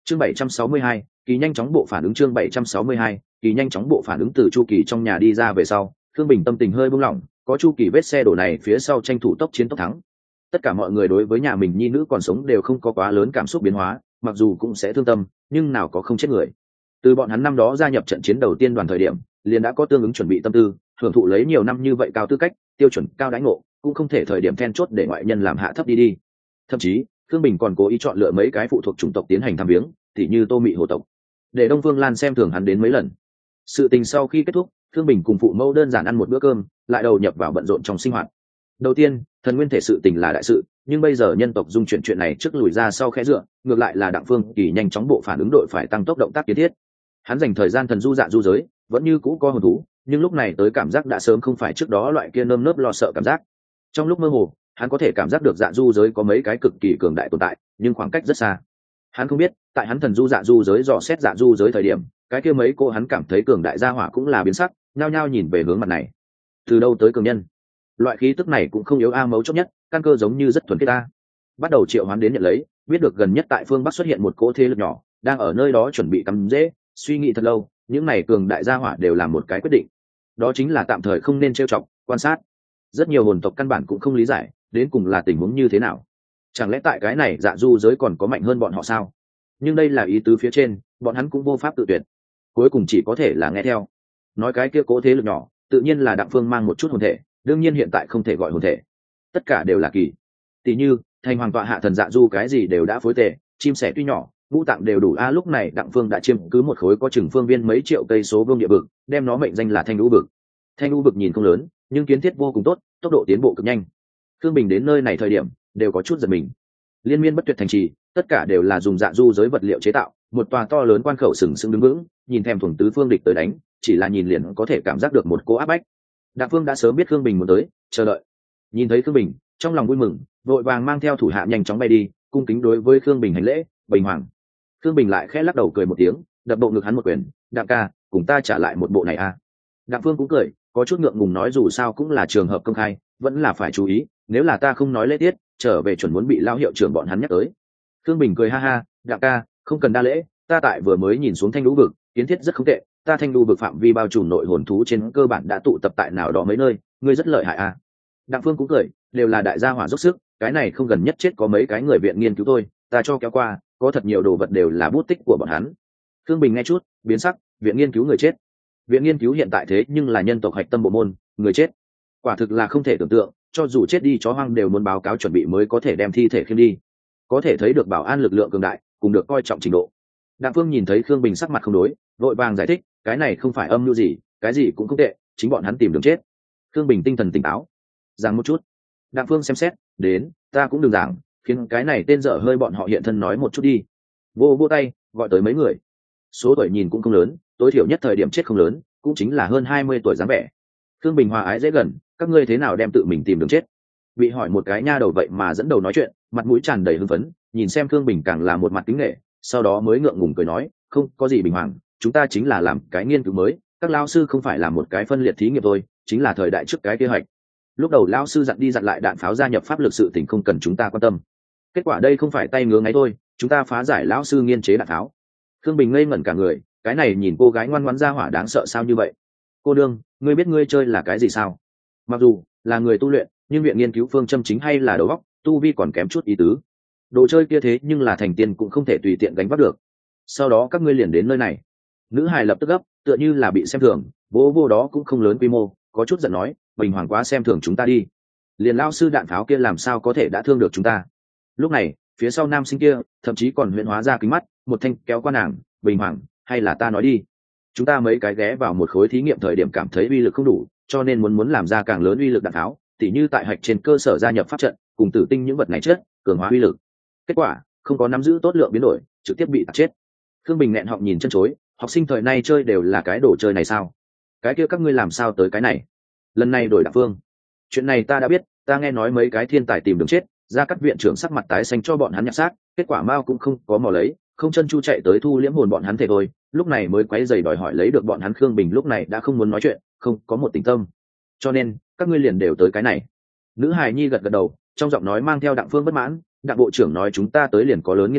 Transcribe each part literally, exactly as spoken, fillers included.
chương bảy trăm sáu mươi hai, kỳ nhanh chóng bộ phản ứng. Chương bảy trăm sáu mươi hai, kỳ nhanh chóng bộ phản ứng. Từ Chu Kỳ trong nhà đi ra về sau, Thương Bình tâm tình hơi buông lỏng, có Chu Kỳ vết xe đổ này phía sau tranh thủ tốc chiến tốc thắng. Tất cả mọi người đối với nhà mình nhi nữ còn sống đều không có quá lớn cảm xúc biến hóa, mặc dù cũng sẽ thương tâm, nhưng nào có không chết người. Từ bọn hắn năm đó gia nhập trận chiến đầu tiên đoàn thời điểm, liền đã có tương ứng chuẩn bị tâm tư, hưởng thụ lấy nhiều năm như vậy cao tư cách, tiêu chuẩn cao đãi ngộ, cũng không thể thời điểm then chốt để ngoại nhân làm hạ thấp đi đi. Thậm chí, Thương Bình còn cố ý chọn lựa mấy cái phụ thuộc chủng tộc tiến hành thăm viếng, tỉ như Tô Mị Hồ tộc, để Đông Phương Lan xem thường hắn đến mấy lần. Sự tình sau khi kết thúc, Thương Bình cùng phụ mẫu đơn giản ăn một bữa cơm, lại đầu nhập vào bận rộn trong sinh hoạt. Đầu tiên, thần nguyên thể sự tình là đại sự, nhưng bây giờ nhân tộc dung chuyển chuyện này trước lùi ra sau khẽ dựa, ngược lại là Đặng Phương Kỳ nhanh chóng bộ phản ứng đội phải tăng tốc động tác kiến thiết. Hắn dành thời gian thần du dạ du giới, vẫn như cũ có hồn thú, nhưng lúc này tới cảm giác đã sớm không phải trước đó loại kia nơm nớp lo sợ cảm giác. Trong lúc mơ hồ, hắn có thể cảm giác được dạ du giới có mấy cái cực kỳ cường đại tồn tại, nhưng khoảng cách rất xa. Hắn không biết, tại hắn thần du dạ du giới dò xét dạ du giới thời điểm, cái kia mấy cô hắn cảm thấy cường đại gia hỏa cũng là biến sắc, nhao nhao nhìn về hướng mặt này. Từ đâu tới cường nhân? Loại khí tức này cũng không yếu a, mấu chốt nhất, căn cơ giống như rất thuần khiết a. Bắt đầu triệu hoán đến nhận lấy, biết được gần nhất tại phương Bắc xuất hiện một cỗ thế lực nhỏ, đang ở nơi đó chuẩn bị cắm rễ. Suy nghĩ thật lâu, những này cường đại gia hỏa đều làm một cái quyết định, đó chính là tạm thời không nên trêu chọc, quan sát. Rất nhiều hồn tộc căn bản cũng không lý giải đến cùng là tình huống như thế nào, chẳng lẽ tại cái này dạ du giới còn có mạnh hơn bọn họ sao? Nhưng đây là ý tứ phía trên, bọn hắn cũng vô pháp tự tuyệt, cuối cùng chỉ có thể là nghe theo. Nói cái kia cố thế lực nhỏ, tự nhiên là Đặng Phương mang một chút hồn thể, đương nhiên hiện tại không thể gọi hồn thể, tất cả đều là kỳ. Tỷ như thành hoàng tọa hạ thần dạ du cái gì đều đã phối tề, chim sẻ tuy nhỏ, ngũ tạng đều đủ a. Lúc này Đặng Phương đã chiếm cứ một khối có chừng phương viên mấy triệu cây số vương địa vực, đem nó mệnh danh là Thanh Lũ vực. Thanh Lũ vực nhìn không lớn, nhưng kiến thiết vô cùng tốt, tốc độ tiến bộ cực nhanh. Thương Bình đến nơi này thời điểm đều có chút giật mình. Liên miên bất tuyệt thành trì, tất cả đều là dùng dạ du giới vật liệu chế tạo, một tòa to lớn quan khẩu sừng sững đứng vững, nhìn thèm thuồng tứ phương địch tới đánh, chỉ là nhìn liền có thể cảm giác được một cỗ áp bách. Đặng Phương đã sớm biết Thương Bình muốn tới, chờ đợi. Nhìn thấy Thương Bình, trong lòng vui mừng, vội vàng mang theo thủ hạ nhanh chóng bay đi, cung kính đối với Thương Bình hành lễ. Bình hoàng. Thương Bình lại khẽ lắc đầu cười một tiếng, đập bộ ngực hắn một quyền. Đặng ca, cùng ta trả lại một bộ này a. À. Đặng Phương cũng cười, có chút ngượng ngùng nói dù sao cũng là trường hợp công khai, vẫn là phải chú ý, nếu là ta không nói lễ tiết, trở về chuẩn muốn bị lao hiệu trưởng bọn hắn nhắc tới. Thương Bình cười ha ha, Đặng ca, không cần đa lễ, ta tại vừa mới nhìn xuống Thanh Lũ vực, kiến thiết rất không tệ, ta Thanh Lũ vực phạm vi bao trùm nội hồn thú trên cơ bản đã tụ tập tại nào đó mấy nơi, ngươi rất lợi hại à. Đặng Phương cũng cười, đều là đại gia hỏa dốc sức, cái này không gần nhất chết có mấy cái người viện nghiên cứu tôi, ta cho kéo qua, có thật nhiều đồ vật đều là bút tích của bọn hắn. Thương Bình nghe chút, biến sắc, viện nghiên cứu người chết. Viện nghiên cứu hiện tại thế nhưng là nhân tộc hạch tâm bộ môn, người chết. Quả thực là không thể tưởng tượng, cho dù chết đi chó hoang đều muốn báo cáo chuẩn bị mới có thể đem thi thể khiêng đi. Có thể thấy được bảo an lực lượng cường đại, cùng được coi trọng trình độ. Đặng Phương nhìn thấy Khương Bình sắc mặt không đối, vội vàng giải thích, cái này không phải âm mưu gì, cái gì cũng không tệ, chính bọn hắn tìm đường chết. Khương Bình tinh thần tỉnh táo, giảng một chút. Đặng Phương xem xét, đến, ta cũng đừng giảng, khiến cái này tên dở hơi bọn họ hiện thân nói một chút đi. Vô vô tay, gọi tới mấy người. Số tuổi nhìn cũng không lớn, tối thiểu nhất thời điểm chết không lớn, cũng chính là hơn hai mươi tuổi dáng vẻ. Khương Bình hòa ái dễ gần, các ngươi thế nào đem tự mình tìm đường chết? Bị hỏi một cái nha đầu vậy mà dẫn đầu nói chuyện, mặt mũi tràn đầy hưng phấn, nhìn xem Khương Bình càng là một mặt kính nghệ, sau đó mới ngượng ngùng cười nói, không có gì Bình hoàng, chúng ta chính là làm cái nghiên cứu mới, các lao sư không phải làm một cái phân liệt thí nghiệm thôi, chính là thời đại trước cái kế hoạch. Lúc đầu lao sư dặn đi dặn lại đạn pháo gia nhập pháp lực sự tình không cần chúng ta quan tâm. Kết quả đây không phải tay ngứa ngáy thôi, chúng ta phá giải lão sư nghiên chế đạn pháo. Khương Bình ngây ngẩn cả người, cái này nhìn cô gái ngoan ngoãn ra hỏa đáng sợ sao như vậy? Cô đương, ngươi biết ngươi chơi là cái gì sao? Mặc dù là người tu luyện, nhưng viện nghiên cứu phương châm chính hay là đầu óc, tu vi còn kém chút ý tứ. Đồ chơi kia thế nhưng là thành tiên cũng không thể tùy tiện gánh vác được. Sau đó các ngươi liền đến nơi này. Nữ hài lập tức gấp, tựa như là bị xem thường, bố vô đó cũng không lớn quy mô, có chút giận nói, Bình hoàng quá xem thường chúng ta đi. Liền lao sư đạn pháo kia làm sao có thể đã thương được chúng ta? Lúc này, phía sau nam sinh kia, thậm chí còn huyễn hóa ra kính mắt, một thanh kéo qua nàng, Bình hoàng, hay là ta nói đi. Chúng ta mấy cái ghé vào một khối thí nghiệm thời điểm cảm thấy uy lực không đủ, cho nên muốn muốn làm ra càng lớn uy lực đạn pháo, tỉ như tại hạch trên cơ sở gia nhập pháp trận, cùng tử tinh những vật này chết, cường hóa uy lực. Kết quả, không có nắm giữ tốt lượng biến đổi, trực tiếp bị tạt chết. Khương Bình nghẹn họng nhìn chân chối, học sinh thời nay chơi đều là cái đồ chơi này sao? Cái kia các ngươi làm sao tới cái này? Lần này đổi Đặng Phương. Chuyện này ta đã biết, ta nghe nói mấy cái thiên tài tìm đường chết, ra cắt viện trưởng sắc mặt tái xanh cho bọn hắn nhặt xác, kết quả Mao cũng không có mò lấy, không chân chu chạy tới thu liễm hồn bọn hắn thể thôi, lúc này mới quấy giày đòi hỏi lấy được bọn hắn. Khương Bình lúc này đã không muốn nói chuyện, không có một tình tâm, cho nên các ngươi liền đều tới cái này. Nữ hài nhi gật gật đầu, trong giọng nói mang theo Đặng Phương bất mãn, Đặng bộ trưởng nói chúng ta tới liền có lớn nghiên cứu,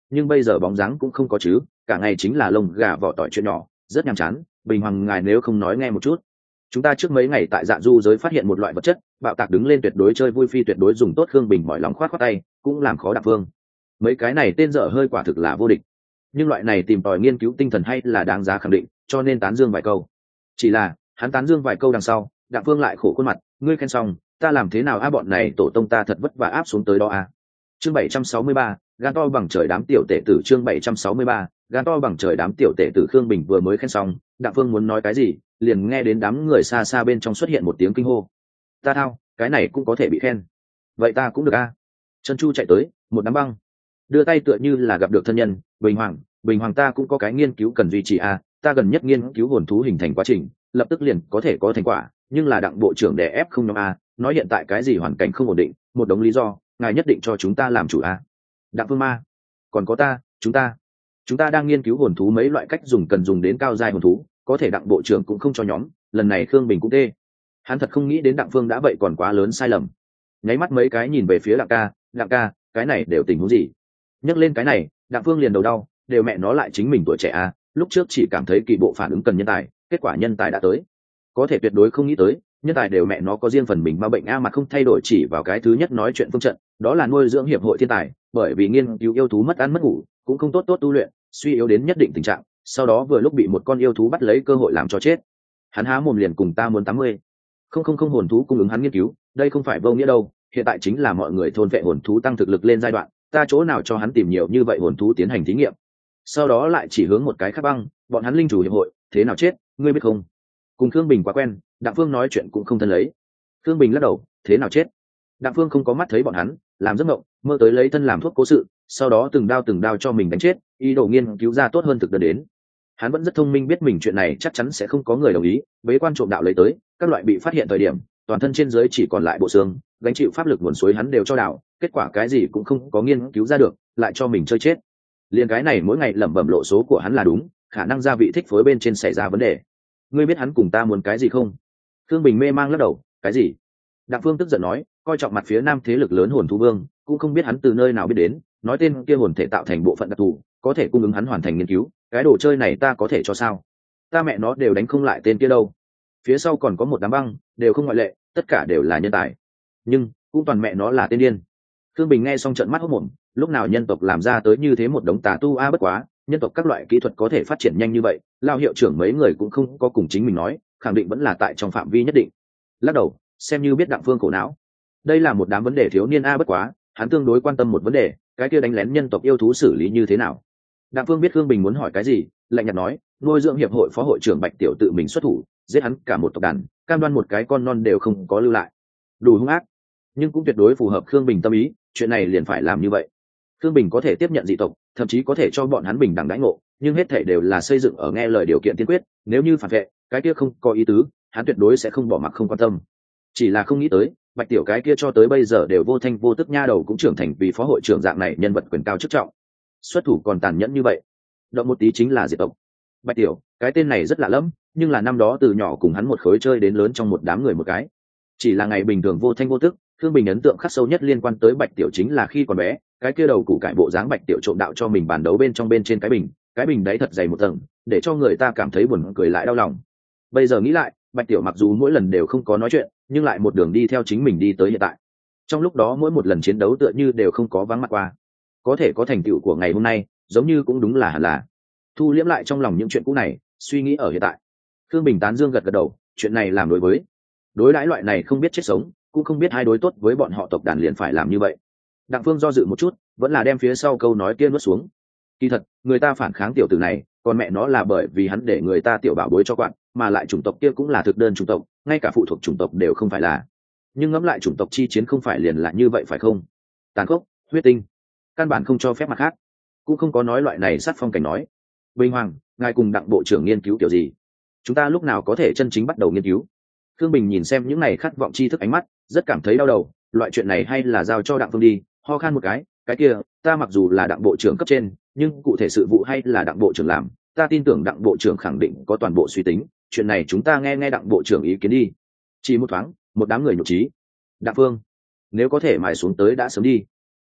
nhưng bây giờ bóng dáng cũng không có chứ, cả ngày chính là lông gà vỏ tỏi chuyện nhỏ, rất nhàm chán. Bình Hoàng ngài nếu không nói nghe một chút. Chúng ta trước mấy ngày tại Dạ Du giới phát hiện một loại vật chất, bạo tạc đứng lên tuyệt đối chơi vui phi tuyệt đối dùng tốt. Khương Bình mỏi lòng khoát khoát tay, cũng làm khó Đặng Phương. Mấy cái này tên dở hơi quả thực là vô địch, nhưng loại này tìm tòi nghiên cứu tinh thần hay là đáng giá khẳng định, cho nên tán dương vài câu. Chỉ là hắn tán dương vài câu đằng sau, Đặng Phương lại khổ khuôn mặt, ngươi khen xong, ta làm thế nào a? Bọn này tổ tông ta thật vất vả áp xuống tới đó a. Chương bảy trăm sáu mươi ba, gan to bằng trời đám tiểu tể tử. Chương bảy trăm sáu mươi ba, gan to bằng trời đám tiểu tể tử. Khương Bình vừa mới khen xong, Đặng Phương muốn nói cái gì, liền nghe đến đám người xa xa bên trong xuất hiện một tiếng kinh hô. Ta thao, cái này cũng có thể bị khen, vậy ta cũng được a. Chân Chu chạy tới, một đám băng, đưa tay tựa như là gặp được thân nhân. Bình Hoàng, Bình Hoàng ta cũng có cái nghiên cứu cần duy trì a, ta gần nhất nghiên cứu hồn thú hình thành quá trình, lập tức liền có thể có thành quả, nhưng là Đặng bộ trưởng đè ép không nhóm a, nói hiện tại cái gì hoàn cảnh không ổn định, một đống lý do, ngài nhất định cho chúng ta làm chủ a. Đặng Phương Ma, còn có ta, chúng ta chúng ta đang nghiên cứu hồn thú mấy loại cách dùng cần dùng đến cao giai hồn thú, có thể Đặng bộ trưởng cũng không cho nhóm. Lần này Khương Bình cũng tê, hắn thật không nghĩ đến Đặng Phương đã vậy còn quá lớn sai lầm. Nháy mắt mấy cái nhìn về phía Đặng ca, Đặng ca, cái này đều tình huống gì? Nhắc lên cái này, Đặng Phương liền đầu đau, đều mẹ nó lại chính mình tuổi trẻ a, lúc trước chỉ cảm thấy kỳ bộ phản ứng cần nhân tài, kết quả nhân tài đã tới, có thể tuyệt đối không nghĩ tới nhân tài đều mẹ nó có riêng phần mình. Ma bệnh a mà không thay đổi chỉ vào cái thứ nhất nói chuyện phương trận, đó là nuôi dưỡng hiệp hội thiên tài, bởi vì nghiên cứu yêu thú mất ăn mất ngủ, cũng không tốt tốt tu luyện, suy yếu đến nhất định tình trạng, sau đó vừa lúc bị một con yêu thú bắt lấy cơ hội làm cho chết. Hắn há mồm liền cùng ta muốn tám mươi không không không hồn thú cung ứng hắn nghiên cứu, đây không phải vô nghĩa đâu. Hiện tại chính là mọi người thôn vệ hồn thú tăng thực lực lên giai đoạn, ta chỗ nào cho hắn tìm nhiều như vậy hồn thú tiến hành thí nghiệm. Sau đó lại chỉ hướng một cái khác băng, bọn hắn linh chủ hiệp hội thế nào chết ngươi biết không? Cùng Khương Bình quá quen, Đặng Phương nói chuyện cũng không thân lấy. Khương Bình lắc đầu, thế nào chết? Đặng Phương không có mắt thấy bọn hắn làm giấc mộng, mơ tới lấy thân làm thuốc cố sự, sau đó từng đao từng đao cho mình đánh chết, ý đồ nghiên cứu ra tốt hơn thực đơn đến. Hắn vẫn rất thông minh, biết mình chuyện này chắc chắn sẽ không có người đồng ý, bế quan trộm đạo lấy tới, các loại bị phát hiện thời điểm, toàn thân trên dưới chỉ còn lại bộ xương, gánh chịu pháp lực nguồn suối hắn đều cho đạo, kết quả cái gì cũng không có nghiên cứu ra được, lại cho mình chơi chết. Liên cái này mỗi ngày lẩm bẩm lộ số của hắn là đúng, khả năng gia vị thích phối bên trên xảy ra vấn đề. Ngươi biết hắn cùng ta muốn cái gì không? Thương Bình mê mang lắc đầu, cái gì? Đặng Phương tức giận nói, coi trọng mặt phía nam thế lực lớn hồn thú vương, cũng không biết hắn từ nơi nào biết đến, nói tên kia hồn thể tạo thành bộ phận đặc thù, có thể cung ứng hắn hoàn thành nghiên cứu, cái đồ chơi này ta có thể cho sao? Ta mẹ nó đều đánh không lại tên kia đâu. Phía sau còn có một đám băng, đều không ngoại lệ, tất cả đều là nhân tài, nhưng cũng toàn mẹ nó là tên điên. Thương Bình nghe xong trợn mắt hốt mồm, lúc nào nhân tộc làm ra tới như thế một đống tà tu a, bất quá nhân tộc các loại kỹ thuật có thể phát triển nhanh như vậy, lao hiệu trưởng mấy người cũng không có cùng chính mình nói, khẳng định vẫn là tại trong phạm vi nhất định. Lắc đầu, xem như biết Đặng Phương khổ não. Đây là một đám vấn đề thiếu niên a, bất quá hắn tương đối quan tâm một vấn đề, cái kia đánh lén nhân tộc yêu thú xử lý như thế nào. Đặng Phương biết Thương Bình muốn hỏi cái gì, lạnh nhạt nói, nuôi dưỡng hiệp hội phó hội trưởng Bạch Tiểu tự mình xuất thủ, giết hắn cả một tộc đàn, cam đoan một cái con non đều không có lưu lại. Đủ hung ác, nhưng cũng tuyệt đối phù hợp Khương Bình tâm ý, chuyện này liền phải làm như vậy. Khương Bình có thể tiếp nhận dị tộc, thậm chí có thể cho bọn hắn bình đẳng đãi ngộ, nhưng hết thể đều là xây dựng ở nghe lời điều kiện tiên quyết, nếu như phản vệ, cái kia không có ý tứ, hắn tuyệt đối sẽ không bỏ mặc không quan tâm. Chỉ là không nghĩ tới, Bạch Tiểu cái kia cho tới bây giờ đều vô thanh vô tức nha đầu cũng trưởng thành vì phó hội trưởng dạng này nhân vật quyền cao chức trọng, xuất thủ còn tàn nhẫn như vậy, động một tí chính là diệt tộc. Bạch Tiểu, cái tên này rất lạ lẫm, nhưng là năm đó từ nhỏ cùng hắn một khối chơi đến lớn trong một đám người một cái. Chỉ là ngày bình thường vô thanh vô tức, Thương Bình ấn tượng khắc sâu nhất liên quan tới Bạch Tiểu chính là khi còn bé, cái kia đầu củ cải bộ dáng Bạch Tiểu trộm đạo cho mình bàn đấu bên trong bên trên cái bình, cái bình đấy thật dày một tầng, để cho người ta cảm thấy buồn cười lại đau lòng. Bây giờ nghĩ lại, Bạch Tiểu mặc dù mỗi lần đều không có nói chuyện, nhưng lại một đường đi theo chính mình đi tới hiện tại. Trong lúc đó mỗi một lần chiến đấu tựa như đều không có vắng mặt qua. Có thể có thành tựu của ngày hôm nay, giống như cũng đúng là hẳn là. Thu liễm lại trong lòng những chuyện cũ này, suy nghĩ ở hiện tại. Thương Bình tán dương gật gật đầu, chuyện này làm đối với đối đãi loại này không biết chết sống, cũng không biết hai đối tốt với bọn họ tộc đàn liền phải làm như vậy. Đặng Phương do dự một chút, vẫn là đem phía sau câu nói kia nuốt xuống. Kỳ thật, người ta phản kháng tiểu tử này, còn mẹ nó là bởi vì hắn để người ta tiểu bảo bối cho quặn, mà lại chủng tộc kia cũng là thực đơn chủng tộc, ngay cả phụ thuộc chủng tộc đều không phải là. Nhưng ngẫm lại chủng tộc chi chiến không phải liền là như vậy phải không? Tàn khốc, huyết tinh, căn bản không cho phép mặt khác, cũng không có nói loại này sát phong cảnh nói. Bình Hoàng, ngài cùng Đặng bộ trưởng nghiên cứu kiểu gì? Chúng ta lúc nào có thể chân chính bắt đầu nghiên cứu? Thương Bình nhìn xem những này khát vọng tri thức ánh mắt, rất cảm thấy đau đầu, loại chuyện này hay là giao cho Đặng Phương đi. Ho khan một cái, cái kia, ta mặc dù là Đặng bộ trưởng cấp trên, nhưng cụ thể sự vụ hay là Đặng bộ trưởng làm, ta tin tưởng Đặng bộ trưởng khẳng định có toàn bộ suy tính, chuyện này chúng ta nghe nghe Đặng bộ trưởng ý kiến đi. Chỉ một thoáng, một đám người nhục trí. Đặng Phương, nếu có thể mài xuống tới đã sớm đi.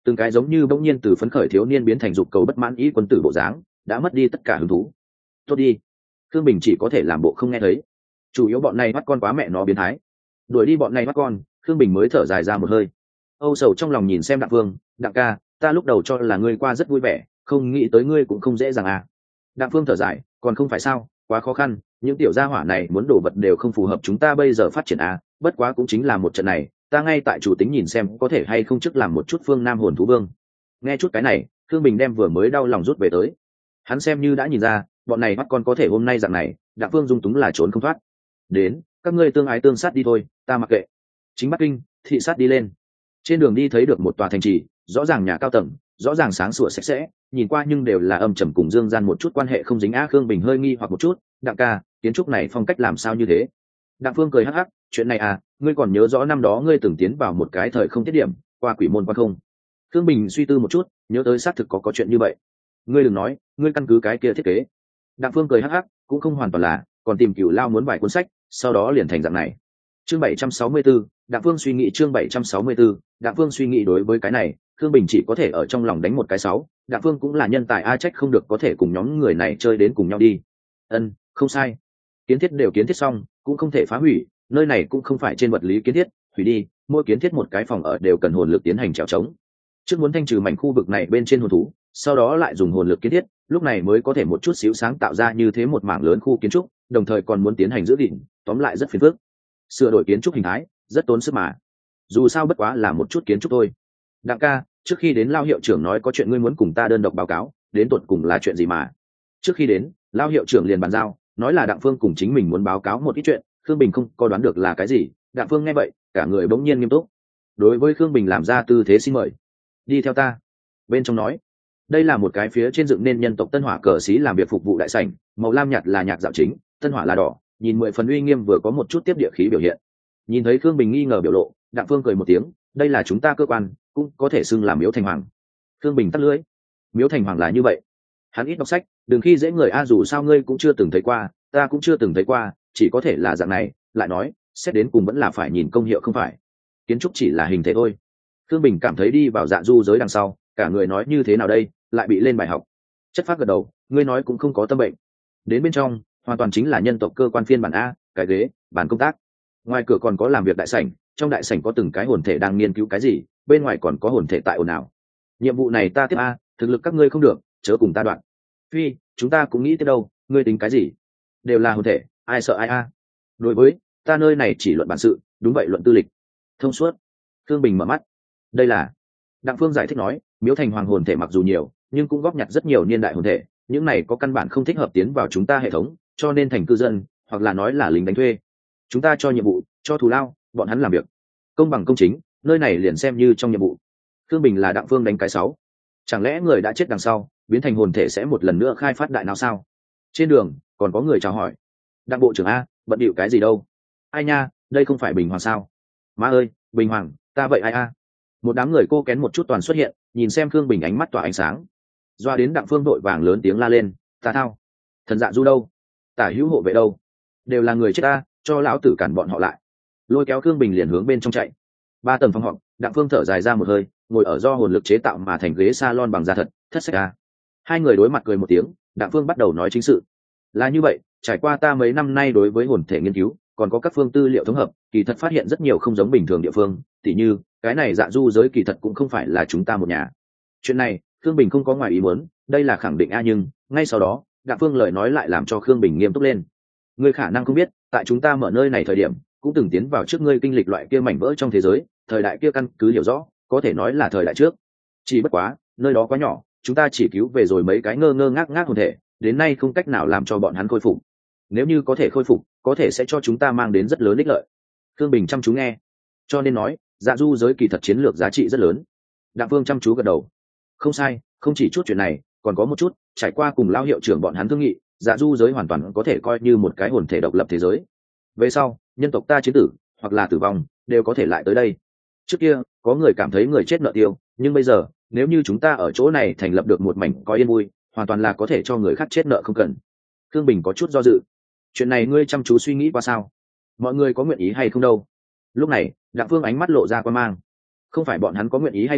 từng cái giống như bỗng nhiên từ phấn khởi thiếu niên biến thành dục cầu bất mãn ý quân tử bộ dáng, đã mất đi tất cả hứng thú. Tốt đi. Thương Bình chỉ có thể làm bộ không nghe thấy. Chủ yếu bọn này bắt con quá mẹ nó biến thái. Đuổi đi bọn này bắt con, Thương Bình mới thở dài ra một hơi. Âu sầu trong lòng nhìn xem Đặng Phương, Đặng ca, ta lúc đầu cho là ngươi qua rất vui vẻ, không nghĩ tới ngươi cũng không dễ dàng à. Đặng Phương thở dài, còn không phải sao, quá khó khăn, những tiểu gia hỏa này muốn đổ vật đều không phù hợp chúng ta bây giờ phát triển à, bất quá cũng chính là một trận này, ta ngay tại chủ tính nhìn xem có thể hay không trước làm một chút phương Nam hồn thú vương. Nghe chút cái này, Thương Bình đem vừa mới đau lòng rút về tới. Hắn xem như đã nhìn ra, bọn này bắt con có thể hôm nay dạng này, Đặng Phương dung túng là trốn không thoát. Đến, các ngươi tương ái tương sát đi thôi, ta mặc kệ. Chính Bắc Kinh, thị sát đi lên. Trên đường đi thấy được một tòa thành trì, rõ ràng nhà cao tầng, rõ ràng sáng sủa sạch sẽ, nhìn qua nhưng đều là âm trầm cùng dương gian một chút quan hệ không dính á. Khương Bình hơi nghi hoặc một chút, Đặng ca, kiến trúc này phong cách làm sao như thế? Đặng Phương cười hắc hắc, chuyện này à, ngươi còn nhớ rõ năm đó ngươi từng tiến vào một cái thời không tiết điểm, qua quỷ môn quan không? Khương Bình suy tư một chút, nhớ tới xác thực có có chuyện như vậy. Ngươi đừng nói, ngươi căn cứ cái kia thiết kế. Đặng Phương cười hắc hắc, cũng không hoàn toàn là, còn tìm Cửu Lao muốn vài cuốn sách, sau đó liền thành dạng này. Chương bảy trăm sáu mươi tư, Đặng Phương suy nghĩ chương bảy trăm sáu mươi tư, Đặng Phương suy nghĩ đối với cái này, Khương Bình chỉ có thể ở trong lòng đánh một cái sáu, Đặng Phương cũng là nhân tài a, trách không được có thể cùng nhóm người này chơi đến cùng nhau đi. Ân, không sai. Kiến thiết đều kiến thiết xong, cũng không thể phá hủy, nơi này cũng không phải trên vật lý kiến thiết, hủy đi, mỗi kiến thiết một cái phòng ở đều cần hồn lực tiến hành trèo trống. Trước muốn thanh trừ mảnh khu vực này bên trên hồn thú, sau đó lại dùng hồn lực kiến thiết, lúc này mới có thể một chút xíu sáng tạo ra như thế một mảng lớn khu kiến trúc, đồng thời còn muốn tiến hành giữ gìn, tóm lại rất phiền phức. Sửa đổi kiến trúc hình thái, rất tốn sức mà. Dù sao bất quá là một chút kiến trúc thôi. Đặng ca, trước khi đến Lao hiệu trưởng nói có chuyện ngươi muốn cùng ta đơn độc báo cáo, đến tột cùng là chuyện gì mà? Trước khi đến, Lao hiệu trưởng liền bàn giao, nói là Đặng Phương cùng chính mình muốn báo cáo một ít chuyện, Khương Bình không có đoán được là cái gì. Đặng Phương nghe vậy, cả người bỗng nhiên nghiêm túc. Đối với Khương Bình làm ra tư thế xin mời. Đi theo ta. Bên trong nói, đây là một cái phía trên dựng nên nhân tộc Tân Hỏa cờ xí làm việc phục vụ đại sảnh, màu lam nhạt là nhạc dạo chính, Tân Hỏa là đỏ, nhìn mười phần uy nghiêm vừa có một chút tiếp địa khí biểu hiện. Nhìn thấy Khương Bình nghi ngờ biểu lộ, Đặng Phương cười một tiếng, đây là chúng ta cơ quan, cũng có thể xưng là Miếu Thành Hoàng. Khương Bình tắt lưỡi. Miếu Thành Hoàng là như vậy. Hắn ít đọc sách, đừng khi dễ người a, dù sao ngươi cũng chưa từng thấy qua, ta cũng chưa từng thấy qua, chỉ có thể là dạng này, lại nói, xét đến cùng vẫn là phải nhìn công hiệu không phải. Kiến trúc chỉ là hình thể thôi. Khương Bình cảm thấy đi vào dạ du giới đằng sau, cả người nói như thế nào đây, lại bị lên bài học. Chất phát gật đầu, ngươi nói cũng không có tâm bệnh. Đến bên trong, hoàn toàn chính là nhân tộc cơ quan phiên bản a, cái ghế, bàn công tác. Ngoài cửa còn có làm việc đại sảnh, trong đại sảnh có từng cái hồn thể đang nghiên cứu cái gì, bên ngoài còn có hồn thể tại ồn ào. Nhiệm vụ này ta tiếp a, thực lực các ngươi không được, chớ cùng ta đoạn. Phi, chúng ta cũng nghĩ tới đâu, ngươi tính cái gì? Đều là hồn thể, ai sợ ai a? Đối với, ta nơi này chỉ luận bản sự, đúng vậy luận tư lịch. Thông suốt. Thương Bình mở mắt. Đây là. Đặng Phương giải thích nói, Miếu Thành Hoàng hồn thể mặc dù nhiều, nhưng cũng góp nhặt rất nhiều niên đại hồn thể, những này có căn bản không thích hợp tiến vào chúng ta hệ thống, cho nên thành cư dân, hoặc là nói là lính đánh thuê. Chúng ta cho nhiệm vụ, cho thù lao, bọn hắn làm việc công bằng công chính, nơi này liền xem như trong nhiệm vụ. Thương Bình là Đặng Phương đánh cái sáu. Chẳng lẽ người đã chết đằng sau biến thành hồn thể sẽ một lần nữa khai phát đại não sao? Trên đường còn có người chào hỏi. Đặng bộ trưởng a, bận điệu cái gì đâu? Ai nha, đây không phải Bình Hoàng sao? Má ơi, Bình Hoàng, ta vậy ai a? Một đám người cô kén một chút toàn xuất hiện, nhìn xem Thương Bình ánh mắt tỏa ánh sáng. Doa đến Đặng Phương đội vàng lớn tiếng la lên, ta thao, thần dạ du đâu? Tả hữu hộ vệ đâu? Đều là người chết ta, cho lão tử cản bọn họ lại. Lôi kéo Thương Bình liền hướng bên trong chạy. Ba tầng phòng họp, Đặng Phương thở dài ra một hơi, ngồi ở do hồn lực chế tạo mà thành ghế salon bằng da thật, thất sách a. Hai người đối mặt cười một tiếng, Đặng Phương bắt đầu nói chính sự. Là như vậy, trải qua ta mấy năm nay đối với hồn thể nghiên cứu, còn có các phương tư liệu thống hợp, kỳ thật phát hiện rất nhiều không giống bình thường địa phương, tỉ như cái này dạ du giới kỳ thật cũng không phải là chúng ta một nhà. Chuyện này, Khương Bình không có ngoài ý muốn, đây là khẳng định a, nhưng ngay sau đó, Đặng Phương lời nói lại làm cho Khương Bình nghiêm túc lên. Ngươi khả năng không biết, tại chúng ta mở nơi này thời điểm, cũng từng tiến vào trước ngươi kinh lịch loại kia mảnh vỡ trong thế giới, thời đại kia căn cứ hiểu rõ, có thể nói là thời đại trước. Chỉ bất quá, nơi đó quá nhỏ, chúng ta chỉ cứu về rồi mấy cái ngơ ngơ ngác ngác hồn thể, đến nay không cách nào làm cho bọn hắn khôi phục. Nếu như có thể khôi phục, có thể sẽ cho chúng ta mang đến rất lớn ích lợi. Khương Bình chăm chú nghe, cho nên nói, dạ du giới kỳ thật chiến lược giá trị rất lớn. Đặng Phương chăm chú gật đầu. Không sai, không chỉ chút chuyện này, còn có một chút, trải qua cùng Lao hiệu trưởng bọn hắn thương nghị, dạ du giới hoàn toàn có thể coi như một cái hồn thể độc lập thế giới. Về sau, nhân tộc ta chiến tử, hoặc là tử vong, đều có thể lại tới đây. Trước kia, có người cảm thấy người chết nợ tiêu, nhưng bây giờ, nếu như chúng ta ở chỗ này thành lập được một mảnh có yên vui, hoàn toàn là có thể cho người khác chết nợ không cần. Khương Bình có chút do dự. Chuyện này ngươi chăm chú suy nghĩ qua sao? Mọi người có nguyện ý hay không đâu? Lúc này, Đặng Phương ánh mắt lộ ra quan mang. Không phải bọn hắn có nguyện ý hay không,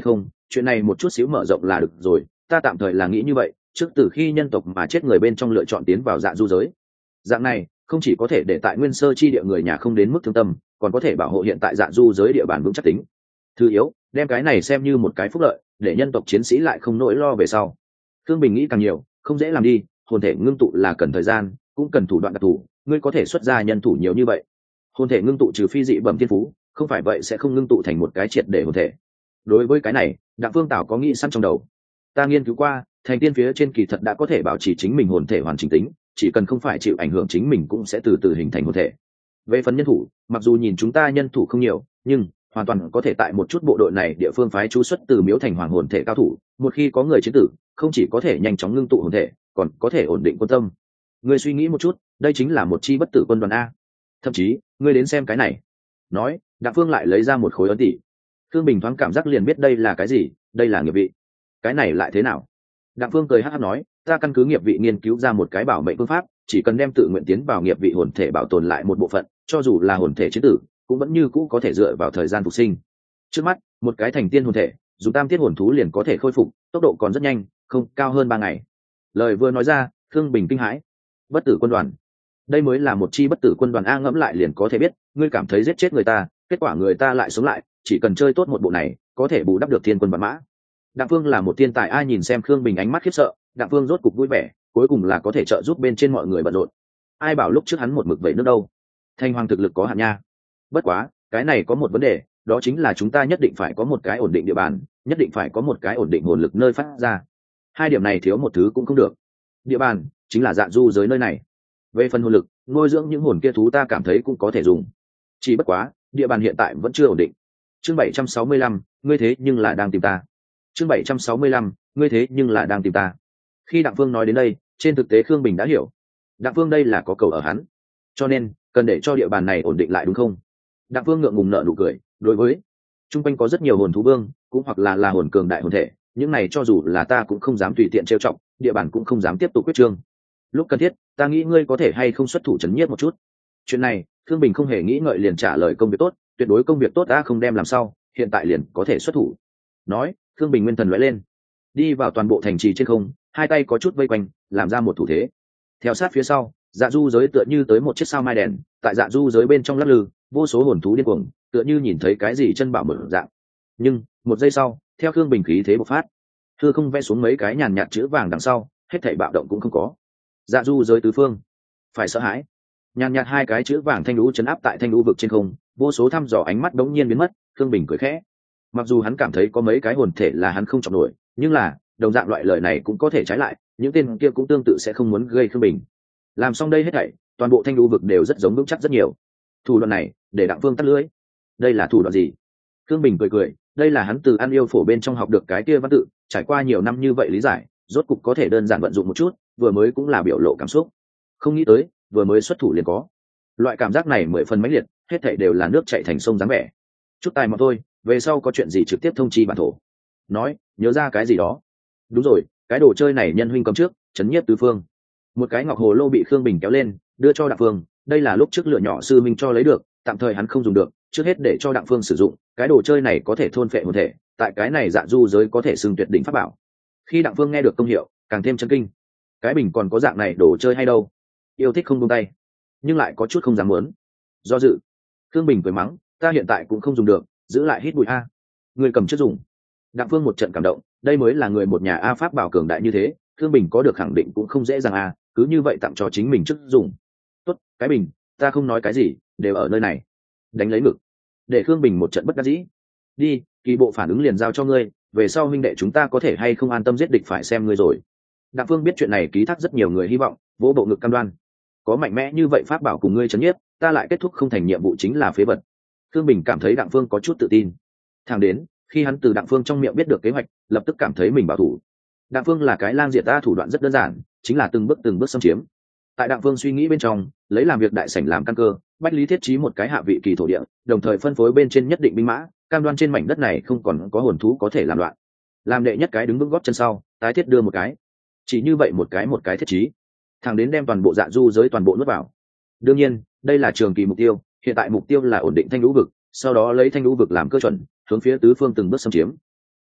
chuyện này một chút xíu mở rộng là được rồi, ta tạm thời là nghĩ như vậy, trước từ khi nhân tộc mà chết người bên trong lựa chọn tiến vào dạ du giới. Dạng này không chỉ có thể để tại nguyên sơ chi địa người nhà không đến mức thương tâm, còn có thể bảo hộ hiện tại dạ du giới địa bàn vững chắc tính. Thứ yếu, đem cái này xem như một cái phúc lợi, để nhân tộc chiến sĩ lại không nỗi lo về sau. Thương Bình nghĩ càng nhiều, không dễ làm đi, hồn thể ngưng tụ là cần thời gian, cũng cần thủ đoạn đặc thù, ngươi có thể xuất ra nhân thủ nhiều như vậy. Hồn thể ngưng tụ trừ phi dị bẩm thiên phú, không phải vậy sẽ không ngưng tụ thành một cái triệt để hồn thể. Đối với cái này, Đặng Phương Tảo có nghĩ sẵn trong đầu. Ta nghiên cứu qua, thành tiên phía trên kỳ thật đã có thể bảo trì chính mình hồn thể hoàn chỉnh tính, chỉ cần không phải chịu ảnh hưởng chính mình cũng sẽ từ từ hình thành hồn thể. Về phần nhân thủ, mặc dù nhìn chúng ta nhân thủ không nhiều, nhưng hoàn toàn có thể tại một chút bộ đội này địa phương phái chú xuất từ miếu thành hoàng hồn thể cao thủ, một khi có người chiến tử, không chỉ có thể nhanh chóng ngưng tụ hồn thể, còn có thể ổn định quân tâm. Ngươi suy nghĩ một chút, đây chính là một chi bất tử quân đoàn a. Thậm chí, ngươi đến xem cái này. Nói, Đặng Phương lại lấy ra một khối ấn tỷ. Thương Bình thoáng cảm giác liền biết đây là cái gì, đây là nghiệp vị. Cái này lại thế nào? Đặng Phương cười hắc hắc nói, ta căn cứ nghiệp vị nghiên cứu ra một cái bảo mệnh phương pháp, chỉ cần đem tự nguyện tiến vào nghiệp vị hồn thể bảo tồn lại một bộ phận, cho dù là hồn thể chiến tử, cũng vẫn như cũ có thể dựa vào thời gian phục sinh. Trước mắt, một cái thành tiên hồn thể, dùng tam tiết hồn thú liền có thể khôi phục, tốc độ còn rất nhanh, không cao hơn ba ngày. Lời vừa nói ra, Thương Bình kinh hãi. Bất tử quân đoàn, đây mới là một chi bất tử quân đoàn a, ngẫm lại liền có thể biết, ngươi cảm thấy giết chết người ta, kết quả người ta lại sống lại, chỉ cần chơi tốt một bộ này, có thể bù đắp được thiên quân vạn mã. Đặng Phương là một thiên tài, ai nhìn xem Khương Bình ánh mắt khiếp sợ, Đặng Phương rốt cục vui vẻ, cuối cùng là có thể trợ giúp bên trên mọi người bận rộn. Ai bảo lúc trước hắn một mực vậy nước đâu? Thanh Hoàng thực lực có hạn nha. Bất quá, cái này có một vấn đề, đó chính là chúng ta nhất định phải có một cái ổn định địa bàn, nhất định phải có một cái ổn định hồn lực nơi phát ra. Hai điểm này thiếu một thứ cũng không được. Địa bàn chính là dạ du giới nơi này. Về phần hồn lực, nuôi dưỡng những hồn kia thú ta cảm thấy cũng có thể dùng. Chỉ bất quá, địa bàn hiện tại vẫn chưa ổn định. Chương bảy trăm sáu mươi lăm, ngươi thế nhưng là đang tìm ta. Chương bảy trăm sáu mươi lăm, ngươi thế nhưng là đang tìm ta. Khi Đặng Phương nói đến đây, trên thực tế Khương Bình đã hiểu. Đặng Phương đây là có cầu ở hắn, cho nên cần để cho địa bàn này ổn định lại đúng không? Đặng Phương ngượng ngùng nở nụ cười, đối với trung quanh có rất nhiều hồn thú vương, cũng hoặc là là hồn cường đại hồn thể, những này cho dù là ta cũng không dám tùy tiện trêu chọc, địa bàn cũng không dám tiếp tục quyết trương. Lúc cần thiết, ta nghĩ ngươi có thể hay không xuất thủ chấn nhiếp một chút. Chuyện này, Khương Bình không hề nghĩ ngợi liền trả lời công việc tốt, tuyệt đối công việc tốt ta không đem làm sau, hiện tại liền có thể xuất thủ. Nói, Khương Bình nguyên thần lóe lên, đi vào toàn bộ thành trì trên không, hai tay có chút vây quanh, làm ra một thủ thế. Theo sát phía sau, dạ du giới tựa như tới một chiếc sao mai đèn, tại dạ du giới bên trong lắc lư, vô số hồn thú điên cuồng, tựa như nhìn thấy cái gì chân bảo mở dạng. Nhưng một giây sau, theo Khương Bình khí thế bộc phát, thưa không vẽ xuống mấy cái nhàn nhạt chữ vàng đằng sau, hết thảy bạo động cũng không có. Dạ du giới tứ phương phải sợ hãi. Nhàn nhạt hai cái chữ vàng thanh lũ chấn áp tại thanh lũ vực trên không, vô số thăm dò ánh mắt đống nhiên biến mất. Khương Bình cười khẽ. Mặc dù hắn cảm thấy có mấy cái hồn thể là hắn không chọn nổi, nhưng là đồng dạng loại lời này cũng có thể trái lại, những tên kia cũng tương tự sẽ không muốn gây Khương Bình. Làm xong đây hết thảy, toàn bộ thanh lũ vực đều rất giống vững chắc rất nhiều. Thủ đoạn này để Đặng Phương tắt lưỡi. Đây là thủ đoạn gì? Khương Bình cười cười, đây là hắn từ An Yêu Phổ bên trong học được cái kia văn tự, trải qua nhiều năm như vậy lý giải, rốt cục có thể đơn giản vận dụng một chút, vừa mới cũng là biểu lộ cảm xúc. Không nghĩ tới, vừa mới xuất thủ liền có. Loại cảm giác này mười phần mãnh liệt, hết thảy đều là nước chảy thành sông dáng vẻ. Chút tài mà thôi, về sau có chuyện gì trực tiếp thông chi bản thổ. Nói, nhớ ra cái gì đó. Đúng rồi, cái đồ chơi này nhân huynh cầm trước, chấn nhiếp tứ phương. Một cái ngọc hồ lô bị Khương Bình kéo lên, đưa cho Đặng Phương, đây là lúc trước lựa nhỏ sư minh cho lấy được, tạm thời hắn không dùng được, trước hết để cho Đặng Phương sử dụng, cái đồ chơi này có thể thôn phệ hồn thể, tại cái này dạ du giới có thể xưng tuyệt đỉnh pháp bảo. Khi Đặng Phương nghe được công hiệu, càng thêm chấn kinh. Cái bình còn có dạng này đồ chơi hay đâu? Yêu thích không buông tay, nhưng lại có chút không dám muốn. Do dự, Khương Bình cười mắng, ta hiện tại cũng không dùng được, giữ lại hít bụi a. Người cầm trước dùng. Đặng Phương một trận cảm động, đây mới là người một nhà a pháp bảo cường đại như thế, Khương Bình có được khẳng định cũng không dễ dàng a, cứ như vậy tặng cho chính mình trước dùng. Tốt, cái bình, ta không nói cái gì, đều ở nơi này. Đánh lấy ngực, để Khương Bình một trận bất đắc dĩ. Đi, kỳ bộ phản ứng liền giao cho ngươi, về sau huynh đệ chúng ta có thể hay không an tâm giết địch phải xem ngươi rồi. Đặng Phương biết chuyện này ký thác rất nhiều người hy vọng, vỗ bộ ngực cam đoan. Có mạnh mẽ như vậy pháp bảo cùng ngươi chấn nhiếp, ta lại kết thúc không thành nhiệm vụ chính là phế vật. Khương Bình cảm thấy Đặng Phương có chút tự tin. Thẳng đến khi hắn từ Đặng Phương trong miệng biết được kế hoạch, lập tức cảm thấy mình bảo thủ. Đặng Phương là cái lang diệt ta, thủ đoạn rất đơn giản, chính là từng bước từng bước xâm chiếm. Tại Đặng Phương suy nghĩ bên trong, lấy làm việc đại sảnh làm căn cơ, bách lý thiết trí một cái hạ vị kỳ thổ địa, đồng thời phân phối bên trên nhất định binh mã, cam đoan trên mảnh đất này không còn có hồn thú có thể làm loạn. Làm đệ nhất cái đứng vững gót chân sau, tái thiết đưa một cái. Chỉ như vậy một cái một cái thiết trí, thẳng đến đem toàn bộ dạ du giới toàn bộ nuốt vào. Đương nhiên, đây là trường kỳ mục tiêu, hiện tại mục tiêu là ổn định thanh lũ vực, sau đó lấy thanh lũ vực làm cơ chuẩn, hướng phía tứ phương từng bước xâm chiếm.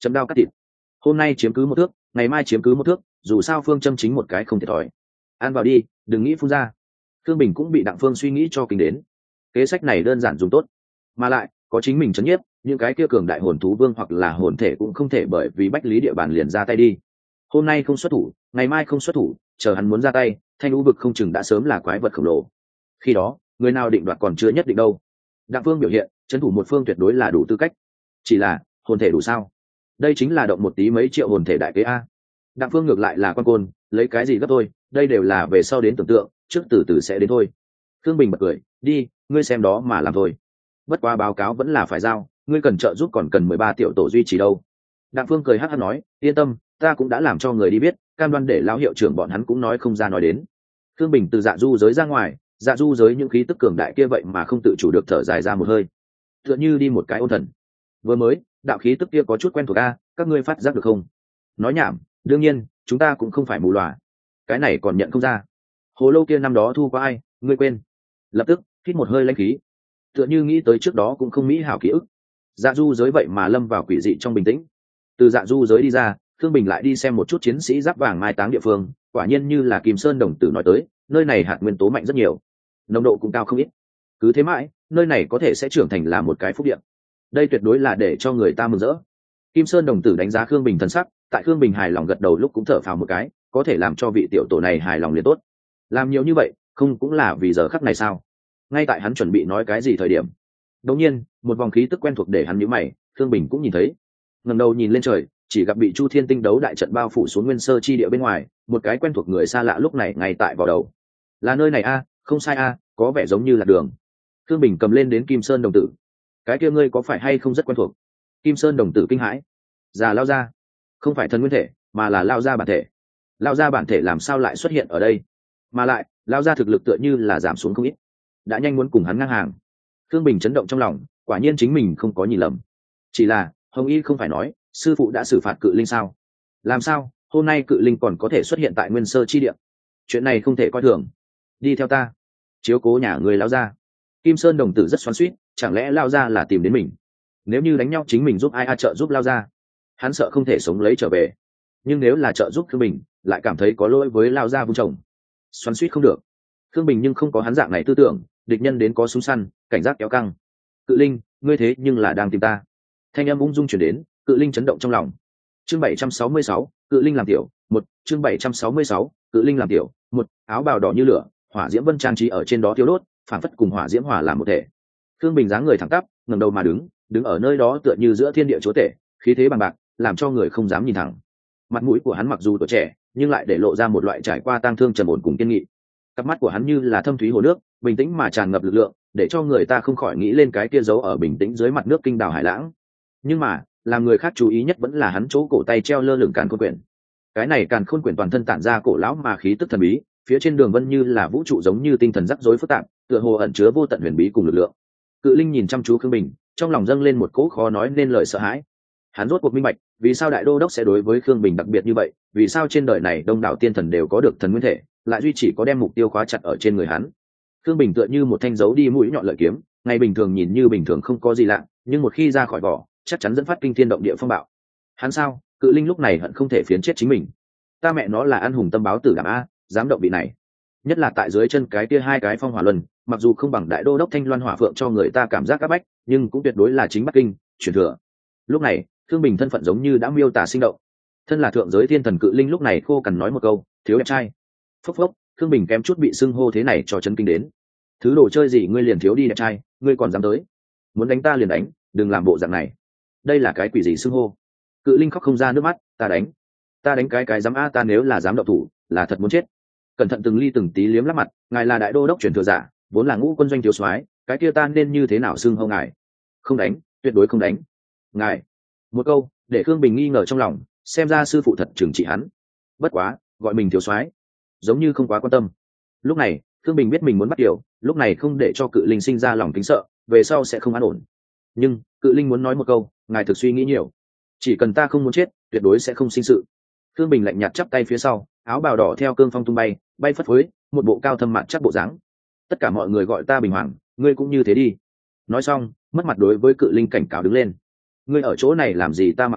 chấm đao cắt thịt. Hôm nay chiếm cứ một thước, ngày mai chiếm cứ một thước, dù sao phương châm chính một cái không thiệt thòi. Ăn vào đi, đừng nghĩ phun ra. Thương Bình cũng bị Đặng Phương suy nghĩ cho kinh đến. Kế sách này đơn giản dùng tốt, mà lại có chính mình chấn nhiếp, những cái kia cường đại hồn thú vương hoặc là hồn thể cũng không thể bởi vì bách lý địa bàn liền ra tay đi. Hôm nay không xuất thủ, ngày mai không xuất thủ, chờ hắn muốn ra tay, thanh lũ vực không chừng đã sớm là quái vật khổng lồ. Khi đó, người nào định đoạt còn chưa nhất định đâu. Đặng Phương biểu hiện, trấn thủ một phương tuyệt đối là đủ tư cách. Chỉ là, hồn thể đủ sao? Đây chính là động một tí mấy triệu hồn thể đại kế a. Đặng Phương ngược lại là quan côn, lấy cái gì gấp thôi, đây đều là về sau đến tưởng tượng, trước từ từ sẽ đến thôi. Thương Bình bật cười, đi, ngươi xem đó mà làm thôi. Bất quá báo cáo vẫn là phải giao, ngươi cần trợ giúp còn cần mười ba tiểu tổ duy trì đâu. Đặng Phương cười hắc hắc nói, yên tâm, ta cũng đã làm cho người đi biết, cam đoan để lão hiệu trưởng bọn hắn cũng nói không ra nói đến. Thương Bình từ dạ du giới ra ngoài, dạ du giới những khí tức cường đại kia vậy mà không tự chủ được thở dài ra một hơi, tựa như đi một cái ôn thần. Vừa mới, đạo khí tức kia có chút quen thuộc a, các ngươi phát giác được không? Nói nhảm, đương nhiên, chúng ta cũng không phải mù lòa. Cái này còn nhận không ra. Hồ lô kia năm đó thu qua ai, ngươi quên? Lập tức hít một hơi lãnh khí, tựa như nghĩ tới trước đó cũng không mỹ hảo ký ức. Dạ du giới vậy mà lâm vào quỷ dị trong bình tĩnh. Từ dạ du giới đi ra, Thương Bình lại đi xem một chút chiến sĩ giáp vàng mai táng địa phương, quả nhiên như là Kim Sơn đồng tử nói tới, nơi này hạt nguyên tố mạnh rất nhiều, nồng độ cũng cao không ít. Cứ thế mãi, nơi này có thể sẽ trưởng thành là một cái phúc địa. Đây tuyệt đối là để cho người ta mừng rỡ. Kim Sơn đồng tử đánh giá Khương Bình thần sắc, tại Khương Bình hài lòng gật đầu lúc cũng thở phào một cái, có thể làm cho vị tiểu tổ này hài lòng liền tốt. Làm nhiều như vậy, không cũng là vì giờ khắc này sao? Ngay tại hắn chuẩn bị nói cái gì thời điểm, đột nhiên, một vòng khí tức quen thuộc để hắn nhíu mày, Khương Bình cũng nhìn thấy. Ngẩng đầu nhìn lên trời, chỉ gặp bị Chu Thiên Tinh đấu đại trận bao phủ xuống nguyên sơ chi địa bên ngoài, một cái quen thuộc người xa lạ lúc này ngay tại vào đầu. Là nơi này a, không sai a, có vẻ giống như là đường. Khương Bình cầm lên đến Kim Sơn đồng tử. Cái kia ngươi có phải hay không rất quen thuộc? Kim Sơn đồng tử kinh hãi. Già lao ra, không phải thần nguyên thể, mà là lao ra bản thể. Lao ra bản thể làm sao lại xuất hiện ở đây? Mà lại, lao ra thực lực tựa như là giảm xuống không ít, đã nhanh muốn cùng hắn ngang hàng. Khương Bình chấn động trong lòng, quả nhiên chính mình không có nhìn lầm. Chỉ là, Hồng Y không phải nói, sư phụ đã xử phạt cự linh sao? Làm sao, hôm nay cự linh còn có thể xuất hiện tại nguyên sơ chi địa? Chuyện này không thể coi thường. Đi theo ta, chiếu cố nhà người lao ra. Kim Sơn đồng tử rất xoắn xuýt, chẳng lẽ lao ra là tìm đến mình? Nếu như đánh nhau chính mình giúp ai a trợ giúp lao ra, hắn sợ không thể sống lấy trở về. Nhưng nếu là trợ giúp Khương Bình, lại cảm thấy có lỗi với lao ra vung chồng. Xoắn xuýt không được. Khương Bình nhưng không có hắn dạng này tư tưởng, địch nhân đến có súng săn, cảnh giác kéo căng. Cự linh, ngươi thế nhưng là đang tìm ta. Thanh âm ung dung chuyển đến, cự linh chấn động trong lòng. Chương bảy trăm sáu mươi sáu, cự linh làm tiểu, một, chương bảy trăm sáu mươi sáu, cự linh làm tiểu, một, áo bào đỏ như lửa, hỏa diễm vân trang trí ở trên đó thiêu đốt, phản phất cùng hỏa diễm hòa làm một thể. Khương Bình dáng người thẳng tắp, ngẩng đầu mà đứng, đứng ở nơi đó tựa như giữa thiên địa chúa tể, khí thế bằng bạc, làm cho người không dám nhìn thẳng. Mặt mũi của hắn mặc dù tuổi trẻ, nhưng lại để lộ ra một loại trải qua tang thương trầm ổn cùng kiên nghị. Cặp mắt của hắn như là thâm thúy hồ nước, bình tĩnh mà tràn ngập lực lượng, để cho người ta không khỏi nghĩ lên cái kia giấu ở bình tĩnh dưới mặt nước kinh đảo hải lãng. Nhưng mà, làm người khác chú ý nhất vẫn là hắn chỗ cổ tay treo lơ lửng càn khôn quyển. Cái này càn khôn quyển toàn thân tản ra cổ lão mà khí tức thần bí, phía trên đường vân như là vũ trụ giống như tinh thần rắc rối phức tạp, tựa hồ ẩn chứa vô tận huyền bí cùng lực lượng. Cự linh nhìn chăm chú Khương Bình, trong lòng dâng lên một cỗ khó nói nên lời sợ hãi. Hắn rốt cuộc minh bạch, vì sao đại đô đốc sẽ đối với Khương Bình đặc biệt như vậy, vì sao trên đời này đông đảo tiên thần đều có được thần nguyên thể, lại duy chỉ có đem mục tiêu khóa chặt ở trên người hắn. Khương Bình tựa như một thanh dấu đi mũi nhọn lợi kiếm, ngày bình thường nhìn như bình thường không có gì lạ, nhưng một khi ra khỏi vỏ, chắc chắn dẫn phát kinh thiên động địa phong bạo. Hắn sao? Cự linh lúc này hận không thể phiến chết chính mình. Ta mẹ nó là ăn hùng tâm báo tử đảm a, dám động vị này. Nhất là tại dưới chân cái kia hai cái phong hỏa luân, mặc dù không bằng đại đô đốc Thanh Loan Hỏa Phượng cho người ta cảm giác áp bách, nhưng cũng tuyệt đối là chính Bắc Kinh truyền thừa. Lúc này, Khương Bình thân phận giống như đã miêu tả sinh động. Thân là thượng giới thiên thần cự linh lúc này khô cằn nói một câu, thiếu đẹp trai. Phốc phốc, Khương Bình kém chút bị xưng hô thế này cho chấn kinh đến. Thứ đồ chơi gì ngươi liền thiếu đi đẹp trai, ngươi còn dám tới? Muốn đánh ta liền đánh, đừng làm bộ dạng này. Đây là cái quỷ gì xưng hô? Cự linh khóc không ra nước mắt, ta đánh. Ta đánh cái cái dám a, ta nếu là dám động thủ, là thật muốn chết. Cẩn thận từng ly từng tí liếm lắp mặt, ngài là đại đô đốc truyền thừa giả, vốn là ngũ quân doanh thiếu soái, cái kia ta nên như thế nào xưng hô ngài? Không đánh, tuyệt đối không đánh. Ngài. Một câu, để Khương Bình nghi ngờ trong lòng, xem ra sư phụ thật trừng trị hắn. Bất quá, gọi mình thiếu soái, giống như không quá quan tâm. Lúc này, Khương Bình biết mình muốn bắt điều, lúc này không để cho cự linh sinh ra lòng kính sợ, về sau sẽ không an ổn. Nhưng, cự linh muốn nói một câu, ngài thực suy nghĩ nhiều. Chỉ cần ta không muốn chết, tuyệt đối sẽ không sinh sự. Khương Bình lạnh nhạt chắp tay phía sau, áo bào đỏ theo cương phong tung bay, bay phất phới, một bộ cao thâm mặt chắc bộ dáng. Tất cả mọi người gọi ta Bình Hoàng, ngươi cũng như thế đi. Nói xong, mất mặt đối với cự linh cảnh cáo đứng lên. Ngươi ở chỗ này làm gì ta mặc kệ,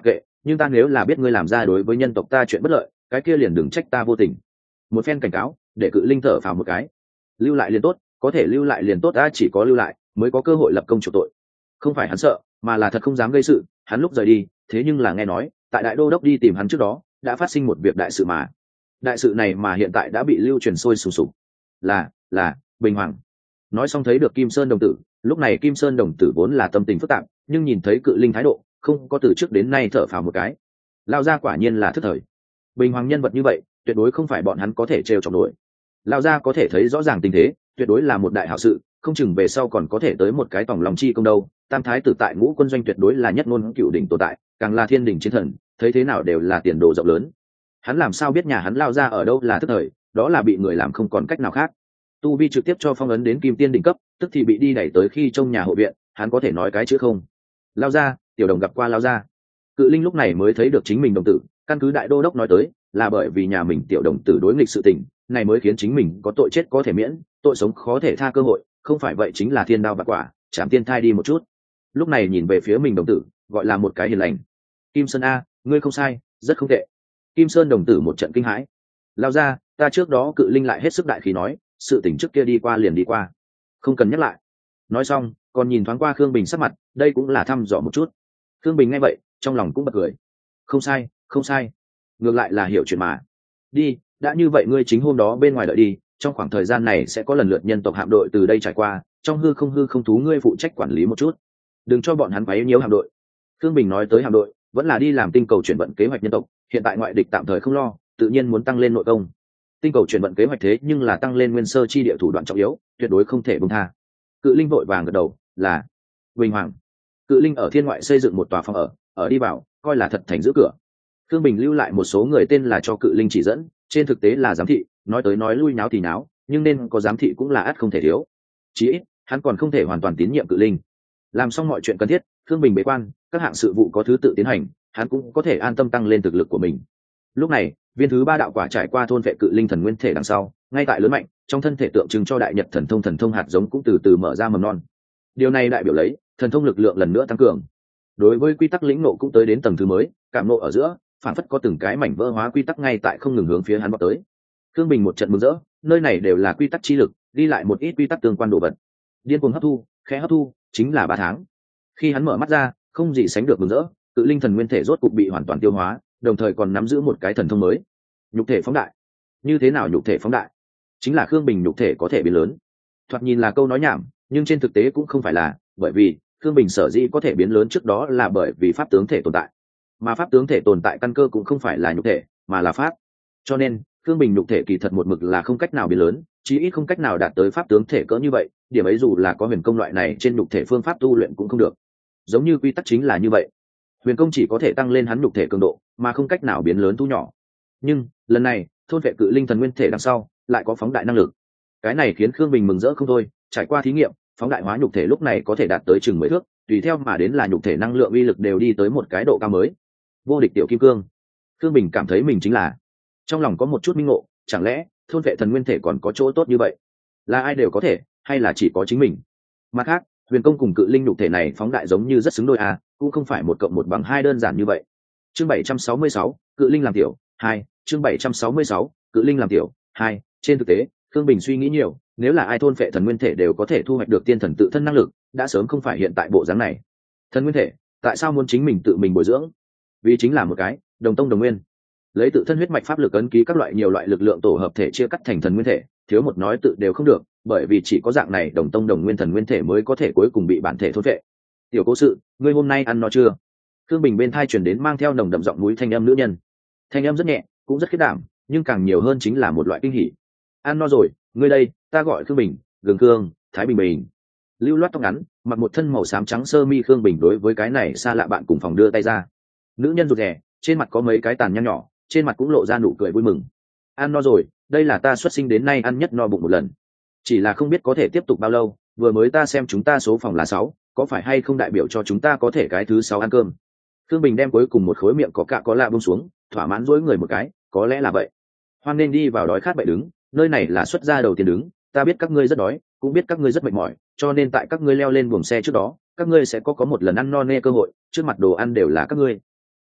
nhưng ta nếu là biết ngươi làm ra đối với nhân tộc ta chuyện bất lợi, cái kia liền đừng trách ta vô tình. Một phen cảnh cáo để Cự Linh thở phào một cái. Lưu lại liền tốt, có thể lưu lại liền tốt, ta chỉ có lưu lại mới có cơ hội lập công chuộc tội. Không phải hắn sợ, mà là thật không dám gây sự. Hắn lúc rời đi, thế nhưng là nghe nói tại đại đô đốc đi tìm hắn trước đó đã phát sinh một việc đại sự, mà đại sự này mà hiện tại đã bị lưu truyền sôi sùng sục, là là Bình Hoàng. Nói xong thấy được Kim Sơn đồng tử, lúc này Kim Sơn đồng tử vốn là tâm tình phức tạp, nhưng nhìn thấy Cự Linh thái độ không có từ trước đến nay thở phào một cái. Lao gia quả nhiên là thức thời. Bình Hoàng nhân vật như vậy tuyệt đối không phải bọn hắn có thể trêu chọc nổi. Lao gia có thể thấy rõ ràng tình thế, tuyệt đối là một đại hảo sự, không chừng về sau còn có thể tới một cái tòng lòng chi công đâu. Tam thái tử tại Ngũ quân doanh tuyệt đối là nhất ngôn cựu đỉnh tồn tại, càng là thiên đỉnh chiến thần, thấy thế nào đều là tiền đồ rộng lớn. Hắn làm sao biết nhà hắn Lao gia ở đâu là thức thời, đó là bị người làm không còn cách nào khác. Tu vi trực tiếp cho phong ấn đến kim tiên đỉnh cấp, tức thì bị đi đẩy tới khi trong nhà hộ viện, hắn có thể nói cái chữ không. Lao gia, tiểu đồng gặp qua Lao gia. Cự Linh lúc này mới thấy được chính mình đồng tử, căn cứ đại đô đốc nói tới là bởi vì nhà mình tiểu đồng tử đối nghịch sự tình này mới khiến chính mình có tội chết có thể miễn, tội sống khó thể tha cơ hội, không phải vậy chính là thiên đao bạc quả, chạm tiên thai đi một chút. Lúc này nhìn về phía mình đồng tử, gọi là một cái hiền lành. Kim Sơn a, ngươi không sai, rất không tệ. Kim Sơn đồng tử một trận kinh hãi. Lao ra, ta trước đó Cự Linh lại hết sức đại khí nói, sự tình trước kia đi qua liền đi qua, không cần nhắc lại. Nói xong còn nhìn thoáng qua Khương Bình sắc mặt, đây cũng là thăm dò một chút. Khương Bình nghe vậy trong lòng cũng bật cười. Không sai, không sai, ngược lại là hiểu chuyện mà. Đi, đã như vậy ngươi chính hôm đó bên ngoài đợi đi, trong khoảng thời gian này sẽ có lần lượt nhân tộc hạm đội từ đây trải qua, trong hư không hư không thú ngươi phụ trách quản lý một chút, đừng cho bọn hắn quấy nhiễu hạm đội. Khương Bình nói tới hạm đội vẫn là đi làm tinh cầu chuyển vận kế hoạch nhân tộc, hiện tại ngoại địch tạm thời không lo, tự nhiên muốn tăng lên nội công. Tinh cầu chuyển vận kế hoạch thế nhưng là tăng lên nguyên sơ chi địa thủ đoạn trọng yếu, tuyệt đối không thể buông tha. Cự Linh vội vàng gật đầu, là Bình Hoàng. Cự Linh ở thiên ngoại xây dựng một tòa phòng ở, ở đi vào coi là thật thành giữ cửa. Khương Bình lưu lại một số người tên là cho Cự Linh chỉ dẫn, trên thực tế là giám thị, nói tới nói lui náo thì náo, nhưng nên có giám thị cũng là ắt không thể thiếu. Chí ít hắn còn không thể hoàn toàn tín nhiệm Cự Linh. Làm xong mọi chuyện cần thiết, Khương Bình bế quan, các hạng sự vụ có thứ tự tiến hành, hắn cũng có thể an tâm tăng lên thực lực của mình. Lúc này viên thứ ba đạo quả trải qua thôn vệ Cự Linh thần nguyên thể đằng sau, ngay tại lớn mạnh trong thân thể tượng trưng cho đại nhật thần thông, thần thông hạt giống cũng từ từ mở ra mầm non. Điều này đại biểu lấy thần thông lực lượng lần nữa tăng cường. Đối với quy tắc lĩnh ngộ cũng tới đến tầng thứ mới, cảm ngộ ở giữa phản phất có từng cái mảnh vỡ hóa quy tắc ngay tại không ngừng hướng phía hắn vào tới. Khương Bình một trận mừng rỡ, nơi này đều là quy tắc chi lực, đi lại một ít quy tắc tương quan đồ vật, điên cuồng hấp thu, khẽ hấp thu chính là ba tháng. Khi hắn mở mắt ra, không gì sánh được mừng rỡ, Cự Linh thần nguyên thể rốt cục bị hoàn toàn tiêu hóa, đồng thời còn nắm giữ một cái thần thông mới, nhục thể phóng đại. Như thế nào nhục thể phóng đại? Chính là Khương Bình nhục thể có thể biến lớn. Thoạt nhìn là câu nói nhảm, nhưng trên thực tế cũng không phải là, bởi vì Khương Bình sở dĩ có thể biến lớn trước đó là bởi vì pháp tướng thể tồn tại, mà pháp tướng thể tồn tại căn cơ cũng không phải là nhục thể, mà là pháp. Cho nên Khương Bình nhục thể kỳ thật một mực là không cách nào biến lớn, chí ít không cách nào đạt tới pháp tướng thể cỡ như vậy. Điểm ấy dù là có huyền công loại này trên nhục thể phương pháp tu luyện cũng không được. Giống như quy tắc chính là như vậy, huyền công chỉ có thể tăng lên hắn nhục thể cường độ, mà không cách nào biến lớn thu nhỏ. Nhưng lần này thôn vệ Cự Linh thần nguyên thể đằng sau lại có phóng đại năng lực, cái này khiến Khương Bình mừng rỡ không thôi. Trải qua thí nghiệm, phóng đại hóa nhục thể lúc này có thể đạt tới chừng mười thước, tùy theo mà đến là nhục thể năng lượng uy lực đều đi tới một cái độ cao mới. Vô địch tiểu kim cương. Khương Bình cảm thấy mình chính là, trong lòng có một chút minh ngộ, chẳng lẽ thôn vệ thần nguyên thể còn có chỗ tốt như vậy? Là ai đều có thể, hay là chỉ có chính mình? Mặt khác, huyền công cùng Cự Linh nhục thể này phóng đại giống như rất xứng đôi à, cũng không phải một cộng một bằng hai đơn giản như vậy. Chương bảy trăm sáu mươi sáu, Cự Linh làm tiểu hai. Chương bảy trăm sáu mươi sáu, Cự Linh làm tiểu hai. Trên thực tế Khương Bình suy nghĩ nhiều, nếu là ai thôn phệ thần nguyên thể đều có thể thu hoạch được tiên thần tự thân năng lực, đã sớm không phải hiện tại bộ dáng này. Thần nguyên thể tại sao muốn chính mình tự mình bồi dưỡng? Vì chính là một cái đồng tông đồng nguyên, lấy tự thân huyết mạch pháp lực ấn ký các loại nhiều loại lực lượng tổ hợp thể chia cắt thành thần nguyên thể, thiếu một nói tự đều không được, bởi vì chỉ có dạng này đồng tông đồng nguyên thần nguyên thể mới có thể cuối cùng bị bản thể thôn phệ. Tiểu cố sự, ngươi hôm nay ăn no chưa? Khương Bình bên thai truyền đến mang theo nồng đậm giọng núi thanh âm nữ nhân. Thanh âm rất nhẹ, cũng rất khiết đảm, nhưng càng nhiều hơn chính là một loại kinh hỉ. Ăn no rồi, ngươi đây, ta gọi Khương Bình, Gường Cương, Thái Bình Bình. Lưu loát tóc ngắn, mặc một thân màu xám trắng sơ mi. Khương Bình đối với cái này xa lạ bạn cùng phòng đưa tay ra. Nữ nhân rụt rè, trên mặt có mấy cái tàn nhang nhỏ, trên mặt cũng lộ ra nụ cười vui mừng. Ăn no rồi, đây là ta xuất sinh đến nay ăn nhất no bụng một lần, chỉ là không biết có thể tiếp tục bao lâu. Vừa mới ta xem chúng ta số phòng là sáu, có phải hay không đại biểu cho chúng ta có thể cái thứ sáu ăn cơm? Khương Bình đem cuối cùng một khối miệng có cạ có lạ buông xuống, thỏa mãn dỗi người một cái, có lẽ là vậy. Hoan nên đi vào đói khát bậy đứng, nơi này là xuất gia đầu tiên đứng, ta biết các ngươi rất đói, cũng biết các ngươi rất mệt mỏi, cho nên tại các ngươi leo lên buồng xe trước đó, các ngươi sẽ có có một lần ăn no nê cơ hội, trước mặt đồ ăn đều là các ngươi.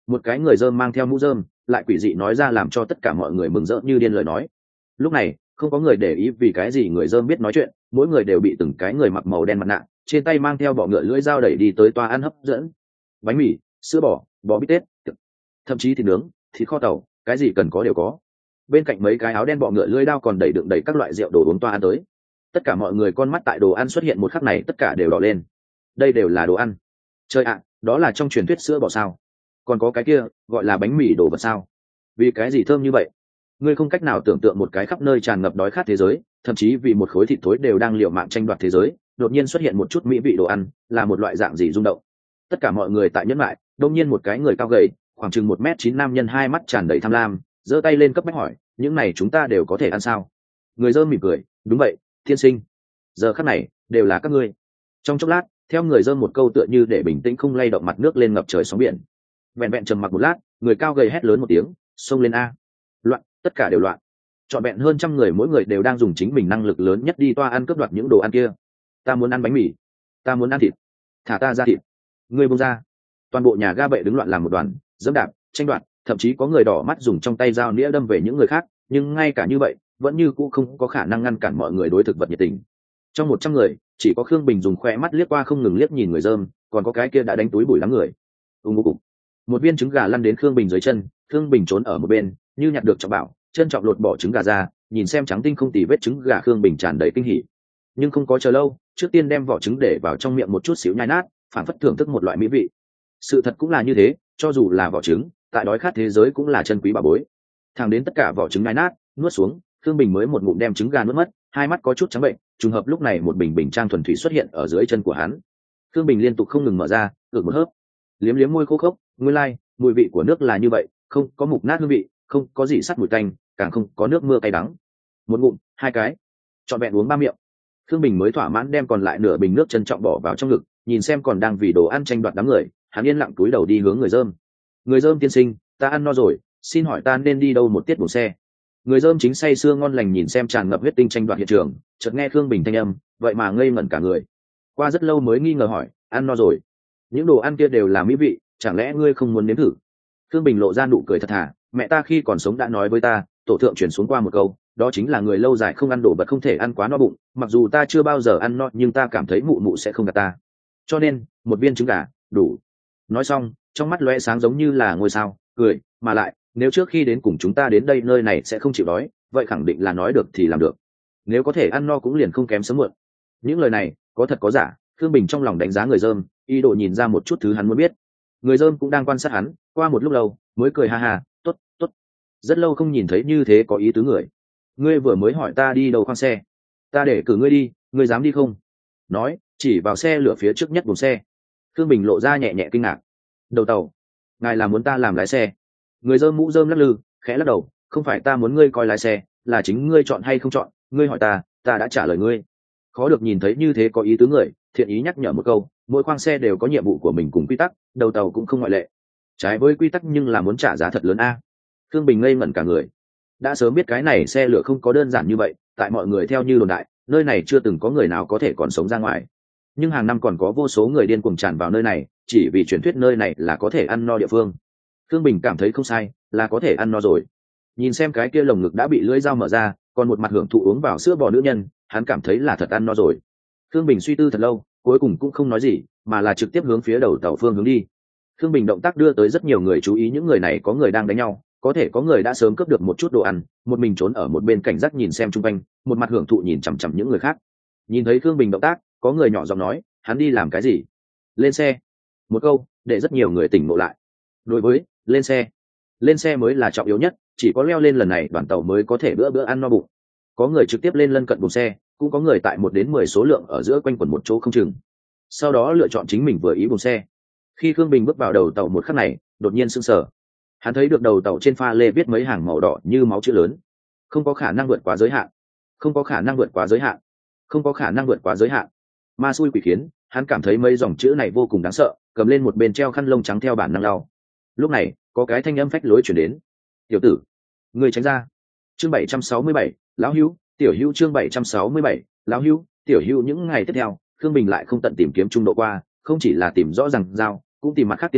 một cái người dơm mang theo mũ dơm lại quỷ dị nói ra làm cho tất cả mọi người mừng rỡ như điên lời nói. Lúc này không có người để ý vì cái gì người dơm biết nói chuyện, mỗi người đều bị từng cái người mặc màu đen mặt nạ, trên tay mang theo bọ ngựa lưỡi dao đẩy đi tới toa ăn hấp dẫn. Bánh mì, sữa bò, bò bít tết, thậm chí thịt nướng, thịt kho tàu, cái gì cần có đều có. Bên cạnh mấy cái áo đen bọ ngựa lưỡi dao còn đẩy đựng đầy các loại rượu đồ uống toa ăn tới. Tất cả mọi người con mắt tại đồ ăn xuất hiện một khắc này tất cả đều đỏ lên. Đây đều là đồ ăn. Chơi ạ, đó là trong truyền thuyết sữa bò sao? Còn có cái kia gọi là bánh mì đồ vật sao? Vì cái gì thơm như vậy? Ngươi không cách nào tưởng tượng một cái khắp nơi tràn ngập đói khát thế giới, thậm chí vì một khối thịt thối đều đang liều mạng tranh đoạt thế giới, đột nhiên xuất hiện một chút mỹ vị đồ ăn, là một loại dạng gì rung động. Tất cả mọi người tại nhẫn lại, đông nhiên một cái người cao gầy, khoảng chừng một mét chín nam nhân hai mắt tràn đầy tham lam, giơ tay lên cấp bách hỏi, những này chúng ta đều có thể ăn sao? Người dơ mỉm cười, đúng vậy, thiên sinh. Giờ khắc này đều là các ngươi. Trong chốc lát, theo người dơ một câu tựa như để bình tĩnh không lay động mặt nước lên ngập trời sóng biển. Vẹn vẹn trầm mặc một lát, người cao gầy hét lớn một tiếng, xông lên a. Loạn, tất cả đều loạn. Trọn vẹn hơn trăm người mỗi người đều đang dùng chính mình năng lực lớn nhất đi toa ăn cướp đoạt những đồ ăn kia. Ta muốn ăn bánh mì, ta muốn ăn thịt, thả ta ra thịt. Ngươi buông ra. Toàn bộ nhà ga bệ đứng loạn làm một đoàn, dẫm đạp, tranh đoạt, thậm chí có người đỏ mắt dùng trong tay dao nĩa đâm về những người khác, nhưng ngay cả như vậy, vẫn như cũ không có khả năng ngăn cản mọi người đối thực vật nhiệt tình. Trong một trăm người, chỉ có Khương Bình dùng khoe mắt liếc qua không ngừng liếc nhìn người dơm, còn có cái kia đã đánh túi bụi lắm người. Ung ung ung. Một viên trứng gà lăn đến Khương Bình dưới chân, Khương Bình trốn ở một bên, như nhặt được trọng bảo, chân trọng lột bỏ trứng gà ra, nhìn xem trắng tinh không tì vết trứng gà, Khương Bình tràn đầy kinh hỉ. Nhưng không có chờ lâu, trước tiên đem vỏ trứng để vào trong miệng một chút xíu nhai nát, phản phất thưởng thức một loại mỹ vị. Sự thật cũng là như thế, cho dù là vỏ trứng, tại đói khát thế giới cũng là chân quý bảo bối. Thẳng đến tất cả vỏ trứng nhai nát, nuốt xuống, Khương Bình mới một ngụm đem trứng gà nuốt mất, hai mắt có chút trắng bệnh, trùng hợp lúc này một bình bình trang thuần thủy xuất hiện ở dưới chân của hắn. Khương Bình liên tục không ngừng mở ra, ực một hớp, liếm liếm môi khô khốc, nguyên lai, like, mùi vị của nước là như vậy, không có mục nát hương vị, không có gì sắt mùi tanh, càng không có nước mưa cay đắng. Một ngụm, hai cái, trọn vẹn uống ba miệng. Khương Bình mới thỏa mãn đem còn lại nửa bình nước trân trọng bỏ vào trong ngực, nhìn xem còn đang vì đồ ăn tranh đoạt đám người, hắn yên lặng cúi đầu đi hướng người dơm. Người dơm tiên sinh, ta ăn no rồi, xin hỏi ta nên đi đâu một tiết bổ xe? Người dơm chính say sưa ngon lành nhìn xem tràn ngập huyết tinh tranh đoạt hiện trường, chợt nghe Khương Bình thanh âm, vậy mà ngây ngẩn cả người. Qua rất lâu mới nghi ngờ hỏi, ăn no rồi? Những đồ ăn kia đều là mỹ vị, chẳng lẽ ngươi không muốn nếm thử? Khương Bình lộ ra nụ cười thật thà, mẹ ta khi còn sống đã nói với ta, tổ thượng truyền xuống qua một câu, đó chính là người lâu dài không ăn đồ vật không thể ăn quá no bụng, mặc dù ta chưa bao giờ ăn no nhưng ta cảm thấy mụ mụ sẽ không gạt ta. Cho nên, một viên trứng gà, đủ. Nói xong, trong mắt lóe sáng giống như là ngôi sao, cười, mà lại, nếu trước khi đến cùng chúng ta đến đây nơi này sẽ không chịu đói, vậy khẳng định là nói được thì làm được. Nếu có thể ăn no cũng liền không kém sớm muộn. Những lời này, có thật có giả, Khương Bình trong lòng đánh giá người dơm, ý đồ nhìn ra một chút thứ hắn muốn biết. Người dơm cũng đang quan sát hắn, qua một lúc lâu, mới cười ha ha, tốt, tốt. Rất lâu không nhìn thấy như thế có ý tứ người. Ngươi vừa mới hỏi ta đi đâu khoang xe, ta để cử ngươi đi, ngươi dám đi không? Nói, chỉ vào xe lửa phía trước nhất buồng xe. Khương Bình lộ ra nhẹ nhẹ kinh ngạc. Đầu tàu, ngài là muốn ta làm lái xe? Người dơm mũ dơm lắc lư, khẽ lắc đầu, không phải ta muốn ngươi coi lái xe, là chính ngươi chọn hay không chọn, ngươi hỏi ta, ta đã trả lời ngươi. Khó được nhìn thấy như thế có ý tứ người, thiện ý nhắc nhở một câu, mỗi khoang xe đều có nhiệm vụ của mình cùng quy tắc, đầu tàu cũng không ngoại lệ. Trái với quy tắc nhưng là muốn trả giá thật lớn a. Khương Bình ngây ngẩn cả người. Đã sớm biết cái này xe lửa không có đơn giản như vậy, tại mọi người theo như đồn đại, nơi này chưa từng có người nào có thể còn sống ra ngoài. Nhưng hàng năm còn có vô số người điên cuồng tràn vào nơi này, chỉ vì truyền thuyết nơi này là có thể ăn no địa phương. Khương Bình cảm thấy không sai, là có thể ăn no rồi. Nhìn xem cái kia lồng ngực đã bị lưỡi dao mở ra, còn một mặt hưởng thụ uống vào sữa bò nữ nhân, hắn cảm thấy là thật ăn no rồi. Khương Bình suy tư thật lâu, cuối cùng cũng không nói gì, mà là trực tiếp hướng phía đầu tàu phương hướng đi. Khương Bình động tác đưa tới rất nhiều người chú ý, những người này có người đang đánh nhau, có thể có người đã sớm cướp được một chút đồ ăn, một mình trốn ở một bên cảnh giác nhìn xem chung quanh, một mặt hưởng thụ nhìn chằm chằm những người khác. Nhìn thấy Khương Bình động tác, có người nhỏ giọng nói, hắn đi làm cái gì? Lên xe. Một câu, để rất nhiều người tỉnh ngộ lại. Đối với, lên xe. Lên xe mới là trọng yếu nhất, chỉ có leo lên lần này đoàn tàu mới có thể bữa bữa ăn no bụng. Có người trực tiếp lên lân cận buồng xe, cũng có người tại một đến mười số lượng ở giữa quanh quẩn một chỗ không chừng. Sau đó lựa chọn chính mình vừa ý buồng xe. Khi Khương Bình bước vào đầu tàu một khắc này, đột nhiên sững sờ. Hắn thấy được đầu tàu trên pha lê viết mấy hàng màu đỏ như máu chữ lớn. Không có khả năng vượt quá giới hạn. Không có khả năng vượt quá giới hạn. Không có khả năng vượt quá giới hạn. Ma xui quỷ khiến, hắn cảm thấy mấy dòng chữ này vô cùng đáng sợ, cầm lên một bên treo khăn lông trắng theo bản năng lau. Lúc này, có cái thanh âm phách lối chuyển đến. Tiểu tử, người tránh ra. Chương bảy trăm sáu mươi bảy, lão hữu, tiểu hữu chương bảy trăm sáu mươi bảy, lão hữu, tiểu hữu những ngày tiếp theo, Khương Bình lại không tận tìm kiếm trung độ qua, không chỉ là tìm rõ ràng giao, cũng tìm mặt khác tiên thần,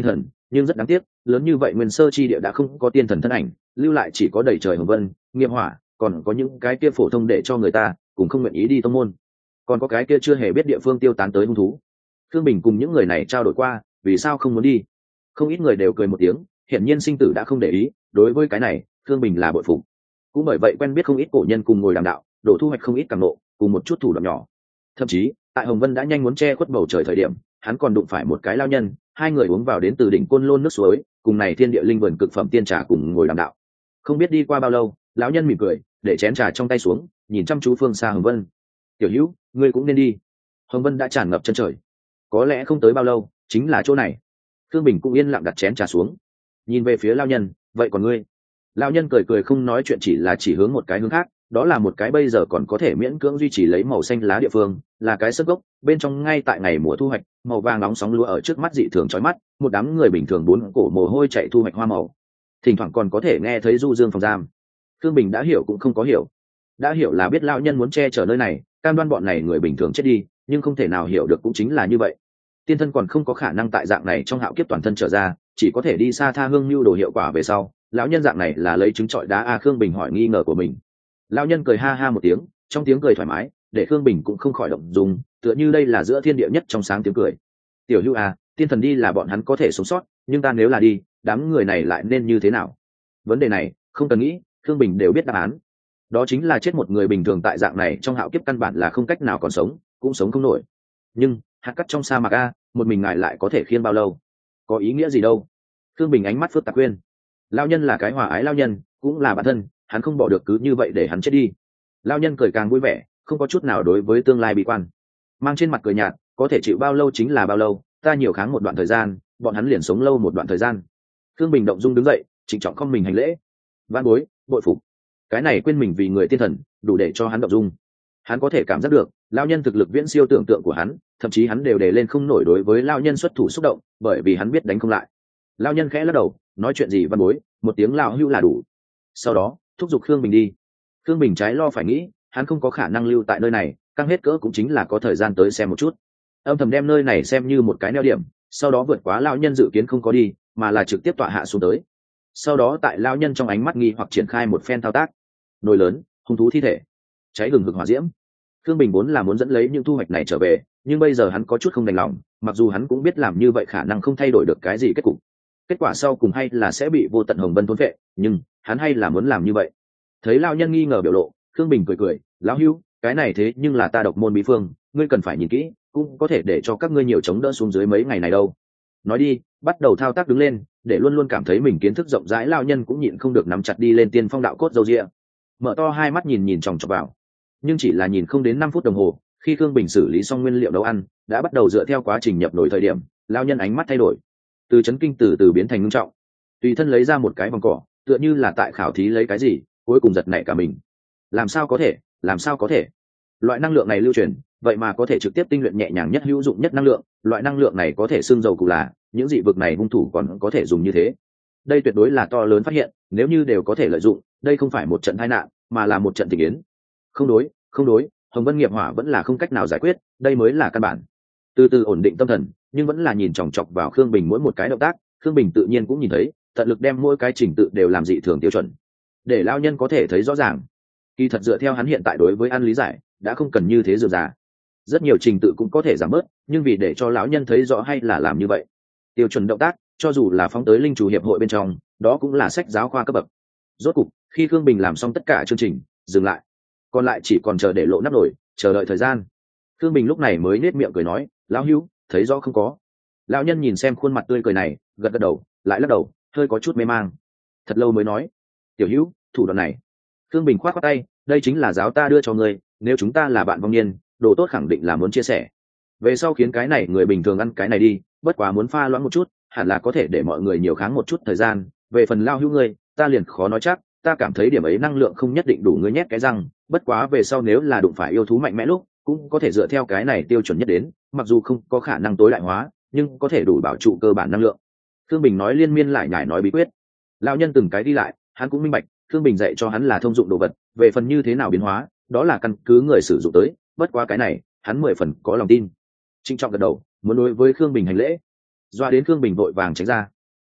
nhưng rất đáng tiếc, lớn như vậy nguyên sơ chi địa đã không có tiên thần thân ảnh, lưu lại chỉ có đầy trời hồng vân, nghiệp hỏa, còn có những cái kia phổ thông để cho người ta cũng không nguyện ý đi tông môn, còn có cái kia chưa hề biết địa phương tiêu tán tới hung thú. Thương Bình cùng những người này trao đổi qua, vì sao không muốn đi? Không ít người đều cười một tiếng, hiển nhiên sinh tử đã không để ý, đối với cái này, Thương Bình là bội phục. Cũng bởi vậy quen biết không ít cổ nhân cùng ngồi đàm đạo, đổ thu hoạch không ít càng nộ, cùng một chút thủ đoạn nhỏ. Thậm chí, tại Hồng Vân đã nhanh muốn che khuất bầu trời thời điểm, hắn còn đụng phải một cái lao nhân, hai người uống vào đến từ đỉnh Côn Lôn nước suối, cùng này thiên địa linh vườn cực phẩm tiên trà cùng ngồi đàm đạo. Không biết đi qua bao lâu, lão nhân mỉm cười, để chén trà trong tay xuống, nhìn chăm chú phương xa Hồng Vân. "Tiểu Hữu, ngươi cũng nên đi." Hồng Vân đã tràn ngập chân trời. Có lẽ không tới bao lâu, chính là chỗ này. Thương Bình cũng yên lặng đặt chén trà xuống, nhìn về phía lão nhân, "Vậy còn ngươi?" Lão nhân cười cười không nói chuyện, chỉ là chỉ hướng một cái hướng khác, đó là một cái bây giờ còn có thể miễn cưỡng duy trì lấy màu xanh lá địa phương, là cái sân gốc, bên trong ngay tại ngày mùa thu hoạch, màu vàng nóng sóng lúa ở trước mắt dị thường chói mắt, một đám người bình thường bốn cổ mồ hôi chạy thu hoạch hoa màu. Thỉnh thoảng còn có thể nghe thấy du dương phòng giam. Thương Bình đã hiểu cũng không có hiểu. Đã hiểu là biết lão nhân muốn che chở nơi này, cam đoan bọn này người bình thường chết đi, nhưng không thể nào hiểu được cũng chính là như vậy. Tiên thân còn không có khả năng tại dạng này trong hạo kiếp toàn thân trở ra, chỉ có thể đi xa tha hương lưu đồ hiệu quả về sau. Lão nhân dạng này là lấy trứng trọi đá a? Khương Bình hỏi nghi ngờ của mình. Lão nhân cười ha ha một tiếng, trong tiếng cười thoải mái, để Khương Bình cũng không khỏi động dung, tựa như đây là giữa thiên địa nhất trong sáng tiếng cười. "Tiểu Hữu à, tiên thần đi là bọn hắn có thể sống sót, nhưng ta nếu là đi, đám người này lại nên như thế nào?" Vấn đề này không cần nghĩ, Khương Bình đều biết đáp án. Đó chính là chết một người bình thường tại dạng này trong hạo kiếp căn bản là không cách nào còn sống, cũng sống không nổi. Nhưng hạt cát trong sa mạc a, một mình ngài lại có thể khiêng bao lâu? Có ý nghĩa gì đâu? Khương Bình ánh mắt phức tạp khuyên. Lão nhân là cái hòa ái lão nhân, cũng là bản thân, hắn không bỏ được cứ như vậy để hắn chết đi. Lão nhân cười càng vui vẻ, không có chút nào đối với tương lai bi quan, mang trên mặt cười nhạt, "Có thể chịu bao lâu chính là bao lâu, ta nhiều kháng một đoạn thời gian, bọn hắn liền sống lâu một đoạn thời gian." Khương Bình động dung đứng dậy, trịnh trọng không mình hành lễ. "Vạn bối, bội phục." Cái này quên mình vì người tiên thần, đủ để cho hắn động dung. Hắn có thể cảm giác được, lão nhân thực lực viễn siêu tưởng tượng của hắn, thậm chí hắn đều đề lên không nổi đối với lão nhân xuất thủ xúc động, bởi vì hắn biết đánh không lại. Lão nhân khẽ lắc đầu, nói chuyện gì văn bối, một tiếng lão hưu là đủ. Sau đó thúc giục Khương Bình đi. Khương Bình trái lo phải nghĩ, hắn không có khả năng lưu tại nơi này, căng hết cỡ cũng chính là có thời gian tới xem một chút, âm thầm đem nơi này xem như một cái neo điểm, sau đó vượt quá lão nhân dự kiến không có đi, mà là trực tiếp tọa hạ xuống tới. Sau đó tại lão nhân trong ánh mắt nghi hoặc triển khai một phen thao tác. Nồi lớn, hung thú thi thể, cháy hừng hực hỏa diễm. Khương Bình vốn là muốn dẫn lấy những thu hoạch này trở về, nhưng bây giờ hắn có chút không đành lòng, mặc dù hắn cũng biết làm như vậy khả năng không thay đổi được cái gì kết cục. Kết quả sau cùng hay là sẽ bị vô tận hồng vân thôn vệ, nhưng hắn hay là muốn làm như vậy. Thấy lão nhân nghi ngờ biểu lộ, Khương Bình cười cười, "Lão hữu, cái này thế nhưng là ta độc môn bí phương, ngươi cần phải nhìn kỹ, cũng có thể để cho các ngươi nhiều chống đỡ xuống dưới mấy ngày này đâu." Nói đi, bắt đầu thao tác đứng lên, để luôn luôn cảm thấy mình kiến thức rộng rãi lão nhân cũng nhịn không được nắm chặt đi lên tiên phong đạo cốt dâu rịa, mở to hai mắt nhìn nhìn chòng chọc vào. Nhưng chỉ là nhìn không đến năm phút đồng hồ, khi Khương Bình xử lý xong nguyên liệu nấu ăn, đã bắt đầu dựa theo quá trình nhập nồi thời điểm, lão nhân ánh mắt thay đổi, từ chấn kinh từ từ biến thành ngưng trọng, tùy thân lấy ra một cái vòng cỏ, tựa như là tại khảo thí lấy cái gì, cuối cùng giật nảy cả mình. Làm sao có thể, làm sao có thể? Loại năng lượng này lưu truyền, vậy mà có thể trực tiếp tinh luyện nhẹ nhàng nhất hữu dụng nhất năng lượng, loại năng lượng này có thể xương dầu cụ là, những dị vực này hung thủ còn có thể dùng như thế. Đây tuyệt đối là to lớn phát hiện, nếu như đều có thể lợi dụng, đây không phải một trận tai nạn, mà là một trận tình yến. Không đối, không đối, Hồng Vân nghiệp hỏa vẫn là không cách nào giải quyết, đây mới là căn bản. Từ từ ổn định tâm thần, nhưng vẫn là nhìn chòng chọc vào Khương Bình mỗi một cái động tác, Khương Bình tự nhiên cũng nhìn thấy, tận lực đem mỗi cái trình tự đều làm dị thường tiêu chuẩn, để lão nhân có thể thấy rõ ràng. Kỳ thật dựa theo hắn hiện tại đối với ăn lý giải, đã không cần như thế dườm già, rất nhiều trình tự cũng có thể giảm bớt, nhưng vì để cho lão nhân thấy rõ hay là làm như vậy. Tiêu chuẩn động tác, cho dù là phóng tới linh chủ hiệp hội bên trong, đó cũng là sách giáo khoa cấp bậc. Rốt cục, khi Khương Bình làm xong tất cả chương trình, dừng lại, còn lại chỉ còn chờ để lộ nắp nổi, chờ đợi thời gian. Khương Bình lúc này mới nết miệng cười nói, "Lão hữu, thấy rõ không có?" Lão nhân nhìn xem khuôn mặt tươi cười này, gật gật đầu, lại lắc đầu, hơi có chút mê mang. Thật lâu mới nói, "Tiểu hữu, thủ đoạn này." Khương Bình khoát khoát tay, "Đây chính là giáo ta đưa cho ngươi, nếu chúng ta là bạn vong niên, đồ tốt khẳng định là muốn chia sẻ. Về sau khiến cái này người bình thường ăn cái này đi, bất quá muốn pha loãng một chút, hẳn là có thể để mọi người nhiều kháng một chút thời gian. Về phần Lão hữu ngươi, ta liền khó nói chắc, ta cảm thấy điểm ấy năng lượng không nhất định đủ ngươi nhét cái răng, bất quá về sau nếu là đụng phải yêu thú mạnh mẽ lúc, cũng có thể dựa theo cái này tiêu chuẩn nhất đến, mặc dù không có khả năng tối đại hóa, nhưng có thể đủ bảo trụ cơ bản năng lượng." Khương Bình nói liên miên lại nhải nói bí quyết. Lão nhân từng cái đi lại, hắn cũng minh bạch, Khương Bình dạy cho hắn là thông dụng đồ vật, về phần như thế nào biến hóa, đó là căn cứ người sử dụng tới, bất quá cái này, hắn mười phần có lòng tin. Trinh trọng gật đầu, muốn đối với Khương Bình hành lễ, doa đến Khương Bình vội vàng tránh ra.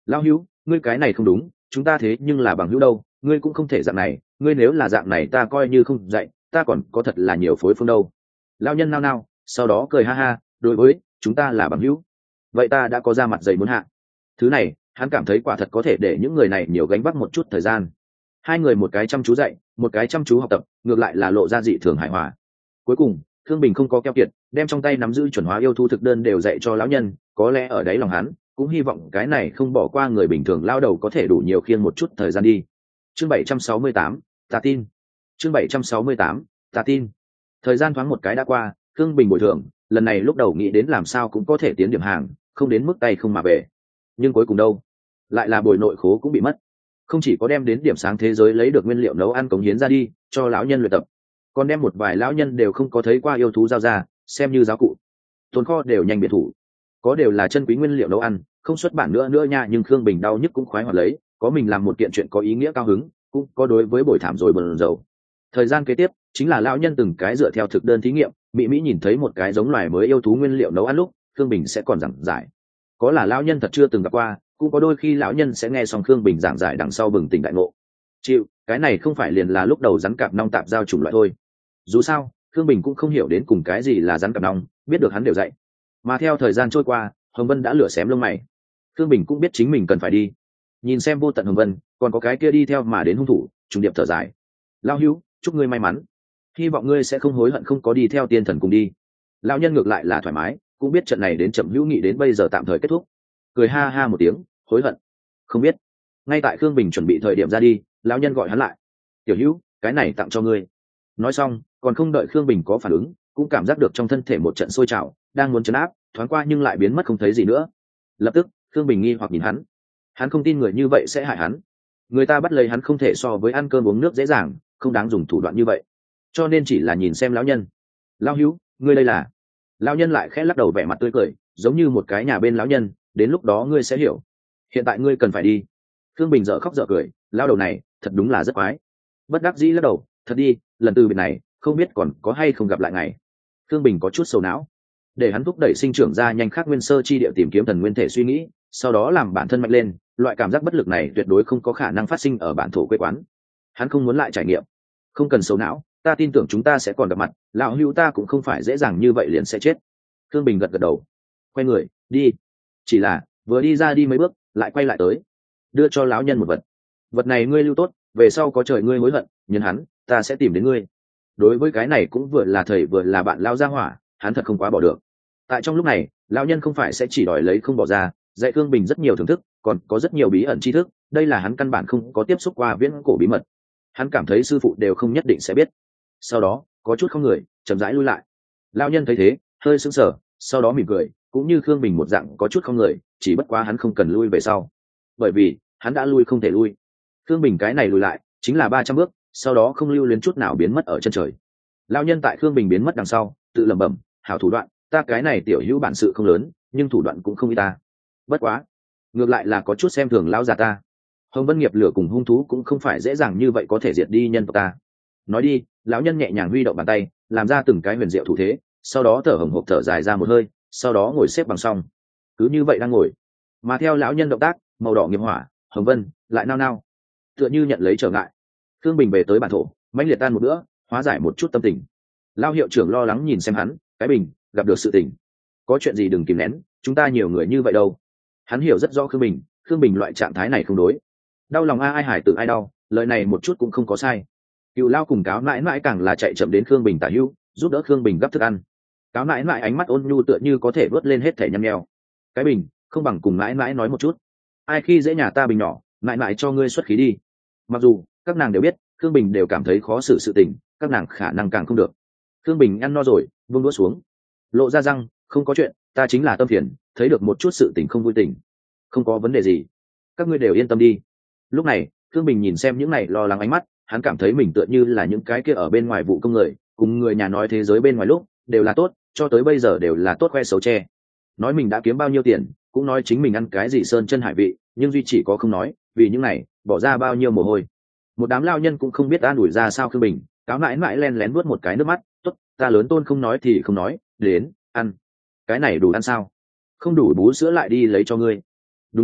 Lão hữu, ngươi cái này không đúng, chúng ta thế nhưng là bằng hữu đâu, ngươi cũng không thể dạng này, ngươi nếu là dạng này ta coi như không dạy, ta còn có thật là nhiều phối phương đâu. Lão nhân nao nao, sau đó cười ha ha, đối với chúng ta là bằng hữu, vậy ta đã có ra mặt dày muốn hạ. Thứ này hắn cảm thấy quả thật có thể để những người này nhiều gánh vác một chút thời gian. Hai người một cái chăm chú dạy, một cái chăm chú học tập, ngược lại là lộ ra dị thường hài hòa. Cuối cùng Thương Bình không có keo kiệt, đem trong tay nắm giữ chuẩn hóa yêu thú thực đơn đều dạy cho lão nhân, có lẽ ở đấy lòng hắn cũng hy vọng cái này không bỏ qua người bình thường lao đầu có thể đủ nhiều khiêng một chút thời gian đi. Chương bảy trăm sáu mươi tám, ta tin. Chương bảy trăm sáu mươi tám, ta tin. Thời gian thoáng một cái đã qua, Thương Bình bồi thường, lần này lúc đầu nghĩ đến làm sao cũng có thể tiến điểm hàng, không đến mức tay không mà về. Nhưng cuối cùng đâu, lại là bồi nội khố cũng bị mất. Không chỉ có đem đến điểm sáng thế giới lấy được nguyên liệu nấu ăn cống hiến ra đi cho lão nhân luyện tập, còn đem một vài lão nhân đều không có thấy qua yêu thú giao ra xem như giáo cụ. Tồn kho đều nhanh biệt thủ, có đều là chân quý nguyên liệu nấu ăn, không xuất bản nữa nữa nha. Nhưng Khương Bình đau nhức cũng khoái hoạt lấy, có mình làm một kiện chuyện có ý nghĩa cao hứng, cũng có đối với bồi thảm rồi bần dầu. Thời gian kế tiếp chính là lão nhân từng cái dựa theo thực đơn thí nghiệm, mỹ mỹ nhìn thấy một cái giống loài mới yêu thú nguyên liệu nấu ăn lúc Khương Bình sẽ còn giảng giải. Có là lão nhân thật chưa từng gặp qua, cũng có đôi khi lão nhân sẽ nghe xong Khương Bình giảng giải đằng sau bừng tỉnh đại ngộ. Chịu, cái này không phải liền là lúc đầu rắn cạp nong tạp giao chủng loại thôi. Dù sao Khương Bình cũng không hiểu đến cùng cái gì là rắn cạp nong, biết được hắn đều dạy. Mà theo thời gian trôi qua, Hồng Vân đã lửa xém lông mày. Khương Bình cũng biết chính mình cần phải đi nhìn xem vô tận Hồng Vân, còn có cái kia đi theo mà đến hung thủ, trùng điệp thở dài. Lão hữu, chúc ngươi may mắn, hy vọng ngươi sẽ không hối hận không có đi theo tiên thần cùng đi. Lão nhân ngược lại là thoải mái, cũng biết trận này đến chậm hữu nghị đến bây giờ tạm thời kết thúc, cười ha ha một tiếng. Hối hận? Không biết. Ngay tại Khương Bình chuẩn bị thời điểm ra đi, lão nhân gọi hắn lại. Tiểu hữu, cái này tặng cho ngươi. Nói xong còn không đợi Khương Bình có phản ứng, cũng cảm giác được trong thân thể một trận sôi trào, đang muốn trấn áp, thoáng qua nhưng lại biến mất không thấy gì nữa. Lập tức Khương Bình nghi hoặc nhìn hắn, hắn không tin người như vậy sẽ hại hắn. Người ta bắt lấy hắn không thể so với ăn cơm uống nước dễ dàng, không đáng dùng thủ đoạn như vậy, cho nên chỉ là nhìn xem lão nhân. Lão hữu, ngươi đây là? Lão nhân lại khẽ lắc đầu, vẻ mặt tươi cười, giống như một cái nhà bên lão nhân, đến lúc đó ngươi sẽ hiểu, hiện tại ngươi cần phải đi. Khương Bình dở khóc dở cười, lao đầu này thật đúng là rất quái. Bất đắc dĩ lắc đầu, thật đi, lần từ biệt này không biết còn có hay không gặp lại ngày. Khương Bình có chút sầu não, để hắn thúc đẩy sinh trưởng ra nhanh khắc nguyên sơ chi địa tìm kiếm thần nguyên thể suy nghĩ, sau đó làm bản thân mạnh lên. Loại cảm giác bất lực này tuyệt đối không có khả năng phát sinh ở bản thổ quê quán, hắn không muốn lại trải nghiệm. Không cần sầu não, ta tin tưởng chúng ta sẽ còn gặp mặt, lão hữu ta cũng không phải dễ dàng như vậy liền sẽ chết. Khương Bình gật gật đầu, quay người đi. Chỉ là vừa đi ra đi mấy bước lại quay lại tới, đưa cho lão nhân một vật. Vật này ngươi lưu tốt, về sau có trời ngươi hối hận nhân hắn, ta sẽ tìm đến ngươi. Đối với cái này cũng vừa là thầy vừa là bạn lao gia hỏa, hắn thật không quá bỏ được. Tại trong lúc này lão nhân không phải sẽ chỉ đòi lấy không bỏ ra, dạy Khương Bình rất nhiều thưởng thức, còn có rất nhiều bí ẩn tri thức, đây là hắn căn bản không có tiếp xúc qua viễn cổ bí mật, hắn cảm thấy sư phụ đều không nhất định sẽ biết. Sau đó có chút không người chậm rãi lui lại. Lão nhân thấy thế hơi sững sờ, sau đó mỉm cười, cũng như Khương Bình một dạng có chút không người, chỉ bất quá hắn không cần lui về sau, bởi vì hắn đã lui không thể lui. Khương Bình cái này lùi lại chính là ba trăm bước, sau đó không lưu luyến chút nào biến mất ở chân trời. Lão nhân tại Khương Bình biến mất đằng sau tự lẩm bẩm, hảo thủ đoạn, ta cái này tiểu hữu bản sự không lớn, nhưng thủ đoạn cũng không ít ta. Bất quá ngược lại là có chút xem thường lão già ta. Hồng Vân nghiệp lửa cùng hung thú cũng không phải dễ dàng như vậy có thể diệt đi nhân tộc ta. Nói đi, lão nhân nhẹ nhàng huy động bàn tay, làm ra từng cái huyền diệu thủ thế, sau đó thở hổn hộc thở dài ra một hơi, sau đó ngồi xếp bằng xong. Cứ như vậy đang ngồi, mà theo lão nhân động tác, màu đỏ nghiệp hỏa Hồng Vân lại nao nao, tựa như nhận lấy trở ngại. Khương Bình về tới bản thổ, mãnh liệt tan một bữa, hóa giải một chút tâm tình. Lao hiệu trưởng lo lắng nhìn xem hắn, cái Bình gặp được sự tình, có chuyện gì đừng kìm nén, chúng ta nhiều người như vậy đâu. Hắn hiểu rất rõ Khương Bình, Khương Bình loại trạng thái này không đối. Đau lòng a ai hải tự ai đau, lời này một chút cũng không có sai. Cựu Lao cùng cáo mãi mãi càng là chạy chậm đến Khương Bình tả hữu, giúp đỡ Khương Bình gấp thức ăn. Cáo mãi mãi ánh mắt ôn nhu tựa như có thể vớt lên hết thể nhăn nheo. Cái Bình không bằng cùng mãi mãi nói một chút, ai khi dễ nhà ta Bình nhỏ, mãi mãi cho ngươi xuất khí đi. Mặc dù các nàng đều biết Khương Bình đều cảm thấy khó xử sự tình, các nàng khả năng càng không được. Khương Bình ăn no rồi buông đũa xuống, lộ ra răng, không có chuyện, ta chính là tâm phiền, thấy được một chút sự tình không vui tình, không có vấn đề gì, các ngươi đều yên tâm đi. Lúc này Khương Bình nhìn xem những này lo lắng ánh mắt, hắn cảm thấy mình tựa như là những cái kia ở bên ngoài vụ công người, cùng người nhà nói thế giới bên ngoài lúc đều là tốt, cho tới bây giờ đều là tốt khoe xấu che, nói mình đã kiếm bao nhiêu tiền, cũng nói chính mình ăn cái gì sơn chân hải vị, nhưng duy chỉ có không nói vì những này bỏ ra bao nhiêu mồ hôi. Một đám lao nhân cũng không biết an ủi ra sao Khương Bình. Cáo mãi mãi len lén nuốt một cái nước mắt, tốt, ta lớn tôn không nói thì không nói, đến ăn. Cái này đủ ăn sao? Không đủ bú sữa lại đi lấy cho ngươi. Đúng rồi,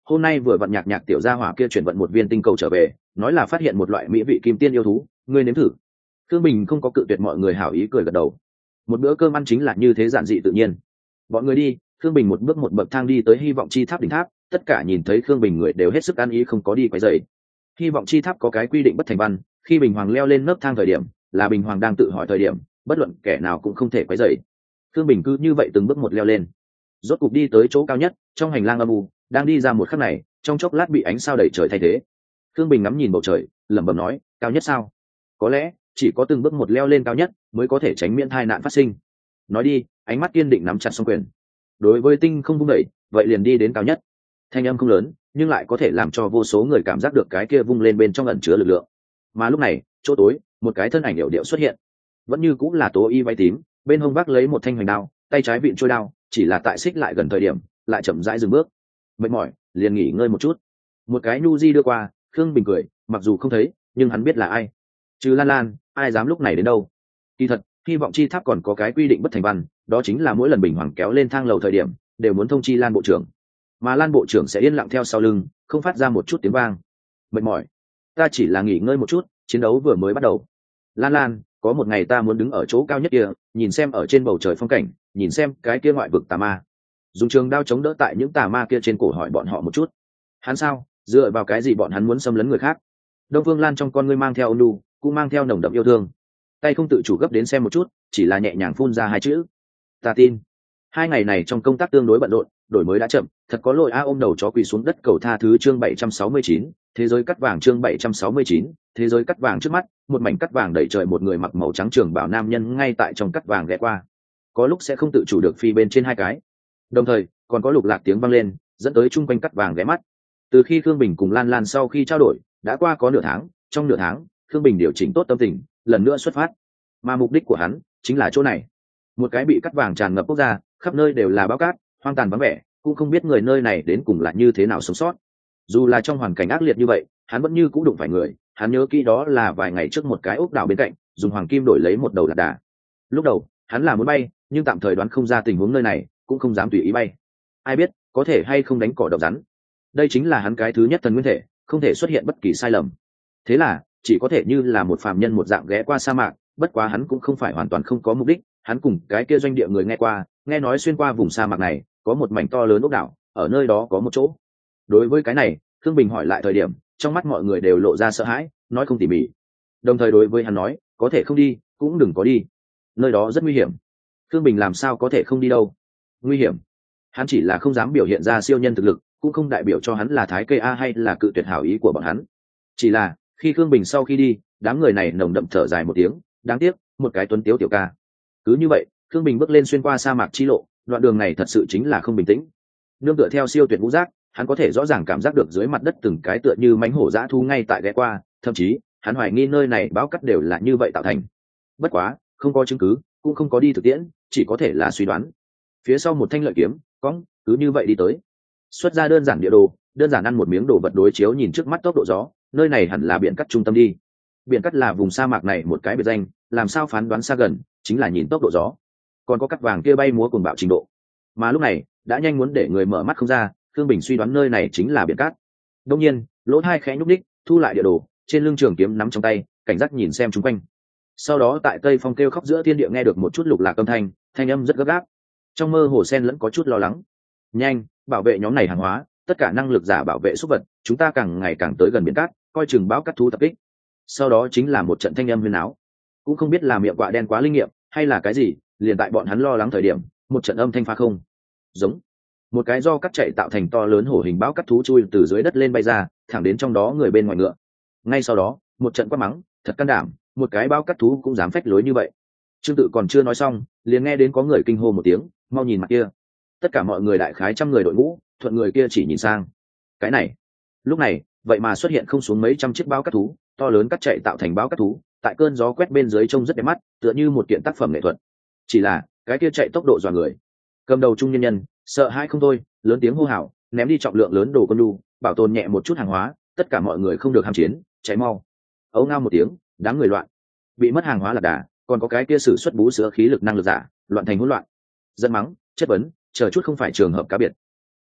hôm nay vừa vặn nhạc nhạc tiểu gia hỏa kia chuyển vận một viên tinh cầu trở về, nói là phát hiện một loại mỹ vị kim tiên yêu thú, ngươi nếm thử. Thương Bình không có cự tuyệt mọi người hảo ý cười gật đầu. Một bữa cơm ăn chính là như thế giản dị tự nhiên. Bọn người đi, Thương Bình một bước một bậc thang đi tới hy vọng chi tháp đỉnh tháp, tất cả nhìn thấy Thương Bình người đều hết sức ăn ý không có đi quấy rầy. Hy vọng chi tháp có cái quy định bất thành văn, khi Bình Hoàng leo lên nấc thang thời điểm, là Bình Hoàng đang tự hỏi thời điểm, bất luận kẻ nào cũng không thể quấy rầy. Thương Bình cứ như vậy từng bước một leo lên, rốt cục đi tới chỗ cao nhất, trong hành lang âm u, đang đi ra một khắc này, trong chốc lát bị ánh sao đầy trời thay thế. Thương Bình ngắm nhìn bầu trời, lẩm bẩm nói, cao nhất sao? Có lẽ chỉ có từng bước một leo lên cao nhất mới có thể tránh miễn tai nạn phát sinh. Nói đi, ánh mắt kiên định nắm chặt song quyền. Đối với tinh không vung đẩy, vậy liền đi đến cao nhất. Thanh âm không lớn, nhưng lại có thể làm cho vô số người cảm giác được cái kia vung lên bên trong ẩn chứa lực lượng. Mà lúc này, chỗ tối, một cái thân ảnh hiệu điệu xuất hiện. Vẫn như cũng là Tố Y váy tím, bên hông vác lấy một thanh hoành đao, tay trái vịn trôi đao, chỉ là tại xích lại gần thời điểm, lại chậm rãi dừng bước. Mệt mỏi, liền nghỉ ngơi một chút. Một cái nu di đưa qua, Khương Bình cười, mặc dù không thấy, nhưng hắn biết là ai. Trừ Lan Lan, ai dám lúc này đến đâu? Kỳ thật, hy vọng chi tháp còn có cái quy định bất thành văn, đó chính là mỗi lần Bình Hoàng kéo lên thang lầu thời điểm, đều muốn thông chi Lan bộ trưởng, mà Lan bộ trưởng sẽ yên lặng theo sau lưng, không phát ra một chút tiếng vang. Mệt mỏi, ta chỉ là nghỉ ngơi một chút, chiến đấu vừa mới bắt đầu. Lan Lan, có một ngày ta muốn đứng ở chỗ cao nhất kia, nhìn xem ở trên bầu trời phong cảnh, nhìn xem cái kia ngoại vực tà ma. Dùng trường đao chống đỡ tại những tà ma kia trên cổ, hỏi bọn họ một chút. Hắn sao? Dựa vào cái gì bọn hắn muốn xâm lấn người khác? Đông Phương Lan trong con ngươi mang theo ôn nhu, cũng mang theo nồng đậm yêu thương. Tay không tự chủ gấp đến xem một chút, chỉ là nhẹ nhàng phun ra hai chữ: ta tin. Hai ngày này trong công tác tương đối bận rộn, đổi mới đã chậm, thật có lỗi a. Ôm đầu chó quỳ xuống đất cầu tha thứ. Chương bảy trăm sáu mươi chín, thế giới cắt vàng. Chương bảy trăm sáu mươi chín, thế giới cắt vàng. Trước mắt, một mảnh cắt vàng đầy trời, một người mặc màu trắng trường bào nam nhân ngay tại trong cắt vàng ghé qua, có lúc sẽ không tự chủ được phi bên trên hai cái, đồng thời còn có lục lạc tiếng vang lên, dẫn tới chung quanh cắt vàng ghé mắt. Từ khi Khương Bình cùng Lan Lan sau khi trao đổi, đã qua có nửa tháng, trong nửa tháng, Khương Bình điều chỉnh tốt tâm tình, lần nữa xuất phát, mà mục đích của hắn chính là chỗ này, một cái bị cắt vàng tràn ngập quốc gia, khắp nơi đều là bão cát, hoang tàn vắng vẻ, cũng không biết người nơi này đến cùng là như thế nào sống sót. Dù là trong hoàn cảnh ác liệt như vậy, hắn vẫn như cũ đụng phải người. Hắn nhớ kỹ đó là vài ngày trước một cái ốc đảo bên cạnh, dùng hoàng kim đổi lấy một đầu lạc đà. Lúc đầu hắn là muốn bay, nhưng tạm thời đoán không ra tình huống nơi này, cũng không dám tùy ý bay. Ai biết có thể hay không đánh cỏ độc rắn. Đây chính là hắn cái thứ nhất thần nguyên thể, không thể xuất hiện bất kỳ sai lầm. Thế là chỉ có thể như là một phàm nhân một dạng ghé qua sa mạc. Bất quá hắn cũng không phải hoàn toàn không có mục đích. Hắn cùng cái kia doanh địa người nghe qua, nghe nói xuyên qua vùng sa mạc này có một mảnh to lớn ốc đảo, ở nơi đó có một chỗ. Đối với cái này, Thương Bình hỏi lại thời điểm, trong mắt mọi người đều lộ ra sợ hãi, nói không tỉ mỉ. Đồng thời đối với hắn nói, có thể không đi, cũng đừng có đi, nơi đó rất nguy hiểm. Thương Bình làm sao có thể không đi đâu? Nguy hiểm? Hắn chỉ là không dám biểu hiện ra siêu nhân thực lực, cũng không đại biểu cho hắn là thái cây a hay là cự tuyệt hảo ý của bọn hắn. Chỉ là khi Thương Bình sau khi đi, đám người này nồng đậm thở dài một tiếng, đáng tiếc, một cái tuấn tiếu tiểu ca. Cứ như vậy, Thương Bình bước lên xuyên qua sa mạc chi lộ, đoạn đường này thật sự chính là không bình tĩnh. Nương tựa theo siêu tuyệt ngũ giác, hắn có thể rõ ràng cảm giác được dưới mặt đất từng cái tựa như mánh hổ dã thu ngay tại ghé qua, thậm chí hắn hoài nghi nơi này bão cắt đều là như vậy tạo thành. Bất quá không có chứng cứ, cũng không có đi thực tiễn, chỉ có thể là suy đoán. Phía sau một thanh lợi kiếm cõng, cứ như vậy đi tới, xuất ra đơn giản địa đồ, đơn giản ăn một miếng đồ vật đối chiếu nhìn trước mắt tốc độ gió, nơi này hẳn là biển cắt trung tâm đi. Biển cắt là vùng sa mạc này một cái biệt danh, làm sao phán đoán xa gần, chính là nhìn tốc độ gió, còn có cắt vàng kia bay múa cuồng bạo trình độ. Mà lúc này đã nhanh muốn để người mở mắt không ra, Thương Bình suy đoán nơi này chính là biển cát. Đông nhiên, lỗ hai khẽ nhúc đích, thu lại địa đồ, trên lưng trường kiếm nắm trong tay, cảnh giác nhìn xem chúng quanh. Sau đó tại cây phong kêu khóc giữa thiên địa nghe được một chút lục lạc âm thanh, thanh âm rất gấp gáp. Trong mơ hồ sen lẫn có chút lo lắng. Nhanh, bảo vệ nhóm này hàng hóa, tất cả năng lực giả bảo vệ súc vật, chúng ta càng ngày càng tới gần biển cát, coi chừng bão cát thú tập kích. Sau đó chính là một trận thanh âm huyên áo, cũng không biết là miệng quạ đen quá linh nghiệm hay là cái gì, liền tại bọn hắn lo lắng thời điểm, một trận âm thanh phá không. Giống một cái do cắt chạy tạo thành to lớn hổ hình bão cắt thú chui từ dưới đất lên bay ra, thẳng đến trong đó người bên ngoài ngựa. Ngay sau đó một trận quát mắng, thật can đảm, một cái bão cắt thú cũng dám phách lối như vậy. Trương Tự còn chưa nói xong, liền nghe đến có người kinh hô một tiếng, mau nhìn mặt kia. Tất cả mọi người đại khái trăm người đội ngũ thuận người kia chỉ nhìn sang. Cái này lúc này vậy mà xuất hiện không xuống mấy trăm chiếc bão cắt thú, to lớn cắt chạy tạo thành bão cắt thú, tại cơn gió quét bên dưới trông rất đẹp mắt, tựa như một kiện tác phẩm nghệ thuật. Chỉ là cái kia chạy tốc độ dọa người. Cầm đầu trung nhân nhân sợ hãi không thôi, lớn tiếng hô hào, ném đi trọng lượng lớn đồ con đu, bảo tồn nhẹ một chút hàng hóa, tất cả mọi người không được ham chiến, cháy mau. Ấu ngao một tiếng, đám người loạn, bị mất hàng hóa là đà, còn có cái kia sử xuất bú sữa khí lực năng lực giả, loạn thành hỗn loạn, giận mắng, chất vấn, chờ chút không phải trường hợp cá biệt.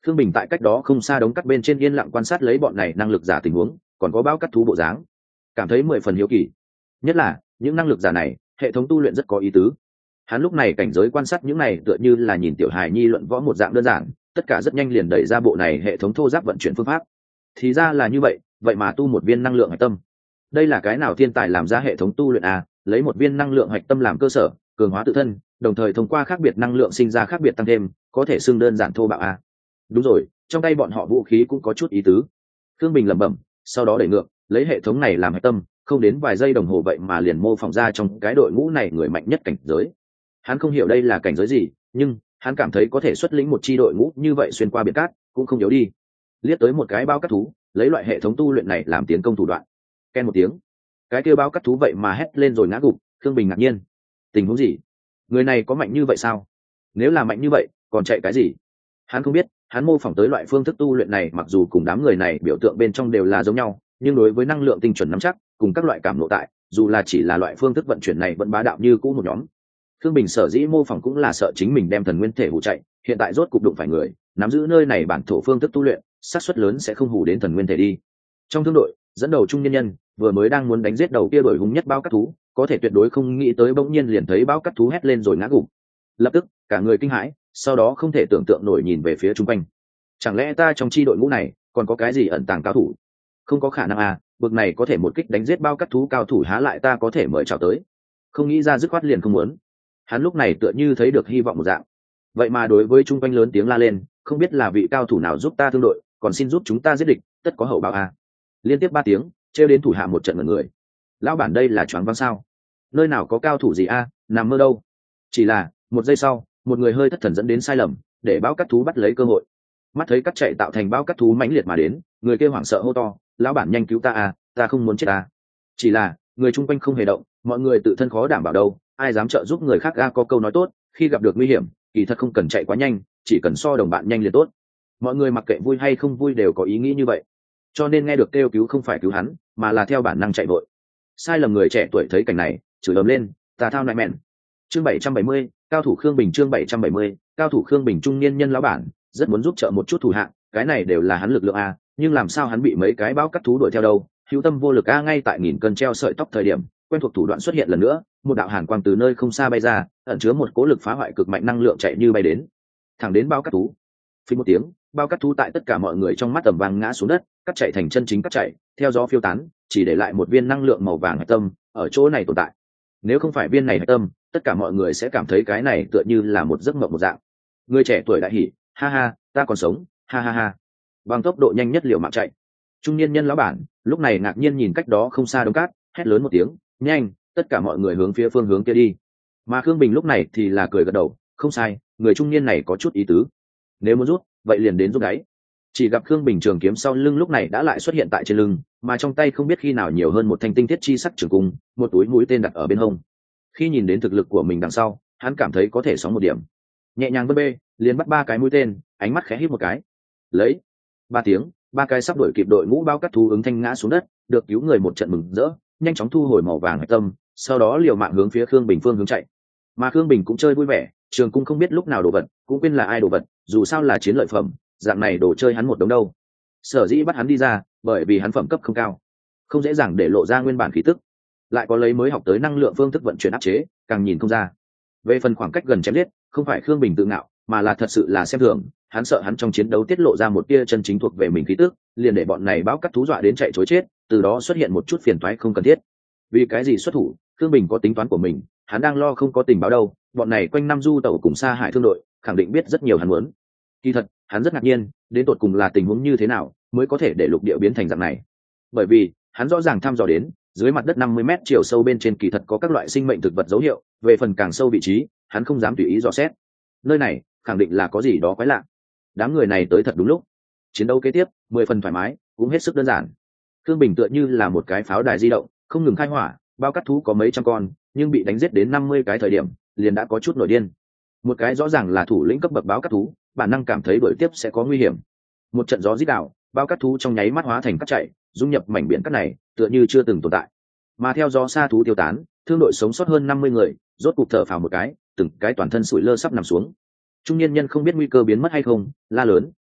Khương Bình tại cách đó không xa đống cắt bên trên yên lặng quan sát lấy bọn này năng lực giả tình huống, còn có bao cắt thú bộ dáng, cảm thấy mười phần hiếu kỳ. Nhất là những năng lực giả này, hệ thống tu luyện rất có ý tứ. Hắn lúc này cảnh giới quan sát những này tựa như là nhìn tiểu hài nhi luận võ một dạng đơn giản, tất cả rất nhanh liền đẩy ra bộ này hệ thống thô giáp vận chuyển phương pháp. Thì ra là như vậy, vậy mà tu một viên năng lượng hạch tâm. Đây là cái nào thiên tài làm ra hệ thống tu luyện à, lấy một viên năng lượng hạch tâm làm cơ sở, cường hóa tự thân, đồng thời thông qua khác biệt năng lượng sinh ra khác biệt tăng thêm, có thể xưng đơn giản thô bạo à. Đúng rồi, trong tay bọn họ vũ khí cũng có chút ý tứ. Thương Bình lẩm bẩm, sau đó đẩy ngược, lấy hệ thống này làm hạch tâm, không đến vài giây đồng hồ vậy mà liền mô phỏng ra trong cái đội ngũ này người mạnh nhất cảnh giới. Hắn không hiểu đây là cảnh giới gì, nhưng hắn cảm thấy có thể xuất lĩnh một chi đội ngũ như vậy xuyên qua biển cát, cũng không yếu đi. Liếc tới một cái bao cắt thú, lấy loại hệ thống tu luyện này làm tiến công thủ đoạn. Ken một tiếng, cái kia bao cắt thú vậy mà hét lên rồi ngã gục. Thương Bình ngạc nhiên, tình huống gì? Người này có mạnh như vậy sao? Nếu là mạnh như vậy, còn chạy cái gì? Hắn không biết, hắn mô phỏng tới loại phương thức tu luyện này mặc dù cùng đám người này biểu tượng bên trong đều là giống nhau, nhưng đối với năng lượng tinh chuẩn nắm chắc, cùng các loại cảm nội tại, dù là chỉ là loại phương thức vận chuyển này vẫn bá đạo như cũ một nhóm. Thương Bình sở dĩ mô phỏng cũng là sợ chính mình đem thần nguyên thể hù chạy, hiện tại rốt cục đụng phải người, nắm giữ nơi này bản thổ phương thức tu luyện, xác suất lớn sẽ không hù đến thần nguyên thể đi. Trong thương đội, dẫn đầu trung nhân nhân vừa mới đang muốn đánh giết đầu kia đổi hung nhất bao cắt thú, có thể tuyệt đối không nghĩ tới bỗng nhiên liền thấy bao cắt thú hét lên rồi ngã gục. Lập tức, cả người kinh hãi, sau đó không thể tưởng tượng nổi nhìn về phía chung quanh. Chẳng lẽ ta trong chi đội ngũ này còn có cái gì ẩn tàng cao thủ? Không có khả năng à, bực này có thể một kích đánh giết bao cắt thú cao thủ há lại ta có thể mời chào tới. Không nghĩ ra dứt khoát liền không muốn. Hắn lúc này tựa như thấy được hy vọng một dạng. Vậy mà đối với chung quanh lớn tiếng la lên, không biết là vị cao thủ nào giúp ta thương đội, còn xin giúp chúng ta giết địch, tất có hậu báo à. Liên tiếp ba tiếng, trêu đến thủ hạ một trận mọi người. Lão bản đây là choáng váng sao? Nơi nào có cao thủ gì a, à, nằm mơ đâu. Chỉ là một giây sau, một người hơi thất thần dẫn đến sai lầm, để bao cắt thú bắt lấy cơ hội. Mắt thấy cắt chạy tạo thành bao cắt thú mãnh liệt mà đến, người kia hoảng sợ hô to, lão bản nhanh cứu ta à, ta không muốn chết à. Chỉ là người chung quanh không hề động, mọi người tự thân khó đảm bảo đâu, ai dám trợ giúp người khác a, có câu nói tốt, khi gặp được nguy hiểm, kỳ thật không cần chạy quá nhanh, chỉ cần so đồng bạn nhanh liền tốt. Mọi người mặc kệ vui hay không vui đều có ý nghĩ như vậy, cho nên nghe được kêu cứu không phải cứu hắn, mà là theo bản năng chạy vội. Sai lầm người trẻ tuổi thấy cảnh này, chửi ầm lên, tà thao nại mẹn. Chương bảy trăm bảy mươi, cao thủ Khương Bình. Chương bảy trăm bảy mươi, cao thủ Khương Bình. Trung niên nhân lão bản rất muốn giúp trợ một chút thủ hạng, cái này đều là hắn lực lượng a, nhưng làm sao hắn bị mấy cái báo cắt thú đuổi theo đâu, hữu tâm vô lực a. Ngay tại nghìn cân treo sợi tóc thời điểm, quen thuộc thủ đoạn xuất hiện lần nữa, một đạo hàn quang từ nơi không xa bay ra, ẩn chứa một cố lực phá hoại cực mạnh năng lượng chạy như bay đến, thẳng đến bao cắt thú. Phí một tiếng, bao cắt thú tại tất cả mọi người trong mắt tầm vàng ngã xuống đất, cắt chạy thành chân chính cắt chạy, theo gió phiêu tán, chỉ để lại một viên năng lượng màu vàng hạch tâm ở chỗ này tồn tại. Nếu không phải viên này hạch tâm, tất cả mọi người sẽ cảm thấy cái này tựa như là một giấc mộng một dạng. Người trẻ tuổi đại hỉ, ha ha, ta còn sống, ha ha ha. Bằng tốc độ nhanh nhất liều mạng chạy. Trung niên nhân lão bản lúc này ngạc nhiên nhìn cách đó không xa đống cát, hét lớn một tiếng, nhanh, tất cả mọi người hướng phía phương hướng kia đi. Mà Khương Bình lúc này thì là cười gật đầu, không sai, người trung niên này có chút ý tứ. Nếu muốn rút, vậy liền đến rút đáy. Chỉ gặp Khương Bình trường kiếm sau lưng lúc này đã lại xuất hiện tại trên lưng, mà trong tay không biết khi nào nhiều hơn một thanh tinh thiết chi sắc trường cung, một túi mũi tên đặt ở bên hông. Khi nhìn đến thực lực của mình đằng sau, hắn cảm thấy có thể xóng một điểm. Nhẹ nhàng vân bê, liền bắt ba cái mũi tên, ánh mắt khẽ hít một cái. Lấy ba tiếng, ba cái sắp đuổi kịp đội ngũ bao cắt thú ứng thanh ngã xuống đất, được cứu người một trận mừng rỡ, nhanh chóng thu hồi màu vàng hạch tâm, sau đó liều mạng hướng phía Khương Bình phương hướng chạy. Mà Khương Bình cũng chơi vui vẻ, trường cung không biết lúc nào đồ vật, cũng quên là ai đồ vật, dù sao là chiến lợi phẩm, dạng này đồ chơi hắn một đống đâu. Sở dĩ bắt hắn đi ra, bởi vì hắn phẩm cấp không cao, không dễ dàng để lộ ra nguyên bản khí tức, lại có lấy mới học tới năng lượng phương thức vận chuyển áp chế, càng nhìn không ra. Về phần khoảng cách gần chém giết, không phải Khương Bình tự ngạo, mà là thật sự là xem thường, hắn sợ hắn trong chiến đấu tiết lộ ra một tia chân chính thuộc về mình khí tức, liền để bọn này báo cắt thú dọa đến chạy trối chết, từ đó xuất hiện một chút phiền toái không cần thiết. Vì cái gì xuất thủ, Khương Bình có tính toán của mình, hắn đang lo không có tình báo đâu, bọn này quanh năm du tẩu cùng xa hải thương đội, khẳng định biết rất nhiều hắn muốn. Kỳ thật, hắn rất ngạc nhiên, đến tột cùng là tình huống như thế nào mới có thể để lục địa biến thành dạng này. Bởi vì, hắn rõ ràng thăm dò đến, dưới mặt đất năm mươi mét chiều sâu bên trên kỳ thật có các loại sinh mệnh thực vật dấu hiệu, về phần càng sâu vị trí, hắn không dám tùy ý dò xét. Nơi này, khẳng định là có gì đó quái lạ. Đám người này tới thật đúng lúc. Chiến đấu kế tiếp, mười phần thoải mái, cũng hết sức đơn giản. Khương Bình tựa như là một cái pháo đài di động, không ngừng khai hỏa, bao cắt thú có mấy trăm con, nhưng bị đánh giết đến năm mươi cái thời điểm, liền đã có chút nổi điên. Một cái rõ ràng là thủ lĩnh cấp bậc báo cắt thú, bản năng cảm thấy đuổi tiếp sẽ có nguy hiểm. Một trận gió rít đạo, bao cắt thú trong nháy mắt hóa thành cát chạy, dung nhập mảnh biển cát này, tựa như chưa từng tồn tại. Mà theo gió xa thú tiêu tán, thương đội sống sót hơn năm mươi người, rốt cục thở phào một cái, từng cái toàn thân sủi lơ sắp nằm xuống. Trung niên nhân không biết nguy cơ biến mất hay không, la lớn,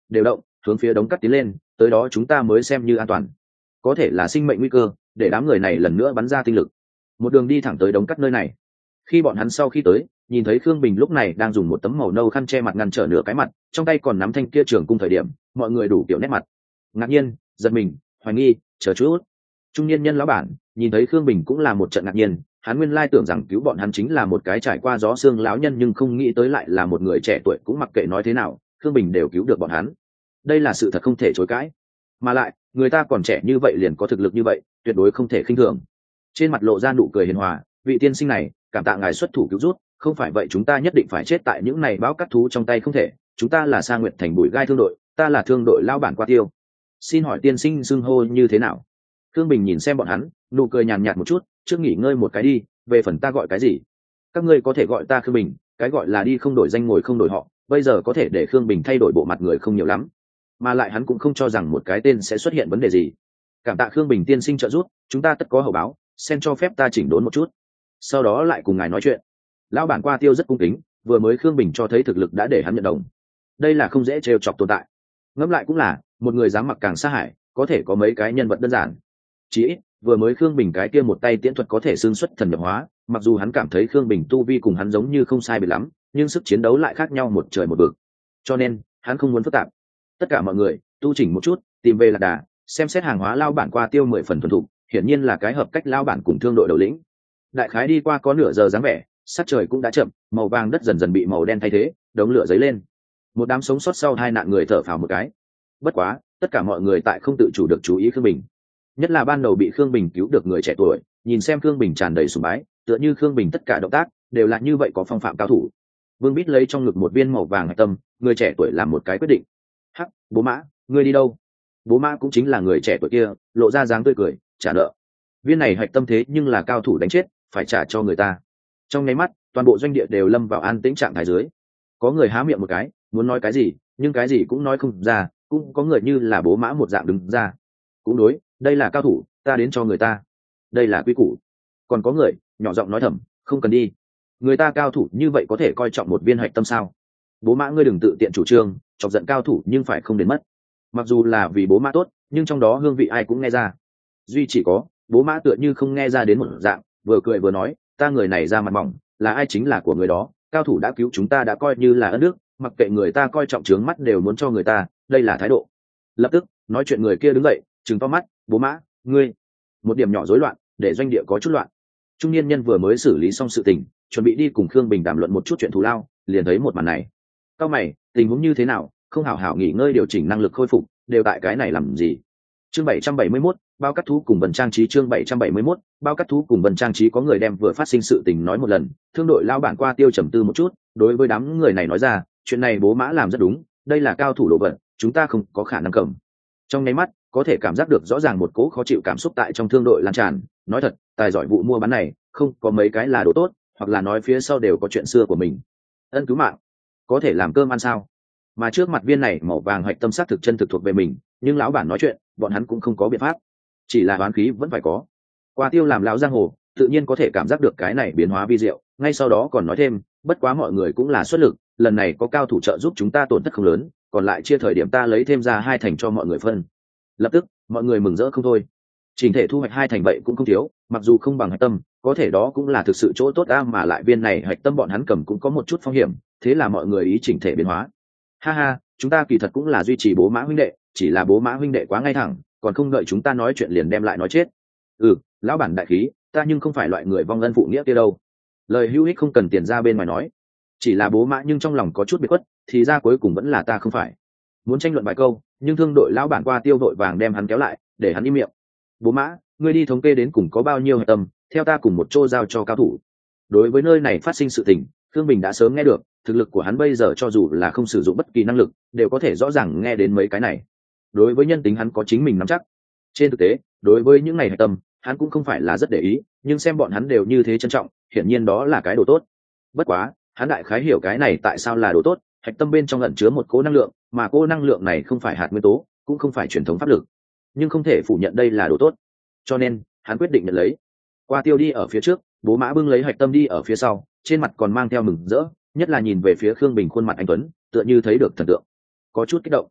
đều động, hướng phía đống cắt tiến lên, tới đó chúng ta mới xem như an toàn. Có thể là sinh mệnh nguy cơ, để đám người này lần nữa bắn ra tinh lực, một đường đi thẳng tới đống cắt nơi này. Khi bọn hắn sau khi tới, nhìn thấy Khương Bình lúc này đang dùng một tấm màu nâu khăn che mặt ngăn trở nửa cái mặt, trong tay còn nắm thanh kia trường cung thời điểm, mọi người đủ kiểu nét mặt ngạc nhiên, giật mình, hoài nghi, chờ chút. Trung niên nhân lão bản nhìn thấy Khương Bình cũng là một trận ngạc nhiên, hắn nguyên lai tưởng rằng cứu bọn hắn chính là một cái trải qua gió xương lão nhân, nhưng không nghĩ tới lại là một người trẻ tuổi. Cũng mặc kệ nói thế nào, Khương Bình đều cứu được bọn hắn, đây là sự thật không thể chối cãi. Mà lại người ta còn trẻ như vậy liền có thực lực như vậy, tuyệt đối không thể khinh thường. Trên mặt lộ ra nụ cười hiền hòa, vị tiên sinh này, cảm tạ ngài xuất thủ cứu rút, không phải vậy chúng ta nhất định phải chết tại những này báo cắt thú trong tay không thể. Chúng ta là Sa Nguyệt Thành Bùi Gai thương đội, ta là thương đội lao bản Qua Tiêu. Xin hỏi tiên sinh xưng hô như thế nào? Khương Bình nhìn xem bọn hắn, nụ cười nhàn nhạt một chút, trước nghỉ ngơi một cái đi, về phần ta gọi cái gì, các ngươi có thể gọi ta Khương Bình, cái gọi là đi không đổi danh ngồi không đổi họ, bây giờ có thể để Khương Bình thay đổi bộ mặt người không nhiều lắm, mà lại hắn cũng không cho rằng một cái tên sẽ xuất hiện vấn đề gì. Cảm tạ Khương Bình tiên sinh trợ giúp, chúng ta tất có hậu báo, xem cho phép ta chỉnh đốn một chút, sau đó lại cùng ngài nói chuyện. Lão bản Qua Tiêu rất cung kính, vừa mới Khương Bình cho thấy thực lực đã để hắn nhận đồng, đây là không dễ trêu chọc tồn tại. Ngẫm lại cũng là, một người dám mặc càng sa hải, có thể có mấy cái nhân vật đơn giản. Chỉ ít vừa mới Khương Bình cái kia một tay tiễn thuật có thể xương xuất thần nhập hóa, mặc dù hắn cảm thấy Khương Bình tu vi cùng hắn giống như không sai biệt lắm, nhưng sức chiến đấu lại khác nhau một trời một vực, cho nên hắn không muốn phức tạp. Tất cả mọi người tu chỉnh một chút, tìm về lạc đà, xem xét hàng hóa lao bản Qua Tiêu mười phần thuần thục, hiển nhiên là cái hợp cách lao bản cùng thương đội đầu lĩnh. Đại khái đi qua có nửa giờ dáng vẻ, sắc trời cũng đã chậm, màu vàng đất dần dần bị màu đen thay thế, đống lửa dấy lên. Một đám sống sót sau hai nạn người thở phào một cái. Bất quá tất cả mọi người tại không tự chủ được chú ý Khương Bình, nhất là ban đầu bị Khương Bình cứu được người trẻ tuổi, nhìn xem Khương Bình tràn đầy sùng bái, tựa như Khương Bình tất cả động tác đều là như vậy có phong phạm cao thủ. Vương Bít lấy trong ngực một viên màu vàng hạch tâm, người trẻ tuổi làm một cái quyết định. Hắc, bố Mã, ngươi đi đâu? Bố Mã cũng chính là người trẻ tuổi kia, lộ ra dáng tươi cười, trả nợ. Viên này hạch tâm thế nhưng là cao thủ đánh chết, phải trả cho người ta. Trong nháy mắt, toàn bộ doanh địa đều lâm vào an tĩnh trạng thái dưới. Có người há miệng một cái, muốn nói cái gì, nhưng cái gì cũng nói không ra, cũng có người như là Bố Mã một dạng đứng ra. Cũng đối, đây là cao thủ, ta đến cho người ta. Đây là quy củ. Còn có người nhỏ giọng nói thầm, không cần đi. Người ta cao thủ như vậy có thể coi trọng một viên hạch tâm sao? Bố Mã ngươi đừng tự tiện chủ trương, chọc giận cao thủ nhưng phải không đến mất. Mặc dù là vì Bố Mã tốt, nhưng trong đó hương vị ai cũng nghe ra. Duy chỉ có Bố Mã tựa như không nghe ra đến một dạng, vừa cười vừa nói, ta người này ra mặt mỏng, là ai chính là của người đó, cao thủ đã cứu chúng ta đã coi như là ân đức, mặc kệ người ta coi trọng trướng mắt đều muốn cho người ta, đây là thái độ. Lập tức nói chuyện người kia đứng dậy, trừng to mắt, Bố Mã ngươi, một điểm nhỏ rối loạn để doanh địa có chút loạn. Trung niên nhân vừa mới xử lý xong sự tình, chuẩn bị đi cùng Khương Bình đàm luận một chút chuyện thù lao, liền thấy một màn này. Cao mày, tình huống như thế nào, không hảo hảo nghỉ ngơi điều chỉnh năng lực khôi phục, đều tại cái này làm gì? Chương bảy trăm bảy mươi mốt, bao cắt thú cùng Vân Trang Trí. Chương bảy trăm bảy mươi mốt, bao cắt thú cùng Vân Trang Trí. Có người đem vừa phát sinh sự tình nói một lần, thương đội lao bản Qua Tiêu trầm tư một chút, đối với đám người này nói ra, chuyện này Bố Mã làm rất đúng, đây là cao thủ đồ vật, chúng ta không có khả năng cầm. Trong nháy mắt có thể cảm giác được rõ ràng một cỗ khó chịu cảm xúc tại trong thương đội lan tràn. Nói thật, tài giỏi vụ mua bán này không có mấy cái là đồ tốt, hoặc là nói phía sau đều có chuyện xưa của mình. Ân cứu mạng có thể làm cơm ăn sao? Mà trước mặt viên này màu vàng hạch tâm xác thực chân thực thuộc về mình, nhưng lão bản nói chuyện bọn hắn cũng không có biện pháp, chỉ là oán khí vẫn phải có. Qua Tiêu làm lão giang hồ, tự nhiên có thể cảm giác được cái này biến hóa vi diệu, ngay sau đó còn nói thêm, bất quá mọi người cũng là xuất lực, lần này có cao thủ trợ giúp chúng ta tổn thất không lớn, còn lại chia thời điểm ta lấy thêm ra hai thành cho mọi người phân. Lập tức mọi người mừng rỡ không thôi, trình thể thu hoạch hai thành vậy cũng không thiếu, mặc dù không bằng hạch tâm, có thể đó cũng là thực sự chỗ tốt a, mà lại viên này hạch tâm bọn hắn cầm cũng có một chút phong hiểm, thế là mọi người ý chỉnh thể biến hóa. Ha ha, chúng ta kỳ thật cũng là duy trì Bố Mã huynh đệ, chỉ là Bố Mã huynh đệ quá ngay thẳng, còn không đợi chúng ta nói chuyện liền đem lại nói chết. Ừ, lão bản đại khí, ta nhưng không phải loại người vong ân phụ nghĩa kia đâu. Lời hữu ích không cần tiền ra bên ngoài nói, chỉ là Bố Mã nhưng trong lòng có chút biệt khuất, thì ra cuối cùng vẫn là ta không phải. Muốn tranh luận vài câu, nhưng thương đội lão bản Qua Tiêu vội vàng đem hắn kéo lại, để hắn im miệng. Bố Mã, ngươi đi thống kê đến cùng có bao nhiêu hạch tâm, theo ta cùng một chỗ giao cho cao thủ. Đối với nơi này phát sinh sự tình, Khương Bình đã sớm nghe được, thực lực của hắn bây giờ cho dù là không sử dụng bất kỳ năng lực, đều có thể rõ ràng nghe đến mấy cái này. Đối với nhân tính hắn có chính mình nắm chắc. Trên thực tế, đối với những này hạch tâm, hắn cũng không phải là rất để ý, nhưng xem bọn hắn đều như thế trân trọng, hiển nhiên đó là cái đồ tốt. Bất quá, hắn đại khái hiểu cái này tại sao là đồ tốt, hạch tâm bên trong ẩn chứa một cỗ năng lượng, mà cỗ năng lượng này không phải hạt nguyên tố, cũng không phải truyền thống pháp lực, nhưng không thể phủ nhận đây là đồ tốt, cho nên hắn quyết định nhận lấy. Qua Tiêu đi ở phía trước, Bố Mã bưng lấy hạch tâm đi ở phía sau, trên mặt còn mang theo mừng rỡ, nhất là nhìn về phía Khương Bình khuôn mặt anh tuấn, tựa như thấy được thần tượng, có chút kích động.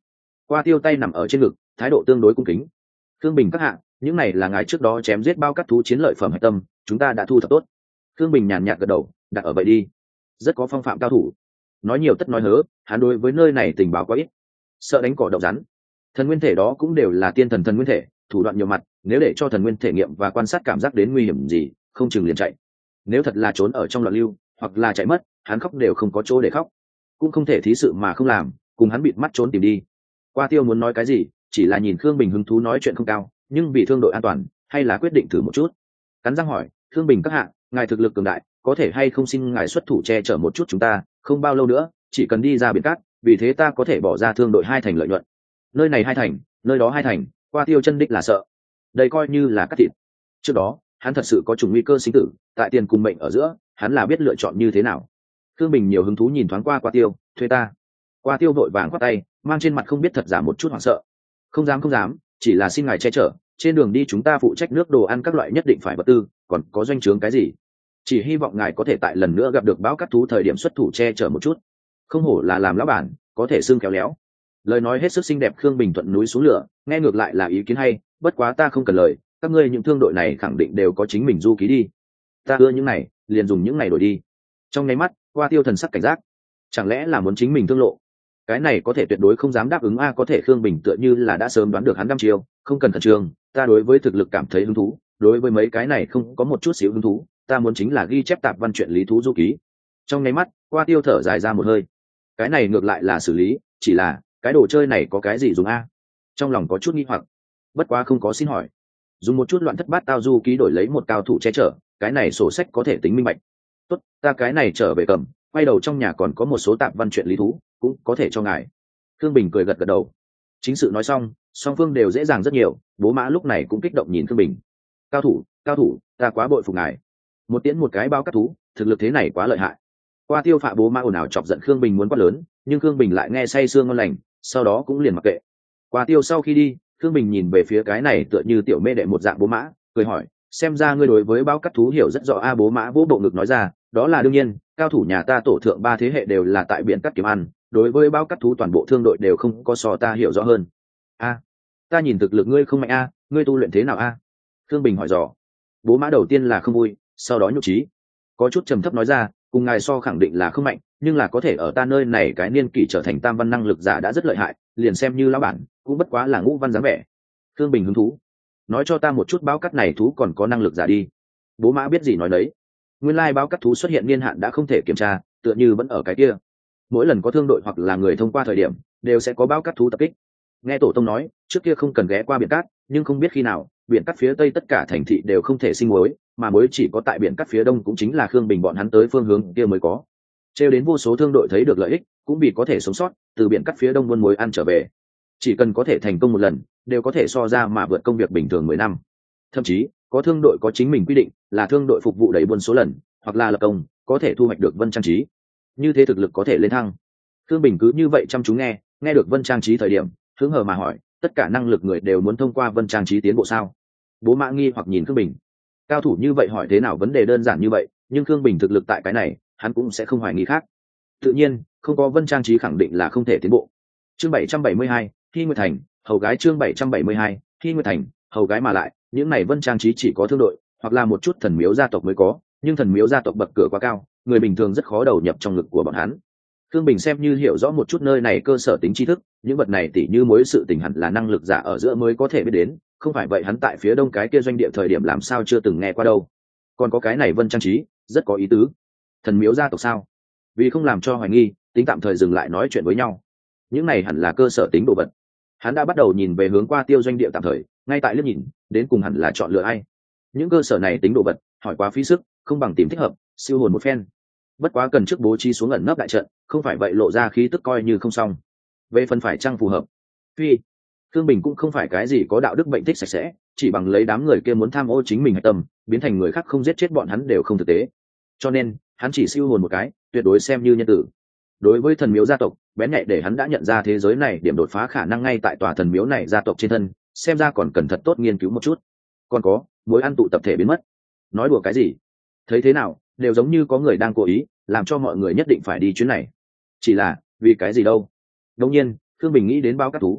Qua Tiêu tay nằm ở trên ngực, thái độ tương đối cung kính. Khương Bình các hạ, những này là ngài trước đó chém giết bao cắt thú chiến lợi phẩm hạch tâm, chúng ta đã thu thập tốt. Khương Bình nhàn nhạt gật đầu, đặt ở vậy đi. Rất có phong phạm cao thủ. Nói nhiều tất nói hớ, hắn đối với nơi này tình báo quá ít, sợ đánh cỏ đậu rắn. Thần nguyên thể đó cũng đều là tiên thần thần nguyên thể, thủ đoạn nhiều mặt, nếu để cho thần nguyên thể nghiệm và quan sát cảm giác đến nguy hiểm gì, không chừng liền chạy. Nếu thật là trốn ở trong loạn lưu, hoặc là chạy mất, hắn khóc đều không có chỗ để khóc, cũng không thể thí sự mà không làm, cùng hắn bịt mắt trốn tìm đi. Qua Tiêu muốn nói cái gì, chỉ là nhìn Khương Bình hứng thú nói chuyện không cao, nhưng vì thương đội an toàn, hay là quyết định thử một chút. Cắn răng hỏi, Khương Bình các hạ, ngài thực lực cường đại, có thể hay không xin ngài xuất thủ che chở một chút chúng ta, không bao lâu nữa, chỉ cần đi ra biển cát, vì thế ta có thể bỏ ra thương đội hai thành lợi nhuận. Nơi này hai thành, nơi đó hai thành, Qua Tiêu chân đích là sợ. Đây coi như là cắt thịt. Trước đó, hắn thật sự có chủng nguy cơ sinh tử, tại tiền cùng mệnh ở giữa, hắn là biết lựa chọn như thế nào. Khương Bình nhiều hứng thú nhìn thoáng qua Qua Tiêu, thuê ta. Qua Tiêu vội vàng quát tay, mang trên mặt không biết thật giả một chút hoảng sợ. Không dám không dám, chỉ là xin ngài che chở, trên đường đi chúng ta phụ trách nước đồ ăn các loại nhất định phải vật tư, còn có doanh trướng cái gì, chỉ hy vọng ngài có thể tại lần nữa gặp được bão cát thú thời điểm xuất thủ che chở một chút. Không hổ là làm lão bản, có thể xương khéo léo. Lời nói hết sức xinh đẹp. Khương Bình thuận núi xuống lửa, nghe ngược lại là ý kiến hay, bất quá ta không cần lời, các ngươi những thương đội này khẳng định đều có chính mình du ký đi, ta ưa những này, liền dùng những này đổi đi. Trong nháy mắt, Qua Tiêu thần sắc cảnh giác, chẳng lẽ là muốn chính mình thương lộ? Cái này có thể tuyệt đối không dám đáp ứng a. Có thể Khương Bình tựa như là đã sớm đoán được hắn đăm chiêu, không cần khẩn trương, ta đối với thực lực cảm thấy hứng thú, đối với mấy cái này không có một chút xíu hứng thú, ta muốn chính là ghi chép tạp văn chuyện lý thú du ký. Trong nháy mắt, Qua Tiêu thở dài ra một hơi, cái này ngược lại là xử lý, chỉ là cái đồ chơi này có cái gì dùng a? Trong lòng có chút nghi hoặc, bất quá không có xin hỏi. Dùng một chút loạn thất bát tao du ký đổi lấy một cao thủ che chở, cái này sổ sách có thể tính minh bạch. Tốt, ta cái này trở về cầm, quay đầu trong nhà còn có một số tạp văn chuyện lý thú, cũng có thể cho ngài. Khương Bình cười gật gật đầu. Chính sự nói xong, song phương đều dễ dàng rất nhiều. Bố Mã lúc này cũng kích động nhìn Khương Bình. Cao thủ, cao thủ, ta quá bội phục ngài. Một tiễn một cái bao cát thú, thực lực thế này quá lợi hại. Qua Tiêu phạ Bố Mã ồn ào chọc giận Khương Bình muốn quát lớn, nhưng Khương Bình lại nghe say sương ngon lành, sau đó cũng liền mặc kệ. Qua Tiêu sau khi đi, Khương Bình nhìn về phía cái này tựa như tiểu mê đệ một dạng Bố Mã, cười hỏi, xem ra ngươi đối với bao cát thú hiểu rất rõ a. Bố Mã vỗ bộ ngực nói ra, đó là đương nhiên, cao thủ nhà ta tổ thượng ba thế hệ đều là tại biển cát kiếm ăn, đối với bao cát thú toàn bộ thương đội đều không có so ta hiểu rõ hơn. A, ta nhìn thực lực ngươi không mạnh a, ngươi tu luyện thế nào a? Khương Bình hỏi dò. Bố Mã đầu tiên là không vui, sau đó nhục trí, có chút trầm thấp nói ra, cùng ngài so khẳng định là không mạnh, nhưng là có thể ở ta nơi này cái niên kỷ trở thành tam văn năng lực giả đã rất lợi hại, liền xem như lão bản cũng bất quá là ngũ văn dáng vẻ. Khương Bình hứng thú, nói cho ta một chút báo cát này thú còn có năng lực giả đi. Bố Mã biết gì nói đấy, nguyên lai báo cát thú xuất hiện niên hạn đã không thể kiểm tra, tựa như vẫn ở cái kia, mỗi lần có thương đội hoặc là người thông qua thời điểm đều sẽ có báo cát thú tập kích. Nghe tổ tông nói trước kia không cần ghé qua biển cát, nhưng không biết khi nào biển cát phía tây tất cả thành thị đều không thể sinh muối, mà muối chỉ có tại biển cát phía đông, cũng chính là Khương Bình bọn hắn tới phương hướng kia mới có. Trêu đến vô số thương đội thấy được lợi ích, cũng vì có thể sống sót từ biển cát phía đông buôn muối ăn trở về. Chỉ cần có thể thành công một lần, đều có thể so ra mà vượt công việc bình thường mười năm. Thậm chí có thương đội có chính mình quy định, là thương đội phục vụ đẩy buôn số lần, hoặc là lập công, có thể thu hoạch được vân trang trí, như thế thực lực có thể lên thăng. Khương Bình cứ như vậy chăm chú nghe, nghe được vân trang trí thời điểm, hướng hờ mà hỏi, tất cả năng lực người đều muốn thông qua vân trang trí tiến bộ sao? Bố Mã nghi hoặc nhìn Khương Bình, cao thủ như vậy hỏi thế nào vấn đề đơn giản như vậy, nhưng Khương Bình thực lực tại cái này, hắn cũng sẽ không hoài nghi khác. Tự nhiên, không có vân trang trí khẳng định là không thể tiến bộ. Chương bảy trăm bảy mươi hai, Thi Nguyệt Thành, hầu gái. Chương bảy trăm bảy mươi hai, Thi Nguyệt Thành, hầu gái. Mà lại, những này vân trang trí chỉ có thương đội, hoặc là một chút thần miếu gia tộc mới có, nhưng thần miếu gia tộc bậc cửa quá cao, người bình thường rất khó đầu nhập trong ngực của bọn hắn. Khương Bình xem như hiểu rõ một chút nơi này cơ sở tính tri thức, những vật này tỉ như mối sự tình hẳn là năng lực giả ở giữa mới có thể biết đến, không phải vậy hắn tại phía đông cái kia doanh địa thời điểm làm sao chưa từng nghe qua đâu. Còn có cái này vân trang trí, rất có ý tứ. Thần miếu gia tộc sao? Vì không làm cho hoài nghi, tính tạm thời dừng lại nói chuyện với nhau. Những này hẳn là cơ sở tính đồ vật. Hắn đã bắt đầu nhìn về hướng Qua Tiêu doanh địa tạm thời, ngay tại liếc nhìn, đến cùng hẳn là chọn lựa ai. Những cơ sở này tính đồ vật, hỏi quá phí sức, không bằng tìm thích hợp, siêu hồn một phen. Bất quá cần trước bố trí xuống ẩn nấp đại trận, không phải vậy lộ ra khí tức coi như không xong. Về phần phải chăng phù hợp, phi, Khương Bình cũng không phải cái gì có đạo đức bệnh thích sạch sẽ, chỉ bằng lấy đám người kia muốn tham ô chính mình hạch tâm, biến thành người khác không giết chết bọn hắn đều không thực tế. Cho nên, hắn chỉ siêu hồn một cái, tuyệt đối xem như nhân tử. Đối với thần miếu gia tộc, bén nhạy để hắn đã nhận ra thế giới này điểm đột phá khả năng ngay tại tòa thần miếu này gia tộc trên thân, xem ra còn cần thật tốt nghiên cứu một chút. Còn có, mối ăn tụ tập thể biến mất. Nói đùa cái gì? Thấy thế nào, đều giống như có người đang cố ý làm cho mọi người nhất định phải đi chuyến này. Chỉ là, vì cái gì đâu? Đương nhiên, Khương Bình nghĩ đến báo cát thú,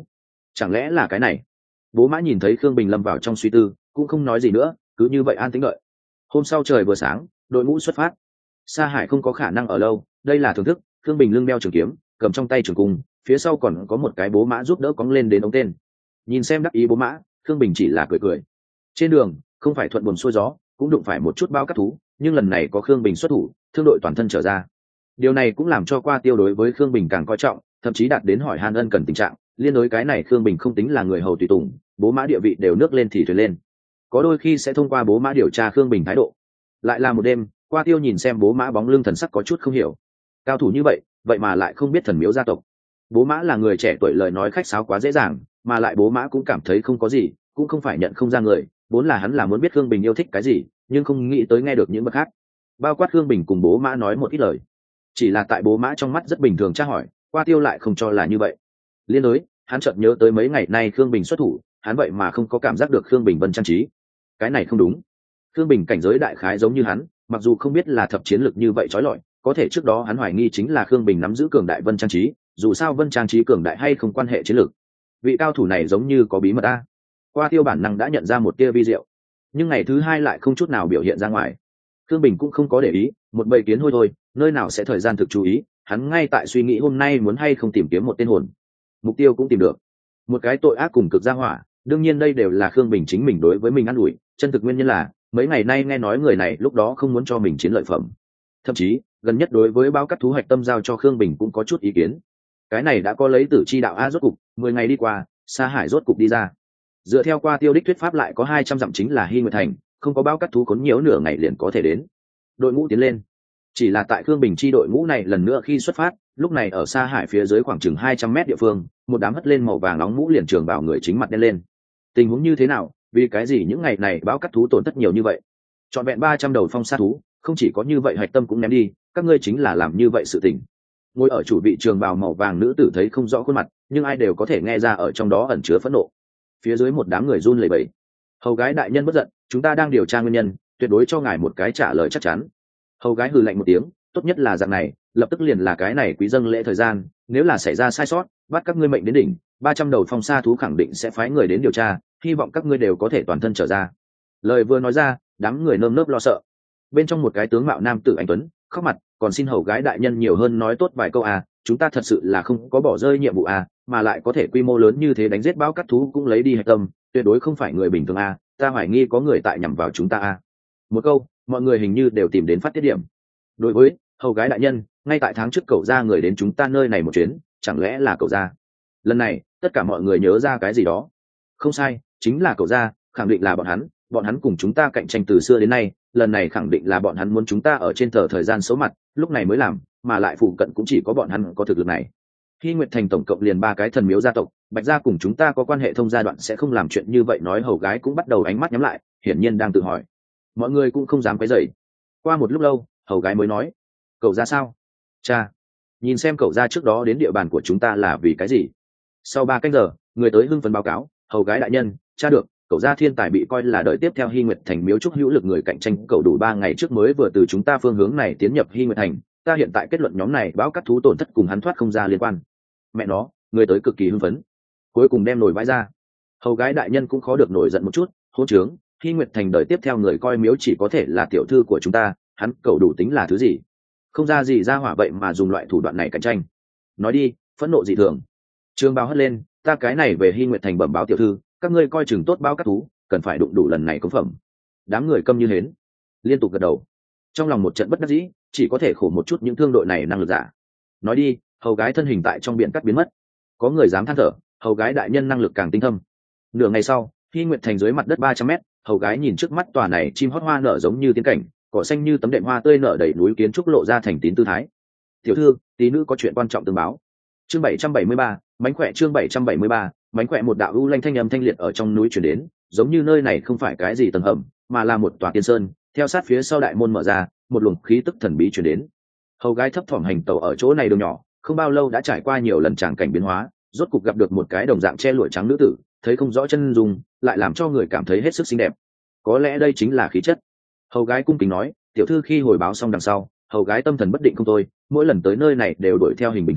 chẳng lẽ là cái này? Bố mã nhìn thấy Khương Bình lâm vào trong suy tư, cũng không nói gì nữa, cứ như vậy an tĩnh đợi. Hôm sau trời vừa sáng, đội ngũ xuất phát. Sa Hải không có khả năng ở lâu, đây là thưởng thức. Khương Bình lưng đeo trường kiếm, cầm trong tay trường cung, phía sau còn có một cái bố mã giúp đỡ cóng lên đến ống tên. Nhìn xem đắc ý bố mã, Khương Bình chỉ là cười cười. Trên đường không phải thuận buồm xuôi gió, cũng đụng phải một chút bao cát thú, nhưng lần này có Khương Bình xuất thủ, thương đội toàn thân trở ra. Điều này cũng làm cho Qua Tiêu đối với Khương Bình càng coi trọng, thậm chí đạt đến hỏi han ân cần tình trạng. Liên đối cái này Khương Bình không tính là người hầu tùy tùng, bố mã địa vị đều nước lên thì thuyền lên. Có đôi khi sẽ thông qua bố mã điều tra Khương Bình thái độ. Lại là một đêm, Qua Tiêu nhìn xem bố mã bóng lưng thần sắc có chút không hiểu. Cao thủ như vậy, vậy mà lại không biết thần miếu gia tộc. Bố mã là người trẻ tuổi, lời nói khách sáo quá dễ dàng, mà lại bố mã cũng cảm thấy không có gì, cũng không phải nhận không ra người, vốn là hắn là muốn biết Khương Bình yêu thích cái gì, nhưng không nghĩ tới nghe được những bậc khác. Bao quát Khương Bình cùng bố mã nói một ít lời, chỉ là tại bố mã trong mắt rất bình thường tra hỏi, Qua Tiêu lại không cho là như vậy. Liên đối, hắn chợt nhớ tới mấy ngày nay Khương Bình xuất thủ, hắn vậy mà không có cảm giác được Khương Bình vân trang trí. Cái này không đúng. Khương Bình cảnh giới đại khái giống như hắn, mặc dù không biết là thập chiến lực như vậy trói lọi, có thể trước đó hắn hoài nghi chính là Khương Bình nắm giữ cường đại vân trang trí, dù sao vân trang trí cường đại hay không quan hệ chiến lược. Vị cao thủ này giống như có bí mật a. Qua Tiêu bản năng đã nhận ra một tia vi diệu, nhưng ngày thứ hai lại không chút nào biểu hiện ra ngoài. Khương Bình cũng không có để ý, một bầy kiến hôi thôi, nơi nào sẽ thời gian thực chú ý, hắn ngay tại suy nghĩ hôm nay muốn hay không tìm kiếm một tên hồn. Mục tiêu cũng tìm được, một cái tội ác cùng cực gia hỏa, đương nhiên đây đều là Khương Bình chính mình đối với mình ăn ủi, chân thực nguyên nhân là mấy ngày nay nghe nói người này lúc đó không muốn cho mình chiến lợi phẩm, thậm chí gần nhất đối với bao cát thú hoạch tâm giao cho Khương Bình cũng có chút ý kiến. Cái này đã có lấy tử chi đạo a. Rốt cục mười ngày đi qua, Sa Hải rốt cục đi ra. Dựa theo Qua Tiêu đích thuyết pháp lại có hai trăm dặm chính là Hy Nguyệt Thành, không có bao cát thú khốn nhiều nửa ngày liền có thể đến. Đội ngũ tiến lên, chỉ là tại Khương Bình chi đội ngũ này lần nữa khi xuất phát, lúc này ở Sa Hải phía dưới khoảng chừng hai trăm mét địa phương, một đám hất lên màu vàng nóng mũ liền trường bảo người chính mặt đen lên. Tình huống như thế nào, vì cái gì những ngày này bao cát thú tổn thất nhiều như vậy? Trọn vẹn ba trăm đầu phong sa thú, không chỉ có như vậy hạch tâm cũng ném đi, các ngươi chính là làm như vậy sự tình. Ngồi ở chủ vị trường bào màu vàng nữ tử thấy không rõ khuôn mặt, nhưng ai đều có thể nghe ra ở trong đó ẩn chứa phẫn nộ. Phía dưới một đám người run lẩy bẩy. Hầu gái đại nhân bất giận, chúng ta đang điều tra nguyên nhân, tuyệt đối cho ngài một cái trả lời chắc chắn. Hầu gái hừ lạnh một tiếng, tốt nhất là dạng này, lập tức liền là cái này quý dâng lễ thời gian, nếu là xảy ra sai sót, bắt các ngươi mệnh đến đỉnh, ba trăm đầu phong sa thú khẳng định sẽ phái người đến điều tra, hy vọng các ngươi đều có thể toàn thân trở ra. Lời vừa nói ra, đám người nơm nớp lo sợ. Bên trong một cái tướng mạo nam tử anh tuấn khóc mặt, còn xin hầu gái đại nhân nhiều hơn nói tốt vài câu à, chúng ta thật sự là không có bỏ rơi nhiệm vụ à, mà lại có thể quy mô lớn như thế đánh giết bao cát thú cũng lấy đi hạch tâm, tuyệt đối không phải người bình thường à, ta hoài nghi có người tại nhằm vào chúng ta à. Một câu, mọi người hình như đều tìm đến phát tiết điểm. Đối với hầu gái đại nhân, ngay tại tháng trước cậu ra người đến chúng ta nơi này một chuyến, chẳng lẽ là cậu ra? Lần này tất cả mọi người nhớ ra cái gì đó. Không sai, chính là cậu ra, khẳng định là bọn hắn, bọn hắn cùng chúng ta cạnh tranh từ xưa đến nay, lần này khẳng định là bọn hắn muốn chúng ta ở trên tờ thời gian xấu mặt, lúc này mới làm, mà lại phụ cận cũng chỉ có bọn hắn có thực lực này. Hy Nguyệt Thành tổng cộng liền ba cái thần miếu gia tộc, Bạch gia cùng chúng ta có quan hệ thông gia đoạn sẽ không làm chuyện như vậy. Nói hầu gái cũng bắt đầu ánh mắt nhắm lại, hiển nhiên đang tự hỏi. Mọi người cũng không dám quấy rầy. Qua một lúc lâu, hầu gái mới nói: "Cậu ra sao?" "Cha, nhìn xem cậu ra trước đó đến địa bàn của chúng ta là vì cái gì?" Sau ba canh giờ, người tới hưng phấn báo cáo: "Hầu gái đại nhân, cha được, cậu gia thiên tài bị coi là đợi tiếp theo Hy Nguyệt Thành miếu trúc hữu lực người cạnh tranh, cậu đủ ba ngày trước mới vừa từ chúng ta phương hướng này tiến nhập Hy Nguyệt Thành, ta hiện tại kết luận nhóm này báo cát thú tổn thất cùng hắn thoát không ra liên quan." Mẹ nó, người tới cực kỳ hưng phấn, cuối cùng đem nổi vãi ra. Hầu gái đại nhân cũng khó được nổi giận một chút, hỗn trướng, Hy Nguyệt Thành đợi tiếp theo người coi miếu chỉ có thể là tiểu thư của chúng ta, hắn cậu đủ tính là thứ gì? Không ra gì ra hỏa vậy mà dùng loại thủ đoạn này cạnh tranh. Nói đi, phẫn nộ dị thường. Trương Bao hất lên, ta cái này về Hy Nguyệt Thành bẩm báo tiểu thư, các ngươi coi chừng tốt báo cát thú, cần phải đụng đủ lần này công phẩm. Đám người câm như hến, liên tục gật đầu. Trong lòng một trận bất đắc dĩ, chỉ có thể khổ một chút những thương đội này năng lực giả. Nói đi, hầu gái thân hình tại trong biển cắt biến mất. Có người dám than thở, hầu gái đại nhân năng lực càng tinh thâm. Nửa ngày sau, Hy Nguyệt Thành dưới mặt đất ba trăm mét, hầu gái nhìn trước mắt tòa này chim hót hoa nở giống như tiên cảnh, cỏ xanh như tấm đệm hoa tươi nở đầy núi kiến trúc lộ ra thành tín tư thái. Tiểu thư, tí nữ có chuyện quan trọng tương báo. Chương bảy trăm bảy mươi ba, mánh khỏe. Chương bảy trăm bảy mươi ba, mánh khỏe. Một đạo u lanh thanh âm thanh liệt ở trong núi truyền đến, giống như nơi này không phải cái gì tầng hầm, mà là một tòa tiên sơn. Theo sát phía sau đại môn mở ra, một luồng khí tức thần bí truyền đến. Hầu gái thấp thỏm hành tẩu ở chỗ này đường nhỏ, không bao lâu đã trải qua nhiều lần tràng cảnh biến hóa, rốt cục gặp được một cái đồng dạng che lụa trắng nữ tử, thấy không rõ chân dung, lại làm cho người cảm thấy hết sức xinh đẹp. Có lẽ đây chính là khí chất. Hầu gái cung kính nói, tiểu thư khi hồi báo xong đằng sau, hầu gái tâm thần bất định không thôi, mỗi lần tới nơi này đều đuổi theo hình bình thường,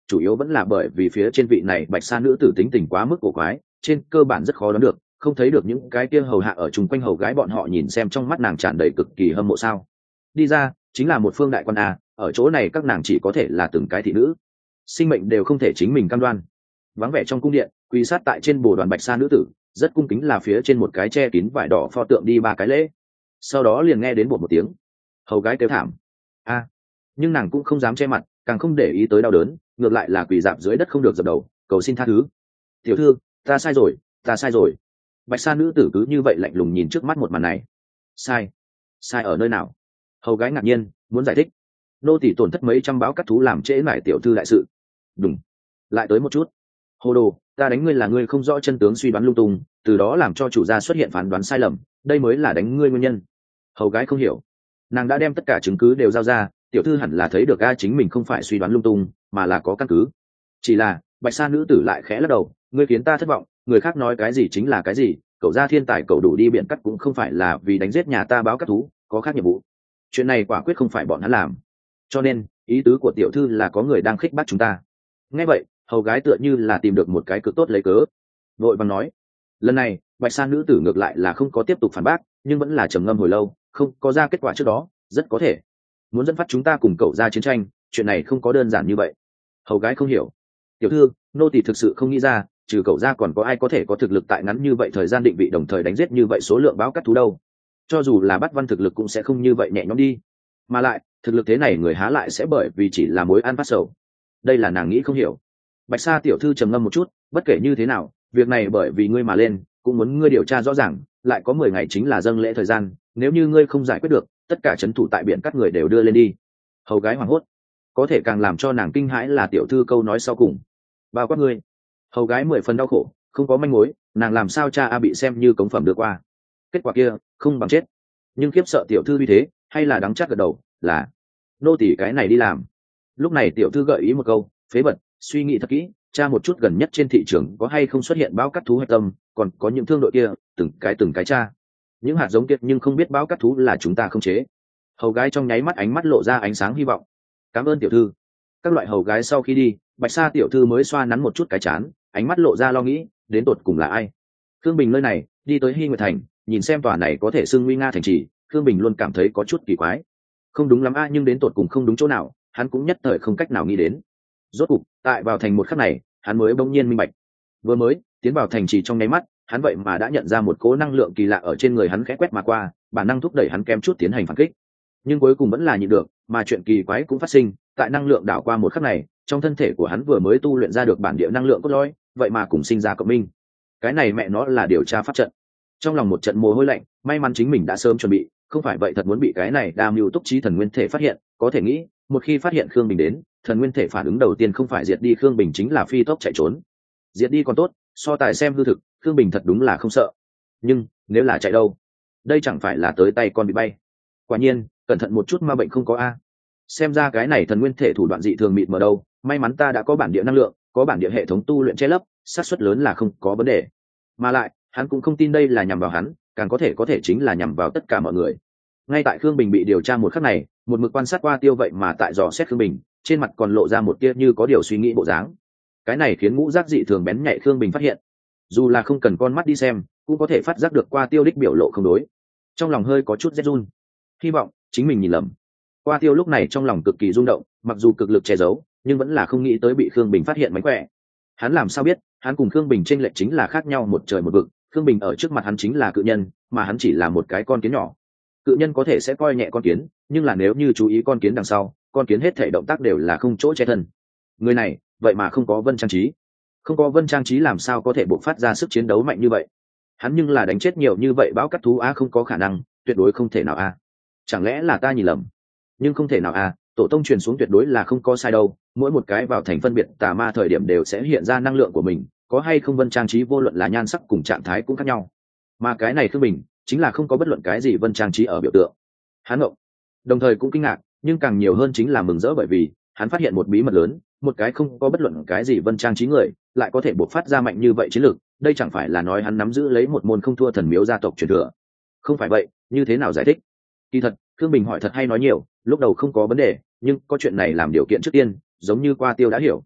chủ yếu vẫn là bởi vì phía trên vị này bạch sa nữ tử tính tình quá mức cổ quái, trên cơ bản rất khó đoán được, không thấy được những cái kia hầu hạ ở chung quanh hầu gái bọn họ nhìn xem trong mắt nàng tràn đầy cực kỳ hâm mộ sao. Đi ra chính là một phương đại quan à, ở chỗ này các nàng chỉ có thể là từng cái thị nữ, sinh mệnh đều không thể chính mình cam đoan. Vắng vẻ trong cung điện, quỳ sát tại trên bồ đoàn bạch sa nữ tử rất cung kính là phía trên một cái che kín vải đỏ pho tượng đi ba cái lễ, sau đó liền nghe đến bột một tiếng hầu gái kêu thảm a, nhưng nàng cũng không dám che mặt, càng không để ý tới đau đớn, ngược lại là quỳ dạp dưới đất không được dập đầu cầu xin tha thứ. Tiểu thư, ta sai rồi, ta sai rồi. Bạch sa nữ tử cứ như vậy lạnh lùng nhìn trước mắt một màn này. Sai? Sai ở nơi nào? Hầu gái ngạc nhiên muốn giải thích. Nô tỳ tổn thất mấy trăm báo cắt thú làm trễ mải tiểu thư đại sự. Đúng, lại tới một chút. Hồ đồ, ta đánh ngươi là ngươi không rõ chân tướng suy đoán lung tung, từ đó làm cho chủ gia xuất hiện phán đoán sai lầm, đây mới là đánh ngươi nguyên nhân. Hầu gái không hiểu, nàng đã đem tất cả chứng cứ đều giao ra, tiểu thư hẳn là thấy được a chính mình không phải suy đoán lung tung mà là có căn cứ. Chỉ là bạch sa nữ tử lại khẽ lắc đầu, ngươi khiến ta thất vọng, người khác nói cái gì chính là cái gì, cậu gia thiên tài cậu đủ đi biển cắt cũng không phải là vì đánh giết nhà ta báo cắt thú, có khác nhiệm vụ. Chuyện này quả quyết không phải bọn hắn làm, cho nên ý tứ của tiểu thư là có người đang khích bác chúng ta. Nghe vậy hầu gái tựa như là tìm được một cái cực tốt lấy cớ, vội vàng nói. Lần này bạch sa nữ tử ngược lại là không có tiếp tục phản bác, nhưng vẫn là trầm ngâm hồi lâu không có ra kết quả trước đó, rất có thể muốn dẫn phát chúng ta cùng cậu ra chiến tranh, chuyện này không có đơn giản như vậy. Hầu gái không hiểu. Tiểu thư, nô tỳ thực sự không nghĩ ra, trừ cậu ra còn có ai có thể có thực lực tại ngắn như vậy thời gian định vị đồng thời đánh giết như vậy số lượng báo cắt thú đâu. Cho dù là bắt văn thực lực cũng sẽ không như vậy nhẹ nhõm đi, mà lại thực lực thế này người há lại sẽ bởi vì chỉ là mối ăn phát sầu. Đây là nàng nghĩ không hiểu. Bạch sa tiểu thư trầm ngâm một chút, bất kể như thế nào việc này bởi vì ngươi mà lên, cũng muốn ngươi điều tra rõ ràng, lại có mười ngày chính là dâng lễ thời gian, nếu như ngươi không giải quyết được, tất cả trấn thủ tại biển các người đều đưa lên đi. Hầu gái hoảng hốt, có thể càng làm cho nàng kinh hãi là tiểu thư câu nói sau cùng, bao quát ngươi. Hầu gái mười phần đau khổ, không có manh mối, nàng làm sao cha a bị xem như cống phẩm đưa qua, kết quả kia không bằng chết. Nhưng khiếp sợ tiểu thư như thế, hay là đắng chắc gật đầu, là nô tỳ cái này đi làm. Lúc này tiểu thư gợi ý một câu, phế vật, suy nghĩ thật kỹ, tra một chút gần nhất trên thị trường có hay không xuất hiện báo cắt thú hạch tâm, còn có những thương đội kia, từng cái từng cái tra những hạt giống kiệt nhưng không biết báo cắt thú là chúng ta không chế. Hầu gái trong nháy mắt ánh mắt lộ ra ánh sáng hy vọng. Cảm ơn tiểu thư. Các loại hầu gái sau khi đi, bạch sa tiểu thư mới xoa nắn một chút cái chán, ánh mắt lộ ra lo nghĩ, đến tột cùng là ai. Khương Bình nơi này đi tới Hy Nguyệt Thành, nhìn xem tòa này có thể xưng nguy nga thành trì, Khương Bình luôn cảm thấy có chút kỳ quái, không đúng lắm a, nhưng đến tột cùng không đúng chỗ nào, hắn cũng nhất thời không cách nào nghĩ đến. Rốt cục tại vào thành một khắc này, hắn mới bỗng nhiên minh bạch. Vừa mới tiến vào thành trì trong nháy mắt, hắn vậy mà đã nhận ra một cỗ năng lượng kỳ lạ ở trên người hắn khẽ quét mà qua, bản năng thúc đẩy hắn kém chút tiến hành phản kích, nhưng cuối cùng vẫn là nhịn được. Mà chuyện kỳ quái cũng phát sinh tại năng lượng đảo qua một khắc này, trong thân thể của hắn vừa mới tu luyện ra được bản địa năng lượng cốt lõi, vậy mà cùng sinh ra cộng minh. Cái này mẹ nó là điều tra pháp trận. Trong lòng một trận mồ hôi lạnh, may mắn chính mình đã sớm chuẩn bị, không phải vậy thật muốn bị cái này đa mưu túc trí thần nguyên thể phát hiện. Có thể nghĩ, một khi phát hiện Khương Bình đến, thần nguyên thể phản ứng đầu tiên không phải diệt đi Khương Bình chính là phi tốc chạy trốn. Diệt đi còn tốt, so tài xem hư thực, Khương Bình thật đúng là không sợ. Nhưng nếu là chạy đâu, đây chẳng phải là tới tay con bị bay. Quả nhiên, cẩn thận một chút mà bệnh không có a. Xem ra cái này thần nguyên thể thủ đoạn dị thường mịt mờ đâu, may mắn ta đã có bản địa năng lượng, có bản địa hệ thống tu luyện che lấp, xác suất lớn là không có vấn đề. Mà lại hắn cũng không tin đây là nhằm vào hắn, càng có thể có thể chính là nhằm vào tất cả mọi người. Ngay tại Khương Bình bị điều tra một khắc này, một mực quan sát qua Tiêu vậy mà tại dò xét Khương Bình, trên mặt còn lộ ra một tia như có điều suy nghĩ bộ dáng. Cái này khiến ngũ giác dị thường bén nhạy Khương Bình phát hiện, dù là không cần con mắt đi xem, cũng có thể phát giác được qua Tiêu đích biểu lộ không đối. Trong lòng hơi có chút rét run, hy vọng chính mình nhìn lầm. Qua Tiêu lúc này trong lòng cực kỳ rung động, mặc dù cực lực che giấu, nhưng vẫn là không nghĩ tới bị Khương Bình phát hiện mánh khỏe. Hắn làm sao biết, hắn cùng Khương Bình chênh lệch chính là khác nhau một trời một vực. Khương Bình ở trước mặt hắn chính là cự nhân, mà hắn chỉ là một cái con kiến nhỏ. Cự nhân có thể sẽ coi nhẹ con kiến, nhưng là nếu như chú ý con kiến đằng sau, con kiến hết thể động tác đều là không chỗ che thân. Người này vậy mà không có vân trang trí, không có vân trang trí làm sao có thể bộc phát ra sức chiến đấu mạnh như vậy. Hắn nhưng là đánh chết nhiều như vậy bão cắt thú a, không có khả năng, tuyệt đối không thể nào a. Chẳng lẽ là ta nhìn lầm? Nhưng không thể nào a, tổ tông truyền xuống tuyệt đối là không có sai đâu. Mỗi một cái vào thành phân biệt tà ma thời điểm đều sẽ hiện ra năng lượng của mình, có hay không vân trang trí vô luận là nhan sắc cùng trạng thái cũng khác nhau. Mà cái này Khương Bình chính là không có bất luận cái gì vân trang trí ở biểu tượng. Hắn ngộng, đồng thời cũng kinh ngạc, nhưng càng nhiều hơn chính là mừng rỡ, bởi vì hắn phát hiện một bí mật lớn, một cái không có bất luận cái gì vân trang trí người lại có thể bộc phát ra mạnh như vậy chiến lược. Đây chẳng phải là nói hắn nắm giữ lấy một môn không thua thần miếu gia tộc truyền thừa? Không phải vậy, như thế nào giải thích? Kỳ thật Khương Bình hỏi thật hay nói nhiều, lúc đầu không có vấn đề, nhưng có chuyện này làm điều kiện trước tiên, giống như qua Tiêu đã hiểu.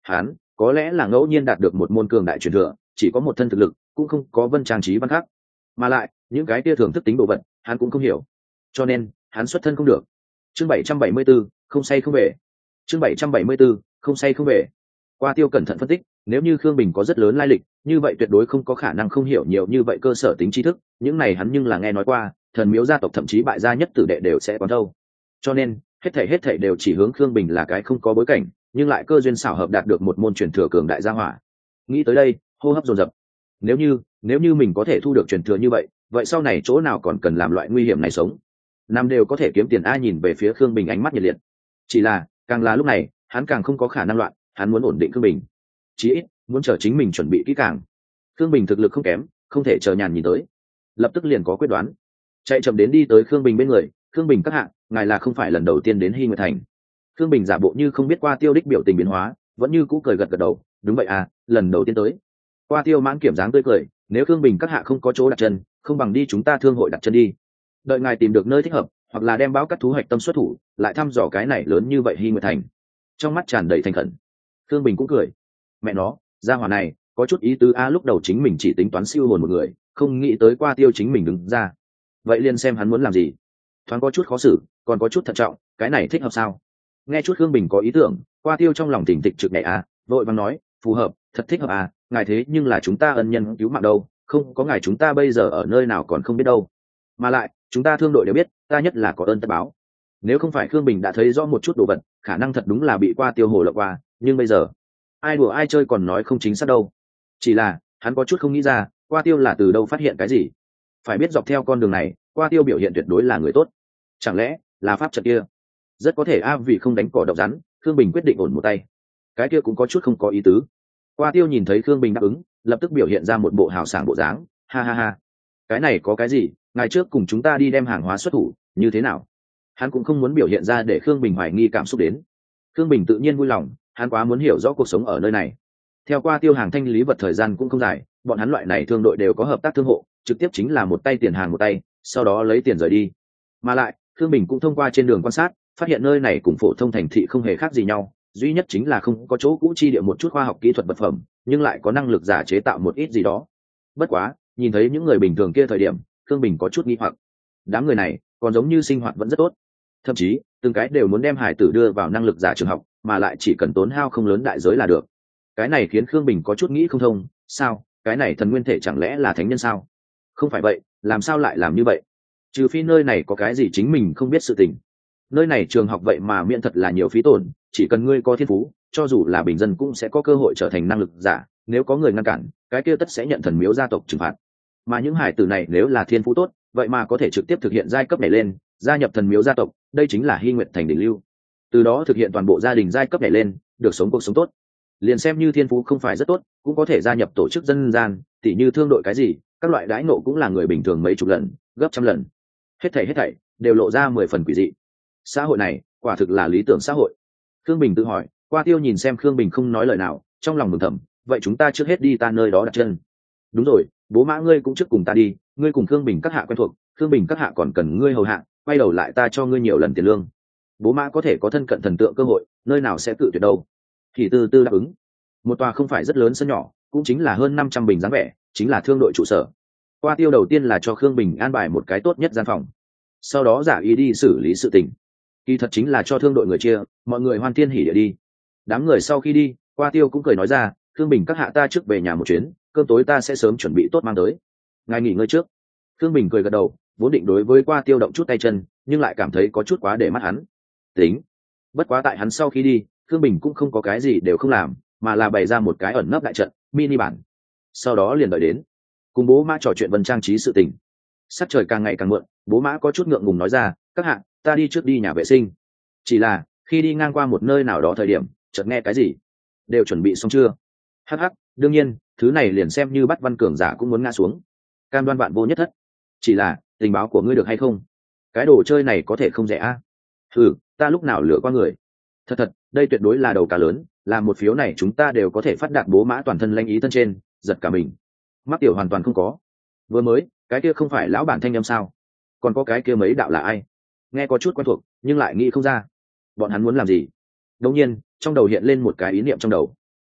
Hắn có lẽ là ngẫu nhiên đạt được một môn cường đại truyền thừa, chỉ có một thân thực lực, cũng không có vân trang trí văn khác, mà lại những cái kia thường thức tính đồ vật hắn cũng không hiểu, cho nên hắn xuất thân không được. Chương bảy trăm bảy mươi 774, không say không về. Chương bảy trăm bảy mươi 774, không say không về. Qua Tiêu cẩn thận phân tích, nếu như Khương Bình có rất lớn lai lịch, như vậy tuyệt đối không có khả năng không hiểu nhiều như vậy cơ sở tính tri thức, những này hắn nhưng là nghe nói qua, thần miếu gia tộc thậm chí bại gia nhất tử đệ đều sẽ quán thâu. Cho nên, hết thảy hết thảy đều chỉ hướng Khương Bình là cái không có bối cảnh, nhưng lại cơ duyên xảo hợp đạt được một môn truyền thừa cường đại gia hỏa. Nghĩ tới đây, hô hấp dồn dập. Nếu như, nếu như mình có thể thu được truyền thừa như vậy, vậy sau này chỗ nào còn cần làm loại nguy hiểm này sống? Nam đều có thể kiếm tiền a, nhìn về phía Khương Bình ánh mắt nhiệt liệt. Chỉ là, càng là lúc này, hắn càng không có khả năng loạn, hắn muốn ổn định Khương Bình. Chí ít, muốn chờ chính mình chuẩn bị kỹ càng. Khương Bình thực lực không kém, không thể chờ nhàn nhìn tới. Lập tức liền có quyết đoán. Chạy chậm đến đi tới Khương Bình bên người, "Khương Bình các hạ, ngài là không phải lần đầu tiên đến Hy Nguyệt Thành?" Khương Bình giả bộ như không biết Qua Tiêu đích biểu tình biến hóa, vẫn như cũ cười gật gật đầu, "Đúng vậy à, lần đầu tiên tới." Qua Tiêu mãn kiểm dáng tươi cười, "Nếu Khương Bình các hạ không có chỗ đặt chân, không bằng đi chúng ta thương hội đặt chân đi. Đợi ngài tìm được nơi thích hợp, hoặc là đem báo cắt thú hoạch tâm xuất thủ, lại thăm dò cái này lớn như vậy Hy Nguyệt Thành." Trong mắt tràn đầy thành khẩn. Khương Bình cũng cười, "Mẹ nó, gia hỏa này có chút ý tứ a, lúc đầu chính mình chỉ tính toán siêu hồn một người, không nghĩ tới Qua Tiêu chính mình đứng ra. Vậy liền xem hắn muốn làm gì." Thoáng có chút khó xử, còn có chút thận trọng, cái này thích hợp sao? Nghe chút Khương Bình có ý tưởng, Qua Tiêu trong lòng tỉnh tịch trực nhẹ a, vội vàng nói, "Phù hợp, thật thích hợp à, ngài thế nhưng là chúng ta ân nhân cứu mạng đâu, không có ngài chúng ta bây giờ ở nơi nào còn không biết đâu. Mà lại, chúng ta thương đội đều biết, ta nhất là có ơn tất báo." Nếu không phải Khương Bình đã thấy rõ một chút đồ vật, khả năng thật đúng là bị Qua Tiêu hồ lộng qua, nhưng bây giờ, ai đùa ai chơi còn nói không chính xác đâu. Chỉ là, hắn có chút không nghĩ ra, Qua Tiêu là từ đâu phát hiện cái gì. Phải biết dọc theo con đường này, Qua Tiêu biểu hiện tuyệt đối là người tốt. Chẳng lẽ là pháp trận kia? Rất có thể a, vì không đánh cỏ độc rắn, Khương Bình quyết định ổn một tay. Cái kia cũng có chút không có ý tứ. Qua Tiêu nhìn thấy Khương Bình đáp ứng, lập tức biểu hiện ra một bộ hào sảng bộ dáng, "Ha ha ha, cái này có cái gì, ngày trước cùng chúng ta đi đem hàng hóa xuất thủ, như thế nào?" Hắn cũng không muốn biểu hiện ra để Khương Bình hoài nghi cảm xúc đến. Khương Bình tự nhiên vui lòng, hắn quá muốn hiểu rõ cuộc sống ở nơi này. Theo Qua Tiêu hàng thanh lý vật thời gian cũng không dài, bọn hắn loại này thương đội đều có hợp tác thương hộ, trực tiếp chính là một tay tiền hàng một tay, sau đó lấy tiền rời đi. Mà lại, Khương Bình cũng thông qua trên đường quan sát, phát hiện nơi này cùng phổ thông thành thị không hề khác gì nhau, duy nhất chính là không có chỗ cũ chi địa một chút khoa học kỹ thuật vật phẩm, nhưng lại có năng lực giả chế tạo một ít gì đó. Bất quá, nhìn thấy những người bình thường kia thời điểm, Khương Bình có chút nghi hoặc. Đám người này, còn giống như sinh hoạt vẫn rất tốt. Thậm chí, từng cái đều muốn đem hải tử đưa vào năng lực giả trường học, mà lại chỉ cần tốn hao không lớn đại giới là được. Cái này khiến Khương Bình có chút nghĩ không thông, sao, cái này thần nguyên thể chẳng lẽ là thánh nhân sao? Không phải vậy, làm sao lại làm như vậy? Trừ phi nơi này có cái gì chính mình không biết sự tình. Nơi này trường học vậy mà miễn thật là nhiều phí tổn, chỉ cần ngươi có thiên phú, cho dù là bình dân cũng sẽ có cơ hội trở thành năng lực giả, nếu có người ngăn cản, cái kia tất sẽ nhận thần miếu gia tộc trừng phạt. Mà những hải tử này nếu là thiên phú tốt, vậy mà có thể trực tiếp thực hiện giai cấp này lên, gia nhập thần miếu gia tộc, đây chính là Hy Nguyệt Thành đỉnh lưu. Từ đó thực hiện toàn bộ gia đình giai cấp này lên, được sống cuộc sống tốt. Liền xem như thiên phú không phải rất tốt, cũng có thể gia nhập tổ chức dân gian, tỉ như thương đội cái gì, các loại đãi ngộ cũng là người bình thường mấy chục lần, gấp trăm lần. Hết thảy hết thảy đều lộ ra mười phần quỷ dị. Xã hội này, quả thực là lý tưởng xã hội. Khương Bình tự hỏi, Qua Tiêu nhìn xem Khương Bình không nói lời nào, trong lòng mừng thầm, vậy chúng ta trước hết đi ta nơi đó đặt chân. Đúng rồi, bố mã ngươi cũng trước cùng ta đi, ngươi cùng Khương Bình các hạ quen thuộc, Khương Bình các hạ còn cần ngươi hầu hạ, quay đầu lại ta cho ngươi nhiều lần tiền lương. Bố mã có thể có thân cận thần tượng cơ hội, nơi nào sẽ tự tuyệt đâu. Thì từ từ đáp ứng. Một tòa không phải rất lớn sân nhỏ, cũng chính là hơn năm trăm bình dáng vẻ, chính là thương đội trụ sở. Qua Tiêu đầu tiên là cho Khương Bình an bài một cái tốt nhất gian phòng, sau đó giả ý đi xử lý sự tình. Kỳ thật chính là cho thương đội người chia, mọi người hoan thiên hỉ địa đi. Đám người sau khi đi, Qua Tiêu cũng cười nói ra, Khương Bình các hạ ta trước về nhà một chuyến, cơm tối ta sẽ sớm chuẩn bị tốt mang tới. Ngài nghỉ ngơi trước. Khương Bình cười gật đầu, vốn định đối với Qua Tiêu động chút tay chân, nhưng lại cảm thấy có chút quá để mắt hắn. Tính. Bất quá tại hắn sau khi đi, Khương Bình cũng không có cái gì đều không làm, mà là bày ra một cái ẩn nấp đại trận, mini bản. Sau đó liền đợi đến, cùng bố mã trò chuyện vân trang trí sự tình. Sắc trời càng ngày càng muộn, bố mã có chút ngượng ngùng nói ra, các hạ, ta đi trước đi nhà vệ sinh. Chỉ là, khi đi ngang qua một nơi nào đó thời điểm, chợt nghe cái gì? Đều chuẩn bị xong chưa? Hắc hắc, đương nhiên, thứ này liền xem như bắt văn cường giả cũng muốn ngã xuống. Cam đoan bạn vô nhất thất. Chỉ là, tình báo của ngươi được hay không? Cái đồ chơi này có thể không rẻ a. À? Ừ, ta lúc nào lựa qua người. Thật thật, đây tuyệt đối là đầu cá lớn, làm một phiếu này chúng ta đều có thể phát đạt bố mã toàn thân lanh ý thân trên, giật cả mình. Mắc tiểu hoàn toàn không có. Vừa mới, cái kia không phải lão bản thanh âm sao? Còn có cái kia mấy đạo là ai? Nghe có chút quen thuộc, nhưng lại nghĩ không ra. Bọn hắn muốn làm gì? Đột nhiên, trong đầu hiện lên một cái ý niệm trong đầu.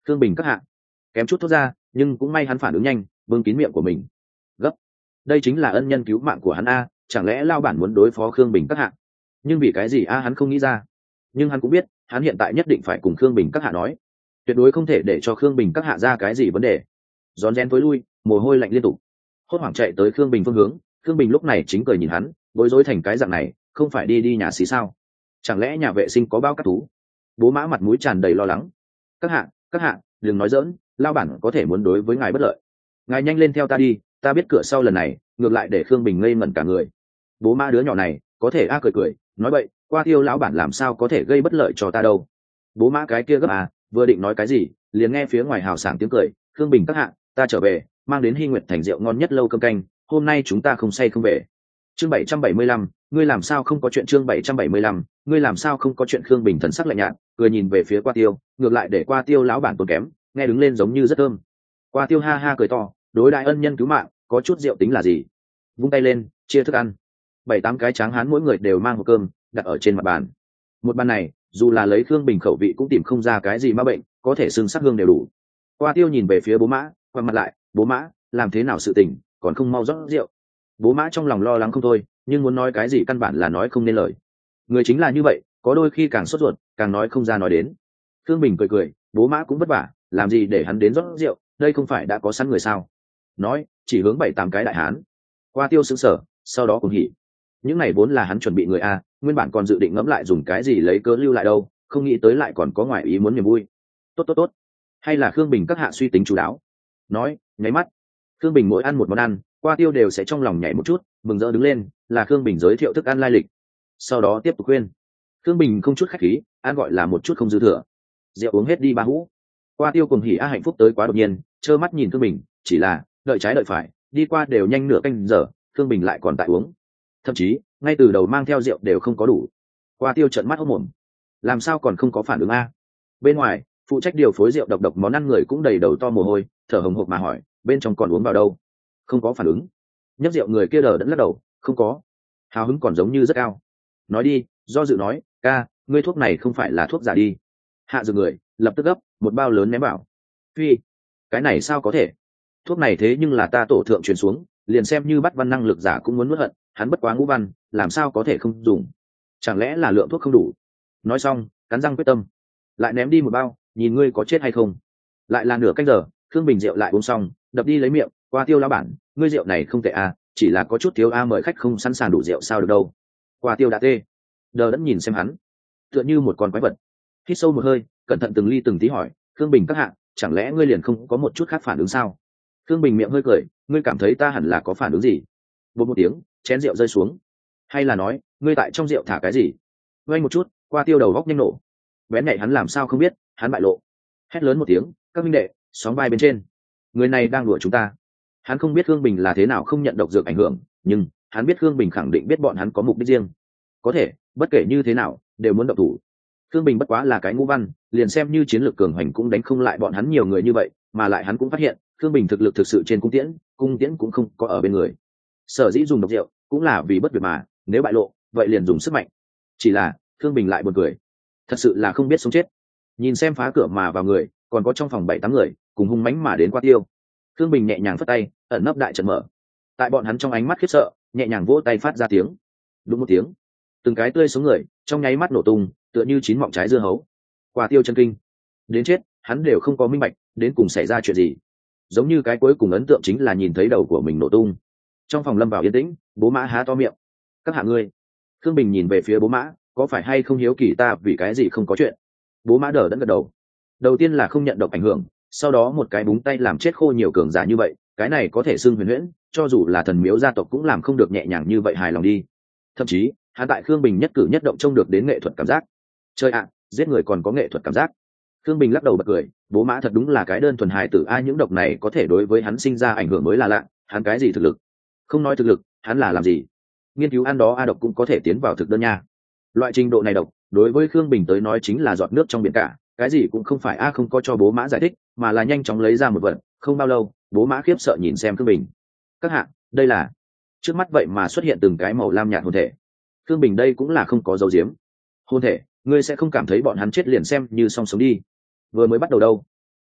Khương Bình các hạ kém chút thốt ra, nhưng cũng may hắn phản ứng nhanh, bưng kín miệng của mình. Gấp, đây chính là ân nhân cứu mạng của hắn a, chẳng lẽ lao bản muốn đối phó Khương Bình các hạ? Nhưng vì cái gì a hắn không nghĩ ra. Nhưng hắn cũng biết, hắn hiện tại nhất định phải cùng Khương Bình các hạ nói, tuyệt đối không thể để cho Khương Bình các hạ ra cái gì vấn đề. Rón rén tối lui, mồ hôi lạnh liên tục, hốt hoảng chạy tới Khương Bình phương hướng. Khương Bình lúc này chính cười nhìn hắn, bối rối thành cái dạng này, không phải đi đi nhà xí sao? Chẳng lẽ nhà vệ sinh có bao cát thú? Bố Mã mặt mũi tràn đầy lo lắng. Các hạ, các hạ, đừng nói dỡn, lao bản có thể muốn đối với ngài bất lợi. Ngài nhanh lên theo ta đi, ta biết cửa sau lần này, ngược lại để Khương Bình ngây ngẩn cả người. Bố Mã đứa nhỏ này, có thể a cười cười, nói vậy, qua tiêu lão bản làm sao có thể gây bất lợi cho ta đâu? Bố Mã cái kia gấp à, vừa định nói cái gì, liền nghe phía ngoài hào sảng tiếng cười. Khương Bình các hạ, ta trở về, mang đến Hy Nguyệt thành rượu ngon nhất lâu cơm canh, hôm nay chúng ta không say không về. Chương bảy trăm bảy mươi lăm, ngươi làm sao không có chuyện chương bảy trăm bảy mươi lăm, ngươi làm sao không có chuyện Khương Bình thần sắc lạnh nhạt, cười nhìn về phía Qua Tiêu, ngược lại để Qua Tiêu lão bản tốn kém, nghe đứng lên giống như rất thơm. Qua Tiêu ha ha cười to, đối đại ân nhân cứu mạng, có chút rượu tính là gì? Vung tay lên, chia thức ăn. Bảy tám cái tráng hán mỗi người đều mang hộp cơm, đặt ở trên mặt bàn. Một bàn này, dù là lấy Khương Bình khẩu vị cũng tìm không ra cái gì ma bệnh, có thể xương sắc hương đều đủ. Qua Tiêu nhìn về phía Bố Mã, quay mặt lại, Bố Mã, làm thế nào sự tình, còn không mau rót rượu. Bố Mã trong lòng lo lắng không thôi, nhưng muốn nói cái gì căn bản là nói không nên lời. Người chính là như vậy, có đôi khi càng sốt ruột, càng nói không ra nói đến. Khương Bình cười cười, Bố Mã cũng vất vả, làm gì để hắn đến rót rượu, đây không phải đã có sẵn người sao? Nói, chỉ hướng bảy tám cái đại hán. Qua Tiêu sững sờ, sau đó cũng hỉ. Những này vốn là hắn chuẩn bị người a, nguyên bản còn dự định ngẫm lại dùng cái gì lấy cớ lưu lại đâu, không nghĩ tới lại còn có ngoại ý muốn niềm vui. Tốt tốt tốt, hay là Khương Bình các hạ suy tính chú đáo. Nói, nháy mắt. Khương Bình mỗi ăn một món ăn, Qua Tiêu đều sẽ trong lòng nhảy một chút, mừng rỡ đứng lên, là Khương Bình giới thiệu thức ăn lai lịch. Sau đó tiếp tục khuyên. Khương Bình không chút khách khí, ăn gọi là một chút không dư thừa. Rượu uống hết đi ba hũ. Qua Tiêu cùng hỉ a hạnh phúc tới quá đột nhiên, trơ mắt nhìn Khương Bình, chỉ là đợi trái đợi phải, đi qua đều nhanh nửa canh giờ, Khương Bình lại còn tại uống. Thậm chí, ngay từ đầu mang theo rượu đều không có đủ. Qua Tiêu trợn mắt hốt mồm. Làm sao còn không có phản ứng a? Bên ngoài, phụ trách điều phối rượu độc độc món ăn người cũng đầy đầu to mồ hôi, thở hồng hộc mà hỏi, bên trong còn uống vào đâu? Không có phản ứng. Nhấp rượu người kia đờ đẫn lắc đầu, không có. Hào hứng còn giống như rất cao. Nói đi, do dự nói, ca, ngươi thuốc này không phải là thuốc giả đi. Hạ dược người, lập tức gấp, một bao lớn ném vào. Phi, cái này sao có thể? Thuốc này thế nhưng là ta tổ thượng truyền xuống, liền xem như bắt văn năng lực giả cũng muốn nuốt hận, hắn bất quá ngũ văn, làm sao có thể không dùng? Chẳng lẽ là lượng thuốc không đủ? Nói xong, cắn răng quyết tâm, lại ném đi một bao, nhìn ngươi có chết hay không. Lại là nửa canh giờ, Khương Bình rượu lại uống xong, đập đi lấy miệng. Qua Tiêu lão bản, ngươi rượu này không tệ à, chỉ là có chút thiếu a, mời khách không sẵn sàng đủ rượu sao được đâu. Qua Tiêu đã tê, đờ đẫn nhìn xem hắn, tựa như một con quái vật. Hít sâu một hơi, cẩn thận từng ly từng tí hỏi, Khương Bình các hạ, chẳng lẽ ngươi liền không có một chút khác phản ứng sao? Khương Bình miệng hơi cười, ngươi cảm thấy ta hẳn là có phản ứng gì? Một một tiếng, chén rượu rơi xuống. Hay là nói, ngươi tại trong rượu thả cái gì? Vây một chút, Qua Tiêu đầu góc nhanh nổ. Bén nhạy hắn làm sao không biết, hắn bại lộ. Hét lớn một tiếng, các minh đệ, xóm vai bên trên. Người này đang đùa chúng ta. Hắn không biết Khương Bình là thế nào không nhận độc dược ảnh hưởng, nhưng hắn biết Khương Bình khẳng định biết bọn hắn có mục đích riêng. Có thể, bất kể như thế nào, đều muốn động thủ. Khương Bình bất quá là cái ngũ văn, liền xem như chiến lược cường hoành cũng đánh không lại bọn hắn nhiều người như vậy, mà lại hắn cũng phát hiện, Khương Bình thực lực thực sự trên cung tiễn, cung tiễn cũng không có ở bên người. Sở dĩ dùng độc rượu, cũng là vì bất việc mà, nếu bại lộ, vậy liền dùng sức mạnh. Chỉ là, Khương Bình lại buồn cười, thật sự là không biết sống chết. Nhìn xem phá cửa mà vào người, còn có trong phòng bảy tám người, cùng hung mãnh mà đến Qua Tiêu. Khương Bình nhẹ nhàng phất tay, ẩn nấp đại trận mở. Tại bọn hắn trong ánh mắt khiếp sợ, nhẹ nhàng vỗ tay phát ra tiếng. Đúng một tiếng, từng cái tươi sống người, trong nháy mắt nổ tung, tựa như chín mọng trái dưa hấu. Qua Tiêu chân kinh, đến chết, hắn đều không có minh bạch, đến cùng xảy ra chuyện gì. Giống như cái cuối cùng ấn tượng chính là nhìn thấy đầu của mình nổ tung. Trong phòng lâm vào yên tĩnh, Bố Mã há to miệng. Các hạ ngươi. Khương Bình nhìn về phía Bố Mã, có phải hay không hiếu kỳ ta vì cái gì không có chuyện? Bố Mã đờ đẫn gật đầu. Đầu tiên là không nhận độc ảnh hưởng, sau đó một cái búng tay làm chết khô nhiều cường giả như vậy, cái này có thể xưng huyền huyễn, cho dù là thần miếu gia tộc cũng làm không được nhẹ nhàng như vậy hài lòng đi. Thậm chí, hắn tại Khương Bình nhất cử nhất động trông được đến nghệ thuật cảm giác. Chơi ạ, giết người còn có nghệ thuật cảm giác. Khương Bình lắc đầu bật cười, Bố Mã thật đúng là cái đơn thuần hài tử a, những độc này có thể đối với hắn sinh ra ảnh hưởng mới là lạ, hắn cái gì thực lực? Không nói thực lực, hắn là làm gì? Nghiên cứu ăn đó a độc cũng có thể tiến vào thực đơn nha. Loại trình độ này độc, đối với Khương Bình tới nói chính là giọt nước trong biển cả, cái gì cũng không phải a, không có cho Bố Mã giải thích, mà là nhanh chóng lấy ra một vật. Không bao lâu, Bố Mã khiếp sợ nhìn xem Khương Bình. Các hạ, đây là? Trước mắt vậy mà xuất hiện từng cái màu lam nhạt hồn thể. Khương Bình đây cũng là không có dấu diếm. Hồn thể, ngươi sẽ không cảm thấy bọn hắn chết liền xem như song sống đi. Vừa mới bắt đầu đâu.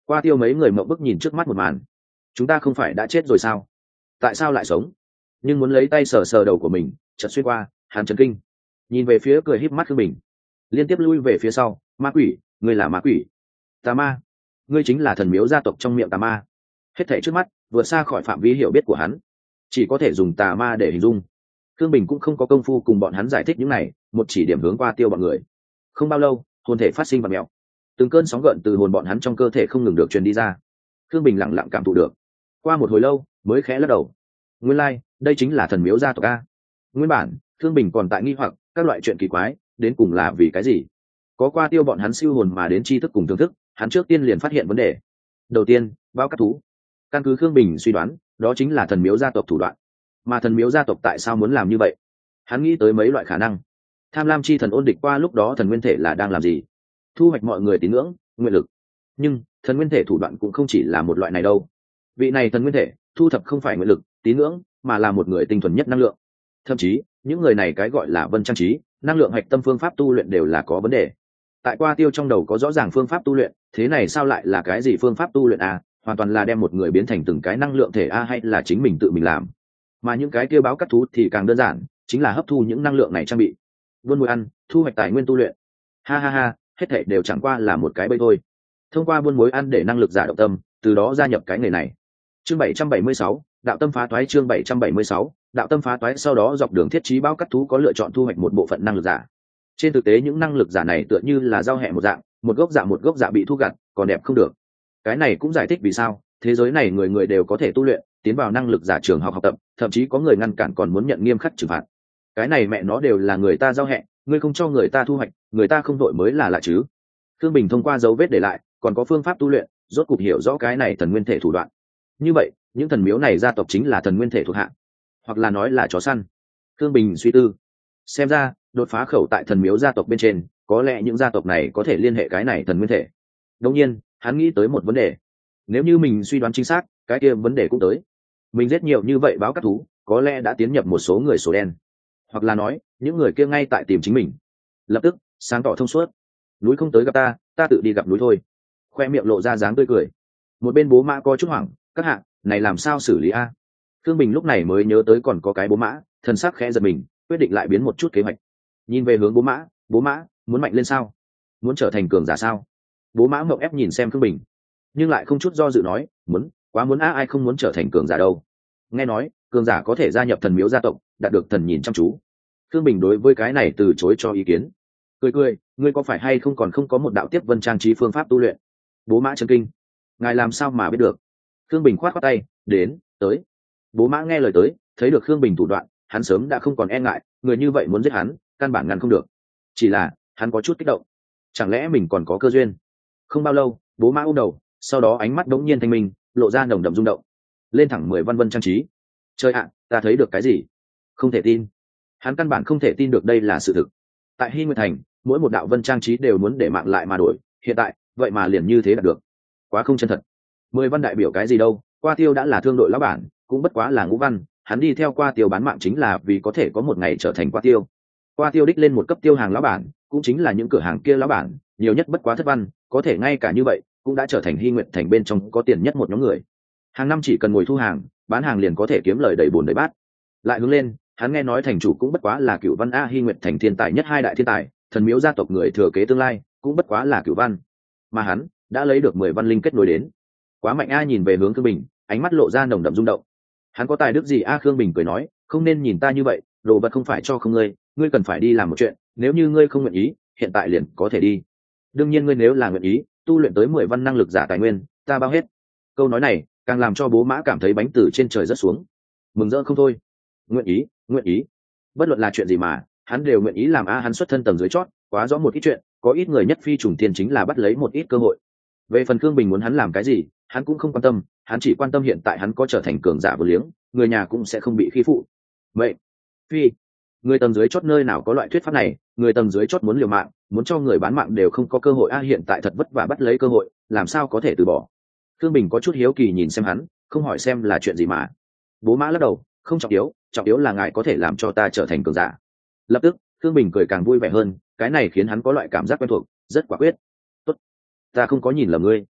Qua Tiêu mấy người mộng bức nhìn trước mắt một màn. Chúng ta không phải đã chết rồi sao? Tại sao lại sống? Nhưng muốn lấy tay sờ sờ đầu của mình, chợt xuyên qua, hắn chấn kinh. Nhìn về phía cười híp mắt Khương Bình, liên tiếp lui về phía sau. Ma quỷ, ngươi là ma quỷ. Tà ma, ngươi chính là thần miếu gia tộc trong miệng tà ma. Hết thảy trước mắt vượt xa khỏi phạm vi hiểu biết của hắn, chỉ có thể dùng tà ma để hình dung. Khương Bình cũng không có công phu cùng bọn hắn giải thích những này, một chỉ điểm hướng Qua Tiêu bọn người. Không bao lâu, hồn thể phát sinh vật mèo, từng cơn sóng gợn từ hồn bọn hắn trong cơ thể không ngừng được truyền đi ra. Khương Bình lặng lặng cảm thụ được. Qua một hồi lâu, mới khẽ lắc đầu. Nguyên lai, like, đây chính là thần miếu gia tộc a. Nguyên bản, Khương Bình còn tại nghi hoặc các loại chuyện kỳ quái, đến cùng là vì cái gì? Có Qua Tiêu bọn hắn siêu hồn mà đến tri thức cùng thưởng thức, hắn trước tiên liền phát hiện vấn đề. Đầu tiên, bao cát thú. Căn cứ Khương Bình suy đoán, đó chính là thần miếu gia tộc thủ đoạn. Mà thần miếu gia tộc tại sao muốn làm như vậy? Hắn nghĩ tới mấy loại khả năng. Tham lam chi thần ôn địch qua lúc đó thần nguyên thể là đang làm gì? Thu hoạch mọi người tín ngưỡng, nguyện lực. Nhưng thần nguyên thể thủ đoạn cũng không chỉ là một loại này đâu. Vị này thần nguyên thể thu thập không phải nguyện lực, tín ngưỡng, mà là một người tinh thuần nhất năng lượng. Thậm chí những người này cái gọi là vân trang trí, năng lượng hạch tâm phương pháp tu luyện đều là có vấn đề. Tại Qua Tiêu trong đầu có rõ ràng phương pháp tu luyện, thế này sao lại là cái gì phương pháp tu luyện à? Hoàn toàn là đem một người biến thành từng cái năng lượng thể a, hay là chính mình tự mình làm? Mà những cái kia báo cắt thú thì càng đơn giản, chính là hấp thu những năng lượng này trang bị, buôn mối ăn, thu hoạch tài nguyên tu luyện. Ha ha ha, hết thảy đều chẳng qua là một cái bẫy thôi. Thông qua buôn mối ăn để năng lực giả động tâm, từ đó gia nhập cái nghề này. Chương bảy trăm bảy mươi sáu, đạo tâm phá toái. Chương bảy trăm bảy mươi sáu, đạo tâm phá toái. Sau đó dọc đường thiết trí báo cắt thú có lựa chọn thu hoạch một bộ phận năng lực giả. Trên thực tế những năng lực giả này tựa như là giao hẹ một dạng, một gốc dạ một gốc dạ bị thu gặt, còn đẹp không được. Cái này cũng giải thích vì sao thế giới này người người đều có thể tu luyện, tiến vào năng lực giả trường học học tập, thậm chí có người ngăn cản còn muốn nhận nghiêm khắc trừng phạt. Cái này mẹ nó đều là người ta giao hẹ, ngươi không cho người ta thu hoạch, người ta không đội mới là lạ chứ. Thương Bình thông qua dấu vết để lại, còn có phương pháp tu luyện, rốt cục hiểu rõ cái này thần nguyên thể thủ đoạn. Như vậy những thần miếu này gia tộc chính là thần nguyên thể thuộc hạ, hoặc là nói là chó săn. Thương Bình suy tư, xem ra đột phá khẩu tại thần miếu gia tộc bên trên, có lẽ những gia tộc này có thể liên hệ cái này thần nguyên thể. Đương nhiên hắn nghĩ tới một vấn đề, nếu như mình suy đoán chính xác, cái kia vấn đề cũng tới. Mình giết nhiều như vậy báo cắt thú, có lẽ đã tiến nhập một số người sổ đen, hoặc là nói những người kia ngay tại tìm chính mình. Lập tức sáng tỏ thông suốt, núi không tới gặp ta, ta tự đi gặp núi thôi. Khoe miệng lộ ra dáng tươi cười. Một bên bố mã có chút hoảng, các hạ này làm sao xử lý a? Thương Bình lúc này mới nhớ tới còn có cái bố mã, thần sắc khẽ giật mình, quyết định lại biến một chút kế hoạch. Nhìn về hướng bố mã, bố mã muốn mạnh lên sao? Muốn trở thành cường giả sao? Bố mã ngậm ép nhìn xem Thương Bình, nhưng lại không chút do dự nói, muốn, quá muốn a, ai không muốn trở thành cường giả đâu. Nghe nói cường giả có thể gia nhập thần miếu gia tộc, đạt được thần nhìn chăm chú. Thương Bình đối với cái này từ chối cho ý kiến, cười cười, ngươi có phải hay không còn không có một đạo tiếp vân trang trí phương pháp tu luyện? Bố mã chấn kinh, ngài làm sao mà biết được? Thương Bình khoát khoát tay, đến, tới. Bố mã nghe lời tới, thấy được Thương Bình thủ đoạn, hắn sớm đã không còn e ngại, người như vậy muốn giết hắn, căn bản ngăn không được. Chỉ là hắn có chút kích động, chẳng lẽ mình còn có cơ duyên? Không bao lâu, bố mã ôm đầu, sau đó ánh mắt đống nhiên thanh minh, lộ ra nồng đậm rung động, lên thẳng mười văn vân trang trí. Trời ạ, ta thấy được cái gì? Không thể tin. Hắn căn bản không thể tin được đây là sự thực. Tại Hy Nguyệt Thành, mỗi một đạo vân trang trí đều muốn để mạng lại mà đổi, hiện tại vậy mà liền như thế đạt được, quá không chân thật. Mười văn đại biểu cái gì đâu? Qua Tiêu đã là thương đội lão bản, cũng bất quá là ngũ văn, hắn đi theo Qua Tiêu bán mạng chính là vì có thể có một ngày trở thành Qua Tiêu. Qua Tiêu đích lên một cấp tiêu hàng lão bản, cũng chính là những cửa hàng kia lão bản, nhiều nhất bất quá thất văn, có thể ngay cả như vậy cũng đã trở thành Hy Nguyệt Thành bên trong có tiền nhất một nhóm người. Hàng năm chỉ cần ngồi thu hàng, bán hàng liền có thể kiếm lời đầy bồn đầy bát. Lại hướng lên, hắn nghe nói thành chủ cũng bất quá là Cửu Văn a, Hy Nguyệt Thành thiên tài nhất hai đại thiên tài, thần miếu gia tộc người thừa kế tương lai cũng bất quá là Cửu Văn, mà hắn đã lấy được mười văn linh kết nối đến. Quá mạnh a. Nhìn về hướng Khương Bình, ánh mắt lộ ra nồng đậm rung động. Hắn có tài đức gì a? Khương Bình cười nói, không nên nhìn ta như vậy, đồ vật không phải cho không ngươi, ngươi cần phải đi làm một chuyện, nếu như ngươi không nguyện ý, hiện tại liền có thể đi. Đương nhiên ngươi nếu là nguyện ý, tu luyện tới mười văn năng lực giả tài nguyên, ta bao hết. Câu nói này càng làm cho bố mã cảm thấy bánh từ trên trời rớt xuống, mừng rỡ không thôi. Nguyện ý, nguyện ý, bất luận là chuyện gì mà hắn đều nguyện ý làm a. Hắn xuất thân tầng dưới chót, quá rõ một ít chuyện, có ít người nhất phi trùng tiền chính là bắt lấy một ít cơ hội. Về phần Khương Bình muốn hắn làm cái gì, hắn cũng không quan tâm, hắn chỉ quan tâm hiện tại hắn có trở thành cường giả vô liếng, người nhà cũng sẽ không bị khi phụ. Vậy phi người tầng dưới chót nơi nào có loại thuyết pháp này? Người tầng dưới chót muốn liều mạng, muốn cho người bán mạng đều không có cơ hội a. Hiện tại thật vất vả bắt lấy cơ hội, làm sao có thể từ bỏ? Khương Bình có chút hiếu kỳ nhìn xem hắn, không hỏi xem là chuyện gì mà. Bố mã lắc đầu, không trọng yếu, trọng yếu là ngài có thể làm cho ta trở thành cường giả. Lập tức Khương Bình cười càng vui vẻ hơn, cái này khiến hắn có loại cảm giác quen thuộc, rất quả quyết. Tốt, ta không có nhìn lầm ngươi.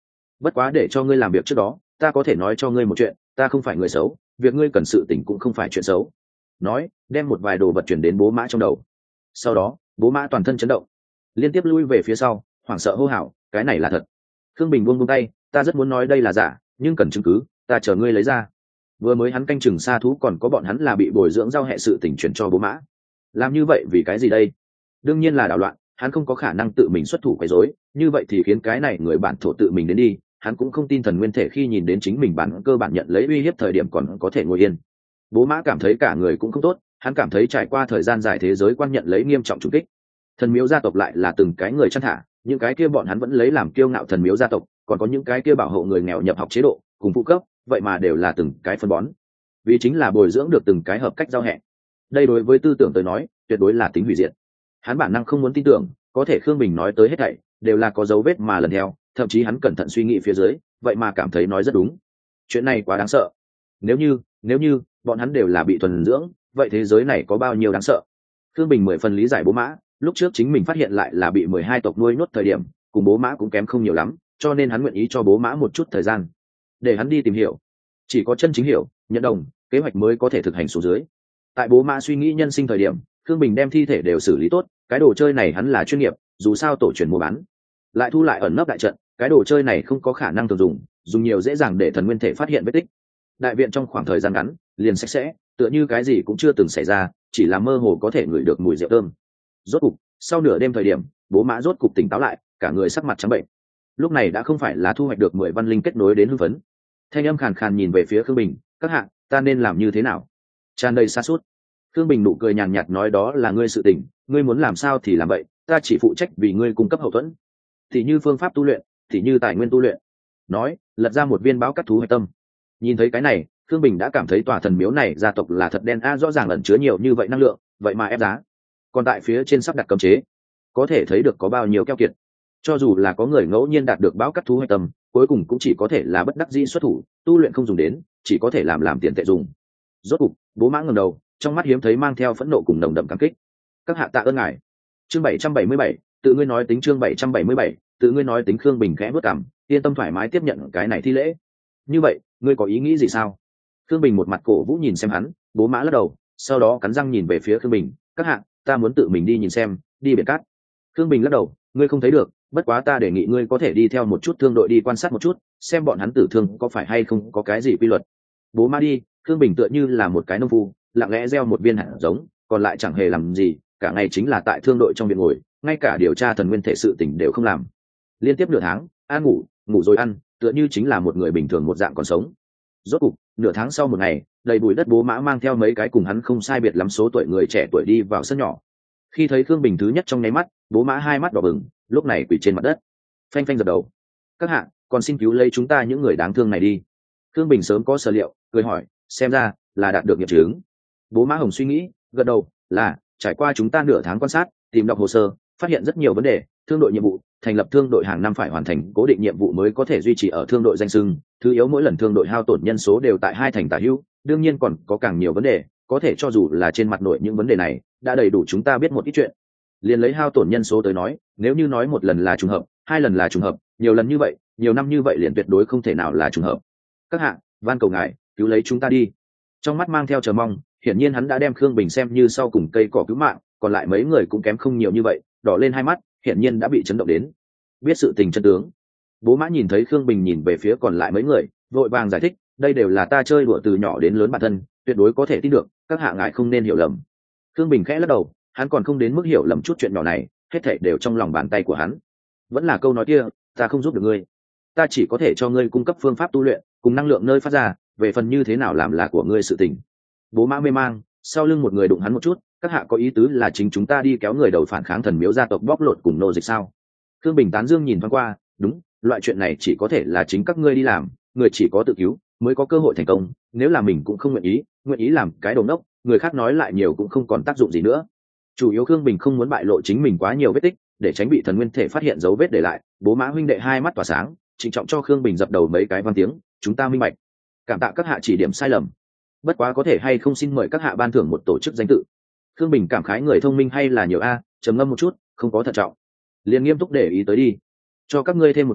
bất quá để cho ngươi làm việc trước đó ta có thể nói cho ngươi một chuyện, ta không phải người xấu, việc ngươi cần sự tỉnh cũng không phải chuyện xấu. Nói đem một vài đồ vật chuyển đến bố mã trong đầu. Sau đó bố mã toàn thân chấn động, liên tiếp lui về phía sau, hoảng sợ hô hào, cái này là thật. Khương Bình buông buông tay, ta rất muốn nói đây là giả, nhưng cần chứng cứ, ta chờ ngươi lấy ra. Vừa mới hắn canh chừng xa thú còn có bọn hắn là bị bồi dưỡng giao hệ sự tình chuyển cho bố mã. Làm như vậy vì cái gì đây? Đương nhiên là đảo loạn, hắn không có khả năng tự mình xuất thủ quấy rối, như vậy thì khiến cái này người bản thổ tự mình đến đi, hắn cũng không tin thần nguyên thể khi nhìn đến chính mình bản cơ bản nhận lấy uy hiếp thời điểm còn có thể ngồi yên. Bố mã cảm thấy cả người cũng không tốt, hắn cảm thấy trải qua thời gian dài thế giới quan nhận lấy nghiêm trọng trùng kích. Thần miếu gia tộc lại là từng cái người chăn thả, những cái kia bọn hắn vẫn lấy làm kiêu ngạo thần miếu gia tộc, còn có những cái kia bảo hộ người nghèo nhập học chế độ cùng phụ cấp, vậy mà đều là từng cái phân bón, vì chính là bồi dưỡng được từng cái hợp cách giao hẹn. Đây đối với tư tưởng tới nói tuyệt đối là tính hủy diệt. Hắn bản năng không muốn tin tưởng, có thể Khương Bình nói tới hết thảy đều là có dấu vết mà lần theo, thậm chí hắn cẩn thận suy nghĩ phía dưới, vậy mà cảm thấy nói rất đúng. Chuyện này quá đáng sợ. Nếu như, nếu như bọn hắn đều là bị thuần dưỡng, vậy thế giới này có bao nhiêu đáng sợ? Khương Bình mười phần lý giải bố mã, lúc trước chính mình phát hiện lại là bị mười hai tộc nuôi nhốt thời điểm, cùng bố mã cũng kém không nhiều lắm, cho nên hắn nguyện ý cho bố mã một chút thời gian để hắn đi tìm hiểu. Chỉ có chân chính hiểu, nhận đồng, kế hoạch mới có thể thực hành xuống dưới. Tại bố mã suy nghĩ nhân sinh thời điểm, Khương Bình đem thi thể đều xử lý tốt, cái đồ chơi này hắn là chuyên nghiệp, dù sao tổ truyền mua bán, lại thu lại ẩn nấp đại trận, cái đồ chơi này không có khả năng thường dùng, dùng nhiều dễ dàng để thần nguyên thể phát hiện vết tích. Đại viện trong khoảng thời gian ngắn liền sạch sẽ, tựa như cái gì cũng chưa từng xảy ra, chỉ là mơ hồ có thể ngửi được mùi rượu thơm. Rốt cục sau nửa đêm thời điểm, bố mã rốt cục tỉnh táo lại, cả người sắc mặt trắng bệnh. Lúc này đã không phải là thu hoạch được mười văn linh kết nối đến hưng phấn. Thanh âm khàn khàn nhìn về phía Khương Bình, các hạ, ta nên làm như thế nào? Tràn đầy xa suốt. Khương Bình nụ cười nhàn nhạt nói, đó là ngươi sự tình, ngươi muốn làm sao thì làm vậy, ta chỉ phụ trách vì ngươi cung cấp hậu thuẫn. Thì như phương pháp tu luyện, thì như tài nguyên tu luyện. Nói lật ra một viên báo cắt thú hạch tâm. Nhìn thấy cái này, Khương Bình đã cảm thấy tòa thần miếu này gia tộc là thật đen a, rõ ràng ẩn chứa nhiều như vậy năng lượng, vậy mà ép giá. Còn tại phía trên sắp đặt cấm chế, có thể thấy được có bao nhiêu keo kiệt. Cho dù là có người ngẫu nhiên đạt được báo cắt thú hạch tâm, cuối cùng cũng chỉ có thể là bất đắc dĩ xuất thủ, tu luyện không dùng đến, chỉ có thể làm làm tiền tệ dùng. Rốt cục bố mã ngẩng đầu, trong mắt hiếm thấy mang theo phẫn nộ cùng nồng đậm cảm kích. Các hạ tạ ơn ngài. Chương bảy trăm bảy mươi bảy, tự ngươi nói tính. Chương bảy trăm bảy mươi bảy, tự ngươi nói tính. Khương Bình khẽ bước cằm, yên tâm thoải mái tiếp nhận cái này thi lễ. Như vậy ngươi có ý nghĩ gì sao? Khương Bình một mặt cổ vũ nhìn xem hắn. Bố mã lắc đầu, sau đó cắn răng nhìn về phía Khương Bình, các hạ, ta muốn tự mình đi nhìn xem, đi biển cát. Khương Bình lắc đầu, ngươi không thấy được, bất quá ta đề nghị ngươi có thể đi theo một chút thương đội đi quan sát một chút, xem bọn hắn tử thương có phải hay không có cái gì quy luật. Bố mã đi. Khương Bình tựa như là một cái nông phu, lặng lẽ gieo một viên hạt giống, còn lại chẳng hề làm gì, cả ngày chính là tại thương đội trong viện ngồi, ngay cả điều tra thần nguyên thể sự tình đều không làm. Liên tiếp nửa tháng, ăn ngủ, ngủ rồi ăn, tựa như chính là một người bình thường một dạng còn sống. Rốt cục nửa tháng sau một ngày, đầy bụi đất, bố mã mang theo mấy cái cùng hắn không sai biệt lắm số tuổi người trẻ tuổi đi vào sân nhỏ. Khi thấy Khương Bình thứ nhất trong nháy mắt, bố mã hai mắt đỏ bừng, lúc này quỳ trên mặt đất, phanh phanh gật đầu, các hạ, còn xin cứu lấy chúng ta những người đáng thương này đi. Khương Bình sớm có sở liệu, cười hỏi, xem ra là đạt được nghiệm chứng. Bố mã hồng suy nghĩ, gật đầu, là trải qua chúng ta nửa tháng quan sát, tìm đọc hồ sơ, phát hiện rất nhiều vấn đề. Thương đội nhiệm vụ, thành lập thương đội hàng năm phải hoàn thành cố định nhiệm vụ mới có thể duy trì ở thương đội danh sưng. Thứ yếu, mỗi lần thương đội hao tổn nhân số đều tại hai thành tả hữu. Đương nhiên còn có càng nhiều vấn đề, có thể cho dù là trên mặt nội những vấn đề này đã đầy đủ chúng ta biết một ít chuyện. Liền lấy hao tổn nhân số tới nói, nếu như nói một lần là trùng hợp, hai lần là trùng hợp, nhiều lần như vậy, nhiều năm như vậy liền tuyệt đối không thể nào là trùng hợp. Các hạ, van cầu ngài cứu lấy chúng ta đi. Trong mắt mang theo chờ mong, hiển nhiên hắn đã đem Khương Bình xem như sau cùng cây cỏ cứu mạng, còn lại mấy người cũng kém không nhiều như vậy, đỏ lên hai mắt, hiển nhiên đã bị chấn động đến. Biết sự tình chân tướng. Bố mã nhìn thấy Khương Bình nhìn về phía còn lại mấy người, vội vàng giải thích, đây đều là ta chơi đùa từ nhỏ đến lớn bản thân, tuyệt đối có thể tin được, các hạ ngài không nên hiểu lầm. Khương Bình khẽ lắc đầu, hắn còn không đến mức hiểu lầm chút chuyện nhỏ này, hết thảy đều trong lòng bàn tay của hắn. Vẫn là câu nói kia, ta không giúp được ngươi, ta chỉ có thể cho ngươi cung cấp phương pháp tu luyện cùng năng lượng nơi phát ra, về phần như thế nào làm là của ngươi sự tình. Bố mã mê mang, sau lưng một người đụng hắn một chút, các hạ có ý tứ là chính chúng ta đi kéo người đầu phản kháng thần miếu gia tộc bóc lột cùng nô dịch sao? Khương Bình tán dương nhìn thoáng qua, đúng, loại chuyện này chỉ có thể là chính các ngươi đi làm, người chỉ có tự cứu mới có cơ hội thành công, nếu là mình cũng không nguyện ý nguyện ý làm cái đầu nốc, người khác nói lại nhiều cũng không còn tác dụng gì nữa. Chủ yếu Khương Bình không muốn bại lộ chính mình quá nhiều vết tích, để tránh bị thần nguyên thể phát hiện dấu vết để lại. Bố mã huynh đệ hai mắt tỏa sáng, trịnh trọng cho Khương Bình dập đầu mấy cái văn tiếng, chúng ta minh bạch, cảm tạ các hạ chỉ điểm sai lầm, bất quá có thể hay không xin mời các hạ ban thưởng một tổ chức danh tự. Khương Bình cảm khái người thông minh hay là nhiều a, trầm ngâm một chút, không có thận trọng, liền nghiêm túc để ý tới đi. Cho các ngươi thêm một câu,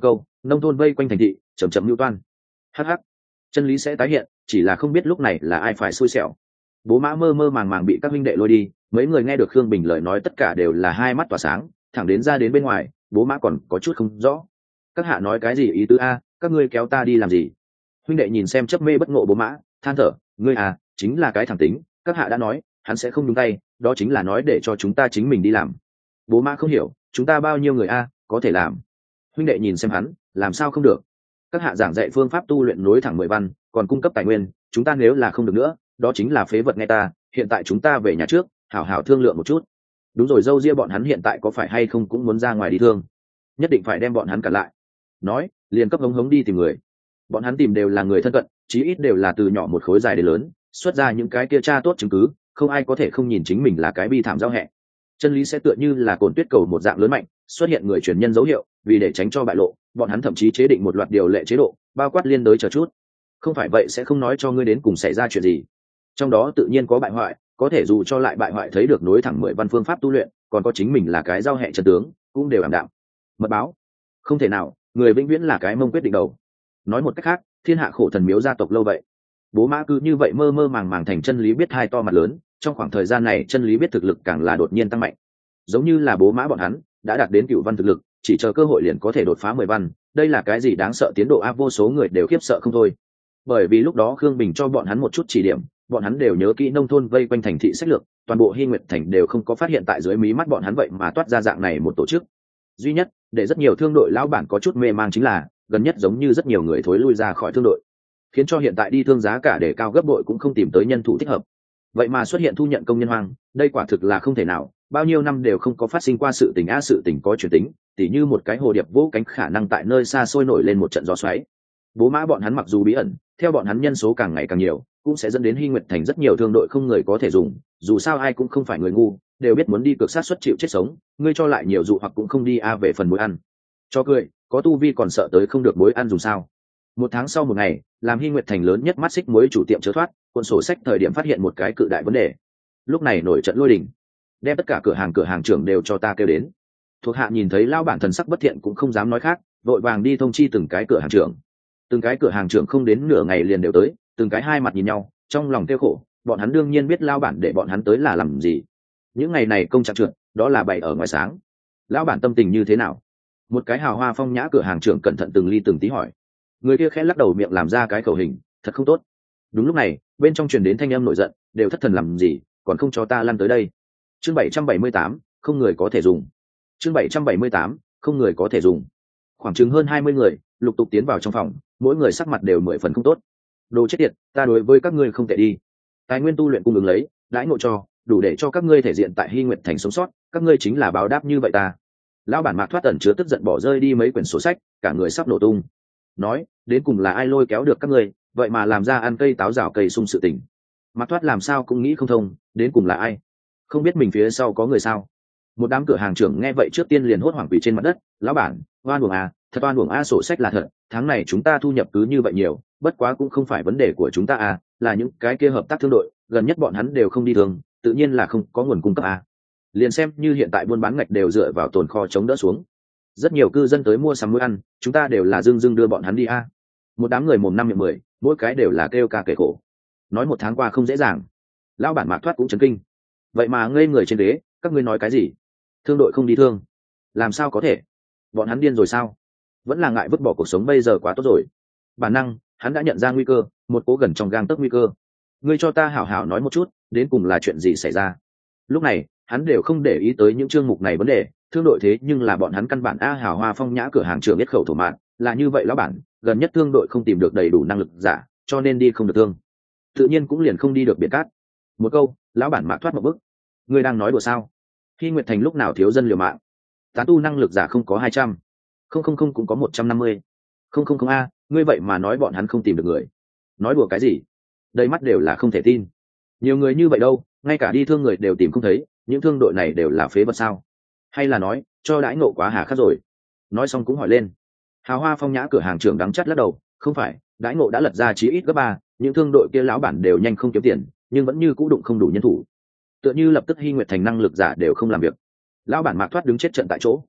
nông thôn vây quanh thành thị chầm chậm lưu toan. Hắc hắc, chân lý sẽ tái hiện, chỉ là không biết lúc này là ai phải xui xẻo. Bố Mã mơ mơ màng màng bị các huynh đệ lôi đi, mấy người nghe được Khương Bình lời nói tất cả đều là hai mắt tỏa sáng, thẳng đến ra đến bên ngoài, Bố Mã còn có chút không rõ. Các hạ nói cái gì ý tứ a, các ngươi kéo ta đi làm gì? Huynh đệ nhìn xem chấp mê bất ngộ Bố Mã, than thở, ngươi à, chính là cái thẳng tính, các hạ đã nói, hắn sẽ không nhúng tay, đó chính là nói để cho chúng ta chính mình đi làm. Bố Mã không hiểu, chúng ta bao nhiêu người a, có thể làm. Huynh đệ nhìn xem hắn, làm sao không được? Các hạ giảng dạy phương pháp tu luyện nối thẳng mười văn, còn cung cấp tài nguyên, chúng ta nếu là không được nữa, đó chính là phế vật nghe ta, hiện tại chúng ta về nhà trước, hảo hảo thương lượng một chút. Đúng rồi, dâu ria bọn hắn hiện tại có phải hay không cũng muốn ra ngoài đi thương, nhất định phải đem bọn hắn cản lại. Nói, liền cấp hống hống đi tìm người. Bọn hắn tìm đều là người thân cận, chí ít đều là từ nhỏ một khối dài đến lớn, xuất ra những cái kia cha tốt chứng cứ, không ai có thể không nhìn chính mình là cái bi thảm giao hẹ. Chân lý sẽ tựa như là cồn tuyết cầu một dạng lớn mạnh, xuất hiện người truyền nhân dấu hiệu, vì để tránh cho bại lộ, bọn hắn thậm chí chế định một loạt điều lệ chế độ, bao quát liên đới chờ chút. Không phải vậy sẽ không nói cho ngươi đến cùng xảy ra chuyện gì. Trong đó tự nhiên có bại hoại, có thể dù cho lại bại hoại thấy được nối thẳng mười văn phương pháp tu luyện, còn có chính mình là cái giao hệ chân tướng, cũng đều ảm đạm. Mật báo, không thể nào, người vĩnh viễn là cái mông quyết định đầu. Nói một cách khác, thiên hạ khổ thần miếu gia tộc lâu vậy. Bố Mã cứ như vậy mơ mơ màng màng thành chân lý biết hai to mặt lớn, trong khoảng thời gian này chân lý biết thực lực càng là đột nhiên tăng mạnh. Giống như là Bố Mã bọn hắn đã đạt đến cựu văn thực lực, chỉ chờ cơ hội liền có thể đột phá mười văn, đây là cái gì đáng sợ tiến độ áp, vô số người đều khiếp sợ không thôi. Bởi vì lúc đó Khương Bình cho bọn hắn một chút chỉ điểm, bọn hắn đều nhớ kỹ nông thôn vây quanh thành thị sách lược, toàn bộ Hy Nguyệt thành đều không có phát hiện tại dưới mí mắt bọn hắn vậy mà toát ra dạng này một tổ chức. Duy nhất để rất nhiều thương đội lão bản có chút mê mang chính là gần nhất giống như rất nhiều người thối lui ra khỏi thương đội, khiến cho hiện tại đi thương giá cả để cao gấp bội cũng không tìm tới nhân thủ thích hợp. Vậy mà xuất hiện thu nhận công nhân hoang, đây quả thực là không thể nào, bao nhiêu năm đều không có phát sinh qua sự tình a, sự tình có chuyển tính, tỉ như một cái hồ điệp vỗ cánh khả năng tại nơi xa xôi nổi lên một trận gió xoáy. Bố Mã bọn hắn mặc dù bí ẩn, theo bọn hắn nhân số càng ngày càng nhiều, cũng sẽ dẫn đến Hy Nguyệt thành rất nhiều thương đội không người có thể dùng, dù sao ai cũng không phải người ngu, đều biết muốn đi cược sát suất chịu chết sống, ngươi cho lại nhiều dụ hoặc cũng không đi a về phần muối ăn. Cho cười, có tu vi còn sợ tới không được muối ăn dùng sao? Một tháng sau một ngày, làm Hy Nguyệt thành lớn nhất mắt xích muối chủ tiệm chớ thoát, cuộn sổ sách thời điểm phát hiện một cái cự đại vấn đề. Lúc này nổi trận lôi đình, đem tất cả cửa hàng cửa hàng trưởng đều cho ta kêu đến. Thuộc hạ nhìn thấy lao bản thần sắc bất thiện cũng không dám nói khác, vội vàng đi thông chi từng cái cửa hàng trưởng. Từng cái cửa hàng trưởng không đến nửa ngày liền đều tới, từng cái hai mặt nhìn nhau, trong lòng kêu khổ, bọn hắn đương nhiên biết lao bản để bọn hắn tới là làm gì. Những ngày này công trạng trượt, đó là bày ở ngoài sáng. Lão bản tâm tình như thế nào? Một cái hào hoa phong nhã cửa hàng trưởng cẩn thận từng ly từng tí hỏi. Người kia khẽ lắc đầu miệng làm ra cái khẩu hình, thật không tốt. Đúng lúc này, bên trong truyền đến thanh âm nổi giận, đều thất thần làm gì, còn không cho ta lăn tới đây. Chương bảy trăm bảy mươi tám, không người có thể dùng. Chương bảy trăm bảy mươi tám, không người có thể dùng. Khoảng chừng hơn hai mươi người lục tục tiến vào trong phòng, mỗi người sắc mặt đều mười phần không tốt. Đồ chết tiệt, ta đối với các ngươi không thể đi. Tài nguyên tu luyện cung ứng lấy, đãi ngộ cho, đủ để cho các ngươi thể diện tại Hy Nguyệt thành sống sót, các ngươi chính là báo đáp như vậy ta. Lão bản Mạc Thoát ẩn chứa tức giận bỏ rơi đi mấy quyển sổ sách, cả người sắp nổ tung. Nói, đến cùng là ai lôi kéo được các ngươi, vậy mà làm ra ăn cây táo rào cây sung sự tình. Mạc Thoát làm sao cũng nghĩ không thông, đến cùng là ai? Không biết mình phía sau có người sao? Một đám cửa hàng trưởng nghe vậy trước tiên liền hốt hoảng quỳ trên mặt đất, lão bản, oan uổng à, thật oan uổng a, sổ sách là thật, tháng này chúng ta thu nhập cứ như vậy nhiều, bất quá cũng không phải vấn đề của chúng ta à, là những cái kia hợp tác thương đội, gần nhất bọn hắn đều không đi thường, tự nhiên là không có nguồn cung cấp à. Liền xem như hiện tại buôn bán ngạch đều dựa vào tồn kho chống đỡ xuống, rất nhiều cư dân tới mua sắm muối ăn, chúng ta đều là dưng dưng đưa bọn hắn đi à. Một đám người mồm năm miệng mười, mỗi cái đều là kêu ca kể khổ. Nói một tháng qua không dễ dàng. Lão bản Mạc Thoát cũng chấn kinh. Vậy mà ngây người trên đế, các ngươi nói cái gì? Thương đội không đi thương? Làm sao có thể? Bọn hắn điên rồi sao? Vẫn là ngại vứt bỏ cuộc sống bây giờ quá tốt rồi. Bản năng, hắn đã nhận ra nguy cơ, một cố gần trong gang tấc nguy cơ. Ngươi cho ta hảo hảo nói một chút, đến cùng là chuyện gì xảy ra? Lúc này, hắn đều không để ý tới những chương mục này vấn đề, thương đội thế nhưng là bọn hắn căn bản a hào hoa phong nhã cửa hàng trưởng biết khẩu thổ mạn, là như vậy lão bản, gần nhất thương đội không tìm được đầy đủ năng lực giả, cho nên đi không được thương. Tự nhiên cũng liền không đi được biển cát. Một câu, lão bản Mạc Thoát một bức. Ngươi đang nói đùa sao? Khi Nguyệt Thành lúc nào thiếu dân liều mạng? Tán tu năng lực giả không có hai trăm, không không không cũng có một trăm năm mươi, không không không a, ngươi vậy mà nói bọn hắn không tìm được người? Nói đùa cái gì? Đầy mắt đều là không thể tin. Nhiều người như vậy đâu, ngay cả đi thương người đều tìm không thấy, những thương đội này đều là phế vật sao? Hay là nói cho đãi ngộ quá hà khắc rồi? Nói xong cũng hỏi lên. Hào hoa phong nhã cửa hàng trưởng đắng chắt lắc đầu, không phải, đãi ngộ đã lật ra chí ít gấp ba, những thương đội kia lão bản đều nhanh không kiếm tiền, nhưng vẫn như cũ đụng không đủ nhân thủ, tựa như lập tức Hy Nguyệt Thành năng lực giả đều không làm việc. Lão bản Mạc Thoát đứng chết trận tại chỗ.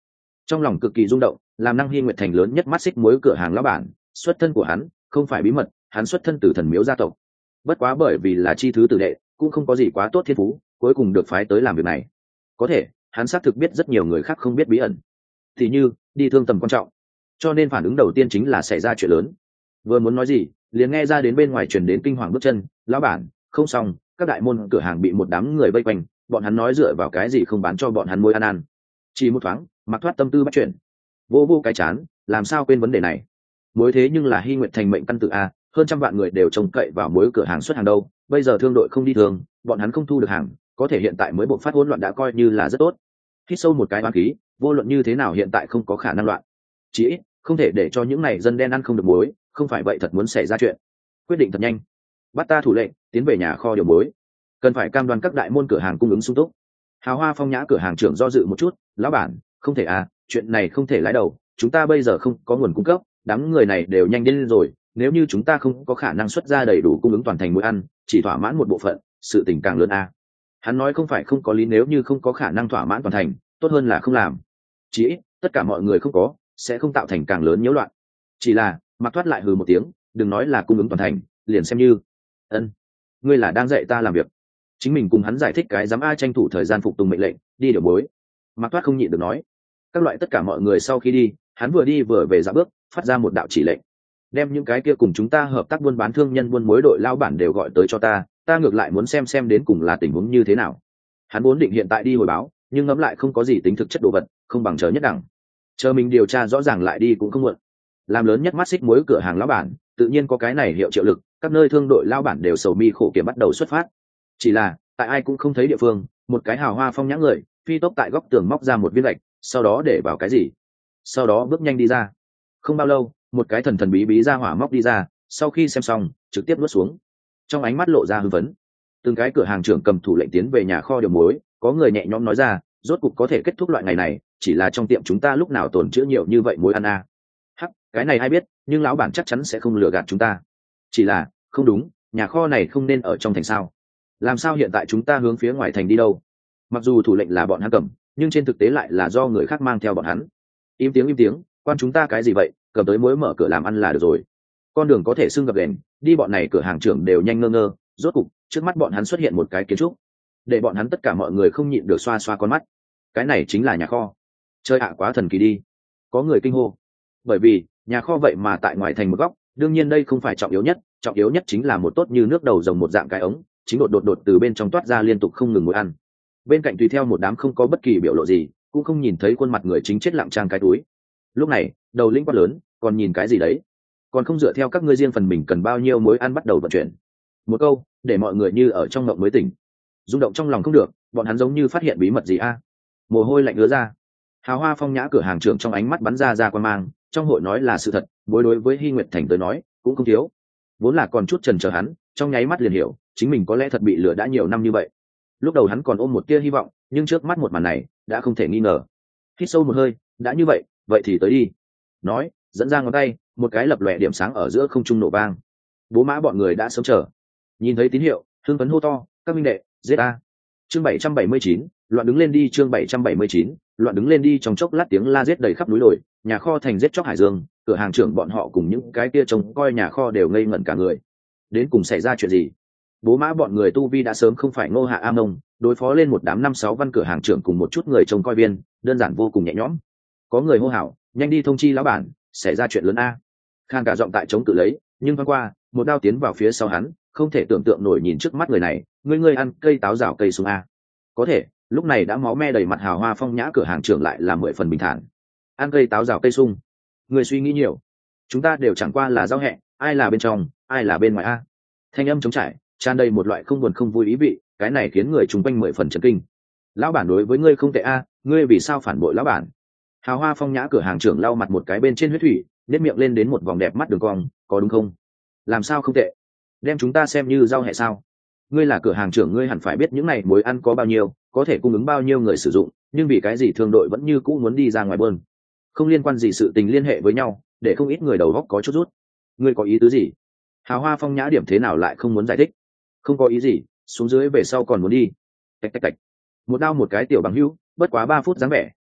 Trong lòng cực kỳ rung động, làm Năng Hy Nguyệt thành lớn nhất mắt xích muối cửa hàng lão bản, xuất thân của hắn không phải bí mật, hắn xuất thân từ thần miếu gia tộc. Bất quá bởi vì là chi thứ tử đệ, cũng không có gì quá tốt thiên phú, cuối cùng được phái tới làm việc này. Có thể hắn xác thực biết rất nhiều người khác không biết bí ẩn, thì như đi thương tầm quan trọng, cho nên phản ứng đầu tiên chính là xảy ra chuyện lớn. Vừa muốn nói gì, liền nghe ra đến bên ngoài truyền đến kinh hoàng bước chân. Lão bản, không xong, các đại môn cửa hàng bị một đám người vây quanh, bọn hắn nói dựa vào cái gì không bán cho bọn hắn muối ăn ăn. Chỉ một thoáng, Mặc Thoát tâm tư bắt chuyển, vô vô cái chán, làm sao quên vấn đề này. Muối thế nhưng là Hy Nguyệt thành mệnh căn tự a, hơn trăm vạn người đều trông cậy vào muối cửa hàng xuất hàng đâu, bây giờ thương đội không đi thường, bọn hắn không thu được hàng, có thể hiện tại mới bộc phát hỗn loạn đã coi như là rất tốt. Hít sâu một cái oán khí, vô luận như thế nào hiện tại không có khả năng loạn, chỉ ít không thể để cho những này dân đen ăn không được muối, không phải vậy thật muốn xảy ra chuyện. Quyết định thật nhanh, bắt ta thủ lệnh tiến về nhà kho điều muối, cần phải cam đoan các đại môn cửa hàng cung ứng sung túc. Hào Hoa Phong Nhã cửa hàng trưởng do dự một chút, lão bản, không thể à, chuyện này không thể lái đầu, chúng ta bây giờ không có nguồn cung cấp, đám người này đều nhanh đến rồi, nếu như chúng ta không có khả năng xuất ra đầy đủ cung ứng toàn thành muối ăn, chỉ thỏa mãn một bộ phận, sự tình càng lớn à. Hắn nói không phải không có lý, nếu như không có khả năng thỏa mãn toàn thành, tốt hơn là không làm, chỉ ít tất cả mọi người không có, sẽ không tạo thành càng lớn nhiễu loạn. Chỉ là Mặc Thoát lại hừ một tiếng, đừng nói là cung ứng toàn thành, liền xem như ân ngươi là đang dạy ta làm việc. Chính mình cùng hắn giải thích cái dám ai tranh thủ thời gian phục tùng mệnh lệnh đi điều muối. Mặc Thoát không nhịn được nói, các loại tất cả mọi người sau khi đi, hắn vừa đi vừa về dạo bước, phát ra một đạo chỉ lệnh, đem những cái kia cùng chúng ta hợp tác buôn bán thương nhân buôn muối đội lao bản đều gọi tới cho ta, ta ngược lại muốn xem xem đến cùng là tình huống như thế nào. Hắn vốn định hiện tại đi hồi báo, nhưng ngẫm lại không có gì tính thực chất đồ vật, không bằng chờ nhất đẳng, chờ mình điều tra rõ ràng lại đi cũng không muộn. Làm lớn nhất mắt xích muối cửa hàng lão bản, tự nhiên có cái này hiệu triệu lực, các nơi thương đội lao bản đều sầu mi khổ kiểm bắt đầu xuất phát. Chỉ là tại ai cũng không thấy địa phương, một cái Hào Hoa Phong Nhã người phi tốc tại góc tường móc ra một viên gạch, sau đó để vào cái gì, sau đó bước nhanh đi ra. Không bao lâu, một cái thần thần bí bí ra hỏa móc đi ra, sau khi xem xong trực tiếp nuốt xuống, trong ánh mắt lộ ra hưng phấn. Từng cái cửa hàng trưởng cầm thủ lệnh tiến về nhà kho điều muối, có người nhẹ nhõm nói ra, rốt cục có thể kết thúc loại ngày này, chỉ là trong tiệm chúng ta lúc nào tồn trữ nhiều như vậy muối ăn à. Hắc, cái này ai biết, nhưng lão bản chắc chắn sẽ không lừa gạt chúng ta. Chỉ là không đúng, nhà kho này không nên ở trong thành sao, làm sao hiện tại chúng ta hướng phía ngoài thành đi đâu? Mặc dù thủ lệnh là bọn hắn cầm, nhưng trên thực tế lại là do người khác mang theo bọn hắn. Im tiếng im tiếng, quan chúng ta cái gì vậy, cầm tới muối mở cửa làm ăn là được rồi. Con đường có thể xưng gập ghềnh, đi bọn này cửa hàng trưởng đều nhanh ngơ ngơ. Rốt cục trước mắt bọn hắn xuất hiện một cái kiến trúc, để bọn hắn tất cả mọi người không nhịn được xoa xoa con mắt. Cái này chính là nhà kho. Chơi ạ, quá thần kỳ đi. Có người kinh hô, bởi vì nhà kho vậy mà tại ngoài thành một góc. Đương nhiên đây không phải trọng yếu nhất, trọng yếu nhất chính là một tốt như nước đầu rồng một dạng cái ống, chính đột đột đột từ bên trong toát ra liên tục không ngừng muối ăn. Bên cạnh tùy theo một đám không có bất kỳ biểu lộ gì, cũng không nhìn thấy khuôn mặt người chính chết lặng trang cái túi. Lúc này đầu linh quát lớn, còn nhìn cái gì đấy, còn không dựa theo các ngươi riêng phần mình cần bao nhiêu muối ăn bắt đầu vận chuyển. Một câu để mọi người như ở trong mộng mới tỉnh, rung động trong lòng không được, bọn hắn giống như phát hiện bí mật gì a. Mồ hôi lạnh ứa ra. Hào Hoa Phong Nhã cửa hàng trưởng trong ánh mắt bắn ra ra quan mang, trong hội nói là sự thật, muối đối với Hy Nguyệt thành tới nói cũng không thiếu. Vốn là còn chút chần chờ hắn, trong nháy mắt liền hiểu chính mình có lẽ thật bị lừa đã nhiều năm như vậy. Lúc đầu hắn còn ôm một tia hy vọng, nhưng trước mắt một màn này đã không thể nghi ngờ. Hít sâu một hơi, đã như vậy vậy thì tới đi. Nói dẫn ra ngón tay, một cái lập lòe điểm sáng ở giữa không trung nổ vang. Bố Mã bọn người đã sớm chờ, nhìn thấy tín hiệu hưng phấn hô to, các minh đệ giết a. Chương bảy trăm bảy mươi chín, loạn đứng lên đi. Chương bảy trăm bảy mươi chín, loạn đứng lên đi. Trong chốc lát tiếng la giết đầy khắp núi đồi, nhà kho thành giết chóc hải dương, cửa hàng trưởng bọn họ cùng những cái kia trông coi nhà kho đều ngây ngẩn cả người. Đến cùng xảy ra chuyện gì? Bố Mã bọn người tu vi đã sớm không phải Ngô Hạ A Mông, đối phó lên một đám năm sáu văn cửa hàng trưởng cùng một chút người trông coi viên, đơn giản vô cùng nhẹ nhõm. Có người hô hào, nhanh đi thông chi lão bản, xảy ra chuyện lớn a. Khan cả giọng tại chống cự lấy, nhưng thoáng qua một đao tiến vào phía sau hắn, không thể tưởng tượng nổi nhìn trước mắt người này, ngươi ngươi ăn cây táo rào cây sung a. Có thể lúc này đã máu me đầy mặt Hào Hoa Phong Nhã cửa hàng trưởng lại là mười phần bình thản. Ăn cây táo rào cây sung, người suy nghĩ nhiều, chúng ta đều chẳng qua là giao hẹ, ai là bên trong ai là bên ngoài a. Thanh âm trống trải, tràn đầy một loại không buồn không vui ý vị, cái này khiến người chung quanh mười phần chấn kinh. Lão bản đối với ngươi không tệ a, ngươi vì sao phản bội lão bản? Hào Hoa Phong Nhã cửa hàng trưởng lau mặt một cái bên trên huyết thủy, nếp miệng lên đến một vòng đẹp mắt đường cong, có đúng không? Làm sao không tệ? Đem chúng ta xem như rau hẹ sao? Ngươi là cửa hàng trưởng, ngươi hẳn phải biết những này muối ăn có bao nhiêu, có thể cung ứng bao nhiêu người sử dụng, nhưng vì cái gì thương đội vẫn như cũ muốn đi ra ngoài bơn? Không liên quan gì sự tình liên hệ với nhau, để không ít người đầu óc có chút rút. Ngươi có ý tứ gì? Hào Hoa Phong Nhã điểm thế nào lại không muốn giải thích? Không có ý gì, xuống dưới về sau còn muốn đi. Tạch tạch tạch. Một đao một cái tiểu bằng hữu, bất quá ba phút dáng vẻ,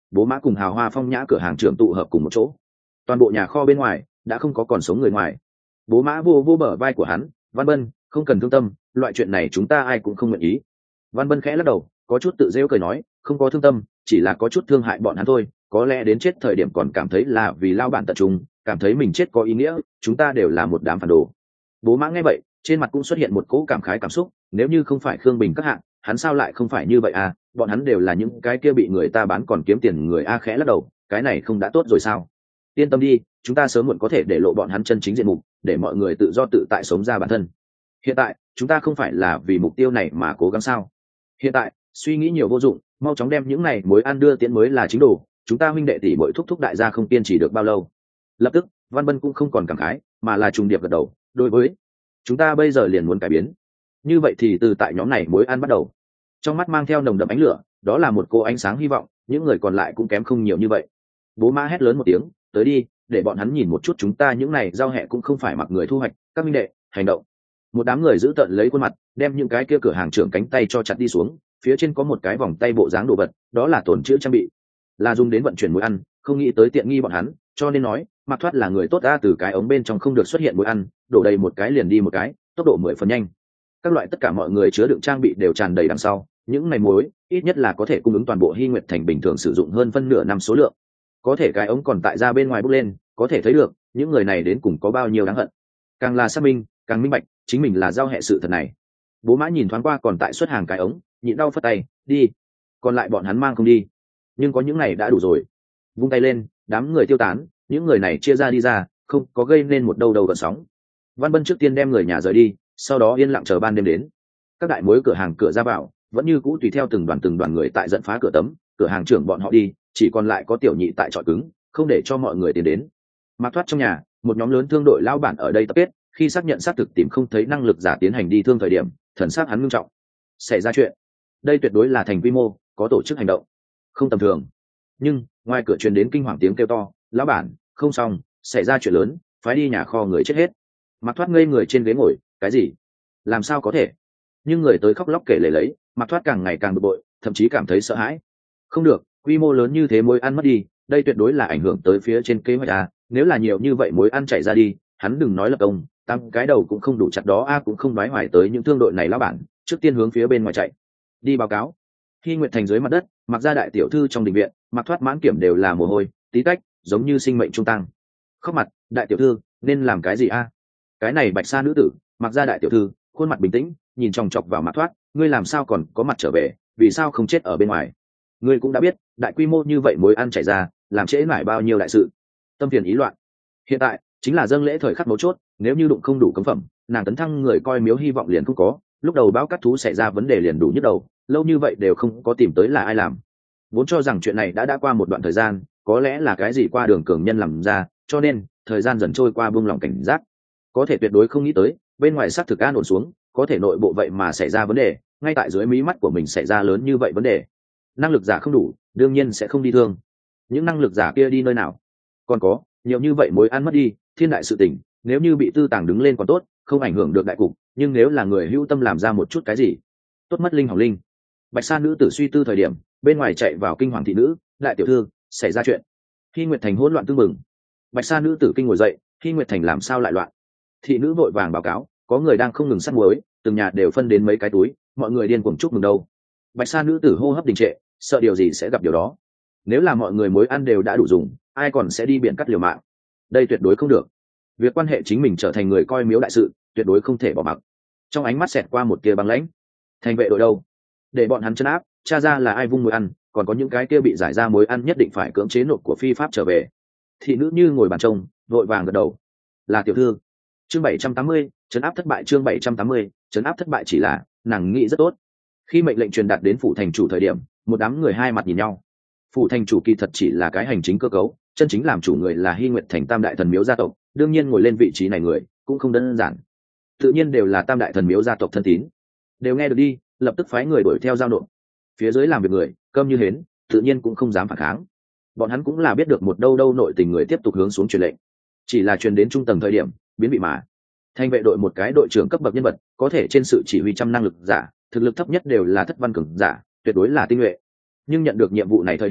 bố mã cùng hào hoa phong nhã cửa hàng trưởng tụ hợp cùng một chỗ. Toàn bộ nhà kho bên ngoài đã không có còn sống người ngoài. Bố mã vô vô bờ vai của hắn, Văn Bân, không cần thương tâm, loại chuyện này chúng ta ai cũng không nguyện ý. Văn Bân khẽ lắc đầu, có chút tự rêu cười nói, không có thương tâm, chỉ là có chút thương hại bọn hắn thôi, có lẽ đến chết thời điểm còn cảm thấy là vì lao bản tận trung, cảm thấy mình chết có ý nghĩa, chúng ta đều là một đám phản đồ. Bố mã nghe vậy, trên mặt cũng xuất hiện một cỗ cảm khái cảm xúc, nếu như không phải Khương Bình các hạng, hắn sao lại không phải như vậy à, bọn hắn đều là những cái kia bị người ta bán còn kiếm tiền người a. Khẽ lắc đầu, cái này không đã tốt rồi sao? Yên tâm đi, chúng ta sớm muộn có thể để lộ bọn hắn chân chính diện mục, để mọi người tự do tự tại sống ra bản thân. Hiện tại chúng ta không phải là vì mục tiêu này mà cố gắng sao? Hiện tại suy nghĩ nhiều vô dụng, mau chóng đem những này mối ăn đưa tiễn mới là chính đồ. Chúng ta huynh đệ tỷ muội thúc thúc đại gia không kiên trì được bao lâu. Lập tức Văn Bân cũng không còn cảm khái, mà là trùng điệp gật đầu, đối với chúng ta bây giờ liền muốn cải biến. Như vậy thì từ tại nhóm này mối ăn bắt đầu. Trong mắt mang theo nồng đậm ánh lửa, đó là một cô ánh sáng hy vọng, những người còn lại cũng kém không nhiều như vậy. Bố mã hét lớn một tiếng, tới đi, để bọn hắn nhìn một chút chúng ta những này giao hẹ cũng không phải mặc người thu hoạch, các minh đệ, hành động. Một đám người giữ tợn lấy khuôn mặt, đem những cái kia cửa hàng trưởng cánh tay cho chặt đi xuống, phía trên có một cái vòng tay bộ dáng đồ vật, đó là tổn chữ trang bị, là dùng đến vận chuyển muối ăn, không nghĩ tới tiện nghi bọn hắn, cho nên nói, Mạc Thoát là người tốt ra, từ cái ống bên trong không được xuất hiện muối ăn, đổ đầy một cái liền đi một cái, tốc độ mười phần nhanh. Các loại tất cả mọi người chứa đựng trang bị đều tràn đầy đằng sau, những này muối, ít nhất là có thể cung ứng toàn bộ Hy Nguyệt Thành bình thường sử dụng hơn phân nửa năm số lượng. Có thể cái ống còn tại ra bên ngoài bốc lên, có thể thấy được những người này đến cùng có bao nhiêu đáng hận. Càng là xác minh, càng minh bạch chính mình là giao hệ sự thật này. Bố mã nhìn thoáng qua còn tại xuất hàng cái ống, nhịn đau phất tay, đi. Còn lại bọn hắn mang không đi, nhưng có những này đã đủ rồi. Vung tay lên, đám người tiêu tán, những người này chia ra đi ra, không có gây nên một đâu đầu gợn sóng. Văn Bân trước tiên đem người nhà rời đi, sau đó yên lặng chờ ban đêm đến. Các đại mối cửa hàng cửa ra vào vẫn như cũ tùy theo từng đoàn từng đoàn người tại dẫn phá cửa tấm, cửa hàng trưởng bọn họ đi, chỉ còn lại có tiểu nhị tại trọi cứng, không để cho mọi người tiến đến. Mạc Thoát trong nhà, một nhóm lớn thương đội lao bản ở đây tập kết, khi xác nhận xác thực tìm không thấy năng lực giả tiến hành đi thương thời điểm, thần sắc hắn nghiêm trọng. Xảy ra chuyện, đây tuyệt đối là thành quy mô, có tổ chức hành động, không tầm thường. Nhưng ngoài cửa truyền đến kinh hoàng tiếng kêu to, lão bản, không xong, xảy ra chuyện lớn, phái đi nhà kho người chết hết. Mạc Thoát ngây người trên ghế ngồi, cái gì? Làm sao có thể? Nhưng người tới khóc lóc kể lể lấy, Mạc Thoát càng ngày càng bực bội, thậm chí cảm thấy sợ hãi. Không được, quy mô lớn như thế muối ăn mất đi, đây tuyệt đối là ảnh hưởng tới phía trên kế hoạch a. Nếu là nhiều như vậy muối ăn chảy ra đi, hắn đừng nói lập công, tăng cái đầu cũng không đủ chặt đó a. Cũng không nói hoài tới những thương đội này lão bản, trước tiên hướng phía bên ngoài chạy đi báo cáo. Khi Nguyệt Thành dưới mặt đất, Mặc gia đại tiểu thư trong đình viện, Mạc Thoát mãn kiểm đều là mồ hôi tí tách, giống như sinh mệnh trung tăng. Khóc mặt, đại tiểu thư nên làm cái gì a? Cái này Bạch Sa nữ tử, Mặc gia đại tiểu thư, khuôn mặt bình tĩnh, nhìn chòng chọc vào Mạc Thoát, ngươi làm sao còn có mặt trở về, vì sao không chết ở bên ngoài? Ngươi cũng đã biết, đại quy mô như vậy muối ăn chảy ra, làm trễ mãi bao nhiêu đại sự, tâm phiền ý loạn. Hiện tại chính là dâng lễ thời khắc mấu chốt, nếu như đụng không đủ cấm phẩm, nàng tấn thăng người coi miếu hy vọng liền không có. Lúc đầu báo cắt thú xảy ra vấn đề liền đủ nhức đầu, lâu như vậy đều không có tìm tới là ai làm. Vốn cho rằng chuyện này đã đã qua một đoạn thời gian, có lẽ là cái gì qua đường cường nhân làm ra, cho nên thời gian dần trôi qua buông lòng cảnh giác. Có thể tuyệt đối không nghĩ tới, bên ngoài xác thực an ổn xuống, có thể nội bộ vậy mà xảy ra vấn đề, ngay tại dưới mí mắt của mình xảy ra lớn như vậy vấn đề. Năng lực giả không đủ, đương nhiên sẽ không đi thương. Những năng lực giả kia đi nơi nào? Còn có nhiều như vậy mối ăn mất đi, thiên đại sự tình, nếu như bị tư tàng đứng lên còn tốt, không ảnh hưởng được đại cục, nhưng nếu là người hữu tâm làm ra một chút cái gì, tốt mất linh hỏng linh. Bạch Sa nữ tử suy tư thời điểm, bên ngoài chạy vào kinh hoàng thị nữ, đại tiểu thư, xảy ra chuyện. Khi Nguyệt Thành hỗn loạn tương mừng. Bạch Sa nữ tử kinh ngồi dậy, khi Nguyệt Thành làm sao lại loạn? Thị nữ vội vàng báo cáo, có người đang không ngừng sắt muối, từng nhà đều phân đến mấy cái túi, mọi người điên cuồng chúc mừng đâu. Bạch Sa nữ tử hô hấp đình trệ, sợ điều gì sẽ gặp điều đó. Nếu là mọi người muối ăn đều đã đủ dùng, ai còn sẽ đi biển cắt liều mạng? Đây tuyệt đối không được. Việc quan hệ chính mình trở thành người coi miếu đại sự, tuyệt đối không thể bỏ mặc. Trong ánh mắt xẹt qua một tia băng lãnh. Thành vệ đội đâu? Để bọn hắn trấn áp, tra ra là ai vung muối ăn, còn có những cái kia bị giải ra muối ăn nhất định phải cưỡng chế nộp của phi pháp trở về. Thị nữ như ngồi bàn trông, vội vàng gật đầu. Là tiểu thư. Chương bảy trăm tám mươi, trấn áp thất bại. Chương bảy trăm tám mươi, trấn áp thất bại chỉ là, nàng nghĩ rất tốt. Khi mệnh lệnh truyền đạt đến phủ thành chủ thời điểm, một đám người hai mặt nhìn nhau. Phủ thành chủ kỳ thật chỉ là cái hành chính cơ cấu, chân chính làm chủ người là Hy Nguyệt Thành Tam đại thần miếu gia tộc, đương nhiên ngồi lên vị trí này người cũng không đơn giản. Tự nhiên đều là Tam đại thần miếu gia tộc thân tín. Đều nghe được đi, lập tức phái người đuổi theo giao nộp. Phía dưới làm việc người, cơm như hến, tự nhiên cũng không dám phản kháng. Bọn hắn cũng là biết được một đâu đâu nội tình người tiếp tục hướng xuống truyền lệnh. Chỉ là truyền đến trung tầng thời điểm, biến bị mà. Thành vệ đội một cái đội trưởng cấp bậc nhân vật, có thể trên sự chỉ huy trăm năng lực giả, thực lực thấp nhất đều là thất văn cường giả, tuyệt đối là tinh nhuệ. Nhưng nhận được nhiệm vụ này thời điểm,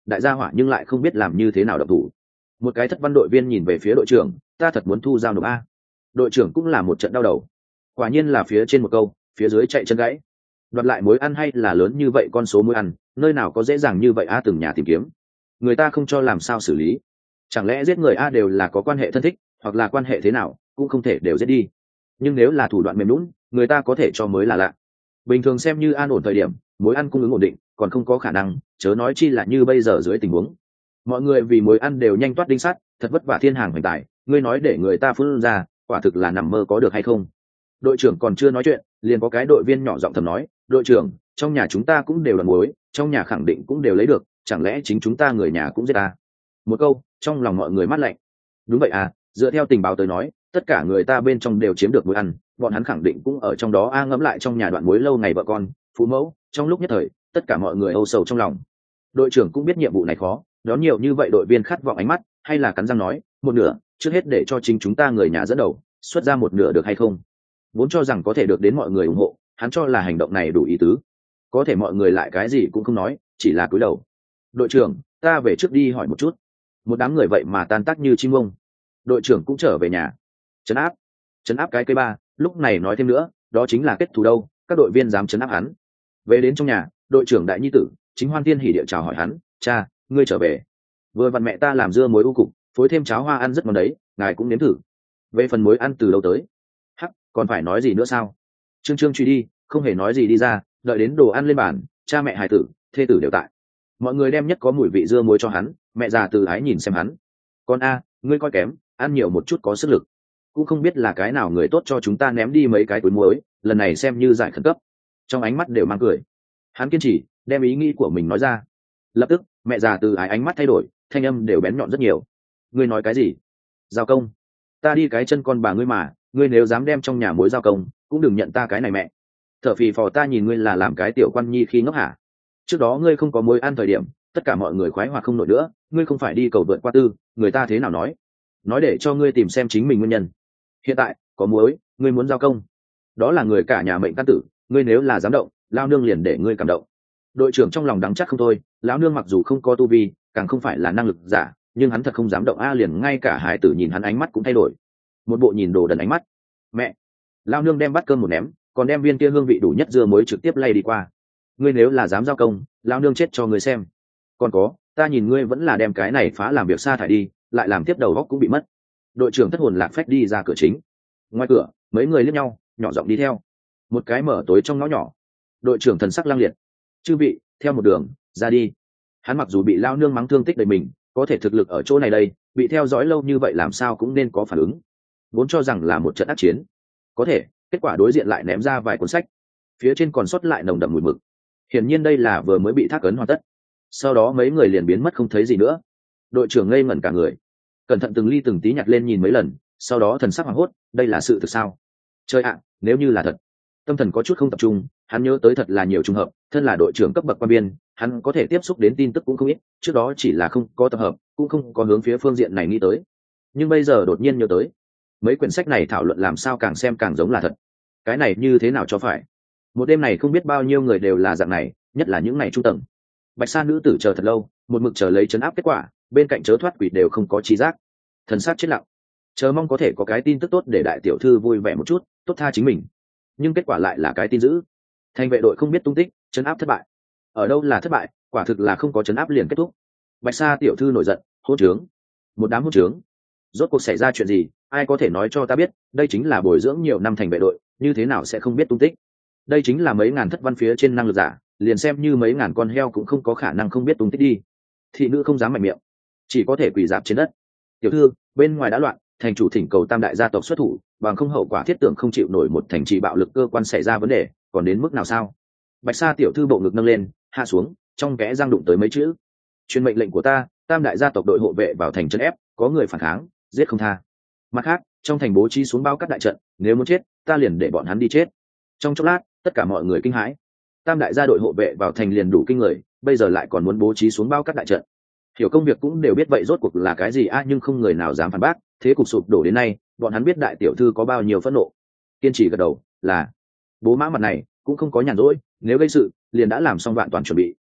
đại gia hỏa nhưng lại không biết làm như thế nào động thủ. Một cái thất văn đội viên nhìn về phía đội trưởng, ta thật muốn thu giao nộp a. Đội trưởng cũng là một trận đau đầu. Quả nhiên là phía trên một câu, phía dưới chạy chân gãy. Đoạt lại mối ăn hay là lớn như vậy con số mối ăn, nơi nào có dễ dàng như vậy a, từng nhà tìm kiếm. Người ta không cho làm sao xử lý. Chẳng lẽ giết người a đều là có quan hệ thân thích, hoặc là quan hệ thế nào, cũng không thể đều giết đi. Nhưng nếu là thủ đoạn mềm nhũn, người ta có thể cho mới là lạ. Bình thường xem như an ổn thời điểm, mối ăn cung ứng ổn định, còn không có khả năng, chớ nói chi là như bây giờ dưới tình huống. Mọi người vì mối ăn đều nhanh toát đinh sắt, thật vất vả thiên hàng hoành tài, ngươi nói để người ta phun ra, quả thực là nằm mơ có được hay không? Đội trưởng còn chưa nói chuyện, liền có cái đội viên nhỏ giọng thầm nói, đội trưởng, trong nhà chúng ta cũng đều là muối, trong nhà khẳng định cũng đều lấy được, chẳng lẽ chính chúng ta người nhà cũng giết ta? Một câu, trong lòng mọi người mát lạnh. Đúng vậy à, dựa theo tình báo tới nói, tất cả người ta bên trong đều chiếm được muối ăn, bọn hắn khẳng định cũng ở trong đó a. Ngẫm lại trong nhà đoạn muối lâu ngày vợ con, phụ mẫu, trong lúc nhất thời, tất cả mọi người âu sầu trong lòng. Đội trưởng cũng biết nhiệm vụ này khó, đón nhiều như vậy đội viên khát vọng ánh mắt, hay là cắn răng nói, một nửa, trước hết để cho chính chúng ta người nhà dẫn đầu, xuất ra một nửa được hay không? Vốn cho rằng có thể được đến mọi người ủng hộ, hắn cho là hành động này đủ ý tứ. Có thể mọi người lại cái gì cũng không nói, chỉ là cúi đầu. Đội trưởng, ta về trước đi hỏi một chút. Một đám người vậy mà tan tác như chim ông. Đội trưởng cũng trở về nhà. Trấn áp, trấn áp cái cây ba, lúc này nói thêm nữa, đó chính là kết thù đâu, các đội viên dám trấn áp hắn. Về đến trong nhà, đội trưởng đại nhi tử, Chính Hoan Thiên hỉ địa chào hỏi hắn, cha, ngươi trở về. Vừa vặn mẹ ta làm dưa muối u cục, phối thêm cháo hoa ăn rất ngon đấy, ngài cũng nếm thử. Về phần muối ăn từ đâu tới? Hắc, còn phải nói gì nữa sao? Trương Trương truy đi, không hề nói gì đi ra, đợi đến đồ ăn lên bàn, cha mẹ hài tử, thê tử đều tại. Mọi người đem nhất có mùi vị dưa muối cho hắn, mẹ già từ ái nhìn xem hắn. Con a, ngươi coi kém, ăn nhiều một chút có sức lực. Cũng không biết là cái nào người tốt cho chúng ta ném đi mấy cái túi muối, lần này xem như giải khẩn cấp. Trong ánh mắt đều mang cười. Hắn kiên trì, đem ý nghĩ của mình nói ra. Lập tức, mẹ già từ ái ánh mắt thay đổi, thanh âm đều bén nhọn rất nhiều. Ngươi nói cái gì? Giao công? Ta đi cái chân con bà ngươi mà, ngươi nếu dám đem trong nhà muối giao công, cũng đừng nhận ta cái này mẹ. Thở phì phò ta nhìn ngươi là làm cái tiểu quan nhi khi ngốc hả? Trước đó ngươi không có muối ăn thời điểm, tất cả mọi người khoái hoạt không nổi nữa, ngươi không phải đi cầu vượt qua tư, người ta thế nào nói? Nói để cho ngươi tìm xem chính mình nguyên nhân. Hiện tại, có muối, ngươi muốn giao công. Đó là người cả nhà mệnh căn tử, ngươi nếu là dám động, lao nương liền để ngươi cảm động. Đội trưởng trong lòng đắng chắc không thôi, lão nương mặc dù không có tu vi, càng không phải là năng lực giả, nhưng hắn thật không dám động a, liền ngay cả hải tử nhìn hắn ánh mắt cũng thay đổi. Một bộ nhìn đồ đần ánh mắt. Mẹ, lao nương đem bát cơm một ném, còn đem viên kia hương vị đủ nhất dưa muối trực tiếp lay đi qua. Ngươi nếu là dám giao công, lao nương chết cho ngươi xem. Còn có, ta nhìn ngươi vẫn là đem cái này phá làm việc sa thải đi, lại làm tiếp đầu góc cũng bị mất. Đội trưởng thất hồn lạc phách đi ra cửa chính. Ngoài cửa, mấy người liếc nhau, nhỏ giọng đi theo. Một cái mở tối trong ngõ nhỏ. Đội trưởng thần sắc lang liệt. Chư vị, theo một đường ra đi. Hắn mặc dù bị lao nương mắng thương tích đầy mình, có thể thực lực ở chỗ này đây, bị theo dõi lâu như vậy làm sao cũng nên có phản ứng. Vốn cho rằng là một trận ác chiến, có thể kết quả đối diện lại ném ra vài cuốn sách, phía trên còn sót lại nồng đậm mùi mực. Hiển nhiên đây là vừa mới bị thác ấn hoàn tất. Sau đó mấy người liền biến mất không thấy gì nữa. Đội trưởng ngây ngẩn cả người, cẩn thận từng ly từng tí nhặt lên nhìn mấy lần, sau đó thần sắc hoảng hốt, đây là sự thực sao? Trời ạ, nếu như là thật. Tâm thần có chút không tập trung, hắn nhớ tới thật là nhiều trùng hợp, thân là đội trưởng cấp bậc quan biên, hắn có thể tiếp xúc đến tin tức cũng không ít, trước đó chỉ là không có tập hợp, cũng không có hướng phía phương diện này nghĩ tới. Nhưng bây giờ đột nhiên nhớ tới, mấy quyển sách này thảo luận làm sao càng xem càng giống là thật. Cái này như thế nào cho phải? Một đêm này không biết bao nhiêu người đều là dạng này, nhất là những ngày trung tầng. Bạch Sa nữ tử chờ thật lâu, một mực chờ lấy chấn áp kết quả, bên cạnh chớ thoát quỷ đều không có trí giác, thần sát chết lặng, chờ mong có thể có cái tin tức tốt để đại tiểu thư vui vẻ một chút, tốt tha chính mình. Nhưng kết quả lại là cái tin dữ, thành vệ đội không biết tung tích, chấn áp thất bại. Ở đâu là thất bại, quả thực là không có chấn áp liền kết thúc. Bạch Sa tiểu thư nổi giận, hỗn trướng, một đám hỗn trướng. Rốt cuộc xảy ra chuyện gì, ai có thể nói cho ta biết? Đây chính là bồi dưỡng nhiều năm thành vệ đội, như thế nào sẽ không biết tung tích? Đây chính là mấy ngàn thất văn phía trên năng lực giả, liền xem như mấy ngàn con heo cũng không có khả năng không biết tung tích đi. Thị nữ không dám mạnh miệng, chỉ có thể quỳ dạp trên đất. Tiểu thư, bên ngoài đã loạn, thành chủ thỉnh cầu tam đại gia tộc xuất thủ, bằng không hậu quả thiết tưởng không chịu nổi một thành trì bạo lực cơ quan xảy ra vấn đề, còn đến mức nào sao? Bạch Sa tiểu thư bộ ngực nâng lên, hạ xuống, trong kẽ răng đụng tới mấy chữ: truyền mệnh lệnh của ta, tam đại gia tộc đội hộ vệ vào thành trấn ép, có người phản kháng, giết không tha. Mặt khác, trong thành bố trí xuống bao cắt đại trận, nếu muốn chết, ta liền để bọn hắn đi chết. Trong chốc lát, tất cả mọi người kinh hãi. Tam đại gia đội hộ vệ vào thành liền đủ kinh người, bây giờ lại còn muốn bố trí xuống bao cắt đại trận. Hiểu công việc cũng đều biết vậy rốt cuộc là cái gì a, nhưng không người nào dám phản bác. Thế cục sụp đổ đến nay, bọn hắn biết đại tiểu thư có bao nhiêu phẫn nộ. Kiên trì gật đầu, là bố mã mặt này cũng không có nhàn rỗi, nếu gây sự, liền đã làm xong vạn toàn chuẩn bị,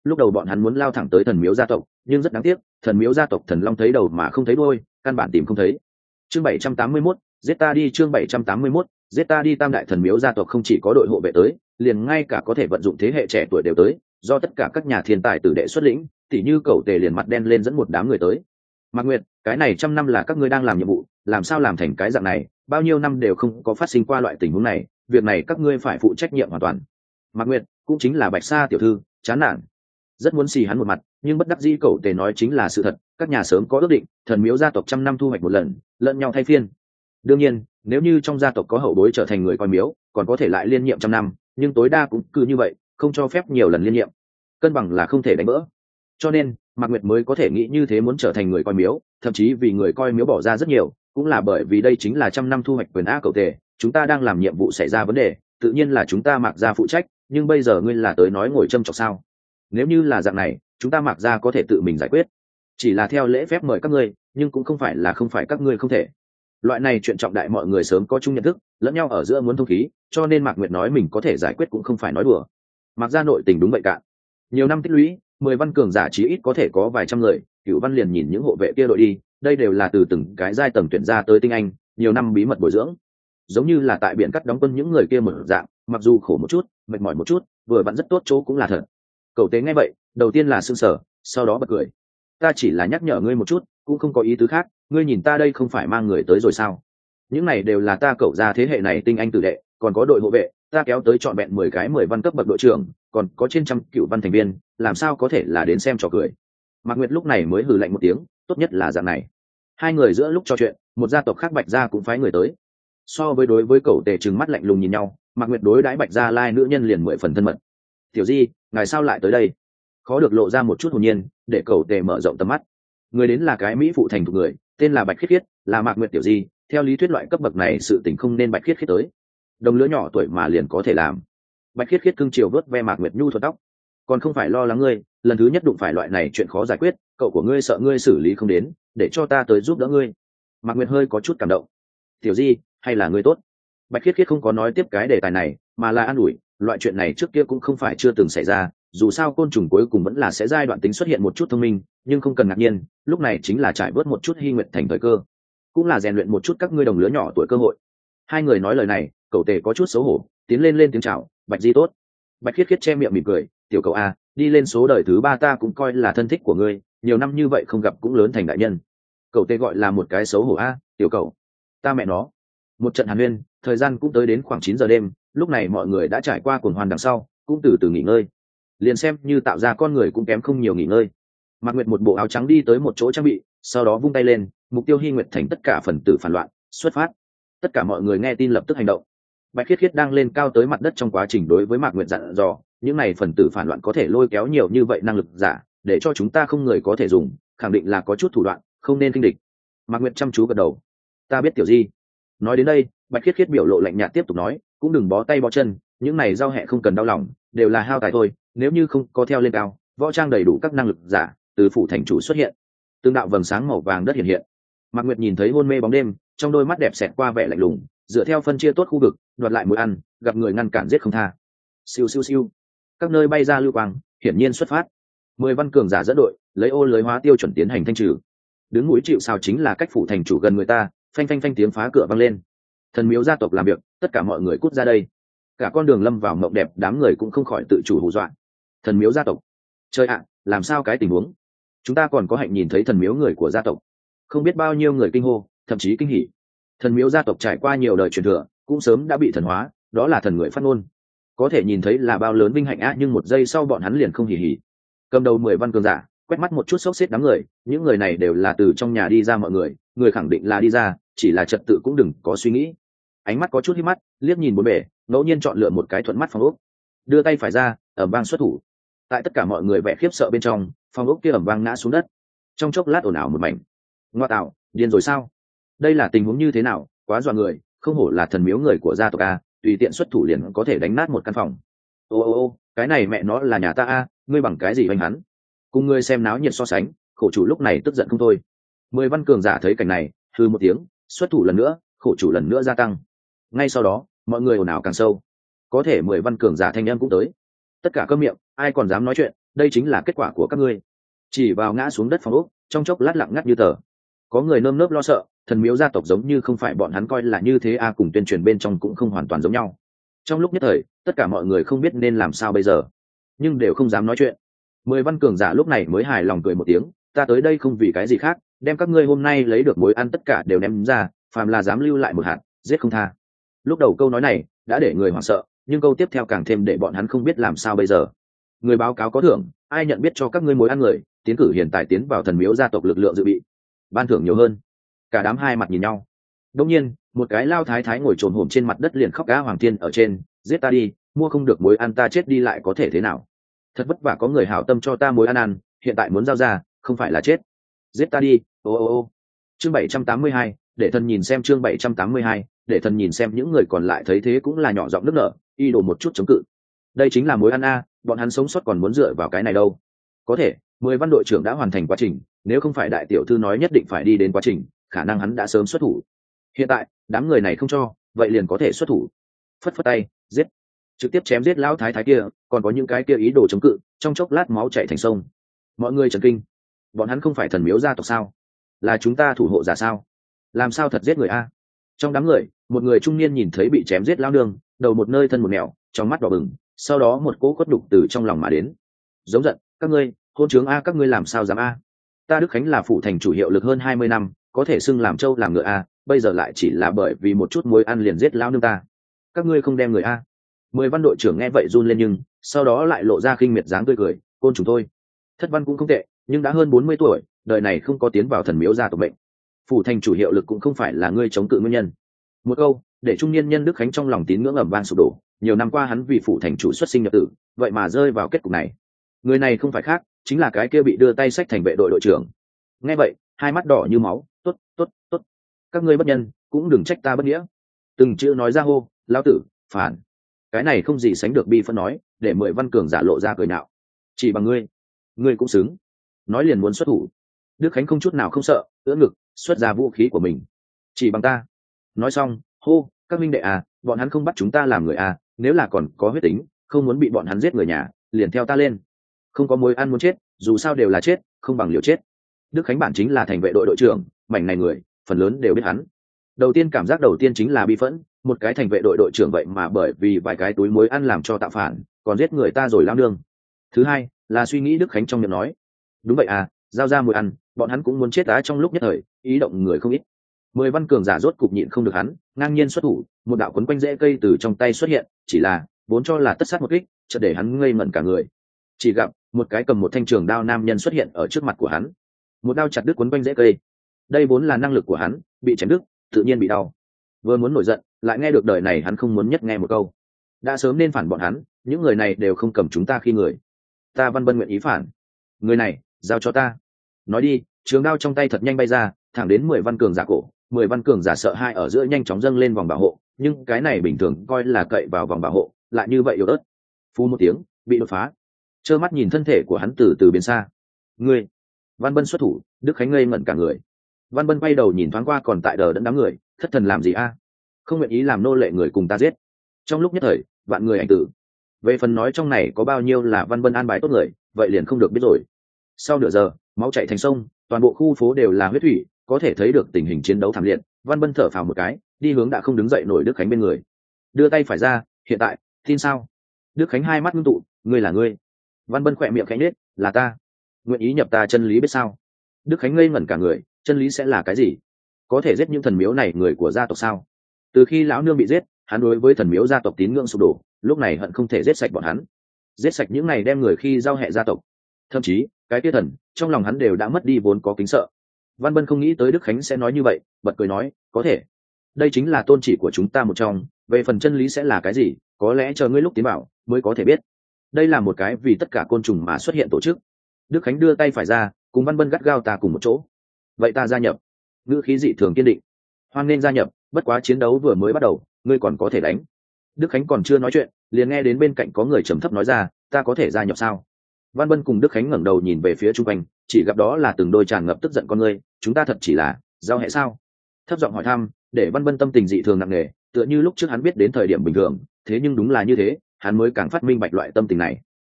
lúc đầu bọn hắn muốn lao thẳng tới thần miếu gia tộc, nhưng rất đáng tiếc, thần miếu gia tộc thần long thấy đầu mà không thấy đuôi, căn bản tìm không thấy. Chương bảy trăm tám mươi mốt, giết ta đi. Chương bảy trăm tám mươi mốt, giết ta đi. Tam đại thần miếu gia tộc không chỉ có đội hộ vệ tới, liền ngay cả có thể vận dụng thế hệ trẻ tuổi đều tới, do tất cả các nhà thiên tài tử đệ xuất lĩnh, tỉ như Cẩu Tề liền mặt đen lên dẫn một đám người tới. Mạc Nguyệt, cái này trăm năm là các ngươi đang làm nhiệm vụ, làm sao làm thành cái dạng này, bao nhiêu năm đều không có phát sinh qua loại tình huống này, việc này các ngươi phải phụ trách nhiệm hoàn toàn. Mạc Nguyệt cũng chính là Bạch Sa tiểu thư, chán nản, rất muốn xì hắn một mặt, nhưng bất đắc dĩ Cẩu Tề nói chính là sự thật, các nhà sớm có ước định, thần miếu gia tộc trăm năm thu hoạch một lần, lẫn nhau thay phiên. Đương nhiên, nếu như trong gia tộc có hậu bối trở thành người coi miếu, còn có thể lại liên nhiệm trăm năm, nhưng tối đa cũng cứ như vậy, không cho phép nhiều lần liên nhiệm, cân bằng là không thể đánh vỡ. Cho nên Mạc Nguyệt mới có thể nghĩ như thế, muốn trở thành người coi miếu, thậm chí vì người coi miếu bỏ ra rất nhiều, cũng là bởi vì đây chính là trăm năm thu hoạch quyền á. Cẩu Tề, chúng ta đang làm nhiệm vụ xảy ra vấn đề, tự nhiên là chúng ta Mạc gia phụ trách, nhưng bây giờ ngươi là tới nói ngồi châm chọc sao? Nếu như là dạng này, chúng ta Mạc gia có thể tự mình giải quyết, chỉ là theo lễ phép mời các ngươi, nhưng cũng không phải là không phải các ngươi không thể. Loại này chuyện trọng đại mọi người sớm có chung nhận thức, lẫn nhau ở giữa muốn thông khí, cho nên Mạc Nguyệt nói mình có thể giải quyết cũng không phải nói đùa. Mạc gia nội tình đúng vậy cạn, nhiều năm tích lũy, mười văn cường giả chí ít có thể có vài trăm người, Cửu Văn liền nhìn những hộ vệ kia đội đi, đây đều là từ từng cái giai tầng tuyển ra tới tinh anh, nhiều năm bí mật bồi dưỡng, giống như là tại biển cắt đóng quân những người kia một dạng, mặc dù khổ một chút, mệt mỏi một chút, vừa vặn rất tốt chỗ cũng là thật. Cẩu Tế nghe vậy, đầu tiên là sững sờ, sau đó bật cười. Ta chỉ là nhắc nhở ngươi một chút, cũng không có ý tứ khác, ngươi nhìn ta đây không phải mang người tới rồi sao? Những này đều là ta Cẩu gia thế hệ này tinh anh tử đệ, còn có đội hộ vệ, ta kéo tới trọn vẹn mười cái mười văn cấp bậc đội trưởng, còn có trên trăm cựu văn thành viên, làm sao có thể là đến xem trò cười. Mạc Nguyệt lúc này mới hừ lạnh một tiếng, tốt nhất là dạng này. Hai người giữa lúc trò chuyện, một gia tộc khác Bạch gia cũng phái người tới. So với đối với Cẩu Tề trừng mắt lạnh lùng nhìn nhau, Mạc Nguyệt đối đãi Bạch gia lai nữ nhân liền mười phần thân mật. Tiểu Di, ngài sao lại tới đây? Khó được lộ ra một chút hồn nhiên, để Cẩu Tề mở rộng tầm mắt. Người đến là cái mỹ phụ thành thục người, tên là Bạch Khiết Khiết, là Mạc Nguyệt tiểu Di. Theo lý thuyết loại cấp bậc này sự tình không nên Bạch Khiết Khiết tới, đồng lứa nhỏ tuổi mà liền có thể làm. Bạch Khiết Khiết cưng chiều vớt ve Mạc Nguyệt nhu thuật tóc, còn không phải lo lắng ngươi, lần thứ nhất đụng phải loại này chuyện khó giải quyết, cậu của ngươi sợ ngươi xử lý không đến, để cho ta tới giúp đỡ ngươi. Mạc Nguyệt hơi có chút cảm động. Tiểu Di, hay là ngươi tốt? Bạch Khiết Khiết không có nói tiếp cái đề tài này, mà là an ủi, loại chuyện này trước kia cũng không phải chưa từng xảy ra, dù sao côn trùng cuối cùng vẫn là sẽ giai đoạn tính xuất hiện một chút thông minh, nhưng không cần ngạc nhiên, lúc này chính là trải bớt một chút Hy Nguyệt thành thời cơ, cũng là rèn luyện một chút các ngươi đồng lứa nhỏ tuổi cơ hội. Hai người nói lời này, Cẩu Tề có chút xấu hổ, tiến lên lên tiếng chào, Bạch Di tốt. Bạch Khiết Khiết che miệng mỉm cười, tiểu cậu a, đi lên số đời thứ ba ta cũng coi là thân thích của ngươi, nhiều năm như vậy không gặp cũng lớn thành đại nhân. Cẩu Tề gọi là một cái xấu hổ a, tiểu cậu, ta mẹ nó. Một trận hàn huyên, thời gian cũng tới đến khoảng chín giờ đêm, lúc này mọi người đã trải qua cuồng hoan đằng sau, cũng từ từ nghỉ ngơi. Liền xem như tạo ra con người cũng kém không nhiều nghỉ ngơi. Mạc Nguyệt một bộ áo trắng đi tới một chỗ trang bị, sau đó vung tay lên, mục tiêu Hy Nguyệt thành tất cả phần tử phản loạn, xuất phát. Tất cả mọi người nghe tin lập tức hành động. Bạch Khiết Khiết đang lên cao tới mặt đất trong quá trình đối với Mạc Nguyệt dặn dò, những này phần tử phản loạn có thể lôi kéo nhiều như vậy năng lực giả, để cho chúng ta không người có thể dùng, khẳng định là có chút thủ đoạn, không nên kinh địch. Mạc Nguyệt chăm chú gật đầu. Ta biết tiểu Di. Nói đến đây, Bạch Khiết Khiết biểu lộ lạnh nhạt tiếp tục nói, cũng đừng bó tay bó chân, những này giao hẹ không cần đau lòng, đều là hao tài thôi, nếu như không có theo lên cao, võ trang đầy đủ các năng lực giả, từ phủ thành chủ xuất hiện. Tương đạo vầng sáng màu vàng đất hiện hiện. Mạc Nguyệt nhìn thấy hôn mê bóng đêm, trong đôi mắt đẹp xẹt qua vẻ lạnh lùng, dựa theo phân chia tốt khu vực, đoạt lại mối ăn, gặp người ngăn cản giết không tha. Siêu siêu siêu. Các nơi bay ra lưu quang, hiển nhiên xuất phát. Mười văn cường giả dẫn đội, lấy ô lưới hóa tiêu chuẩn tiến hành thanh trừ. Đứng mũi chịu sào chính là cách phủ thành chủ gần người ta, phanh phanh phanh tiếng phá cửa vang lên. Thần miếu gia tộc làm việc, tất cả mọi người cút ra đây. Cả con đường lâm vào mộng đẹp, đám người cũng không khỏi tự chủ hù dọa. Thần miếu gia tộc. Chơi ạ, làm sao cái tình huống? Chúng ta còn có hạnh nhìn thấy thần miếu người của gia tộc. Không biết bao nhiêu người kinh hô, thậm chí kinh hỉ. Thần miếu gia tộc trải qua nhiều đời truyền thừa, cũng sớm đã bị thần hóa, đó là thần người phát ngôn. Có thể nhìn thấy là bao lớn vinh hạnh á, nhưng một giây sau bọn hắn liền không hỉ hỉ. Cầm đầu mười văn cường giả, quét mắt một chút xốc xếp đám người, những người này đều là từ trong nhà đi ra mọi người, người khẳng định là đi ra, chỉ là trật tự cũng đừng có suy nghĩ. Ánh mắt có chút hí mắt, liếc nhìn bốn bề, ngẫu nhiên chọn lựa một cái thuận mắt phòng ốc, đưa tay phải ra, ầm vang xuất thủ. Tại tất cả mọi người vẻ khiếp sợ bên trong, phòng ốc kia ầm vang ngã xuống đất. Trong chốc lát ồn ào một mảnh. Ngoa tạo, điên rồi sao? Đây là tình huống như thế nào? Quá dọa người, không hổ là thần miếu người của gia tộc a, tùy tiện xuất thủ liền có thể đánh nát một căn phòng. Ô ô ô, cái này mẹ nó là nhà ta a, ngươi bằng cái gì hoành hắn? Cùng ngươi xem náo nhiệt so sánh, khổ chủ lúc này tức giận không thôi. Mười văn cường giả thấy cảnh này, hừ một tiếng, xuất thủ lần nữa, khổ chủ lần nữa gia tăng. Ngay sau đó, mọi người ồn ào càng sâu. Có thể mười văn cường giả thanh âm cũng tới. Tất cả câm miệng, ai còn dám nói chuyện, đây chính là kết quả của các ngươi. Chỉ vào ngã xuống đất phòng ốc, trong chốc lát lặng ngắt như tờ. Có người nơm nớp lo sợ, thần miếu gia tộc giống như không phải bọn hắn coi là như thế a, cùng tuyên truyền bên trong cũng không hoàn toàn giống nhau. Trong lúc nhất thời, tất cả mọi người không biết nên làm sao bây giờ, nhưng đều không dám nói chuyện. Mười văn cường giả lúc này mới hài lòng cười một tiếng, ta tới đây không vì cái gì khác, đem các ngươi hôm nay lấy được mối ăn tất cả đều ném ra, phàm là dám lưu lại một hạt, giết không tha. Lúc đầu câu nói này đã để người hoảng sợ, nhưng câu tiếp theo càng thêm để bọn hắn không biết làm sao bây giờ. Người báo cáo có thưởng, ai nhận biết cho các ngươi mối ăn người, tiến cử hiện tại tiến vào thần miếu gia tộc lực lượng dự bị, ban thưởng nhiều hơn. Cả đám hai mặt nhìn nhau. Đương nhiên, một cái lao thái thái ngồi trồn hổm trên mặt đất liền khóc gã hoàng thiên ở trên, giết ta đi, mua không được mối ăn ta chết đi lại có thể thế nào? Thật vất vả có người hảo tâm cho ta mối ăn ăn, hiện tại muốn giao ra, không phải là chết. Giết ta đi, ô ô ô. Chương bảy trăm tám mươi hai, để thần nhìn xem chương bảy trăm tám mươi hai, để thần nhìn xem những người còn lại thấy thế cũng là nhỏ giọng nức nở, y đổ một chút chống cự. Đây chính là mối ăn a, bọn hắn sống sót còn muốn dựa vào cái này đâu? Có thể, mười văn đội trưởng đã hoàn thành quá trình, nếu không phải đại tiểu thư nói nhất định phải đi đến quá trình, khả năng hắn đã sớm xuất thủ. Hiện tại, đám người này không cho, vậy liền có thể xuất thủ. Phất phất tay, giết. Trực tiếp chém giết lão thái thái kia, còn có những cái kia ý đồ chống cự, trong chốc lát máu chảy thành sông. Mọi người chấn kinh. Bọn hắn không phải thần miếu gia tộc sao? Là chúng ta thủ hộ giả sao? Làm sao thật giết người a? Trong đám người, một người trung niên nhìn thấy bị chém giết lão nương, đầu một nơi thân một nẻo, trong mắt đỏ bừng, sau đó một cỗ khuất đục từ trong lòng mà đến. Giống giận, các ngươi, hôn trướng a, các ngươi làm sao dám a? Ta Đức Khánh là phủ thành chủ hiệu lực hơn hai mươi năm, có thể xưng làm trâu làm ngựa a, bây giờ lại chỉ là bởi vì một chút muối ăn liền giết lão nương ta. Các ngươi không đem người a? Mười văn đội trưởng nghe vậy run lên, nhưng sau đó lại lộ ra khinh miệt dáng tươi cười, côn trùng thôi. Thất văn cũng không tệ, nhưng đã hơn bốn mươi tuổi, đời này không có tiến vào thần miếu gia tộc bệnh. Phủ thành chủ hiệu lực cũng không phải là ngươi chống cự nguyên nhân. Một câu để trung niên nhân Đức Khánh trong lòng tín ngưỡng ầm vang sụp đổ, nhiều năm qua hắn vì phủ thành chủ xuất sinh nhập tử, vậy mà rơi vào kết cục này. Người này không phải khác, chính là cái kia bị đưa tay sách thành vệ đội đội trưởng. Nghe vậy, hai mắt đỏ như máu, tốt, tốt, tốt. Các ngươi bất nhân, cũng đừng trách ta bất nghĩa. Từng chữ nói ra hô, lão tử, phản. Cái này không gì sánh được bi phân nói, để mười văn cường giả lộ ra cười nạo. Chỉ bằng ngươi, ngươi cũng xứng. Nói liền muốn xuất thủ. Đức Khánh không chút nào không sợ, ưỡn ngực, xuất ra vũ khí của mình. Chỉ bằng ta. Nói xong, hô, các minh đệ à, bọn hắn không bắt chúng ta làm người à, nếu là còn có huyết tính, không muốn bị bọn hắn giết người nhà, liền theo ta lên. Không có mối ăn muốn chết, dù sao đều là chết, không bằng liều chết. Đức Khánh bản chính là thành vệ đội đội trưởng, mảnh này người, phần lớn đều biết hắn. Đầu tiên cảm giác đầu tiên chính là bi phẫn, một cái thành vệ đội đội trưởng vậy mà bởi vì vài cái túi muối ăn làm cho tạo phản, còn giết người ta rồi lao nương. Thứ hai là suy nghĩ Đức Khánh trong miệng nói, đúng vậy à, giao ra muối ăn, bọn hắn cũng muốn chết đá trong lúc nhất thời, ý động người không ít. Mười văn cường giả rốt cục nhịn không được hắn, ngang nhiên xuất thủ, một đạo quấn quanh rễ cây từ trong tay xuất hiện, chỉ là vốn cho là tất sát một kích, chợt để hắn ngây ngẩn cả người. Chỉ gặp một cái cầm một thanh trường đao nam nhân xuất hiện ở trước mặt của hắn, một đao chặt đứt quấn quanh rễ cây. Đây vốn là năng lực của hắn, bị chém đứt, tự nhiên bị đau. Vừa muốn nổi giận, lại nghe được đời này hắn không muốn nhất nghe một câu. Đã sớm nên phản bọn hắn, những người này đều không cầm chúng ta khi người. Ta Văn Bân nguyện ý phản. Người này, giao cho ta. Nói đi, trường đao trong tay thật nhanh bay ra, thẳng đến mười văn cường giả cổ. Mười văn cường giả sợ hai ở giữa nhanh chóng dâng lên vòng bảo hộ, nhưng cái này bình thường coi là cậy vào vòng bảo hộ, lại như vậy yếu ớt. Phu một tiếng, bị đột phá. Trơ mắt nhìn thân thể của hắn từ từ biến xa. Ngươi, Văn Bân xuất thủ, Đức Khánh ngây ngẩn cả người. Văn Bân quay đầu nhìn thoáng qua còn tại đờ đẫn đám người, thất thần làm gì a? Không nguyện ý làm nô lệ người cùng ta giết. Trong lúc nhất thời, vạn người ảnh tử. Về phần nói trong này có bao nhiêu là Văn Bân an bài tốt người, vậy liền không được biết rồi. Sau nửa giờ, máu chảy thành sông, toàn bộ khu phố đều là huyết thủy, có thể thấy được tình hình chiến đấu thảm liệt. Văn Bân thở phào một cái, đi hướng đã không đứng dậy nổi Đức Khánh bên người, đưa tay phải ra, hiện tại, tin sao? Đức Khánh hai mắt ngưng tụ, ngươi là ngươi. Văn Bân khỏe miệng khẽ nhếch, là ta. Nguyện ý nhập ta chân lý biết sao? Đức Khánh ngây ngẩn cả người, chân lý sẽ là cái gì? Có thể giết những thần miếu này người của gia tộc sao? Từ khi lão nương bị giết, hắn đối với thần miếu gia tộc tín ngưỡng sụp đổ, lúc này hận không thể giết sạch bọn hắn, giết sạch những này đem người khi giao hệ gia tộc. Thậm chí cái tia thần trong lòng hắn đều đã mất đi vốn có kính sợ. Văn Bân không nghĩ tới Đức Khánh sẽ nói như vậy, bật cười nói, có thể. Đây chính là tôn chỉ của chúng ta một trong, về phần chân lý sẽ là cái gì, có lẽ chờ ngươi lúc tiến vào mới có thể biết. Đây là một cái vì tất cả côn trùng mà xuất hiện tổ chức. Đức Khánh đưa tay phải ra, cùng Văn Bân gắt gao ta cùng một chỗ. Vậy ta gia nhập. Ngữ khí dị thường kiên định. Hoan nên gia nhập, bất quá chiến đấu vừa mới bắt đầu, ngươi còn có thể đánh. Đức Khánh còn chưa nói chuyện, liền nghe đến bên cạnh có người trầm thấp nói ra, ta có thể gia nhập sao? Văn Bân cùng Đức Khánh ngẩng đầu nhìn về phía trung quanh, chỉ gặp đó là từng đôi tràn ngập tức giận con ngươi, chúng ta thật chỉ là giao hệ sao? Thấp giọng hỏi thăm, để Văn Bân tâm tình dị thường nặng nề, tựa như lúc trước hắn biết đến thời điểm bình thường, thế nhưng đúng là như thế, hắn mới càng phát minh bạch loại tâm tình này.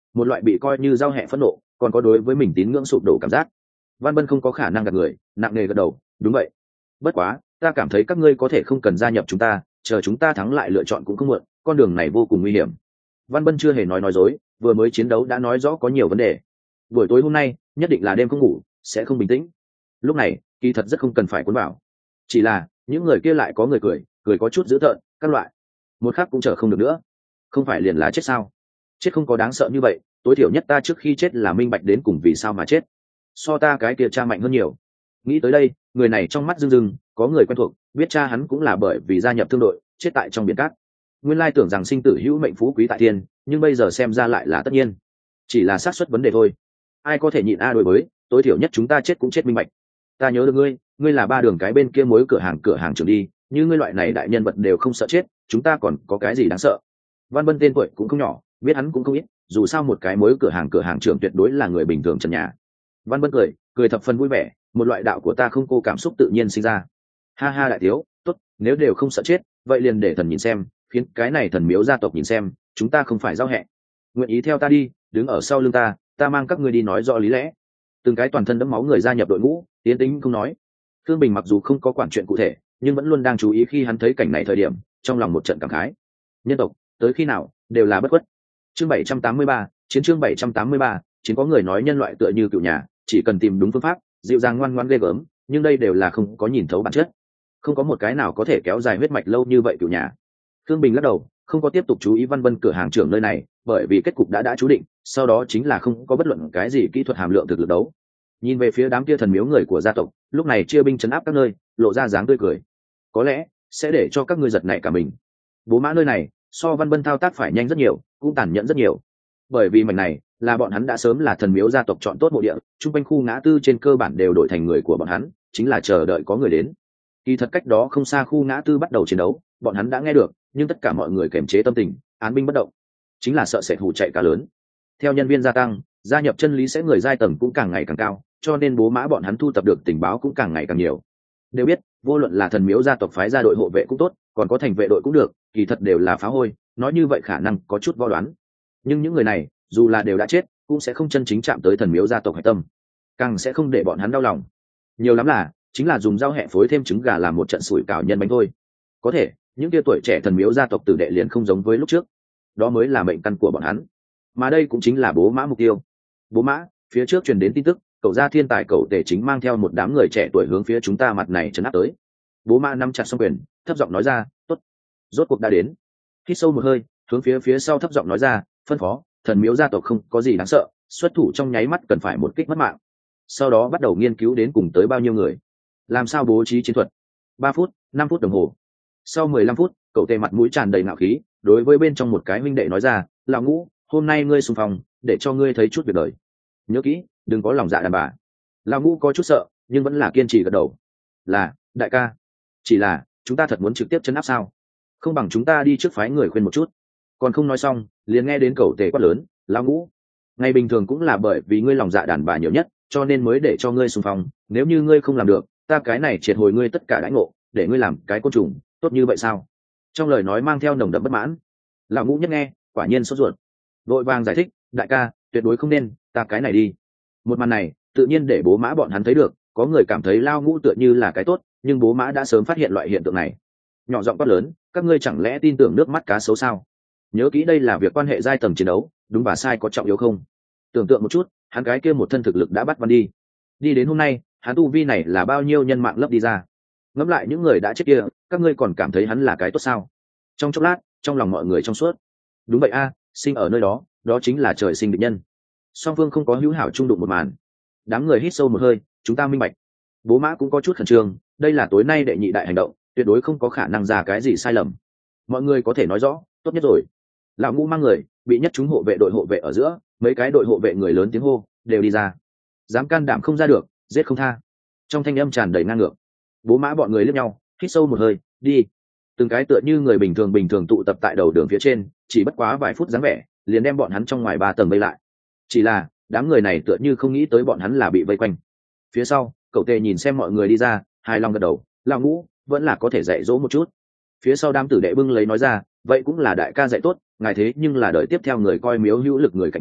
một loại bị coi như giao hẹ phẫn nộ, còn có đối với mình tín ngưỡng sụp đổ cảm giác. Văn Bân không có khả năng gạt người, nặng nề gật đầu, đúng vậy. Bất quá ta cảm thấy các ngươi có thể không cần gia nhập chúng ta, chờ chúng ta thắng lại lựa chọn cũng không muộn, con đường này vô cùng nguy hiểm. Văn Bân chưa hề nói nói dối, vừa mới chiến đấu đã nói rõ có nhiều vấn đề. Buổi tối hôm nay nhất định là đêm không ngủ, sẽ không bình tĩnh. Lúc này kỳ thật rất không cần phải cuốn vào, chỉ là những người kia lại có người cười, cười có chút dữ tợn, các loại một khắc cũng chờ không được nữa. Không phải liền là chết sao? Chết không có đáng sợ như vậy, tối thiểu nhất ta trước khi chết là minh bạch đến cùng vì sao mà chết, so ta cái kia cha mạnh hơn nhiều. Nghĩ tới đây, người này trong mắt rưng rưng, có người quen thuộc, biết cha hắn cũng là bởi vì gia nhập thương đội, chết tại trong biển cát. Nguyên lai tưởng rằng sinh tử hữu mệnh phú quý tại thiên, nhưng bây giờ xem ra lại là tất nhiên, chỉ là xác suất vấn đề thôi. Ai có thể nhịn a đối với, tối thiểu nhất chúng ta chết cũng chết minh bạch. Ta nhớ được ngươi, ngươi là ba đường cái bên kia mối cửa hàng cửa hàng trưởng đi, như ngươi loại này đại nhân vật đều không sợ chết, chúng ta còn có cái gì đáng sợ? Văn Bân tên tuổi cũng không nhỏ, biết hắn cũng không ít, dù sao một cái mối cửa hàng cửa hàng trưởng tuyệt đối là người bình thường trần nhà. Văn Bân cười, cười thập phần vui vẻ, một loại đạo của ta không cô cảm xúc tự nhiên sinh ra. Ha ha đại thiếu, tốt, nếu đều không sợ chết, vậy liền để thần nhìn xem, khiến cái này thần miếu gia tộc nhìn xem, chúng ta không phải giao hẹn. Nguyện ý theo ta đi, đứng ở sau lưng ta, ta mang các ngươi đi nói rõ lý lẽ. Từng cái toàn thân đẫm máu người gia nhập đội ngũ, tiến tính không nói. Thương Bình mặc dù không có quản chuyện cụ thể, nhưng vẫn luôn đang chú ý khi hắn thấy cảnh này thời điểm, trong lòng một trận cảm khái. Nhân tộc, tới khi nào đều là bất khuất. Chương bảy trăm tám mươi ba, chiến chương bảy trăm tám mươi ba, chiến có người nói nhân loại tựa như cựu nhà, chỉ cần tìm đúng phương pháp, dịu dàng ngoan ngoãn ghê gớm, nhưng đây đều là không có nhìn thấu bản chất. Không có một cái nào có thể kéo dài huyết mạch lâu như vậy cựu nhà. Thương Bình lắc đầu, không có tiếp tục chú ý Văn Bân cửa hàng trưởng nơi này, bởi vì kết cục đã đã chú định, sau đó chính là không có bất luận cái gì kỹ thuật hàm lượng thực lực đấu. Nhìn về phía đám kia thần miếu người của gia tộc, lúc này chia binh trấn áp các nơi, lộ ra dáng tươi cười. Có lẽ sẽ để cho các ngươi giật nảy cả mình. Bố mã nơi này so Văn Bân thao tác phải nhanh rất nhiều, cũng tàn nhẫn rất nhiều. Bởi vì mảnh này là bọn hắn đã sớm là thần miếu gia tộc chọn tốt mộ địa, trung quanh khu ngã tư trên cơ bản đều đổi thành người của bọn hắn, chính là chờ đợi có người đến. Kỳ thật cách đó không xa khu ngã tư bắt đầu chiến đấu, bọn hắn đã nghe được, nhưng tất cả mọi người kiềm chế tâm tình, án binh bất động, chính là sợ sẽ hù chạy cả lớn. Theo nhân viên gia tăng, gia nhập chân lý sẽ người giai tầng cũng càng ngày càng cao, cho nên bố mã bọn hắn thu thập được tình báo cũng càng ngày càng nhiều. Đều biết, vô luận là thần miếu gia tộc phái ra đội hộ vệ cũng tốt, còn có thành vệ đội cũng được, kỳ thật đều là phá hôi, nói như vậy khả năng có chút võ đoán. Nhưng những người này, dù là đều đã chết, cũng sẽ không chân chính chạm tới thần miếu gia tộc hải tâm, càng sẽ không để bọn hắn đau lòng. Nhiều lắm là chính là dùng dao hẹ phối thêm trứng gà làm một trận sủi cảo nhân bánh thôi. Có thể những kia tuổi trẻ thần miếu gia tộc tử đệ liền không giống với lúc trước, đó mới là mệnh căn của bọn hắn, mà đây cũng chính là bố mã mục tiêu. Bố mã, phía trước truyền đến tin tức, cậu gia thiên tài cậu tể chính mang theo một đám người trẻ tuổi hướng phía chúng ta mặt này trấn áp tới. Bố mã nắm chặt song quyền, thấp giọng nói ra, tốt, rốt cuộc đã đến. Hít sâu một hơi, hướng phía phía sau thấp giọng nói ra, phân phó, thần miếu gia tộc không có gì đáng sợ, xuất thủ trong nháy mắt cần phải một kích mất mạng. Sau đó bắt đầu nghiên cứu đến cùng tới bao nhiêu người, làm sao bố trí chiến thuật. Ba phút, năm phút đồng hồ. Sau mười lăm phút, cậu tề mặt mũi tràn đầy ngạo khí, đối với bên trong một cái huynh đệ nói ra, lão Ngũ, hôm nay ngươi xung phong, để cho ngươi thấy chút việc đời. Nhớ kỹ, đừng có lòng dạ đàn bà. Lão Ngũ có chút sợ, nhưng vẫn là kiên trì gật đầu. Là, đại ca. Chỉ là, chúng ta thật muốn trực tiếp chấn áp sao? Không bằng chúng ta đi trước phái người khuyên một chút. Còn không nói xong, liền nghe đến cậu tề quát lớn, lão Ngũ, ngày bình thường cũng là bởi vì ngươi lòng dạ đàn bà nhiều nhất, cho nên mới để cho ngươi xung phong. Nếu như ngươi không làm được, ta cái này triệt hồi ngươi tất cả đãi ngộ, để ngươi làm cái côn trùng, tốt như vậy sao? Trong lời nói mang theo nồng đậm bất mãn. Lão Ngũ nhất nghe, quả nhiên sốt ruột, vội vàng giải thích, đại ca, tuyệt đối không nên, ta cái này đi. Một màn này tự nhiên để bố mã bọn hắn thấy được, có người cảm thấy Lao Ngũ tựa như là cái tốt, nhưng bố mã đã sớm phát hiện loại hiện tượng này. Nhỏ giọng quát lớn, các ngươi chẳng lẽ tin tưởng nước mắt cá sấu sao? Nhớ kỹ đây là việc quan hệ giai tầng chiến đấu, đúng và sai có trọng yếu không? Tưởng tượng một chút, hắn cái kia một thân thực lực đã bắt Văn đi, đi đến hôm nay, hắn tu vi này là bao nhiêu nhân mạng lấp đi ra. Ngẫm lại những người đã chết kia, các ngươi còn cảm thấy hắn là cái tốt sao? Trong chốc lát, trong lòng mọi người trong suốt. Đúng vậy a, sinh ở nơi đó, đó chính là trời sinh địch nhân. Song phương không có hữu hảo chung đụng một màn. Đám người hít sâu một hơi, chúng ta minh bạch. Bố mã cũng có chút khẩn trương, đây là tối nay đệ nhị đại hành động, tuyệt đối không có khả năng ra cái gì sai lầm. Mọi người có thể nói rõ, tốt nhất rồi. Lão Ngũ mang người, bị nhất chúng hộ vệ đội hộ vệ ở giữa, mấy cái đội hộ vệ người lớn tiếng hô, đều đi ra. Dám can đảm không ra được, giết không tha. Trong thanh âm tràn đầy ngang ngược. Bố mã bọn người liếc nhau, hít sâu một hơi, đi. Từng cái tựa như người bình thường bình thường tụ tập tại đầu đường phía trên, chỉ bất quá vài phút dáng vẻ, liền đem bọn hắn trong ngoài ba tầng vây lại. Chỉ là đám người này tựa như không nghĩ tới bọn hắn là bị vây quanh. Phía sau, cậu tề nhìn xem mọi người đi ra, hài lòng gật đầu, Lão Ngũ vẫn là có thể dạy dỗ một chút. Phía sau đám tử đệ bưng lấy nói ra, vậy cũng là đại ca dạy tốt, ngài thế nhưng là đợi tiếp theo người coi miếu hữu lực người cạnh tranh,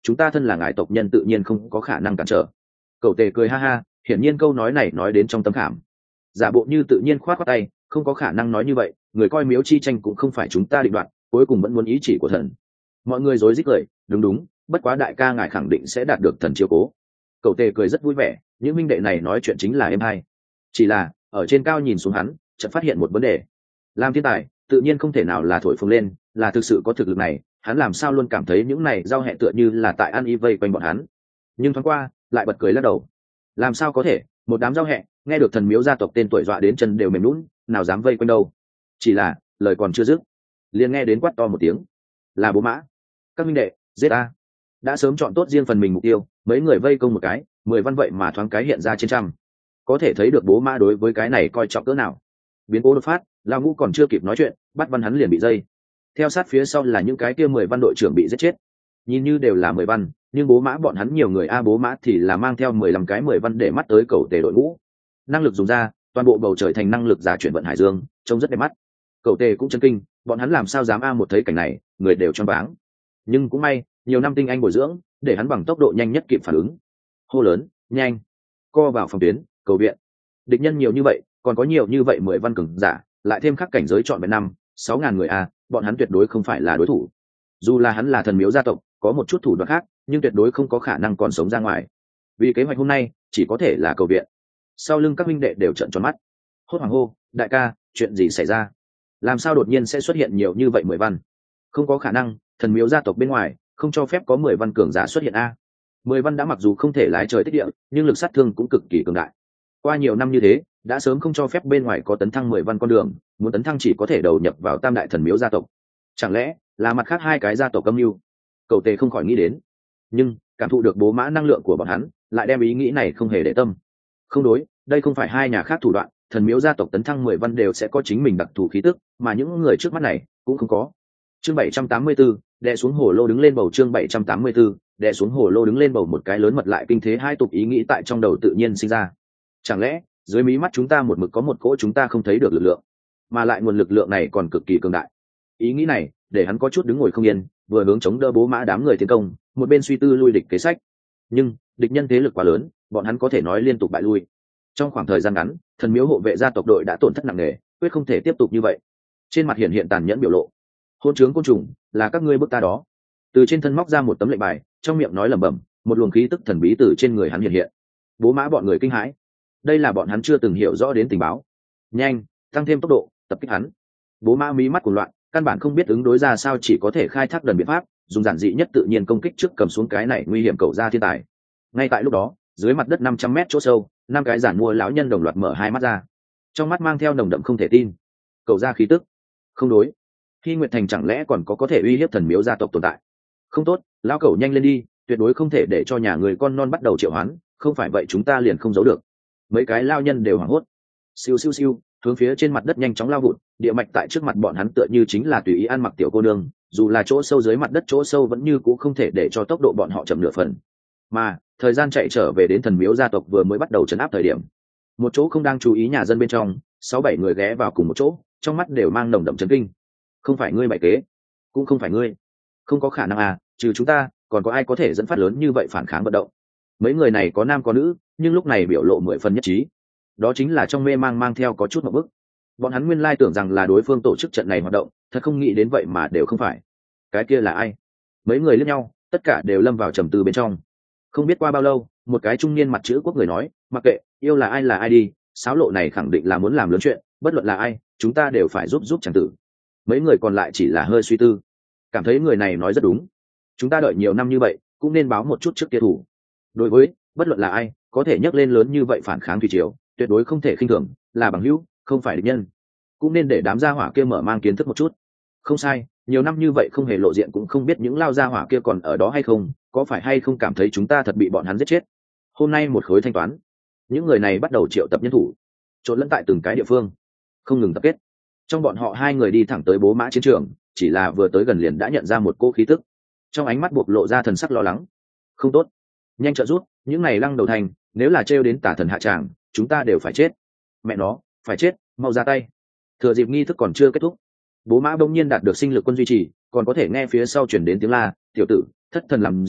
chúng ta thân là ngài tộc nhân tự nhiên không có khả năng cản trở. Cậu tề cười ha ha, hiển nhiên câu nói này nói đến trong tâm khảm. Giả bộ như tự nhiên khoát khoát tay, không có khả năng nói như vậy, người coi miếu chi tranh cũng không phải chúng ta định đoạt, cuối cùng vẫn muốn ý chỉ của thần. Mọi người rối rít cười, đúng đúng, bất quá đại ca ngài khẳng định sẽ đạt được thần chiếu cố. Cậu tề cười rất vui vẻ, những minh đệ này nói chuyện chính là em hay. Chỉ là ở trên cao nhìn xuống hắn, chợt phát hiện một vấn đề. Làm thiên tài, tự nhiên không thể nào là thổi phồng lên, là thực sự có thực lực này, hắn làm sao luôn cảm thấy những này giao hẹ tựa như là tại ăn y vây quanh bọn hắn. Nhưng thoáng qua, lại bật cười lắc đầu. Làm sao có thể, một đám giao hẹ, nghe được thần miếu gia tộc tên tuổi dọa đến chân đều mềm nhũn, nào dám vây quanh đâu. Chỉ là, lời còn chưa dứt, liền nghe đến quát to một tiếng. Là Bố Mã. Các minh đệ, giết a. Đã sớm chọn tốt riêng phần mình mục tiêu, mấy người vây công một cái, mười văn vậy mà thoáng cái hiện ra trên trăm. Có thể thấy được Bố Mã đối với cái này coi trọng cỡ nào. Biến cố đột phát, Lao Ngũ còn chưa kịp nói chuyện, bắt văn hắn liền bị dây. Theo sát phía sau là những cái kia mười văn đội trưởng bị giết chết. Nhìn như đều là mười văn, nhưng Bố Mã bọn hắn nhiều người a Bố Mã thì là mang theo mười lăm cái mười văn để mắt tới cầu tề đội ngũ. Năng lực dùng ra, toàn bộ bầu trời thành năng lực giả chuyển vận hải dương, trông rất đẹp mắt. Cầu tề cũng chấn kinh, bọn hắn làm sao dám a một thấy cảnh này, người đều choáng váng. Nhưng cũng may, nhiều năm tinh anh bồi dưỡng, để hắn bằng tốc độ nhanh nhất kịp phản ứng. Hô lớn, nhanh, co vào phòng tuyến, cầu viện. Địch nhân nhiều như vậy, còn có nhiều như vậy mười văn cường giả, lại thêm khắc cảnh giới chọn vẹn năm, sáu ngàn người a, bọn hắn tuyệt đối không phải là đối thủ. Dù là hắn là thần miếu gia tộc, có một chút thủ đoạn khác, nhưng tuyệt đối không có khả năng còn sống ra ngoài. Vì kế hoạch hôm nay, chỉ có thể là cầu viện. Sau lưng các minh đệ đều trợn tròn mắt. Hốt hoảng hô, đại ca, chuyện gì xảy ra? Làm sao đột nhiên sẽ xuất hiện nhiều như vậy mười văn? Không có khả năng, thần miếu gia tộc bên ngoài không cho phép có mười văn cường giả xuất hiện a. Mười văn đã mặc dù không thể lái trời tích địa, nhưng lực sát thương cũng cực kỳ cường đại. Qua nhiều năm như thế, đã sớm không cho phép bên ngoài có tấn thăng mười văn con đường, muốn tấn thăng chỉ có thể đầu nhập vào tam đại thần miếu gia tộc. Chẳng lẽ là mặt khác hai cái gia tộc âm mưu? Cầu tề không khỏi nghĩ đến, nhưng cảm thụ được Bố Mã năng lượng của bọn hắn, lại đem ý nghĩ này không hề để tâm. Không đối, đây không phải hai nhà khác thủ đoạn, thần miếu gia tộc tấn thăng mười văn đều sẽ có chính mình đặc thù khí tức, mà những người trước mắt này cũng không có. Chương bảy trăm tám mươi tư, đè xuống hồ lô đứng lên bầu. Chương bảy trăm tám mươi tư, đè xuống hồ lô đứng lên bầu. Một cái lớn mật lại kinh thế hai tục ý nghĩ tại trong đầu tự nhiên sinh ra. Chẳng lẽ dưới mí mắt chúng ta một mực có một cỗ chúng ta không thấy được lực lượng, mà lại nguồn lực lượng này còn cực kỳ cường đại. Ý nghĩ này để hắn có chút đứng ngồi không yên, vừa hướng chống đỡ Bố Mã đám người tiến công, một bên suy tư lui địch kế sách. Nhưng địch nhân thế lực quá lớn, bọn hắn có thể nói liên tục bại lui. Trong khoảng thời gian ngắn, thần miếu hộ vệ gia tộc đội đã tổn thất nặng nề, quyết không thể tiếp tục như vậy. Trên mặt hiện hiện tàn nhẫn biểu lộ. Hôn trướng côn trùng, là các ngươi bức ta đó. Từ trên thân móc ra một tấm lệnh bài, trong miệng nói lẩm bẩm, một luồng khí tức thần bí từ trên người hắn hiện hiện. Bố Mã bọn người kinh hãi. Đây là bọn hắn chưa từng hiểu rõ đến tình báo. Nhanh, tăng thêm tốc độ, tập kích hắn. Bố Mã mí mắt cuồng loạn, căn bản không biết ứng đối ra sao, chỉ có thể khai thác đần biện pháp, dùng giản dị nhất tự nhiên công kích trước cầm xuống cái này nguy hiểm cầu ra thiên tài. Ngay tại lúc đó, dưới mặt đất năm trăm mét chỗ sâu, năm cái giản mua lão nhân đồng loạt mở hai mắt ra, trong mắt mang theo nồng đậm không thể tin. Cầu ra khí tức, không đối. Hy Nguyệt Thành chẳng lẽ còn có có thể uy hiếp thần miếu gia tộc tồn tại? Không tốt, lão cẩu nhanh lên đi, tuyệt đối không thể để cho nhà người con non bắt đầu triệu hoán, không phải vậy chúng ta liền không giấu được. Mấy cái lao nhân đều hoảng hốt. Siêu siêu siêu, hướng phía trên mặt đất nhanh chóng lao vụt, địa mạch tại trước mặt bọn hắn tựa như chính là tùy ý ăn mặc tiểu cô nương, dù là chỗ sâu dưới mặt đất chỗ sâu vẫn như cũ không thể để cho tốc độ bọn họ chậm nửa phần. Mà thời gian chạy trở về đến thần miếu gia tộc vừa mới bắt đầu trấn áp thời điểm, một chỗ không đang chú ý nhà dân bên trong, sáu bảy người ghé vào cùng một chỗ, trong mắt đều mang nồng đậm chấn kinh. Không phải ngươi bày kế, cũng không phải ngươi, không có khả năng à, trừ chúng ta còn có ai có thể dẫn phát lớn như vậy phản kháng vận động? Mấy người này có nam có nữ, nhưng lúc này biểu lộ mười phần nhất trí. Đó chính là trong mê mang mang theo có chút một bức. Bọn hắn nguyên lai tưởng rằng là đối phương tổ chức trận này hoạt động, thật không nghĩ đến vậy mà đều không phải. Cái kia là ai? Mấy người liếc nhau, tất cả đều lâm vào trầm tư bên trong. Không biết qua bao lâu, một cái trung niên mặt chữ quốc người nói, mặc kệ yêu là ai là ai đi, sáo lộ này khẳng định là muốn làm lớn chuyện, bất luận là ai, chúng ta đều phải giúp giúp chàng tử. Mấy người còn lại chỉ là hơi suy tư, cảm thấy người này nói rất đúng. Chúng ta đợi nhiều năm như vậy, cũng nên báo một chút trước kia thủ. Đối với bất luận là ai có thể nhắc lên lớn như vậy phản kháng thủy triều, tuyệt đối không thể khinh thường, là bằng hữu, không phải địch nhân. Cũng nên để đám gia hỏa kia mở mang kiến thức một chút. Không sai, nhiều năm như vậy không hề lộ diện cũng không biết những lao gia hỏa kia còn ở đó hay không, có phải hay không cảm thấy chúng ta thật bị bọn hắn giết chết. Hôm nay một khối thanh toán, những người này bắt đầu triệu tập nhân thủ, trộn lẫn tại từng cái địa phương, không ngừng tập kết. Trong bọn họ hai người đi thẳng tới Bố Mã chiến trường, chỉ là vừa tới gần liền đã nhận ra một cô khí tức, trong ánh mắt buộc lộ ra thần sắc lo lắng. Không tốt, nhanh trợ rút, những này lăng đầu thành, nếu là trêu đến tả thần hạ tràng, chúng ta đều phải chết. Mẹ nó, phải chết, mau ra tay. Thừa dịp nghi thức còn chưa kết thúc, Bố Mã bỗng nhiên đạt được sinh lực quân duy trì, còn có thể nghe phía sau chuyển đến tiếng la, tiểu tử, thất thần làm gì,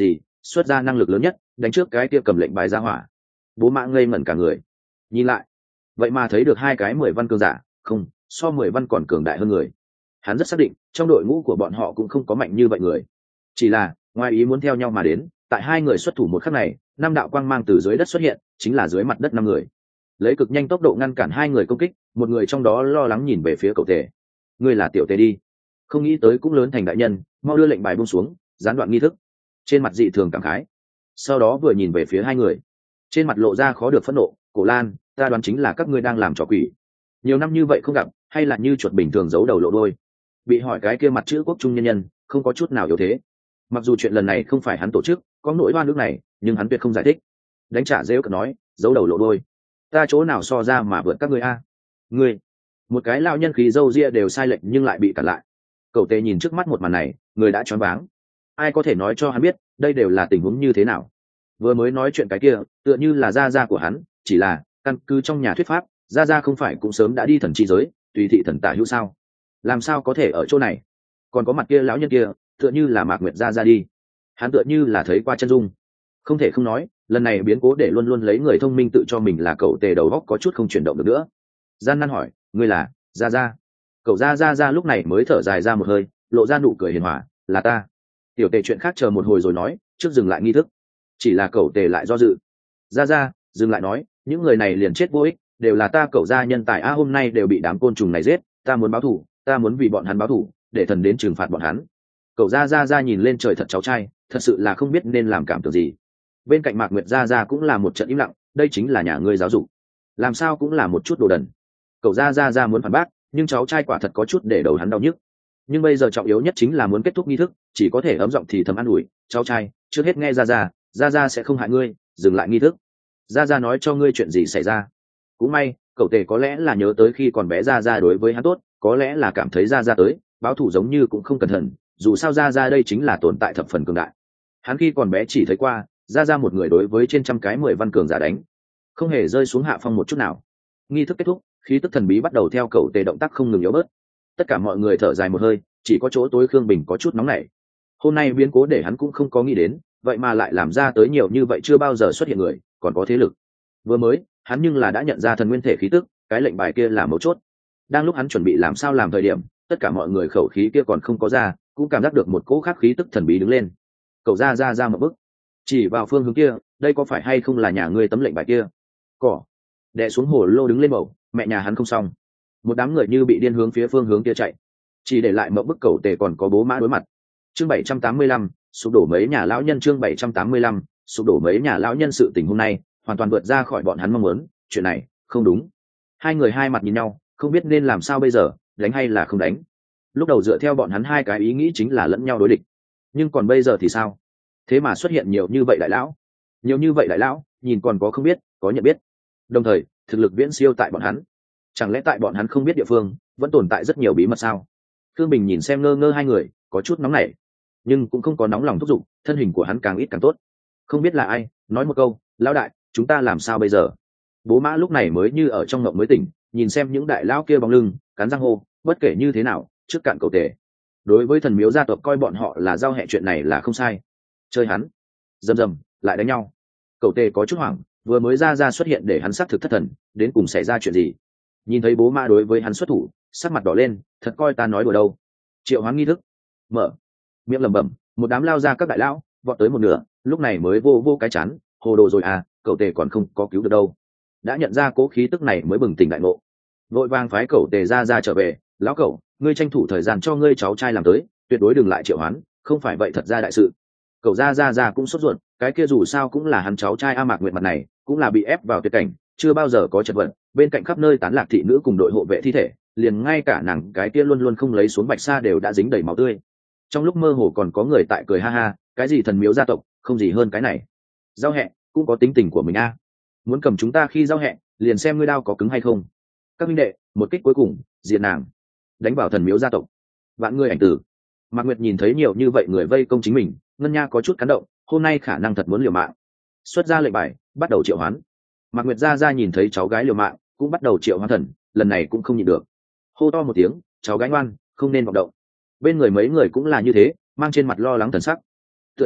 xuất ra năng lực lớn nhất đánh trước cái kia cầm lệnh bài ra hỏa. Bố Mã ngây ngẩn cả người, nhìn lại vậy mà thấy được hai cái mười văn cường giả, không, so mười văn còn cường đại hơn người. Hắn rất xác định trong đội ngũ của bọn họ cũng không có mạnh như vậy người, chỉ là ngoài ý muốn theo nhau mà đến. Tại hai người xuất thủ một khắc này, năm đạo quang mang từ dưới đất xuất hiện, chính là dưới mặt đất năm người, lấy cực nhanh tốc độ ngăn cản hai người công kích. Một người trong đó lo lắng nhìn về phía cậu Tề. Ngươi là tiểu Tề đi, không nghĩ tới cũng lớn thành đại nhân, mau đưa lệnh bài buông xuống, gián đoạn nghi thức. Trên mặt dị thường cảm khái, sau đó vừa nhìn về phía hai người, trên mặt lộ ra khó được phẫn nộ. Cổ Lan, ta đoán chính là các ngươi đang làm trò quỷ, nhiều năm như vậy không gặp, hay là như chuột bình thường giấu đầu lộ đôi. Bị hỏi cái kia mặt chữ quốc trung nhân nhân không có chút nào yếu thế. Mặc dù chuyện lần này không phải hắn tổ chức, có nỗi oan nước này, nhưng hắn tuyệt không giải thích. Đánh trả rêu cợt nói, giấu đầu lộ đôi, ta chỗ nào so ra mà vượt các ngươi a? Ngươi, một cái lao nhân khí râu ria đều sai lệch nhưng lại bị cản lại. Cậu Tề nhìn trước mắt một màn này, người đã choáng váng. Ai có thể nói cho hắn biết đây đều là tình huống như thế nào? Vừa mới nói chuyện cái kia tựa như là gia gia của hắn, chỉ là căn cứ trong nhà thuyết pháp, gia gia không phải cũng sớm đã đi thần chi giới, tùy thị thần tả hữu sao? Làm sao có thể ở chỗ này? Còn có mặt kia lão nhân kia tựa như là Mạc Nguyệt gia gia đi, hắn tựa như là thấy qua chân dung. Không thể không nói, lần này biến cố để luôn luôn lấy người thông minh tự cho mình là cậu Tề đầu óc có chút không chuyển động được nữa. Gian nan hỏi, ngươi là gia gia? Cậu gia gia gia lúc này mới thở dài ra một hơi, lộ ra nụ cười hiền hòa, là ta. Tiểu Tề chuyện khác chờ một hồi rồi nói, trước dừng lại nghi thức. Chỉ là cậu Tề lại do dự. Gia gia dừng lại nói, những người này liền chết vô ích, đều là ta cậu gia nhân tài a, hôm nay đều bị đám côn trùng này giết, ta muốn báo thù, ta muốn vì bọn hắn báo thù, để thần đến trừng phạt bọn hắn. Cậu gia gia gia nhìn lên trời thật cháu trai, thật sự là không biết nên làm cảm tưởng gì. Bên cạnh Mạc Nguyệt gia gia cũng là một trận im lặng, đây chính là nhà ngươi giáo dục, làm sao cũng là một chút đồ đần. Cậu gia gia gia muốn phản bác, nhưng cháu trai quả thật có chút để đầu hắn đau nhức. Nhưng bây giờ trọng yếu nhất chính là muốn kết thúc nghi thức, chỉ có thể ấm giọng thì thầm an ủi, cháu trai, trước hết nghe gia gia, gia gia sẽ không hại ngươi, dừng lại nghi thức. Gia gia nói cho ngươi chuyện gì xảy ra. Cũng may cậu Tề có lẽ là nhớ tới khi còn bé gia gia đối với hắn tốt, có lẽ là cảm thấy gia gia tới báo thù giống như cũng không cẩn thận, dù sao gia gia đây chính là tồn tại thập phần cường đại. Hắn khi còn bé chỉ thấy qua gia gia một người đối với trên trăm cái mười văn cường giả đánh, không hề rơi xuống hạ phong một chút nào. Nghi thức kết thúc, khí tức thần bí bắt đầu theo cậu Tề động tác không ngừng yếu bớt. Tất cả mọi người thở dài một hơi, chỉ có chỗ tối Khương Bình có chút nóng nảy. Hôm nay biến cố để hắn cũng không có nghĩ đến, vậy mà lại làm ra tới nhiều như vậy chưa bao giờ xuất hiện người, còn có thế lực. Vừa mới hắn nhưng là đã nhận ra thần nguyên thể khí tức, cái lệnh bài kia là mấu chốt. Đang lúc hắn chuẩn bị làm sao làm thời điểm, tất cả mọi người khẩu khí kia còn không có ra, cũng cảm giác được một cỗ khác khí tức thần bí đứng lên. Cậu ra ra ra một bước, chỉ vào phương hướng kia, đây có phải hay không là nhà ngươi tấm lệnh bài kia? Cỏ đè xuống hồ lô đứng lên bầu, mẹ nhà hắn không xong. Một đám người như bị điên hướng phía phương hướng kia chạy, chỉ để lại mộng bức Cậu Tề còn có Bố Mã đối mặt. Chương bảy trăm tám mươi lăm, sụp đổ mấy nhà lão nhân. Chương bảy trăm tám mươi lăm, sụp đổ mấy nhà lão nhân. Sự tình hôm nay hoàn toàn vượt ra khỏi bọn hắn mong muốn, chuyện này không đúng. Hai người hai mặt nhìn nhau, không biết nên làm sao bây giờ, đánh hay là không đánh. Lúc đầu dựa theo bọn hắn hai cái ý nghĩ chính là lẫn nhau đối địch, nhưng còn bây giờ thì sao? Thế mà xuất hiện nhiều như vậy đại lão, nhiều như vậy đại lão, nhìn còn có không biết, có nhận biết, đồng thời thực lực viễn siêu tại bọn hắn. Chẳng lẽ tại bọn hắn không biết địa phương vẫn tồn tại rất nhiều bí mật sao? Thương Bình nhìn xem ngơ ngơ hai người, có chút nóng nảy, nhưng cũng không có nóng lòng thúc giục, thân hình của hắn càng ít càng tốt. Không biết là ai nói một câu, lão đại, chúng ta làm sao bây giờ? Bố Mã lúc này mới như ở trong ngộng mới tỉnh, nhìn xem những đại lão kia bóng lưng, cắn răng hô, bất kể như thế nào, trước cạn Cậu Tề. Đối với thần miếu gia tộc coi bọn họ là giao hẹ, chuyện này là không sai. Chơi hắn, rầm rầm, lại đánh nhau. Cậu Tề có chút hoảng, vừa mới ra ra xuất hiện để hắn xác thực thất thần, đến cùng xảy ra chuyện gì? Nhìn thấy Bố Mã đối với hắn xuất thủ, sắc mặt đỏ lên, thật coi ta nói đùa đâu. Triệu hoán nghi thức mở, miệng lẩm bẩm, một đám lao ra các đại lão vọt tới một nửa, lúc này mới vô vô cái chán, hồ đồ rồi à, Cậu Tề còn không có cứu được đâu. Đã nhận ra cố khí tức này mới bừng tỉnh đại ngộ, vội vàng phái Cậu Tề ra ra trở về. Lão Cậu, ngươi tranh thủ thời gian cho ngươi cháu trai làm tới, tuyệt đối đừng lại triệu hoán, không phải vậy thật ra đại sự. Cậu ra ra ra cũng sốt ruột, cái kia dù sao cũng là hắn cháu trai A Mạc Nguyệt, mặt này cũng là bị ép vào tuyệt cảnh, chưa bao giờ có chật vật, bên cạnh khắp nơi tán lạc thị nữ cùng đội hộ vệ thi thể, liền ngay cả nàng cái kia luôn luôn không lấy xuống bạch sa đều đã dính đầy máu tươi. Trong lúc mơ hồ còn có người tại cười ha ha, cái gì thần miếu gia tộc, không gì hơn cái này. Giao hẹ cũng có tính tình của mình a, muốn cầm chúng ta khi giao hẹ, liền xem ngươi đao có cứng hay không. Các minh đệ, một kích cuối cùng diệt nàng, đánh vào thần miếu gia tộc. Vạn người ảnh tử. Mạc Nguyệt nhìn thấy nhiều như vậy người vây công chính mình, ngân nha có chút cắn động, hôm nay khả năng thật muốn liều mạng. Xuất ra lệnh bài, bắt đầu triệu hoán. Mạc Nguyệt ra ra nhìn thấy cháu gái liều mạng, cũng bắt đầu triệu hoán thần, lần này cũng không nhịn được, hô to một tiếng, cháu gái ngoan, không nên vọng động. Bên người mấy người cũng là như thế, mang trên mặt lo lắng thần sắc, tựa như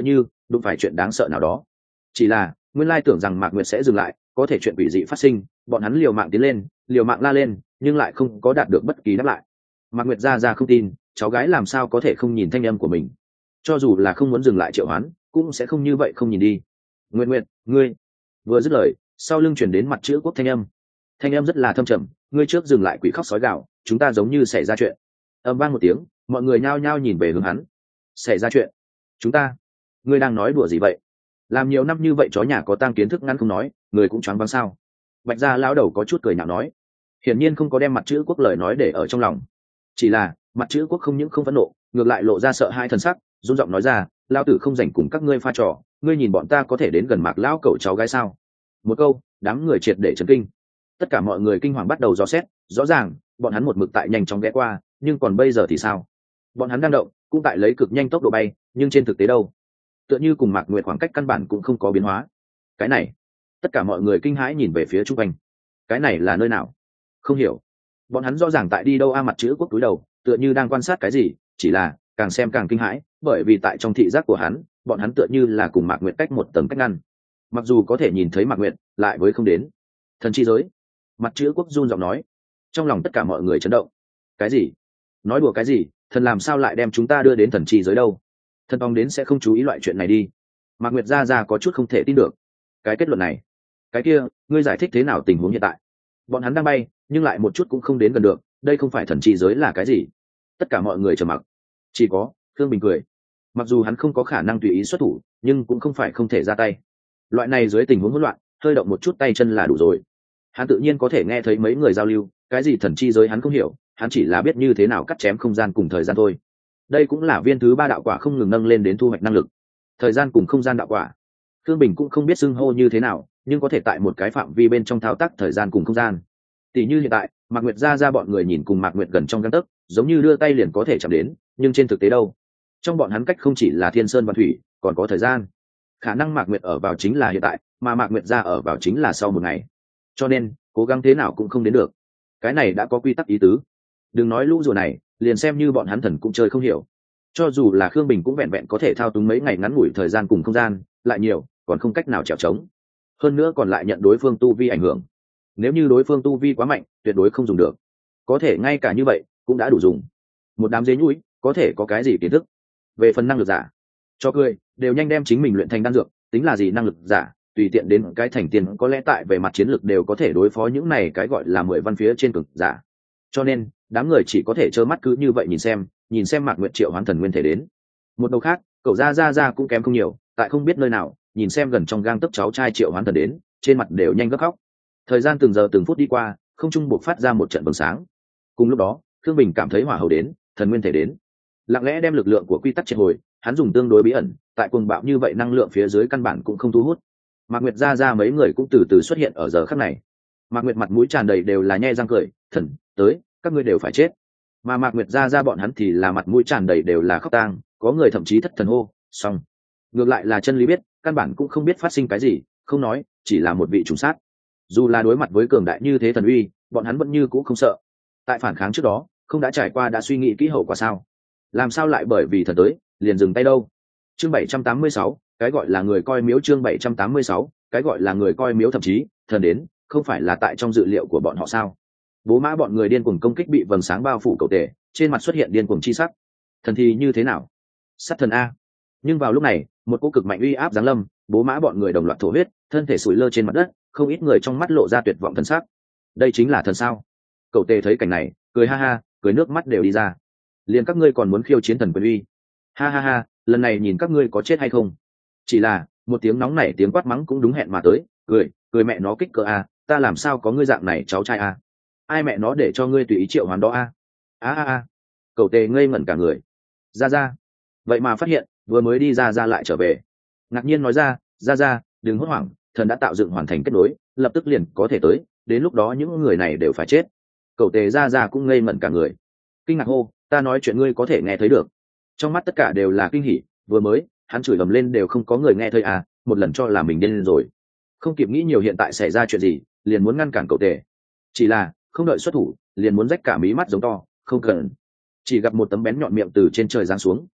đụng phải chuyện đáng sợ nào đó. Chỉ là nguyên lai tưởng rằng Mạc Nguyệt sẽ dừng lại, có thể chuyện quỷ dị phát sinh, bọn hắn liều mạng tiến lên, liều mạng la lên, nhưng lại không có đạt được bất kỳ đáp lại. Mạc Nguyệt ra ra không tin, cháu gái làm sao có thể không nhìn thanh âm của mình, cho dù là không muốn dừng lại triệu hoán cũng sẽ không như vậy không nhìn đi. Nguyệt Nguyệt, ngươi. Vừa dứt lời, sau lưng chuyển đến mặt chữ quốc thanh âm. Thanh âm rất là thâm trầm, ngươi trước dừng lại, quỷ khóc sói gạo, chúng ta giống như xảy ra chuyện. Âm vang một tiếng, mọi người nhao nhao nhìn về hướng hắn. Xảy ra chuyện? Chúng ta? Ngươi đang nói đùa gì vậy? Làm nhiều năm như vậy chó nhà có tang kiến thức ngắn không nói, người cũng choáng váng sao? Bạch gia lão đầu có chút cười nhạo nói, hiển nhiên không có đem mặt chữ quốc lời nói để ở trong lòng. Chỉ là mặt chữ quốc không những không phẫn nộ, ngược lại lộ ra sợ hai thần sắc, run giọng nói ra, lão tử không rảnh cùng các ngươi pha trò, ngươi nhìn bọn ta có thể đến gần Mạc lão cậu cháu gái sao? Một câu, đám người triệt để chấn kinh. Tất cả mọi người kinh hoàng bắt đầu dò xét, rõ ràng bọn hắn một mực tại nhanh chóng ghé qua, nhưng còn bây giờ thì sao? Bọn hắn đang động, cũng tại lấy cực nhanh tốc độ bay, nhưng trên thực tế đâu? Tựa như cùng Mạc Nguyệt khoảng cách căn bản cũng không có biến hóa. Cái này, tất cả mọi người kinh hãi nhìn về phía trung quanh. Cái này là nơi nào? Không hiểu. Bọn hắn rõ ràng tại đi đâu a, mặt chữ quốc túi đầu, tựa như đang quan sát cái gì, chỉ là càng xem càng kinh hãi, bởi vì tại trong thị giác của hắn, bọn hắn tựa như là cùng Mạc Nguyệt cách một tầng cách ngăn. Mặc dù có thể nhìn thấy Mạc Nguyệt, lại với không đến. Thần chi giới. Mặt chữ quốc run giọng nói. Trong lòng tất cả mọi người chấn động. Cái gì? Nói đùa cái gì? Thần làm sao lại đem chúng ta đưa đến thần chi giới đâu? Thần tòng đến sẽ không chú ý loại chuyện này đi. Mạc Nguyệt ra ra có chút không thể tin được cái kết luận này. Cái kia, ngươi giải thích thế nào tình huống hiện tại? Bọn hắn đang bay, nhưng lại một chút cũng không đến gần được, đây không phải thần chi giới là cái gì? Tất cả mọi người trầm mặc. Chỉ có Thương Bình cười. Mặc dù hắn không có khả năng tùy ý xuất thủ, nhưng cũng không phải không thể ra tay. Loại này dưới tình huống hỗn loạn, hơi động một chút tay chân là đủ rồi. Hắn tự nhiên có thể nghe thấy mấy người giao lưu, cái gì thần chi giới hắn không hiểu, hắn chỉ là biết như thế nào cắt chém không gian cùng thời gian thôi. Đây cũng là viên thứ ba đạo quả không ngừng nâng lên đến thu hoạch năng lực. Thời gian cùng không gian đạo quả. Thương Bình cũng không biết xưng hô như thế nào, nhưng có thể tại một cái phạm vi bên trong thao tác thời gian cùng không gian. Tỷ như hiện tại, Mạc Nguyệt ra ra bọn người nhìn cùng Mạc Nguyệt gần trong gang tấc, giống như đưa tay liền có thể chạm đến, nhưng trên thực tế đâu? Trong bọn hắn cách không chỉ là thiên sơn và thủy, còn có thời gian. Khả năng Mạc Nguyệt ở vào chính là hiện tại, mà Mạc Nguyệt ra ở vào chính là sau một ngày. Cho nên, cố gắng thế nào cũng không đến được. Cái này đã có quy tắc ý tứ. Đừng nói lũ rùa này, liền xem như bọn hắn thần cũng chơi không hiểu. Cho dù là Khương Bình cũng vẹn vẹn có thể thao túng mấy ngày ngắn ngủi thời gian cùng không gian, lại nhiều, còn không cách nào trèo trống. Hơn nữa còn lại nhận đối phương tu vi ảnh hưởng. Nếu như đối phương tu vi quá mạnh, tuyệt đối không dùng được. Có thể ngay cả như vậy, cũng đã đủ dùng. Một đám dế nhũi, có thể có cái gì kiến thức? Về phần năng lực giả, cho cười, đều nhanh đem chính mình luyện thành đan dược, tính là gì năng lực giả, tùy tiện đến cái thành tiền có lẽ tại về mặt chiến lược đều có thể đối phó những này cái gọi là mười văn phía trên cực giả. Cho nên, đám người chỉ có thể trơ mắt cứ như vậy nhìn xem, nhìn xem Mạc Nguyệt triệu hoán thần nguyên thể đến. Một đầu khác, cậu ra ra ra cũng kém không nhiều, tại không biết nơi nào, nhìn xem gần trong gang tấc cháu trai triệu hoán thần đến, trên mặt đều nhanh gấp khóc. Thời gian từng giờ từng phút đi qua, không trung buộc phát ra một trận vầng sáng. Cùng lúc đó, Thương Bình cảm thấy hỏa hầu đến, thần nguyên thể đến, lặng lẽ đem lực lượng của quy tắc triệt hồi. Hắn dùng tương đối bí ẩn, tại cuồng bạo như vậy năng lượng phía dưới căn bản cũng không thu hút. Mạc Nguyệt ra ra mấy người cũng từ từ xuất hiện ở giờ khắc này. Mạc Nguyệt mặt mũi tràn đầy đều là nhe răng cười, thần tới, các ngươi đều phải chết. Mà Mạc Nguyệt ra ra bọn hắn thì là mặt mũi tràn đầy đều là khóc tang, có người thậm chí thất thần hô, xong. Ngược lại là chân lý biết, căn bản cũng không biết phát sinh cái gì, không nói, chỉ là một vị trùng sát. Dù là đối mặt với cường đại như thế thần uy, bọn hắn vẫn như cũ không sợ. Tại phản kháng trước đó, không đã trải qua đã suy nghĩ kỹ hậu quả sao? Làm sao lại bởi vì thần tới, liền dừng tay đâu? Chương bảy trăm tám mươi sáu, cái gọi là người coi miếu. Chương bảy trăm tám mươi sáu, cái gọi là người coi miếu. Thậm chí thần đến không phải là tại trong dự liệu của bọn họ sao? Bố mã bọn người điên cuồng công kích bị vầng sáng bao phủ cầu tể, trên mặt xuất hiện điên cuồng chi sắc. Thần thì như thế nào? Sát thần a! Nhưng vào lúc này, một cỗ cực mạnh uy áp giáng lâm, bố mã bọn người đồng loạt thổ huyết, thân thể sủi lơ trên mặt đất, không ít người trong mắt lộ ra tuyệt vọng thần sắc. Đây chính là thần sao? Cậu tề thấy cảnh này, cười ha ha, cười nước mắt đều đi ra. Liền các ngươi còn muốn khiêu chiến thần quyền uy? Ha ha ha, lần này nhìn các ngươi có chết hay không. Chỉ là một tiếng nóng nảy tiếng quát mắng cũng đúng hẹn mà tới, cười cười mẹ nó kích cỡ a, ta làm sao có ngươi dạng này cháu trai a, ai mẹ nó để cho ngươi tùy ý triệu hoán đó a. A a a, cậu tề ngây ngẩn cả người. Ra ra, vậy mà phát hiện vừa mới đi ra ra lại trở về, ngạc nhiên nói ra, ra ra đừng hốt hoảng, thần đã tạo dựng hoàn thành kết nối, lập tức liền có thể tới, đến lúc đó những người này đều phải chết. Cậu tề ra ra cũng ngây ngẩn cả người, kinh ngạc hô, ta nói chuyện ngươi có thể nghe thấy được. Trong mắt tất cả đều là kinh hỉ, vừa mới hắn chửi ầm lên đều không có người nghe thấy à, một lần cho là mình điên rồi. Không kịp nghĩ nhiều hiện tại xảy ra chuyện gì, liền muốn ngăn cản cậu tề. Chỉ là không đợi xuất thủ, liền muốn rách cả mí mắt giống to, không cần. Chỉ gặp một tấm bén nhọn miệng từ trên trời giáng xuống,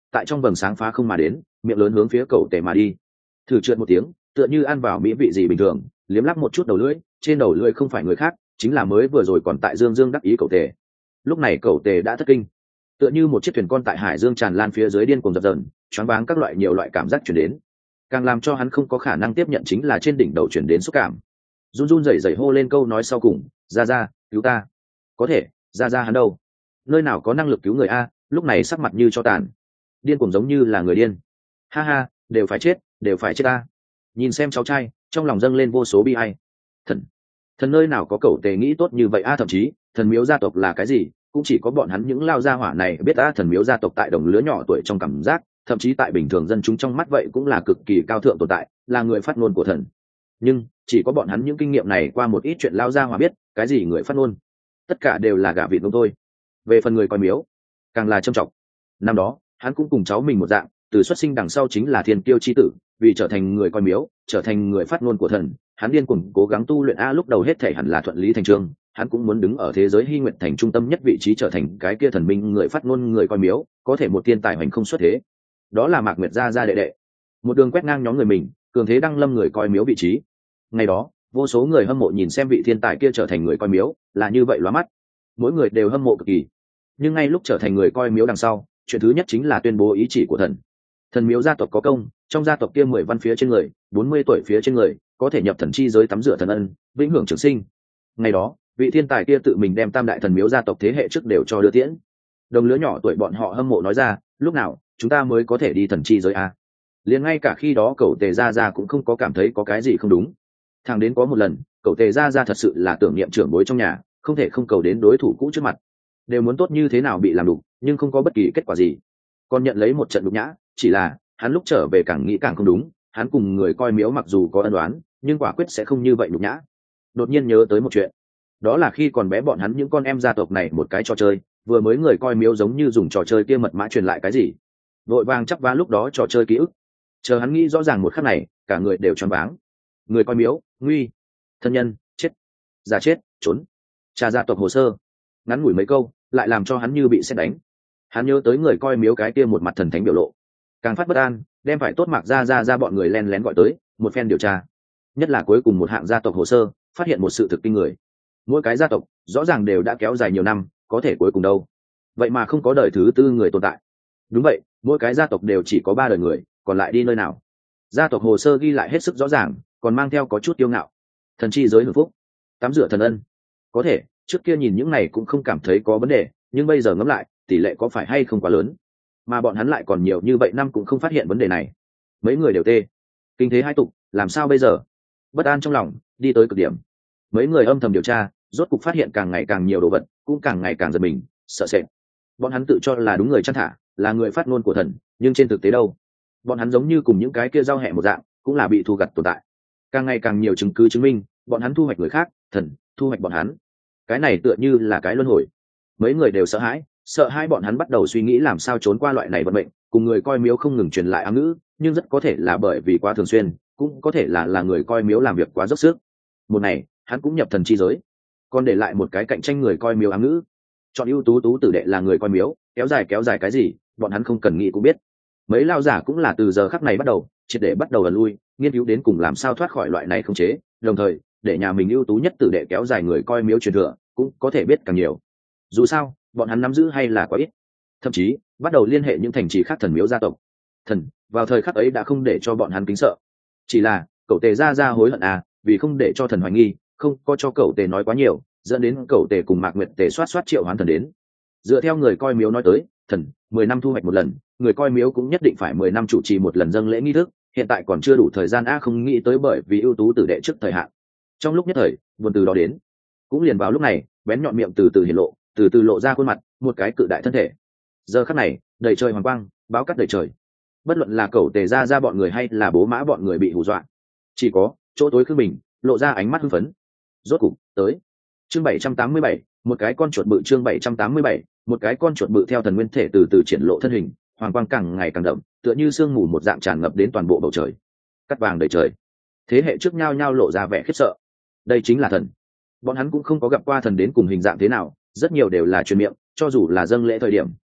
tại trong vầng sáng phá không mà đến, miệng lớn hướng phía cầu tề mà đi. Thử trượt một tiếng, tựa như ăn vào mỹ vị gì bình thường, liếm lắp một chút đầu lưỡi, trên đầu lưỡi không phải người khác, chính là mới vừa rồi còn tại dương dương đắc ý cầu tề. Lúc này cầu tề đã thất kinh, tựa như một chiếc thuyền con tại hải dương tràn lan phía dưới điên cuồng dập dờn, choáng váng các loại nhiều loại cảm giác chuyển đến. Càng làm cho hắn không có khả năng tiếp nhận chính là trên đỉnh đầu chuyển đến xúc cảm. Run run rẩy rẩy hô lên câu nói sau cùng, ra ra cứu ta. Có thể, ra ra hắn đâu, nơi nào có năng lực cứu người a? Lúc này sắc mặt như cho tàn, điên cuồng giống như là người điên. Ha ha, đều phải chết, đều phải chết ta. Nhìn xem cháu trai, trong lòng dâng lên vô số bi ai. Thần, thần nơi nào có cẩu tề nghĩ tốt như vậy a? Thậm chí thần miếu gia tộc là cái gì cũng chỉ có bọn hắn những lao gia hỏa này biết a. Thần miếu gia tộc tại đồng lứa nhỏ tuổi trong cảm giác, thậm chí tại bình thường dân chúng trong mắt vậy cũng là cực kỳ cao thượng tồn tại, là người phát ngôn của thần. Nhưng chỉ có bọn hắn những kinh nghiệm này qua một ít chuyện lao gia hỏa biết cái gì người phát ngôn, tất cả đều là gà vịt ngông thôi. Về phần người coi miếu càng là trâm trọng. Năm đó hắn cũng cùng cháu mình một dạng, từ xuất sinh đằng sau chính là thiên kiêu chi tử, vì trở thành người coi miếu, trở thành người phát ngôn của thần, hắn điên cuồng cố gắng tu luyện a. Lúc đầu hết thể hẳn là thuận lý thành chương, hắn cũng muốn đứng ở thế giới Hy Nguyệt thành trung tâm nhất vị trí, trở thành cái kia thần minh người phát ngôn người coi miếu, có thể một thiên tài hoành không xuất thế. Đó là Mạc Nguyệt gia gia đệ đệ, một đường quét ngang nhóm người mình, cường thế đăng lâm người coi miếu vị trí. Ngày đó vô số người hâm mộ nhìn xem vị thiên tài kia trở thành người coi miếu, là như vậy lóa mắt, mỗi người đều hâm mộ cực kỳ. Nhưng ngay lúc trở thành người coi miếu đằng sau, chuyện thứ nhất chính là tuyên bố ý chỉ của thần. Thần miếu gia tộc có công, trong gia tộc kia mười văn phía trên người, bốn mươi tuổi phía trên người, có thể nhập thần chi giới tắm rửa thần ân, vĩnh hưởng trường sinh. Ngày đó vị thiên tài kia tự mình đem tam đại thần miếu gia tộc thế hệ trước đều cho đưa tiễn. Đồng lứa nhỏ tuổi bọn họ hâm mộ nói ra, lúc nào chúng ta mới có thể đi thần chi giới a? Liền ngay cả khi đó cậu tề gia gia cũng không có cảm thấy có cái gì không đúng. Thằng đến có một lần cậu tề gia gia thật sự là tưởng niệm trưởng bối trong nhà, không thể không cầu đến đối thủ cũ trước mặt, đều muốn tốt như thế nào bị làm đục, nhưng không có bất kỳ kết quả gì, còn nhận lấy một trận đục nhã. Chỉ là hắn lúc trở về càng nghĩ càng không đúng, hắn cùng người coi miếu mặc dù có ân oán, nhưng quả quyết sẽ không như vậy đục nhã. Đột nhiên nhớ tới một chuyện, đó là khi còn bé bọn hắn những con em gia tộc này một cái trò chơi, vừa mới người coi miếu giống như dùng trò chơi kia mật mã truyền lại cái gì, vội vàng chắp vá lúc đó trò chơi ký ức. Chờ hắn nghĩ rõ ràng một khắc này, cả người đều choáng váng. Người coi miếu, nguy, thân nhân chết, già chết, trốn, tra gia tộc hồ sơ. Ngắn ngủi mấy câu lại làm cho hắn như bị sét đánh. Hắn nhớ tới người coi miếu cái kia một mặt thần thánh biểu lộ, càng phát bất an, đem phải tốt Mạc ra ra ra bọn người len lén gọi tới một phen điều tra. Nhất là cuối cùng một hạng gia tộc hồ sơ phát hiện một sự thực kinh người, mỗi cái gia tộc rõ ràng đều đã kéo dài nhiều năm, có thể cuối cùng đâu vậy mà không có đời thứ tư người tồn tại. Đúng vậy, mỗi cái gia tộc đều chỉ có ba đời người, còn lại đi nơi nào? Gia tộc hồ sơ ghi lại hết sức rõ ràng, còn mang theo có chút kiêu ngạo: thần chi giới hưởng phúc, tắm rửa thần ân. Có thể trước kia nhìn những này cũng không cảm thấy có vấn đề, nhưng bây giờ ngẫm lại tỷ lệ có phải hay không quá lớn, mà bọn hắn lại còn nhiều như vậy năm cũng không phát hiện vấn đề này. Mấy người đều tê kinh thế hai tục, làm sao bây giờ? Bất an trong lòng đi tới cực điểm. Mấy người âm thầm điều tra, rốt cục phát hiện càng ngày càng nhiều đồ vật, cũng càng ngày càng giật mình, sợ sệt. Bọn hắn tự cho là đúng người chăn thả, là người phát ngôn của thần, nhưng trên thực tế đâu, bọn hắn giống như cùng những cái kia giao hẹ một dạng, cũng là bị thu gặt tồn tại. Càng ngày càng nhiều chứng cứ chứng minh bọn hắn thu hoạch người khác, thần thu hoạch bọn hắn. Cái này tựa như là cái luân hồi. Mấy người đều sợ hãi, sợ hai bọn hắn bắt đầu suy nghĩ làm sao trốn qua loại này vận mệnh, cùng người coi miếu không ngừng truyền lại ám ngữ, nhưng rất có thể là bởi vì quá thường xuyên, cũng có thể là là người coi miếu làm việc quá dốc sức. Một ngày hắn cũng nhập thần chi giới, còn để lại một cái cạnh tranh người coi miếu ám ngữ, chọn ưu tú tú tử đệ là người coi miếu, kéo dài kéo dài cái gì, bọn hắn không cần nghĩ cũng biết. Mấy lao giả cũng là từ giờ khắc này bắt đầu triệt để bắt đầu ẩn lui, nghiên cứu đến cùng làm sao thoát khỏi loại này không chế, đồng thời để nhà mình ưu tú nhất tử đệ kéo dài người coi miếu truyền thừa, cũng có thể biết càng nhiều. Dù sao bọn hắn nắm giữ hay là quá ít, thậm chí bắt đầu liên hệ những thành trì khác thần miếu gia tộc. Thần vào thời khắc ấy đã không để cho bọn hắn kính sợ, chỉ là cậu tề ra ra hối hận à, vì không để cho thần hoài nghi, không có cho cậu tề nói quá nhiều, dẫn đến cậu tề cùng Mạc Nguyệt tề soát soát triệu hoán thần đến. Dựa theo người coi miếu nói tới, thần mười năm thu hoạch một lần, người coi miếu cũng nhất định phải mười năm chủ trì một lần dâng lễ nghi thức, hiện tại còn chưa đủ thời gian a, không nghĩ tới bởi vì ưu tú tử đệ trước thời hạn. Trong lúc nhất thời buồn từ đó đến, cũng liền vào lúc này, bén nhọn miệng từ từ hiển lộ, từ từ lộ ra khuôn mặt, một cái cự đại thân thể. Giờ khắc này đầy trời hoàng quang, báo cắt đầy trời. Bất luận là cậu tề ra ra bọn người hay là bố mã bọn người bị hù dọa, chỉ có chỗ tối khư mình lộ ra ánh mắt hưng phấn. Rốt cục tới. Chương bảy trăm tám mươi bảy, một cái con chuột bự. Chương bảy trăm tám mươi bảy, một cái con chuột bự theo thần nguyên thể từ từ triển lộ thân hình, hoàng quang càng ngày càng đậm, tựa như sương mù một dạng tràn ngập đến toàn bộ bầu trời. Cắt vàng đầy trời. Thế hệ trước nhao nhao lộ ra vẻ khiếp sợ. Đây chính là thần. Bọn hắn cũng không có gặp qua thần đến cùng hình dạng thế nào, rất nhiều đều là truyền miệng, cho dù là dâng lễ thời điểm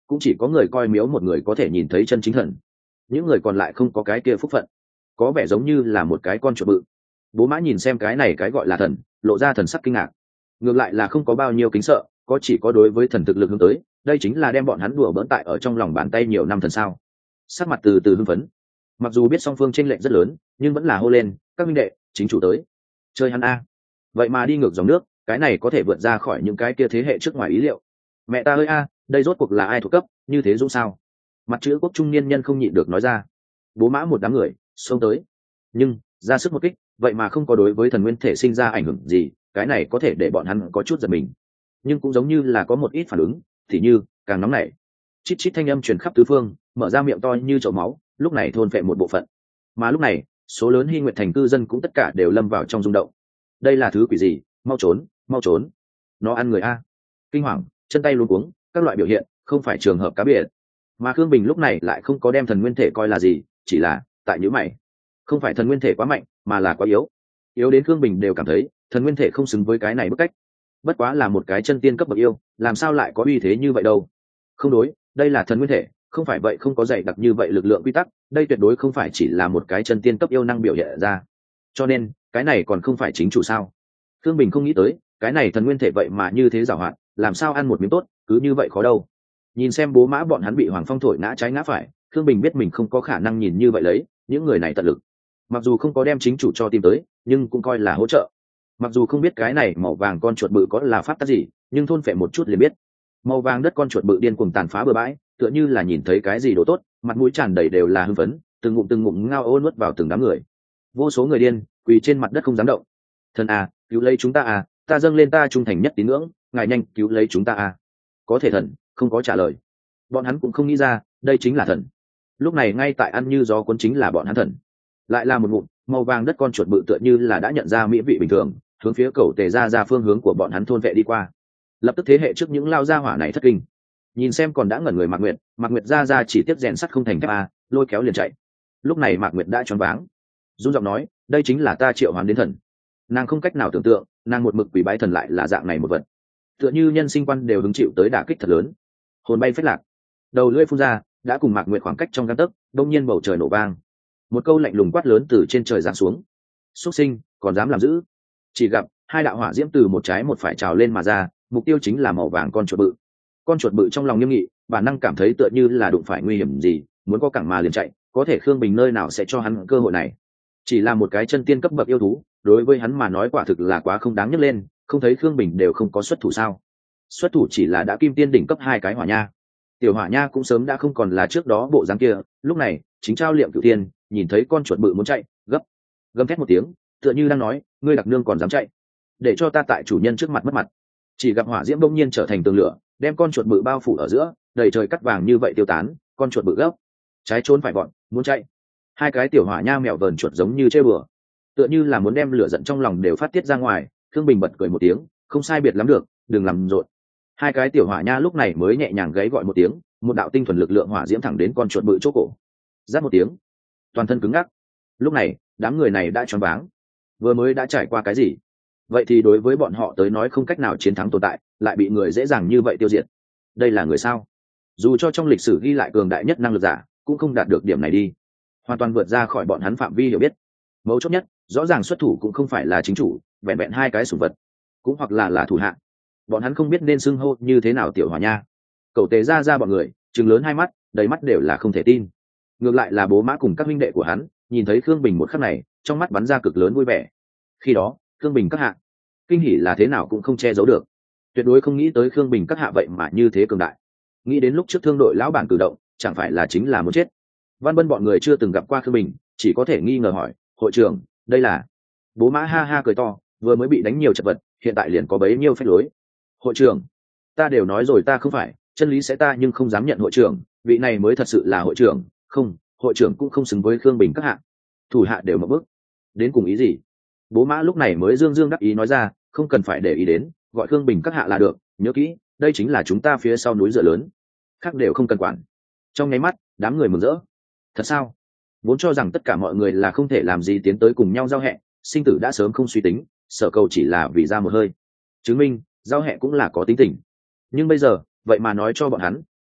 cũng chỉ có người coi miếu một người có thể nhìn thấy chân chính thần, những người còn lại không có cái kia phúc phận, có vẻ giống như là một cái con chuột bự. Bố Mã nhìn xem cái này cái gọi là thần, lộ ra thần sắc kinh ngạc, ngược lại là không có bao nhiêu kính sợ, có chỉ có đối với thần thực lực hướng tới. Đây chính là đem bọn hắn đùa bỡn tại ở trong lòng bàn tay nhiều năm thần sao. Sắc mặt từ từ hưng phấn, mặc dù biết song phương chênh lệch rất lớn, nhưng vẫn là hô lên, các minh đệ, chính chủ tới, chơi hắn a. Vậy mà đi ngược dòng nước, cái này có thể vượt ra khỏi những cái kia thế hệ trước ngoài ý liệu. Mẹ ta ơi a, đây rốt cuộc là ai thuộc cấp như thế dũng sao? Mặt chữ quốc trung niên nhân không nhịn được nói ra. Bố Mã một đám người xông tới, nhưng ra sức một kích, vậy mà không có đối với thần nguyên thể sinh ra ảnh hưởng gì, cái này có thể để bọn hắn có chút giật mình, nhưng cũng giống như là có một ít phản ứng, thì như càng nóng nảy, chít chít thanh âm truyền khắp tứ phương, mở ra miệng to như chậu máu, lúc này thôn phệ một bộ phận. Mà lúc này số lớn Hy Nguyệt thành cư dân cũng tất cả đều lâm vào trong rung động. Đây là thứ quỷ gì? Mau trốn, mau trốn, nó ăn người a. Kinh hoàng, chân tay luống cuống, các loại biểu hiện không phải trường hợp cá biệt. Mà Khương Bình lúc này lại không có đem thần nguyên thể coi là gì, chỉ là tại nhíu mày, không phải thần nguyên thể quá mạnh, mà là quá yếu, yếu đến Khương Bình đều cảm thấy thần nguyên thể không xứng với cái này bức cách. Bất quá là một cái chân tiên cấp bậc yêu, làm sao lại có uy thế như vậy đâu? Không đối, đây là thần nguyên thể, không phải vậy không có dày đặc như vậy lực lượng quy tắc, đây tuyệt đối không phải chỉ là một cái chân tiên cấp yêu năng biểu hiện ra. Cho nên cái này còn không phải chính chủ sao? Khương Bình không nghĩ tới cái này thần nguyên thể vậy mà như thế giàu hạn, làm sao ăn một miếng tốt cứ như vậy khó đâu. Nhìn xem Bố Mã bọn hắn bị Hoàng Phong thổi ngã trái ngã phải, Khương Bình biết mình không có khả năng nhìn như vậy lấy những người này tận lực, mặc dù không có đem chính chủ cho tìm tới, nhưng cũng coi là hỗ trợ. Mặc dù không biết cái này màu vàng con chuột bự có là pháp tắc gì, nhưng thôn phệ một chút liền biết. Màu vàng đất con chuột bự điên cuồng tàn phá bừa bãi, tựa như là nhìn thấy cái gì đồ tốt, mặt mũi tràn đầy đều là hưng phấn, từng ngụm từng ngụm ngao ô nuốt vào từng đám người. Vô số người điên quỳ trên mặt đất không dám động. Thần à, cứu lấy chúng ta à, ta dâng lên ta trung thành nhất tín ngưỡng, ngài nhanh cứu lấy chúng ta à. Có thể thần không có trả lời, bọn hắn cũng không nghĩ ra đây chính là thần. Lúc này ngay tại ăn như gió cuốn chính là bọn hắn thần, lại là một ngụm màu vàng đất con chuột bự tựa như là đã nhận ra mỹ vị bình thường, hướng phía cầu tề ra ra phương hướng của bọn hắn thôn vệ đi qua. Lập tức thế hệ trước những lao gia hỏa này thất kinh, nhìn xem còn đã ngẩn người Mạc Nguyệt, Mạc Nguyệt ra ra chỉ tiếp rèn sắt không thành thép a, lôi kéo liền chạy. Lúc này Mạc Nguyệt đã choáng váng, run giọng nói, đây chính là ta triệu hoán đến thần. Nàng không cách nào tưởng tượng, nàng một mực quỷ bái thần lại là dạng này một vật, tựa như nhân sinh quan đều hứng chịu tới đả kích thật lớn, hồn bay phết lạc, đầu lưỡi phun ra, đã cùng Mạc Nguyệt khoảng cách trong gang tấc, đông nhiên bầu trời nổ vang, một câu lạnh lùng quát lớn từ trên trời giáng xuống, xuất sinh còn dám làm dữ. Chỉ gặp hai đạo hỏa diễm từ một trái một phải trào lên mà ra, mục tiêu chính là màu vàng con chuột bự. Con chuột bự trong lòng nghiêm nghị, bản năng cảm thấy tựa như là đụng phải nguy hiểm gì, muốn có cẳng mà liền chạy, có thể Khương Bình nơi nào sẽ cho hắn cơ hội này. Chỉ là một cái chân tiên cấp bậc yêu thú, đối với hắn mà nói quả thực là quá không đáng nhắc lên, không thấy Khương Bình đều không có xuất thủ sao? Xuất thủ chỉ là đã kim tiên đỉnh cấp hai cái hỏa nha. Tiểu hỏa nha cũng sớm đã không còn là trước đó bộ dáng kia, lúc này chính trao liệm cửu tiên, nhìn thấy con chuột bự muốn chạy, gấp gầm thét một tiếng, tựa như đang nói, ngươi đặc nương còn dám chạy, để cho ta tại chủ nhân trước mặt mất mặt. Chỉ gặp hỏa diễm bỗng nhiên trở thành tường lửa, đem con chuột bự bao phủ ở giữa, đầy trời cắt vàng như vậy tiêu tán, con chuột bự gấp trái trốn phải gọn, muốn chạy. Hai cái tiểu hỏa nha mèo vờn chuột giống như chơi bừa, tựa như là muốn đem lửa giận trong lòng đều phát tiết ra ngoài. Thương Bình bật cười một tiếng, không sai biệt lắm được, đừng làm rộn. Hai cái tiểu hỏa nha lúc này mới nhẹ nhàng gáy gọi một tiếng, một đạo tinh thuần lực lượng hỏa diễm thẳng đến con chuột bự chỗ cổ, giáp một tiếng, toàn thân cứng ngắc. Lúc này đám người này đã choáng váng, vừa mới đã trải qua cái gì? Vậy thì đối với bọn họ tới nói không cách nào chiến thắng tồn tại, lại bị người dễ dàng như vậy tiêu diệt. Đây là người sao? Dù cho trong lịch sử ghi lại cường đại nhất năng lực giả, cũng không đạt được điểm này đi, hoàn toàn vượt ra khỏi bọn hắn phạm vi hiểu biết. Mấu chốt nhất, rõ ràng xuất thủ cũng không phải là chính chủ, vẹn vẹn hai cái sủng vật, cũng hoặc là là thủ hạ. Bọn hắn không biết nên xưng hô như thế nào tiểu hỏa nha. Cậu Tề ra ra bọn người trừng lớn hai mắt, đầy mắt đều là không thể tin. Ngược lại là Bố Mã cùng các huynh đệ của hắn, nhìn thấy Khương Bình một khắc này, trong mắt bắn ra cực lớn vui vẻ. Khi đó Khương Bình các hạ kinh hỉ là thế nào cũng không che giấu được, tuyệt đối không nghĩ tới Khương Bình các hạ vậy mà như thế cường đại. Nghĩ đến lúc trước thương đội lão bản cử động, chẳng phải là chính là muốn chết. Văn Bân bọn người chưa từng gặp qua Khương Bình, chỉ có thể nghi ngờ hỏi, hội trưởng, đây là? Bố Mã ha ha cười to, vừa mới bị đánh nhiều chật vật, hiện tại liền có bấy nhiêu phép lối. Hội trưởng, ta đều nói rồi ta không phải, chân lý sẽ ta nhưng không dám nhận hội trưởng, vị này mới thật sự là hội trưởng, không, hội trưởng cũng không xứng với Khương Bình các hạ. Thủ hạ đều mở bước, đến cùng ý gì? Bố Mã lúc này mới dương dương đắc ý nói ra, không cần phải để ý đến, gọi Khương Bình các hạ là được, nhớ kỹ, đây chính là chúng ta phía sau núi dựa lớn, khác đều không cần quản. Trong nháy mắt đám người mừng rỡ. Thật sao? Vốn cho rằng tất cả mọi người là không thể làm gì tiến tới cùng nhau giao hẹ, sinh tử đã sớm không suy tính, sở cầu chỉ là vì ra một hơi chứng minh giao hẹ cũng là có tính tình. Nhưng bây giờ vậy mà nói cho bọn hắn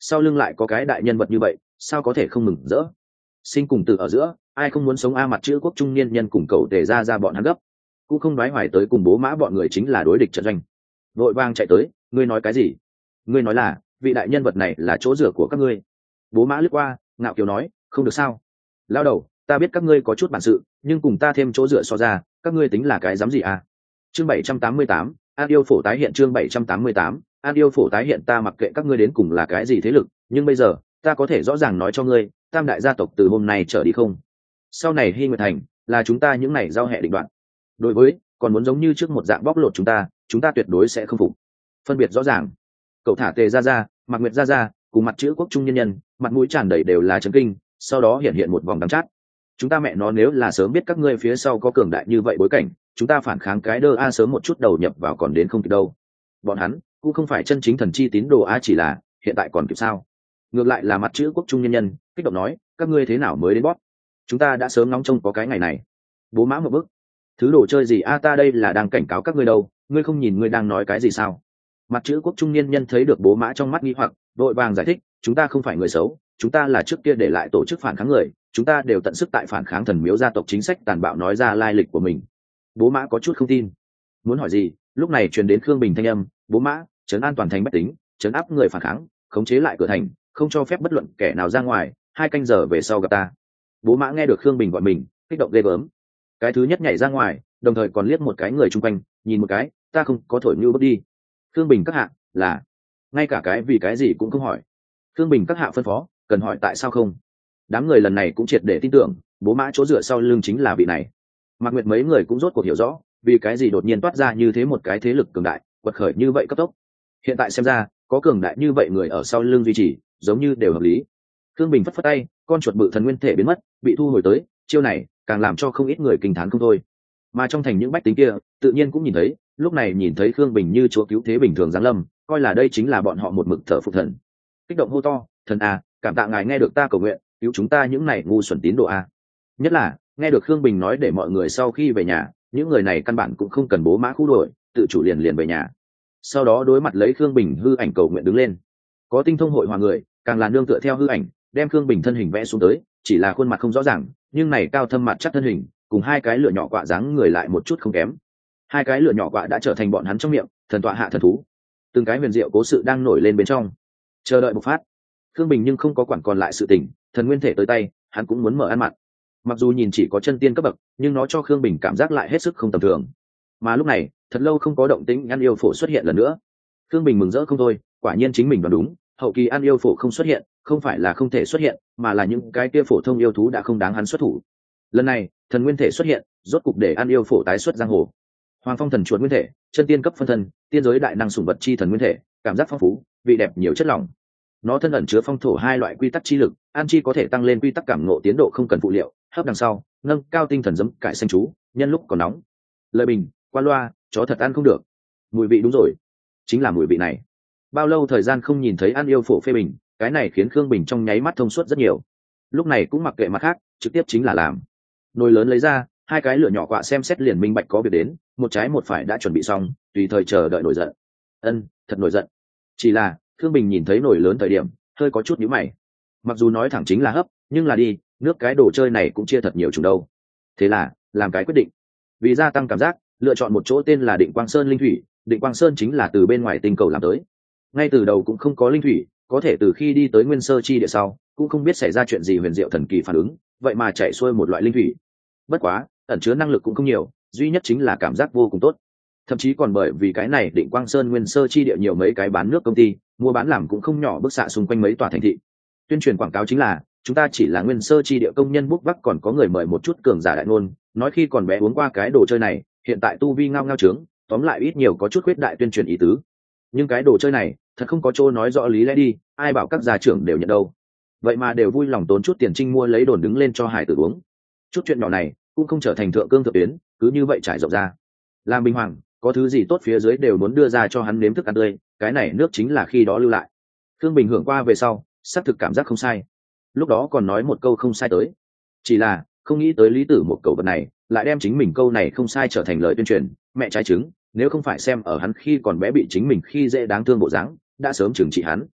sau lưng lại có cái đại nhân vật như vậy, sao có thể không mừng rỡ. Sinh cùng tử ở giữa, ai không muốn sống a mặt chữ quốc trung niên nhân cùng cậu tề ra ra bọn hắn gấp, cũng không nói hoài tới cùng bố mã bọn người chính là đối địch trận doanh. Vội vang chạy tới, ngươi nói cái gì? Ngươi nói là vị đại nhân vật này là chỗ rửa của các ngươi. Bố mã lướt qua, ngạo kiều nói, không được sao? Lao đầu, ta biết các ngươi có chút bản sự, nhưng cùng ta thêm chỗ dựa so ra, các ngươi tính là cái dám gì à? Chương bảy trăm tám mươi tám, An yêu phổ tái hiện. Chương bảy trăm tám mươi tám, An yêu phổ tái hiện. Ta mặc kệ các ngươi đến cùng là cái gì thế lực, nhưng bây giờ ta có thể rõ ràng nói cho ngươi, tam đại gia tộc từ hôm nay trở đi không. Sau này Hy Nguyệt Thành là chúng ta những này giao hệ định đoạn. Đối với còn muốn giống như trước một dạng bóc lột chúng ta, chúng ta tuyệt đối sẽ không phục. Phân biệt rõ ràng. Cậu thả Tề ra ra, Mạc Nguyệt ra ra, cùng mặt chữ quốc trung nhân nhân, mặt mũi tràn đầy đều là chấn kinh, sau đó hiện hiện một vòng đắng chát. Chúng ta mẹ nó nếu là sớm biết các ngươi phía sau có cường đại như vậy bối cảnh, chúng ta phản kháng cái đơ a sớm một chút đầu nhập vào còn đến không kịp đâu. Bọn hắn cũng không phải chân chính thần chi tín đồ a, chỉ là hiện tại còn kịp sao? Ngược lại là mặt chữ quốc trung nhân nhân kích động nói, các ngươi thế nào mới đến bóp? Chúng ta đã sớm nóng trông có cái ngày này. Bố mã một bức, thứ đồ chơi gì a, ta đây là đang cảnh cáo các ngươi đâu, ngươi không nhìn ngươi đang nói cái gì sao? Mặt chữ quốc trung niên nhân thấy được bố mã trong mắt nghi hoặc, vội vàng giải thích, chúng ta không phải người xấu, chúng ta là trước kia để lại tổ chức phản kháng người, chúng ta đều tận sức tại phản kháng thần miếu gia tộc chính sách tàn bạo, nói ra lai lịch của mình. Bố mã có chút không tin, muốn hỏi gì, lúc này truyền đến Khương Bình thanh âm, bố mã, trấn an toàn thành bách tính, trấn áp người phản kháng, khống chế lại cửa thành, không cho phép bất luận kẻ nào ra ngoài, hai canh giờ về sau gặp ta. Bố mã nghe được Khương Bình gọi mình, kích động ghê gớm, cái thứ nhất nhảy ra ngoài, đồng thời còn liếc một cái người chung quanh, nhìn một cái, ta không có thổi như bước đi. Khương Bình các hạ là ngay cả cái vì cái gì cũng không hỏi. Khương Bình các hạ phân phó, cần hỏi tại sao không. Đám người lần này cũng triệt để tin tưởng, bố mã chỗ dựa sau lưng chính là vị này. Mạc Nguyệt mấy người cũng rốt cuộc hiểu rõ, vì cái gì đột nhiên toát ra như thế một cái thế lực cường đại, quật khởi như vậy cấp tốc. Hiện tại xem ra, có cường đại như vậy người ở sau lưng duy trì, giống như đều hợp lý. Khương Bình phất phất tay, con chuột bự thần nguyên thể biến mất, bị thu hồi tới, chiêu này càng làm cho không ít người kinh thán không thôi. Mà trong thành những bách tính kia, tự nhiên cũng nhìn thấy, lúc này nhìn thấy Khương Bình như chúa cứu thế bình thường giáng lâm, coi là đây chính là bọn họ một mực thờ phục thần. Kích động hô to, thần à, cảm tạ ngài nghe được ta cầu nguyện, cứu chúng ta những này ngu xuẩn tín đồ a. Nhất là nghe được Khương Bình nói để mọi người sau khi về nhà, những người này căn bản cũng không cần bố mã khu đổi, tự chủ liền liền về nhà. Sau đó đối mặt lấy Khương Bình hư ảnh cầu nguyện đứng lên. Có tinh thông hội hòa người, càng là nương tựa theo hư ảnh, đem Khương Bình thân hình vẽ xuống tới, chỉ là khuôn mặt không rõ ràng, nhưng này cao thâm mặt chắc thân hình, cùng hai cái lửa nhỏ quạ dáng người lại một chút không kém. Hai cái lửa nhỏ quạ đã trở thành bọn hắn trong miệng thần tọa hạ thần thú. Từng cái huyền diệu cố sự đang nổi lên bên trong, chờ đợi bộc phát. Khương Bình nhưng không có quản còn lại sự tình, thần nguyên thể tới tay, hắn cũng muốn mở ăn mặn. Mặc dù nhìn chỉ có chân tiên cấp bậc, nhưng nó cho Khương Bình cảm giác lại hết sức không tầm thường. Mà lúc này, thật lâu không có động tĩnh An yêu phổ xuất hiện lần nữa. Khương Bình mừng rỡ không thôi, quả nhiên chính mình đoán đúng, hậu kỳ An yêu phổ không xuất hiện, không phải là không thể xuất hiện, mà là những cái kia phổ thông yêu thú đã không đáng hắn xuất thủ. Lần này, thần nguyên thể xuất hiện, rốt cục để An yêu phổ tái xuất giang hồ. Hoàng Phong thần chuột nguyên thể, chân tiên cấp phân thân, tiên giới đại năng sủng vật chi thần nguyên thể, cảm giác phong phú, vị đẹp nhiều chất lỏng. Nó thân ẩn chứa phong thổ hai loại quy tắc chi lực, an chi có thể tăng lên quy tắc cảm ngộ tiến độ không cần phụ liệu, hấp đằng sau, nâng cao tinh thần giấm cải xanh chú, nhân lúc còn nóng. Lời bình, qua loa, chó thật ăn không được. Mùi vị đúng rồi, chính là mùi vị này. Bao lâu thời gian không nhìn thấy An yêu phổ phê bình, cái này khiến Khương Bình trong nháy mắt thông suốt rất nhiều. Lúc này cũng mặc kệ mặt khác, trực tiếp chính là làm. Nồi lớn lấy ra, hai cái lửa nhỏ quạ xem xét liền minh bạch có việc đến, một trái một phải đã chuẩn bị xong, tùy thời chờ đợi nổi giận. Ân, thật nổi giận. Chỉ là Khương Bình nhìn thấy nổi lớn thời điểm, hơi có chút nhíu mày. Mặc dù nói thẳng chính là hấp, nhưng là đi, nước cái đồ chơi này cũng chia thật nhiều chủng đâu. Thế là, làm cái quyết định. Vì gia tăng cảm giác, lựa chọn một chỗ tên là Định Quang Sơn linh thủy, Định Quang Sơn chính là từ bên ngoài tinh cầu làm tới. Ngay từ đầu cũng không có linh thủy, có thể từ khi đi tới Nguyên Sơ chi địa sau, cũng không biết xảy ra chuyện gì huyền diệu thần kỳ phản ứng, vậy mà chạy xuôi một loại linh thủy. Bất quá, ẩn chứa năng lực cũng không nhiều, duy nhất chính là cảm giác vô cùng tốt. Thậm chí còn bởi vì cái này Định Quang Sơn Nguyên Sơ chi địa nhiều mấy cái bán nước công ty, mua bán làm cũng không nhỏ, bức xạ xung quanh mấy tòa thành thị. Tuyên truyền quảng cáo chính là chúng ta chỉ là Nguyên Sơ chi địa công nhân bốc vác, còn có người mời một chút cường giả đại ngôn, nói khi còn bé uống qua cái đồ chơi này, hiện tại tu vi ngao ngao trướng, tóm lại ít nhiều có chút khuyết đại tuyên truyền ý tứ. Nhưng cái đồ chơi này thật không có chỗ nói rõ lý lẽ đi, ai bảo các gia trưởng đều nhận đâu. Vậy mà đều vui lòng tốn chút tiền trinh mua lấy đồn đứng lên cho hải tử uống. Chút chuyện nhỏ này cũng không trở thành thượng cương thượng tuyến, cứ như vậy trải rộng ra. Làm Bình Hoàng có thứ gì tốt phía dưới đều muốn đưa ra cho hắn nếm thức ăn tươi, cái này nước chính là khi đó lưu lại. Thương Bình hưởng qua về sau, xác thực cảm giác không sai. Lúc đó còn nói một câu không sai tới, chỉ là không nghĩ tới lý tử một cầu vật này lại đem chính mình câu này không sai trở thành lời tuyên truyền, mẹ trái trứng. Nếu không phải xem ở hắn khi còn bé bị chính mình khi dễ đáng thương bộ dáng, đã sớm trừng trị hắn.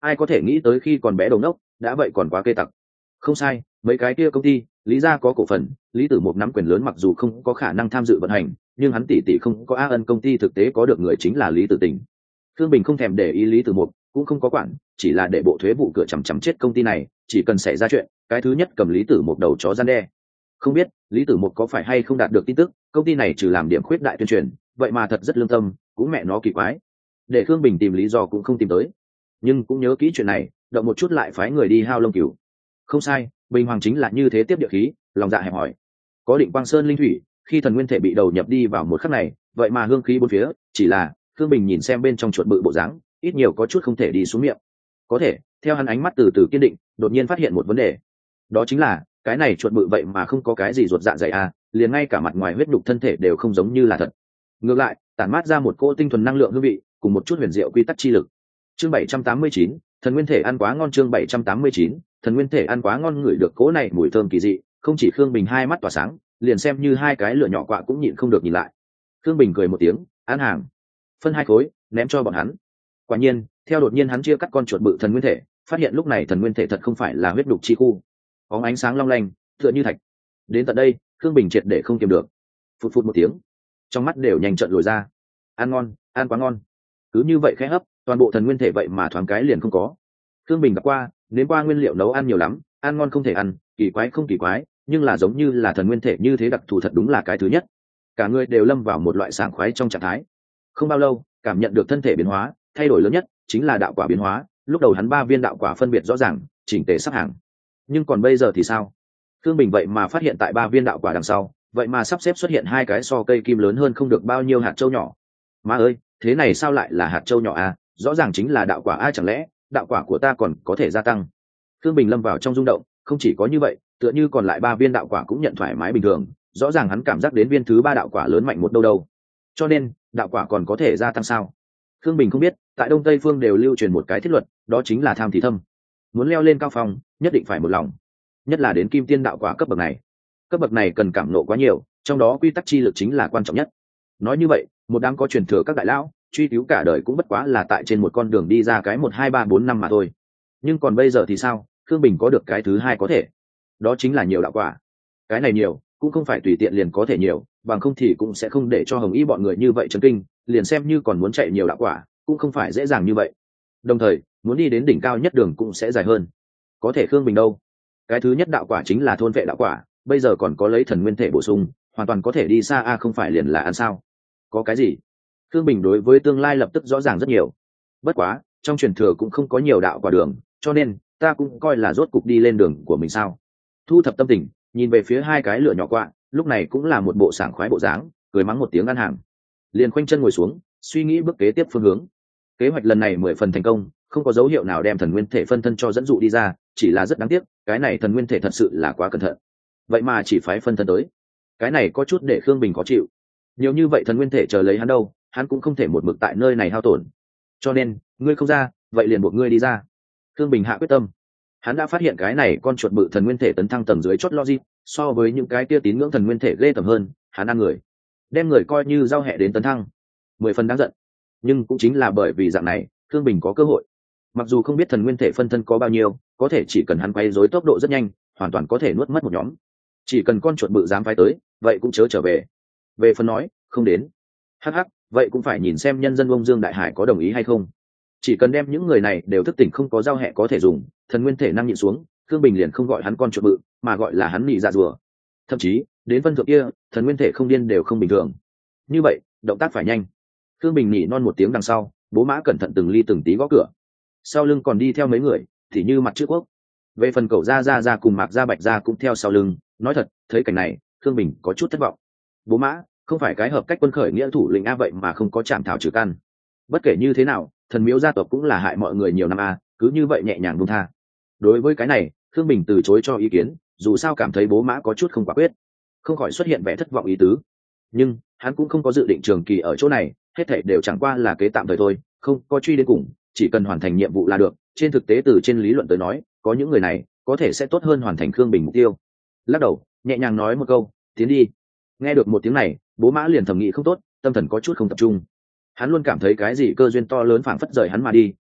ai có thể nghĩ tới khi còn bé đầu nốc đã vậy còn quá kê tặc. Không sai, mấy cái kia công ty lý gia có cổ phần, lý tử mục nắm quyền lớn, mặc dù không có khả năng tham dự vận hành, nhưng hắn tỷ tỷ không có a ân công ty thực tế có được người chính là lý tử tình. Thương Bình không thèm để ý lý tử mục, cũng không có quản, chỉ là để bộ thuế vụ cửa chằm chằm chết công ty này, chỉ cần xảy ra chuyện cái thứ nhất cầm lý tử mục đầu chó gian đe. Không biết lý tử mục có phải hay không đạt được tin tức công ty này trừ làm điểm khuyết đại tuyên truyền, vậy mà thật rất lương tâm, cũng mẹ nó kỳ quái. Để Thương Bình tìm lý do cũng không tìm tới, nhưng cũng nhớ kỹ chuyện này, động một chút lại phái người đi hao lông cừu. Không sai, Bình Hoàng chính là như thế tiếp địa khí, lòng dạ hẹp hỏi. Có Định Quang Sơn linh thủy, khi thần nguyên thể bị đầu nhập đi vào một khắc này, vậy mà hương khí bốn phía, chỉ là Thương Bình nhìn xem bên trong chuột bự bộ dáng, ít nhiều có chút không thể đi xuống miệng. Có thể, theo hắn ánh mắt từ từ kiên định, đột nhiên phát hiện một vấn đề. Đó chính là, cái này chuột bự vậy mà không có cái gì ruột dạ dày à, liền ngay cả mặt ngoài huyết nhục thân thể đều không giống như là thật. Ngược lại, tản mát ra một cỗ tinh thuần năng lượng hương vị, cùng một chút huyền diệu quy tắc chi lực. Chương bảy trăm tám mươi chín, thần nguyên thể ăn quá ngon. Chương bảy trăm tám mươi chín, thần nguyên thể ăn quá ngon. Ngửi được cỗ này mùi thơm kỳ dị, không chỉ Khương Bình hai mắt tỏa sáng, liền xem như hai cái lửa nhỏ quạ cũng nhịn không được nhìn lại. Khương Bình cười một tiếng, ăn hàng, phân hai khối, ném cho bọn hắn. Quả nhiên, theo đột nhiên hắn chia cắt con chuột bự thần nguyên thể, phát hiện lúc này thần nguyên thể thật không phải là huyết đục chi khu, bóng ánh sáng long lanh, tựa như thạch. Đến tận đây, Khương Bình triệt để không kiềm được, phụt phụt một tiếng, trong mắt đều nhanh trợn lồi ra. Ăn ngon, ăn quá ngon. Cứ như vậy khẽ hấp, toàn bộ thần nguyên thể vậy mà thoáng cái liền không có. Khương Bình gặp qua, đến qua nguyên liệu nấu ăn nhiều lắm, ăn ngon không thể ăn, kỳ quái không kỳ quái, nhưng là giống như là thần nguyên thể như thế đặc thù thật đúng là cái thứ nhất. Cả người đều lâm vào một loại sảng khoái trong trạng thái. Không bao lâu, cảm nhận được thân thể biến hóa, thay đổi lớn nhất chính là đạo quả biến hóa. Lúc đầu hắn ba viên đạo quả phân biệt rõ ràng, chỉnh tề sắp hàng. Nhưng còn bây giờ thì sao? Khương Bình vậy mà phát hiện tại ba viên đạo quả đằng sau, vậy mà sắp xếp xuất hiện hai cái so cây kim lớn hơn không được bao nhiêu hạt châu nhỏ. Má ơi, thế này sao lại là hạt châu nhỏ à? Rõ ràng chính là đạo quả, ai chẳng lẽ đạo quả của ta còn có thể gia tăng? Khương Bình lâm vào trong rung động, không chỉ có như vậy, tựa như còn lại ba viên đạo quả cũng nhận thoải mái bình thường, rõ ràng hắn cảm giác đến viên thứ ba đạo quả lớn mạnh một đâu đâu. Cho nên, đạo quả còn có thể gia tăng sao? Khương Bình không biết, tại Đông Tây phương đều lưu truyền một cái thiết luật, đó chính là tham thì thâm. Muốn leo lên cao phong, nhất định phải một lòng. Nhất là đến kim tiên đạo quả cấp bậc này. Cấp bậc này cần cảm nộ quá nhiều, trong đó quy tắc chi lực chính là quan trọng nhất. Nói như vậy, một đám có truyền thừa các đại lão, truy cứu cả đời cũng bất quá là tại trên một con đường đi ra cái một hai ba bốn năm mà thôi. Nhưng còn bây giờ thì sao? Khương Bình có được cái thứ hai có thể, đó chính là nhiều đạo quả. Cái này nhiều, cũng không phải tùy tiện liền có thể nhiều, bằng không thì cũng sẽ không để cho Hồng Y bọn người như vậy chấn kinh, liền xem như còn muốn chạy nhiều đạo quả, cũng không phải dễ dàng như vậy. Đồng thời, muốn đi đến đỉnh cao nhất đường cũng sẽ dài hơn. Có thể Khương Bình đâu? Cái thứ nhất đạo quả chính là thôn vệ đạo quả, bây giờ còn có lấy thần nguyên thể bổ sung, hoàn toàn có thể đi xa a à, không phải liền là ăn sao? Có cái gì? Khương Bình đối với tương lai lập tức rõ ràng rất nhiều. Bất quá, trong truyền thừa cũng không có nhiều đạo quả đường, cho nên ta cũng coi là rốt cục đi lên đường của mình sao? Thu thập tâm tình, nhìn về phía hai cái lửa nhỏ quạ, lúc này cũng là một bộ sảng khoái bộ dáng, cười mắng một tiếng ăn hàng, liền khoanh chân ngồi xuống, suy nghĩ bước kế tiếp phương hướng. Kế hoạch lần này mười phần thành công, không có dấu hiệu nào đem thần nguyên thể phân thân cho dẫn dụ đi ra, chỉ là rất đáng tiếc, cái này thần nguyên thể thật sự là quá cẩn thận, vậy mà chỉ phái phân thân tới, cái này có chút để Khương Bình khó chịu. Nhiều như vậy thần nguyên thể chờ lấy hắn đâu, hắn cũng không thể một mực tại nơi này hao tổn, cho nên ngươi không ra, vậy liền buộc ngươi đi ra. Khương Bình hạ quyết tâm. Hắn đã phát hiện cái này con chuột bự thần nguyên thể tấn thăng tầng dưới chót logic, so với những cái tia tín ngưỡng thần nguyên thể ghê tởm hơn, hắn ăn người, đem người coi như giao hẹ đến tấn thăng, mười phần đáng giận. Nhưng cũng chính là bởi vì dạng này, Khương Bình có cơ hội. Mặc dù không biết thần nguyên thể phân thân có bao nhiêu, có thể chỉ cần hắn quay rối tốc độ rất nhanh, hoàn toàn có thể nuốt mất một nhóm. Chỉ cần con chuột bự dám phái tới, vậy cũng chớ trở về. Về phần nói không đến, hắc hắc, vậy cũng phải nhìn xem nhân dân Ông Dương Đại Hải có đồng ý hay không. Chỉ cần đem những người này đều thức tỉnh, không có giao hẹ có thể dùng, thần nguyên thể năng nhịn xuống, Khương Bình liền không gọi hắn con chuột bự, mà gọi là hắn nị dạ rùa. Thậm chí đến phân thượng kia, thần nguyên thể không điên đều không bình thường. Như vậy, động tác phải nhanh. Khương Bình nhỉ non một tiếng đằng sau, bố mã cẩn thận từng ly từng tí gõ cửa. Sau lưng còn đi theo mấy người, thì như mặt trước quốc. Về phần cậu gia gia gia cùng Mạc Gia Bạch gia cũng theo sau lưng. Nói thật, thấy cảnh này, Khương Bình có chút thất vọng. Bố mã không phải cái hợp cách quân khởi nghĩa thủ lĩnh a, vậy mà không có chạm thảo trừ căn. Bất kể như thế nào, thần miếu gia tộc cũng là hại mọi người nhiều năm a, cứ như vậy nhẹ nhàng buông tha. Đối với cái này, Khương Bình từ chối cho ý kiến, dù sao cảm thấy bố mã có chút không quả quyết, không khỏi xuất hiện vẻ thất vọng ý tứ. Nhưng hắn cũng không có dự định trường kỳ ở chỗ này, hết thảy đều chẳng qua là kế tạm thời thôi, không có truy đến cùng, chỉ cần hoàn thành nhiệm vụ là được. Trên thực tế từ trên lý luận tới nói, có những người này có thể sẽ tốt hơn hoàn thành Khương Bình mục tiêu. Lắc đầu, nhẹ nhàng nói một câu, tiến đi. Nghe được một tiếng này, bố mã liền thầm nghĩ không tốt, tâm thần có chút không tập trung. Hắn luôn cảm thấy cái gì cơ duyên to lớn phảng phất rời hắn mà đi,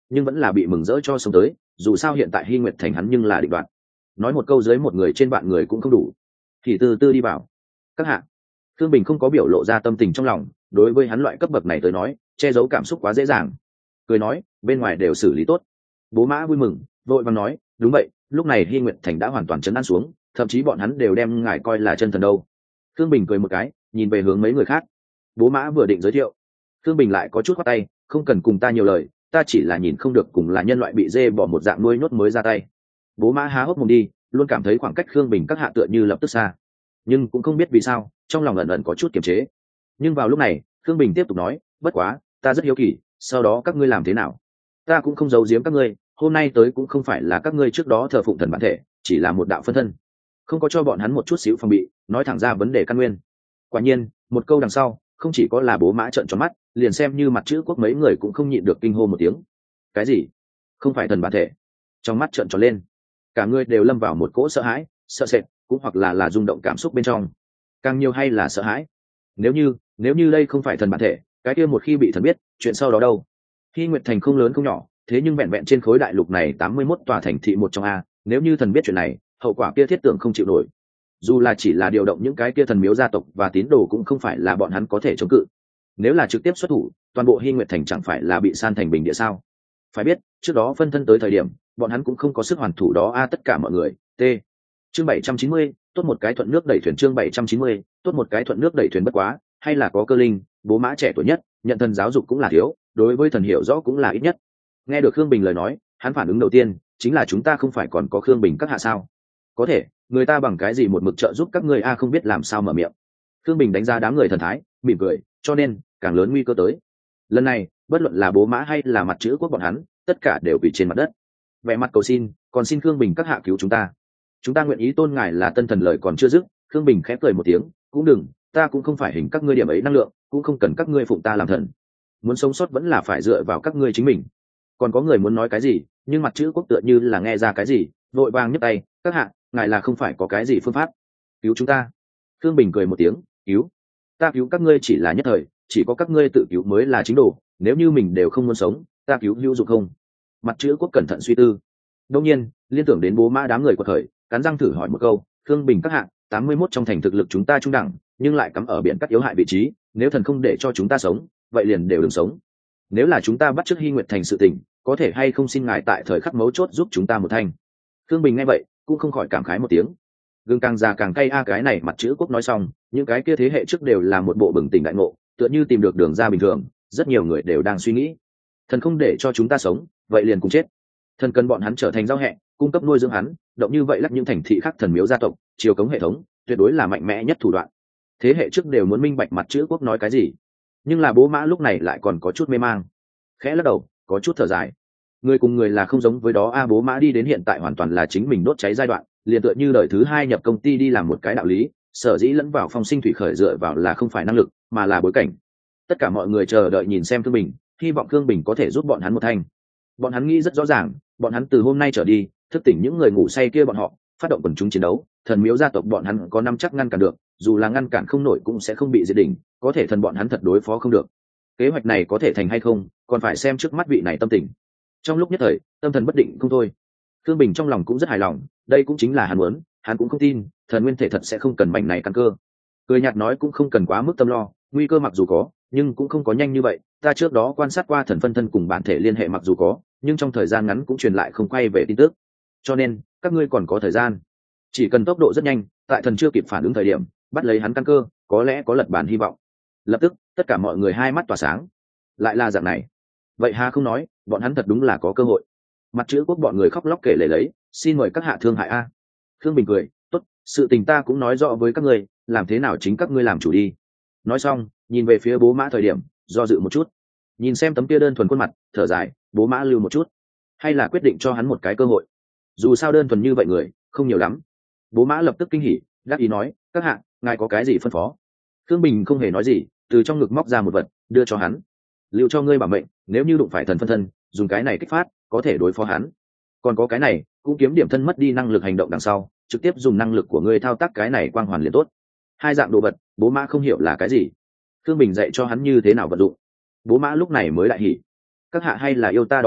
nhưng vẫn là bị mừng rỡ cho sống tới, dù sao hiện tại Hy Nguyệt Thành hắn nhưng là định đoạt. Nói một câu dưới một người trên vạn người cũng không đủ. Thì từ từ đi vào. Các hạ. Thương Bình không có biểu lộ ra tâm tình trong lòng, đối với hắn loại cấp bậc này tới nói, che giấu cảm xúc quá dễ dàng. Cười nói, bên ngoài đều xử lý tốt. Bố Mã vui mừng, vội vàng nói, đúng vậy, lúc này Hy Nguyệt Thành đã hoàn toàn trấn an xuống, thậm chí bọn hắn đều đem ngài coi là chân thần đâu. Thương Bình cười một cái, nhìn về hướng mấy người khác. Bố Mã vừa định giới thiệu, Thương Bình lại có chút khoát tay, không cần cùng ta nhiều lời, ta chỉ là nhìn không được cùng là nhân loại bị dê bỏ một dạng nuôi nhốt mới ra tay. Bố Mã há hốc mồm đi, luôn cảm thấy khoảng cách Thương Bình các hạ tựa như lập tức xa, nhưng cũng không biết vì sao, trong lòng ẩn ẩn có chút kiềm chế. Nhưng vào lúc này, Thương Bình tiếp tục nói, bất quá, ta rất hiếu kỳ, sau đó các ngươi làm thế nào? Ta cũng không giấu giếm các ngươi, hôm nay tới cũng không phải là các ngươi trước đó thờ phụng thần bản thể, chỉ là một đạo phân thân, không có cho bọn hắn một chút xíu phòng bị, nói thẳng ra vấn đề căn nguyên. Quả nhiên, một câu đằng sau, không chỉ có là Bố Mã trợn tròn mắt, liền xem như mặt chữ quốc mấy người cũng không nhịn được kinh hô một tiếng. Cái gì? Không phải thần bản thể? Trong mắt trợn tròn lên, cả người đều lâm vào một cỗ sợ hãi, sợ sệt, cũng hoặc là là rung động cảm xúc bên trong. Càng nhiều hay là sợ hãi. Nếu như, nếu như đây không phải thần bản thể, cái kia một khi bị thần biết, chuyện sau đó đâu? Hy Nguyệt Thành không lớn không nhỏ, thế nhưng vẹn vẹn trên khối đại lục này tám mươi mốt tòa thành thị một trong a, nếu như thần biết chuyện này, hậu quả kia thiết tưởng không chịu nổi. Dù là chỉ là điều động những cái kia thần miếu gia tộc và tín đồ cũng không phải là bọn hắn có thể chống cự. Nếu là trực tiếp xuất thủ, toàn bộ Hy Nguyệt Thành chẳng phải là bị san thành bình địa sao? Phải biết, trước đó phân thân tới thời điểm, bọn hắn cũng không có sức hoàn thủ đó a, tất cả mọi người. T. Chương bảy trăm chín mươi, tốt một cái thuận nước đẩy thuyền. Chương bảy trăm chín mươi, tốt một cái thuận nước đẩy thuyền. Bất quá, hay là có Cơ Linh, Bố Mã trẻ tuổi nhất, nhận thần giáo dục cũng là thiếu, đối với thần hiểu rõ cũng là ít nhất. Nghe được Khương Bình lời nói, hắn phản ứng đầu tiên chính là chúng ta không phải còn có Khương Bình các hạ sao? Có thể, người ta bằng cái gì một mực trợ giúp các ngươi a, không biết làm sao mở miệng. Khương Bình đánh giá đám người thần thái, mỉm cười, cho nên càng lớn nguy cơ tới. Lần này, bất luận là Bố Mã hay là mặt chữ quốc bọn hắn, tất cả đều bị trên mặt đất. Vẻ mặt cầu xin, còn xin Khương Bình các hạ cứu chúng ta. Chúng ta nguyện ý tôn ngài là tân thần. Lời còn chưa dứt, Khương Bình khẽ cười một tiếng, cũng đừng, ta cũng không phải hình các ngươi điểm ấy năng lượng, cũng không cần các ngươi phụng ta làm thần. Muốn sống sót vẫn là phải dựa vào các ngươi chính mình. Còn có người muốn nói cái gì, nhưng mặt chữ quốc tựa như là nghe ra cái gì, vội vàng nhấc tay, các hạ, ngài là không phải có cái gì phương pháp cứu chúng ta? Khương Bình cười một tiếng, cứu? Ta cứu các ngươi chỉ là nhất thời, chỉ có các ngươi tự cứu mới là chính đồ, nếu như mình đều không muốn sống, ta cứu hữu dụng không? Mặt chữ quốc cẩn thận suy tư, đông nhiên liên tưởng đến Bố Mã đám người của khởi, cắn răng thử hỏi một câu, Khương Bình các hạ, tám mươi mốt trong thành thực lực chúng ta trung đẳng, nhưng lại cắm ở biển cắt yếu hại vị trí, nếu thần không để cho chúng ta sống, vậy liền đều đừng sống. Nếu là chúng ta bắt chước Hy Nguyệt Thành sự tình, có thể hay không xin ngài tại thời khắc mấu chốt giúp chúng ta một thanh? Khương Bình nghe vậy cũng không khỏi cảm khái một tiếng. Gương càng già càng cay a, cái này mặt chữ quốc nói xong, những cái kia thế hệ trước đều là một bộ bừng tỉnh đại ngộ, tựa như tìm được đường ra bình thường. Rất nhiều người đều đang suy nghĩ, thần không để cho chúng ta sống, vậy liền cùng chết. Thần cần bọn hắn trở thành giao hẹ, cung cấp nuôi dưỡng hắn, động như vậy lắc những thành thị khác thần miếu gia tộc, chiều cống hệ thống, tuyệt đối là mạnh mẽ nhất thủ đoạn. Thế hệ trước đều muốn minh bạch mặt chữ quốc nói cái gì, nhưng là Bố Mã lúc này lại còn có chút mê mang, khẽ lắc đầu, có chút thở dài. Người cùng người là không giống với đó a. Bố Mã đi đến hiện tại hoàn toàn là chính mình đốt cháy giai đoạn, liền tựa như đời thứ hai nhập công ty đi làm một cái đạo lý, sở dĩ lẫn vào phong sinh thủy khởi dựa vào là không phải năng lực, mà là bối cảnh. Tất cả mọi người chờ đợi nhìn xem Khương Bình, hy vọng Khương Bình có thể giúp bọn hắn một thanh. Bọn hắn nghĩ rất rõ ràng, bọn hắn từ hôm nay trở đi, thức tỉnh những người ngủ say kia bọn họ, phát động quần chúng chiến đấu, thần miếu gia tộc bọn hắn có năm chắc ngăn cản được, dù là ngăn cản không nổi cũng sẽ không bị diệt đỉnh, có thể thần bọn hắn thật đối phó không được. Kế hoạch này có thể thành hay không, còn phải xem trước mắt vị này tâm tình. Trong lúc nhất thời, tâm thần bất định không thôi. Khương Bình trong lòng cũng rất hài lòng, đây cũng chính là hắn muốn, hắn cũng không tin thần nguyên thể thật sẽ không cần mảnh này căn cơ. Cười nhạt nói, cũng không cần quá mức tâm lo, nguy cơ mặc dù có, nhưng cũng không có nhanh như vậy. Ta trước đó quan sát qua thần phân thân cùng bản thể liên hệ mặc dù có, nhưng trong thời gian ngắn cũng truyền lại không quay về tin tức. Cho nên các ngươi còn có thời gian, chỉ cần tốc độ rất nhanh, tại thần chưa kịp phản ứng thời điểm bắt lấy hắn căn cơ, có lẽ có lật bản hy vọng. Lập tức tất cả mọi người hai mắt tỏa sáng. Lại là dạng này, vậy hà không nói, bọn hắn thật đúng là có cơ hội. Mặt chữ quốc bọn người khóc lóc kể lể lấy, xin mời các hạ thương hại a. Khương Bình cười, tốt, sự tình ta cũng nói rõ với các ngươi, làm thế nào chính các ngươi làm chủ đi. Nói xong, nhìn về phía Bố Mã thời điểm do dự một chút, nhìn xem tấm kia đơn thuần khuôn mặt, thở dài. Bố Mã lưu một chút, hay là quyết định cho hắn một cái cơ hội, dù sao đơn thuần như vậy người không nhiều lắm. Bố Mã lập tức kinh hỉ, đáp ý nói, các hạ, ngài có cái gì phân phó? Khương Bình không hề nói gì, từ trong ngực móc ra một vật đưa cho hắn, lưu cho ngươi bảo mệnh, nếu như đụng phải thần phân thân, dùng cái này kích phát có thể đối phó hắn. Còn có cái này, cũng kiếm điểm thân mất đi năng lực hành động đằng sau, trực tiếp dùng năng lực của ngươi thao tác cái này quang hoàn liền tốt. Hai dạng đồ vật, Bố Mã không hiểu là cái gì. Khương Bình dạy cho hắn như thế nào vận dụng. Bố Mã lúc này mới lại hỉ, các hạ hay là yêu ta đó a,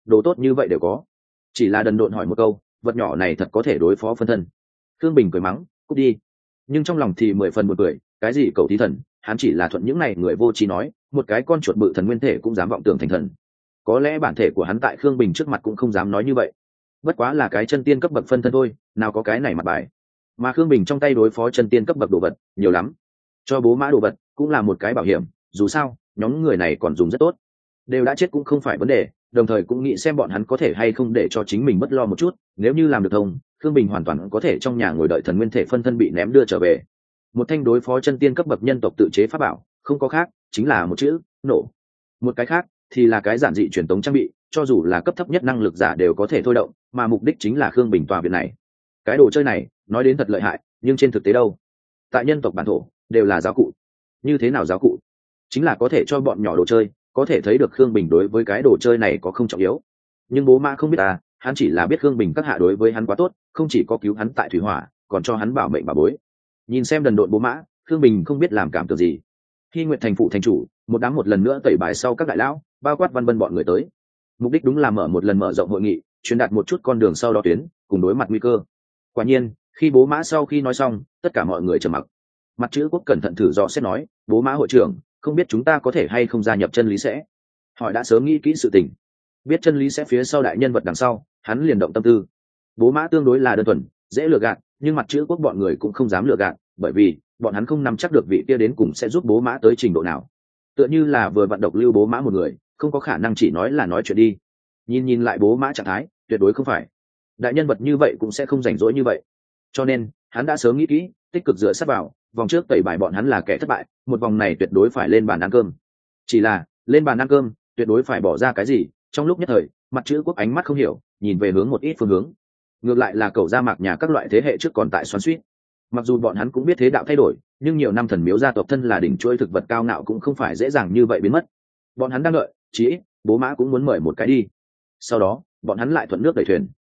đồ tốt như vậy đều có. Chỉ là đần độn hỏi một câu, vật nhỏ này thật có thể đối phó phân thân. Khương Bình cười mắng, cút đi. Nhưng trong lòng thì mười phần một cười, cái gì cầu thí thần, hắn chỉ là thuận những này người vô trí nói, một cái con chuột bự thần nguyên thể cũng dám vọng tưởng thành thần. Có lẽ bản thể của hắn tại Khương Bình trước mặt cũng không dám nói như vậy. Bất quá là cái chân tiên cấp bậc phân thân thôi, nào có cái này mặt bài. Mà Khương Bình trong tay đối phó chân tiên cấp bậc đồ vật nhiều lắm, cho bố mã đồ vật cũng là một cái bảo hiểm, dù sao nhóm người này còn dùng rất tốt, đều đã chết cũng không phải vấn đề, đồng thời cũng nghĩ xem bọn hắn có thể hay không để cho chính mình bất lo một chút. Nếu như làm được thông, Khương Bình hoàn toàn có thể trong nhà ngồi đợi thần nguyên thể phân thân bị ném đưa trở về. Một thanh đối phó chân tiên cấp bậc nhân tộc tự chế pháp bảo, không có khác, chính là một chữ nổ. Một cái khác thì là cái giản dị truyền tống trang bị, cho dù là cấp thấp nhất năng lực giả đều có thể thôi động, mà mục đích chính là Khương Bình tòa viện này. Cái đồ chơi này nói đến thật lợi hại, nhưng trên thực tế đâu, tại nhân tộc bản thổ đều là giáo cụ. Như thế nào giáo cụ? Chính là có thể cho bọn nhỏ đồ chơi, có thể thấy được Khương Bình đối với cái đồ chơi này có không trọng yếu. Nhưng bố mã không biết à, hắn chỉ là biết Khương Bình các hạ đối với hắn quá tốt, không chỉ có cứu hắn tại thủy hỏa, còn cho hắn bảo mệnh bảo bối. Nhìn xem đần độn bố mã, Khương Bình không biết làm cảm tưởng gì. Khi Nguyệt thành phụ thành chủ, một đám một lần nữa tẩy bài sau các đại lão, bao quát Văn Vân bọn người tới. Mục đích đúng là mở một lần mở rộng hội nghị, truyền đạt một chút con đường sau đó tuyến, cùng đối mặt nguy cơ. Quả nhiên, khi bố mã sau khi nói xong, tất cả mọi người trầm mặc. Mặt chữ Quốc cẩn thận thử dò xét nói, bố mã hội trưởng, không biết chúng ta có thể hay không gia nhập chân lý sẽ. Họ đã sớm nghĩ kỹ sự tình, biết chân lý sẽ phía sau đại nhân vật đằng sau, hắn liền động tâm tư. Bố mã tương đối là đơn thuần, dễ lừa gạt, nhưng mặt chữ Quốc bọn người cũng không dám lừa gạt, bởi vì bọn hắn không nắm chắc được vị kia đến cùng sẽ giúp bố mã tới trình độ nào. Tựa như là vừa vận độc lưu bố mã một người, không có khả năng chỉ nói là nói chuyện đi. Nhìn nhìn lại bố mã trạng thái, tuyệt đối không phải đại nhân vật như vậy, cũng sẽ không rảnh rỗi như vậy. Cho nên hắn đã sớm nghĩ kỹ, tích cực dựa sát vào, vòng trước tẩy bài bọn hắn là kẻ thất bại, một vòng này tuyệt đối phải lên bàn ăn cơm. Chỉ là lên bàn ăn cơm, tuyệt đối phải bỏ ra cái gì. Trong lúc nhất thời, mặt chữ Quốc ánh mắt không hiểu, nhìn về hướng một ít phương hướng. Ngược lại là cậu gia mạc nhà các loại thế hệ trước còn tại xoắn xuýt. Mặc dù bọn hắn cũng biết thế đạo thay đổi, nhưng nhiều năm thần miếu gia tộc thân là đỉnh chuỗi thực vật cao ngạo cũng không phải dễ dàng như vậy biến mất. Bọn hắn đang đợi, chí ít bố mã cũng muốn mời một cái đi. Sau đó bọn hắn lại thuận nước đẩy thuyền,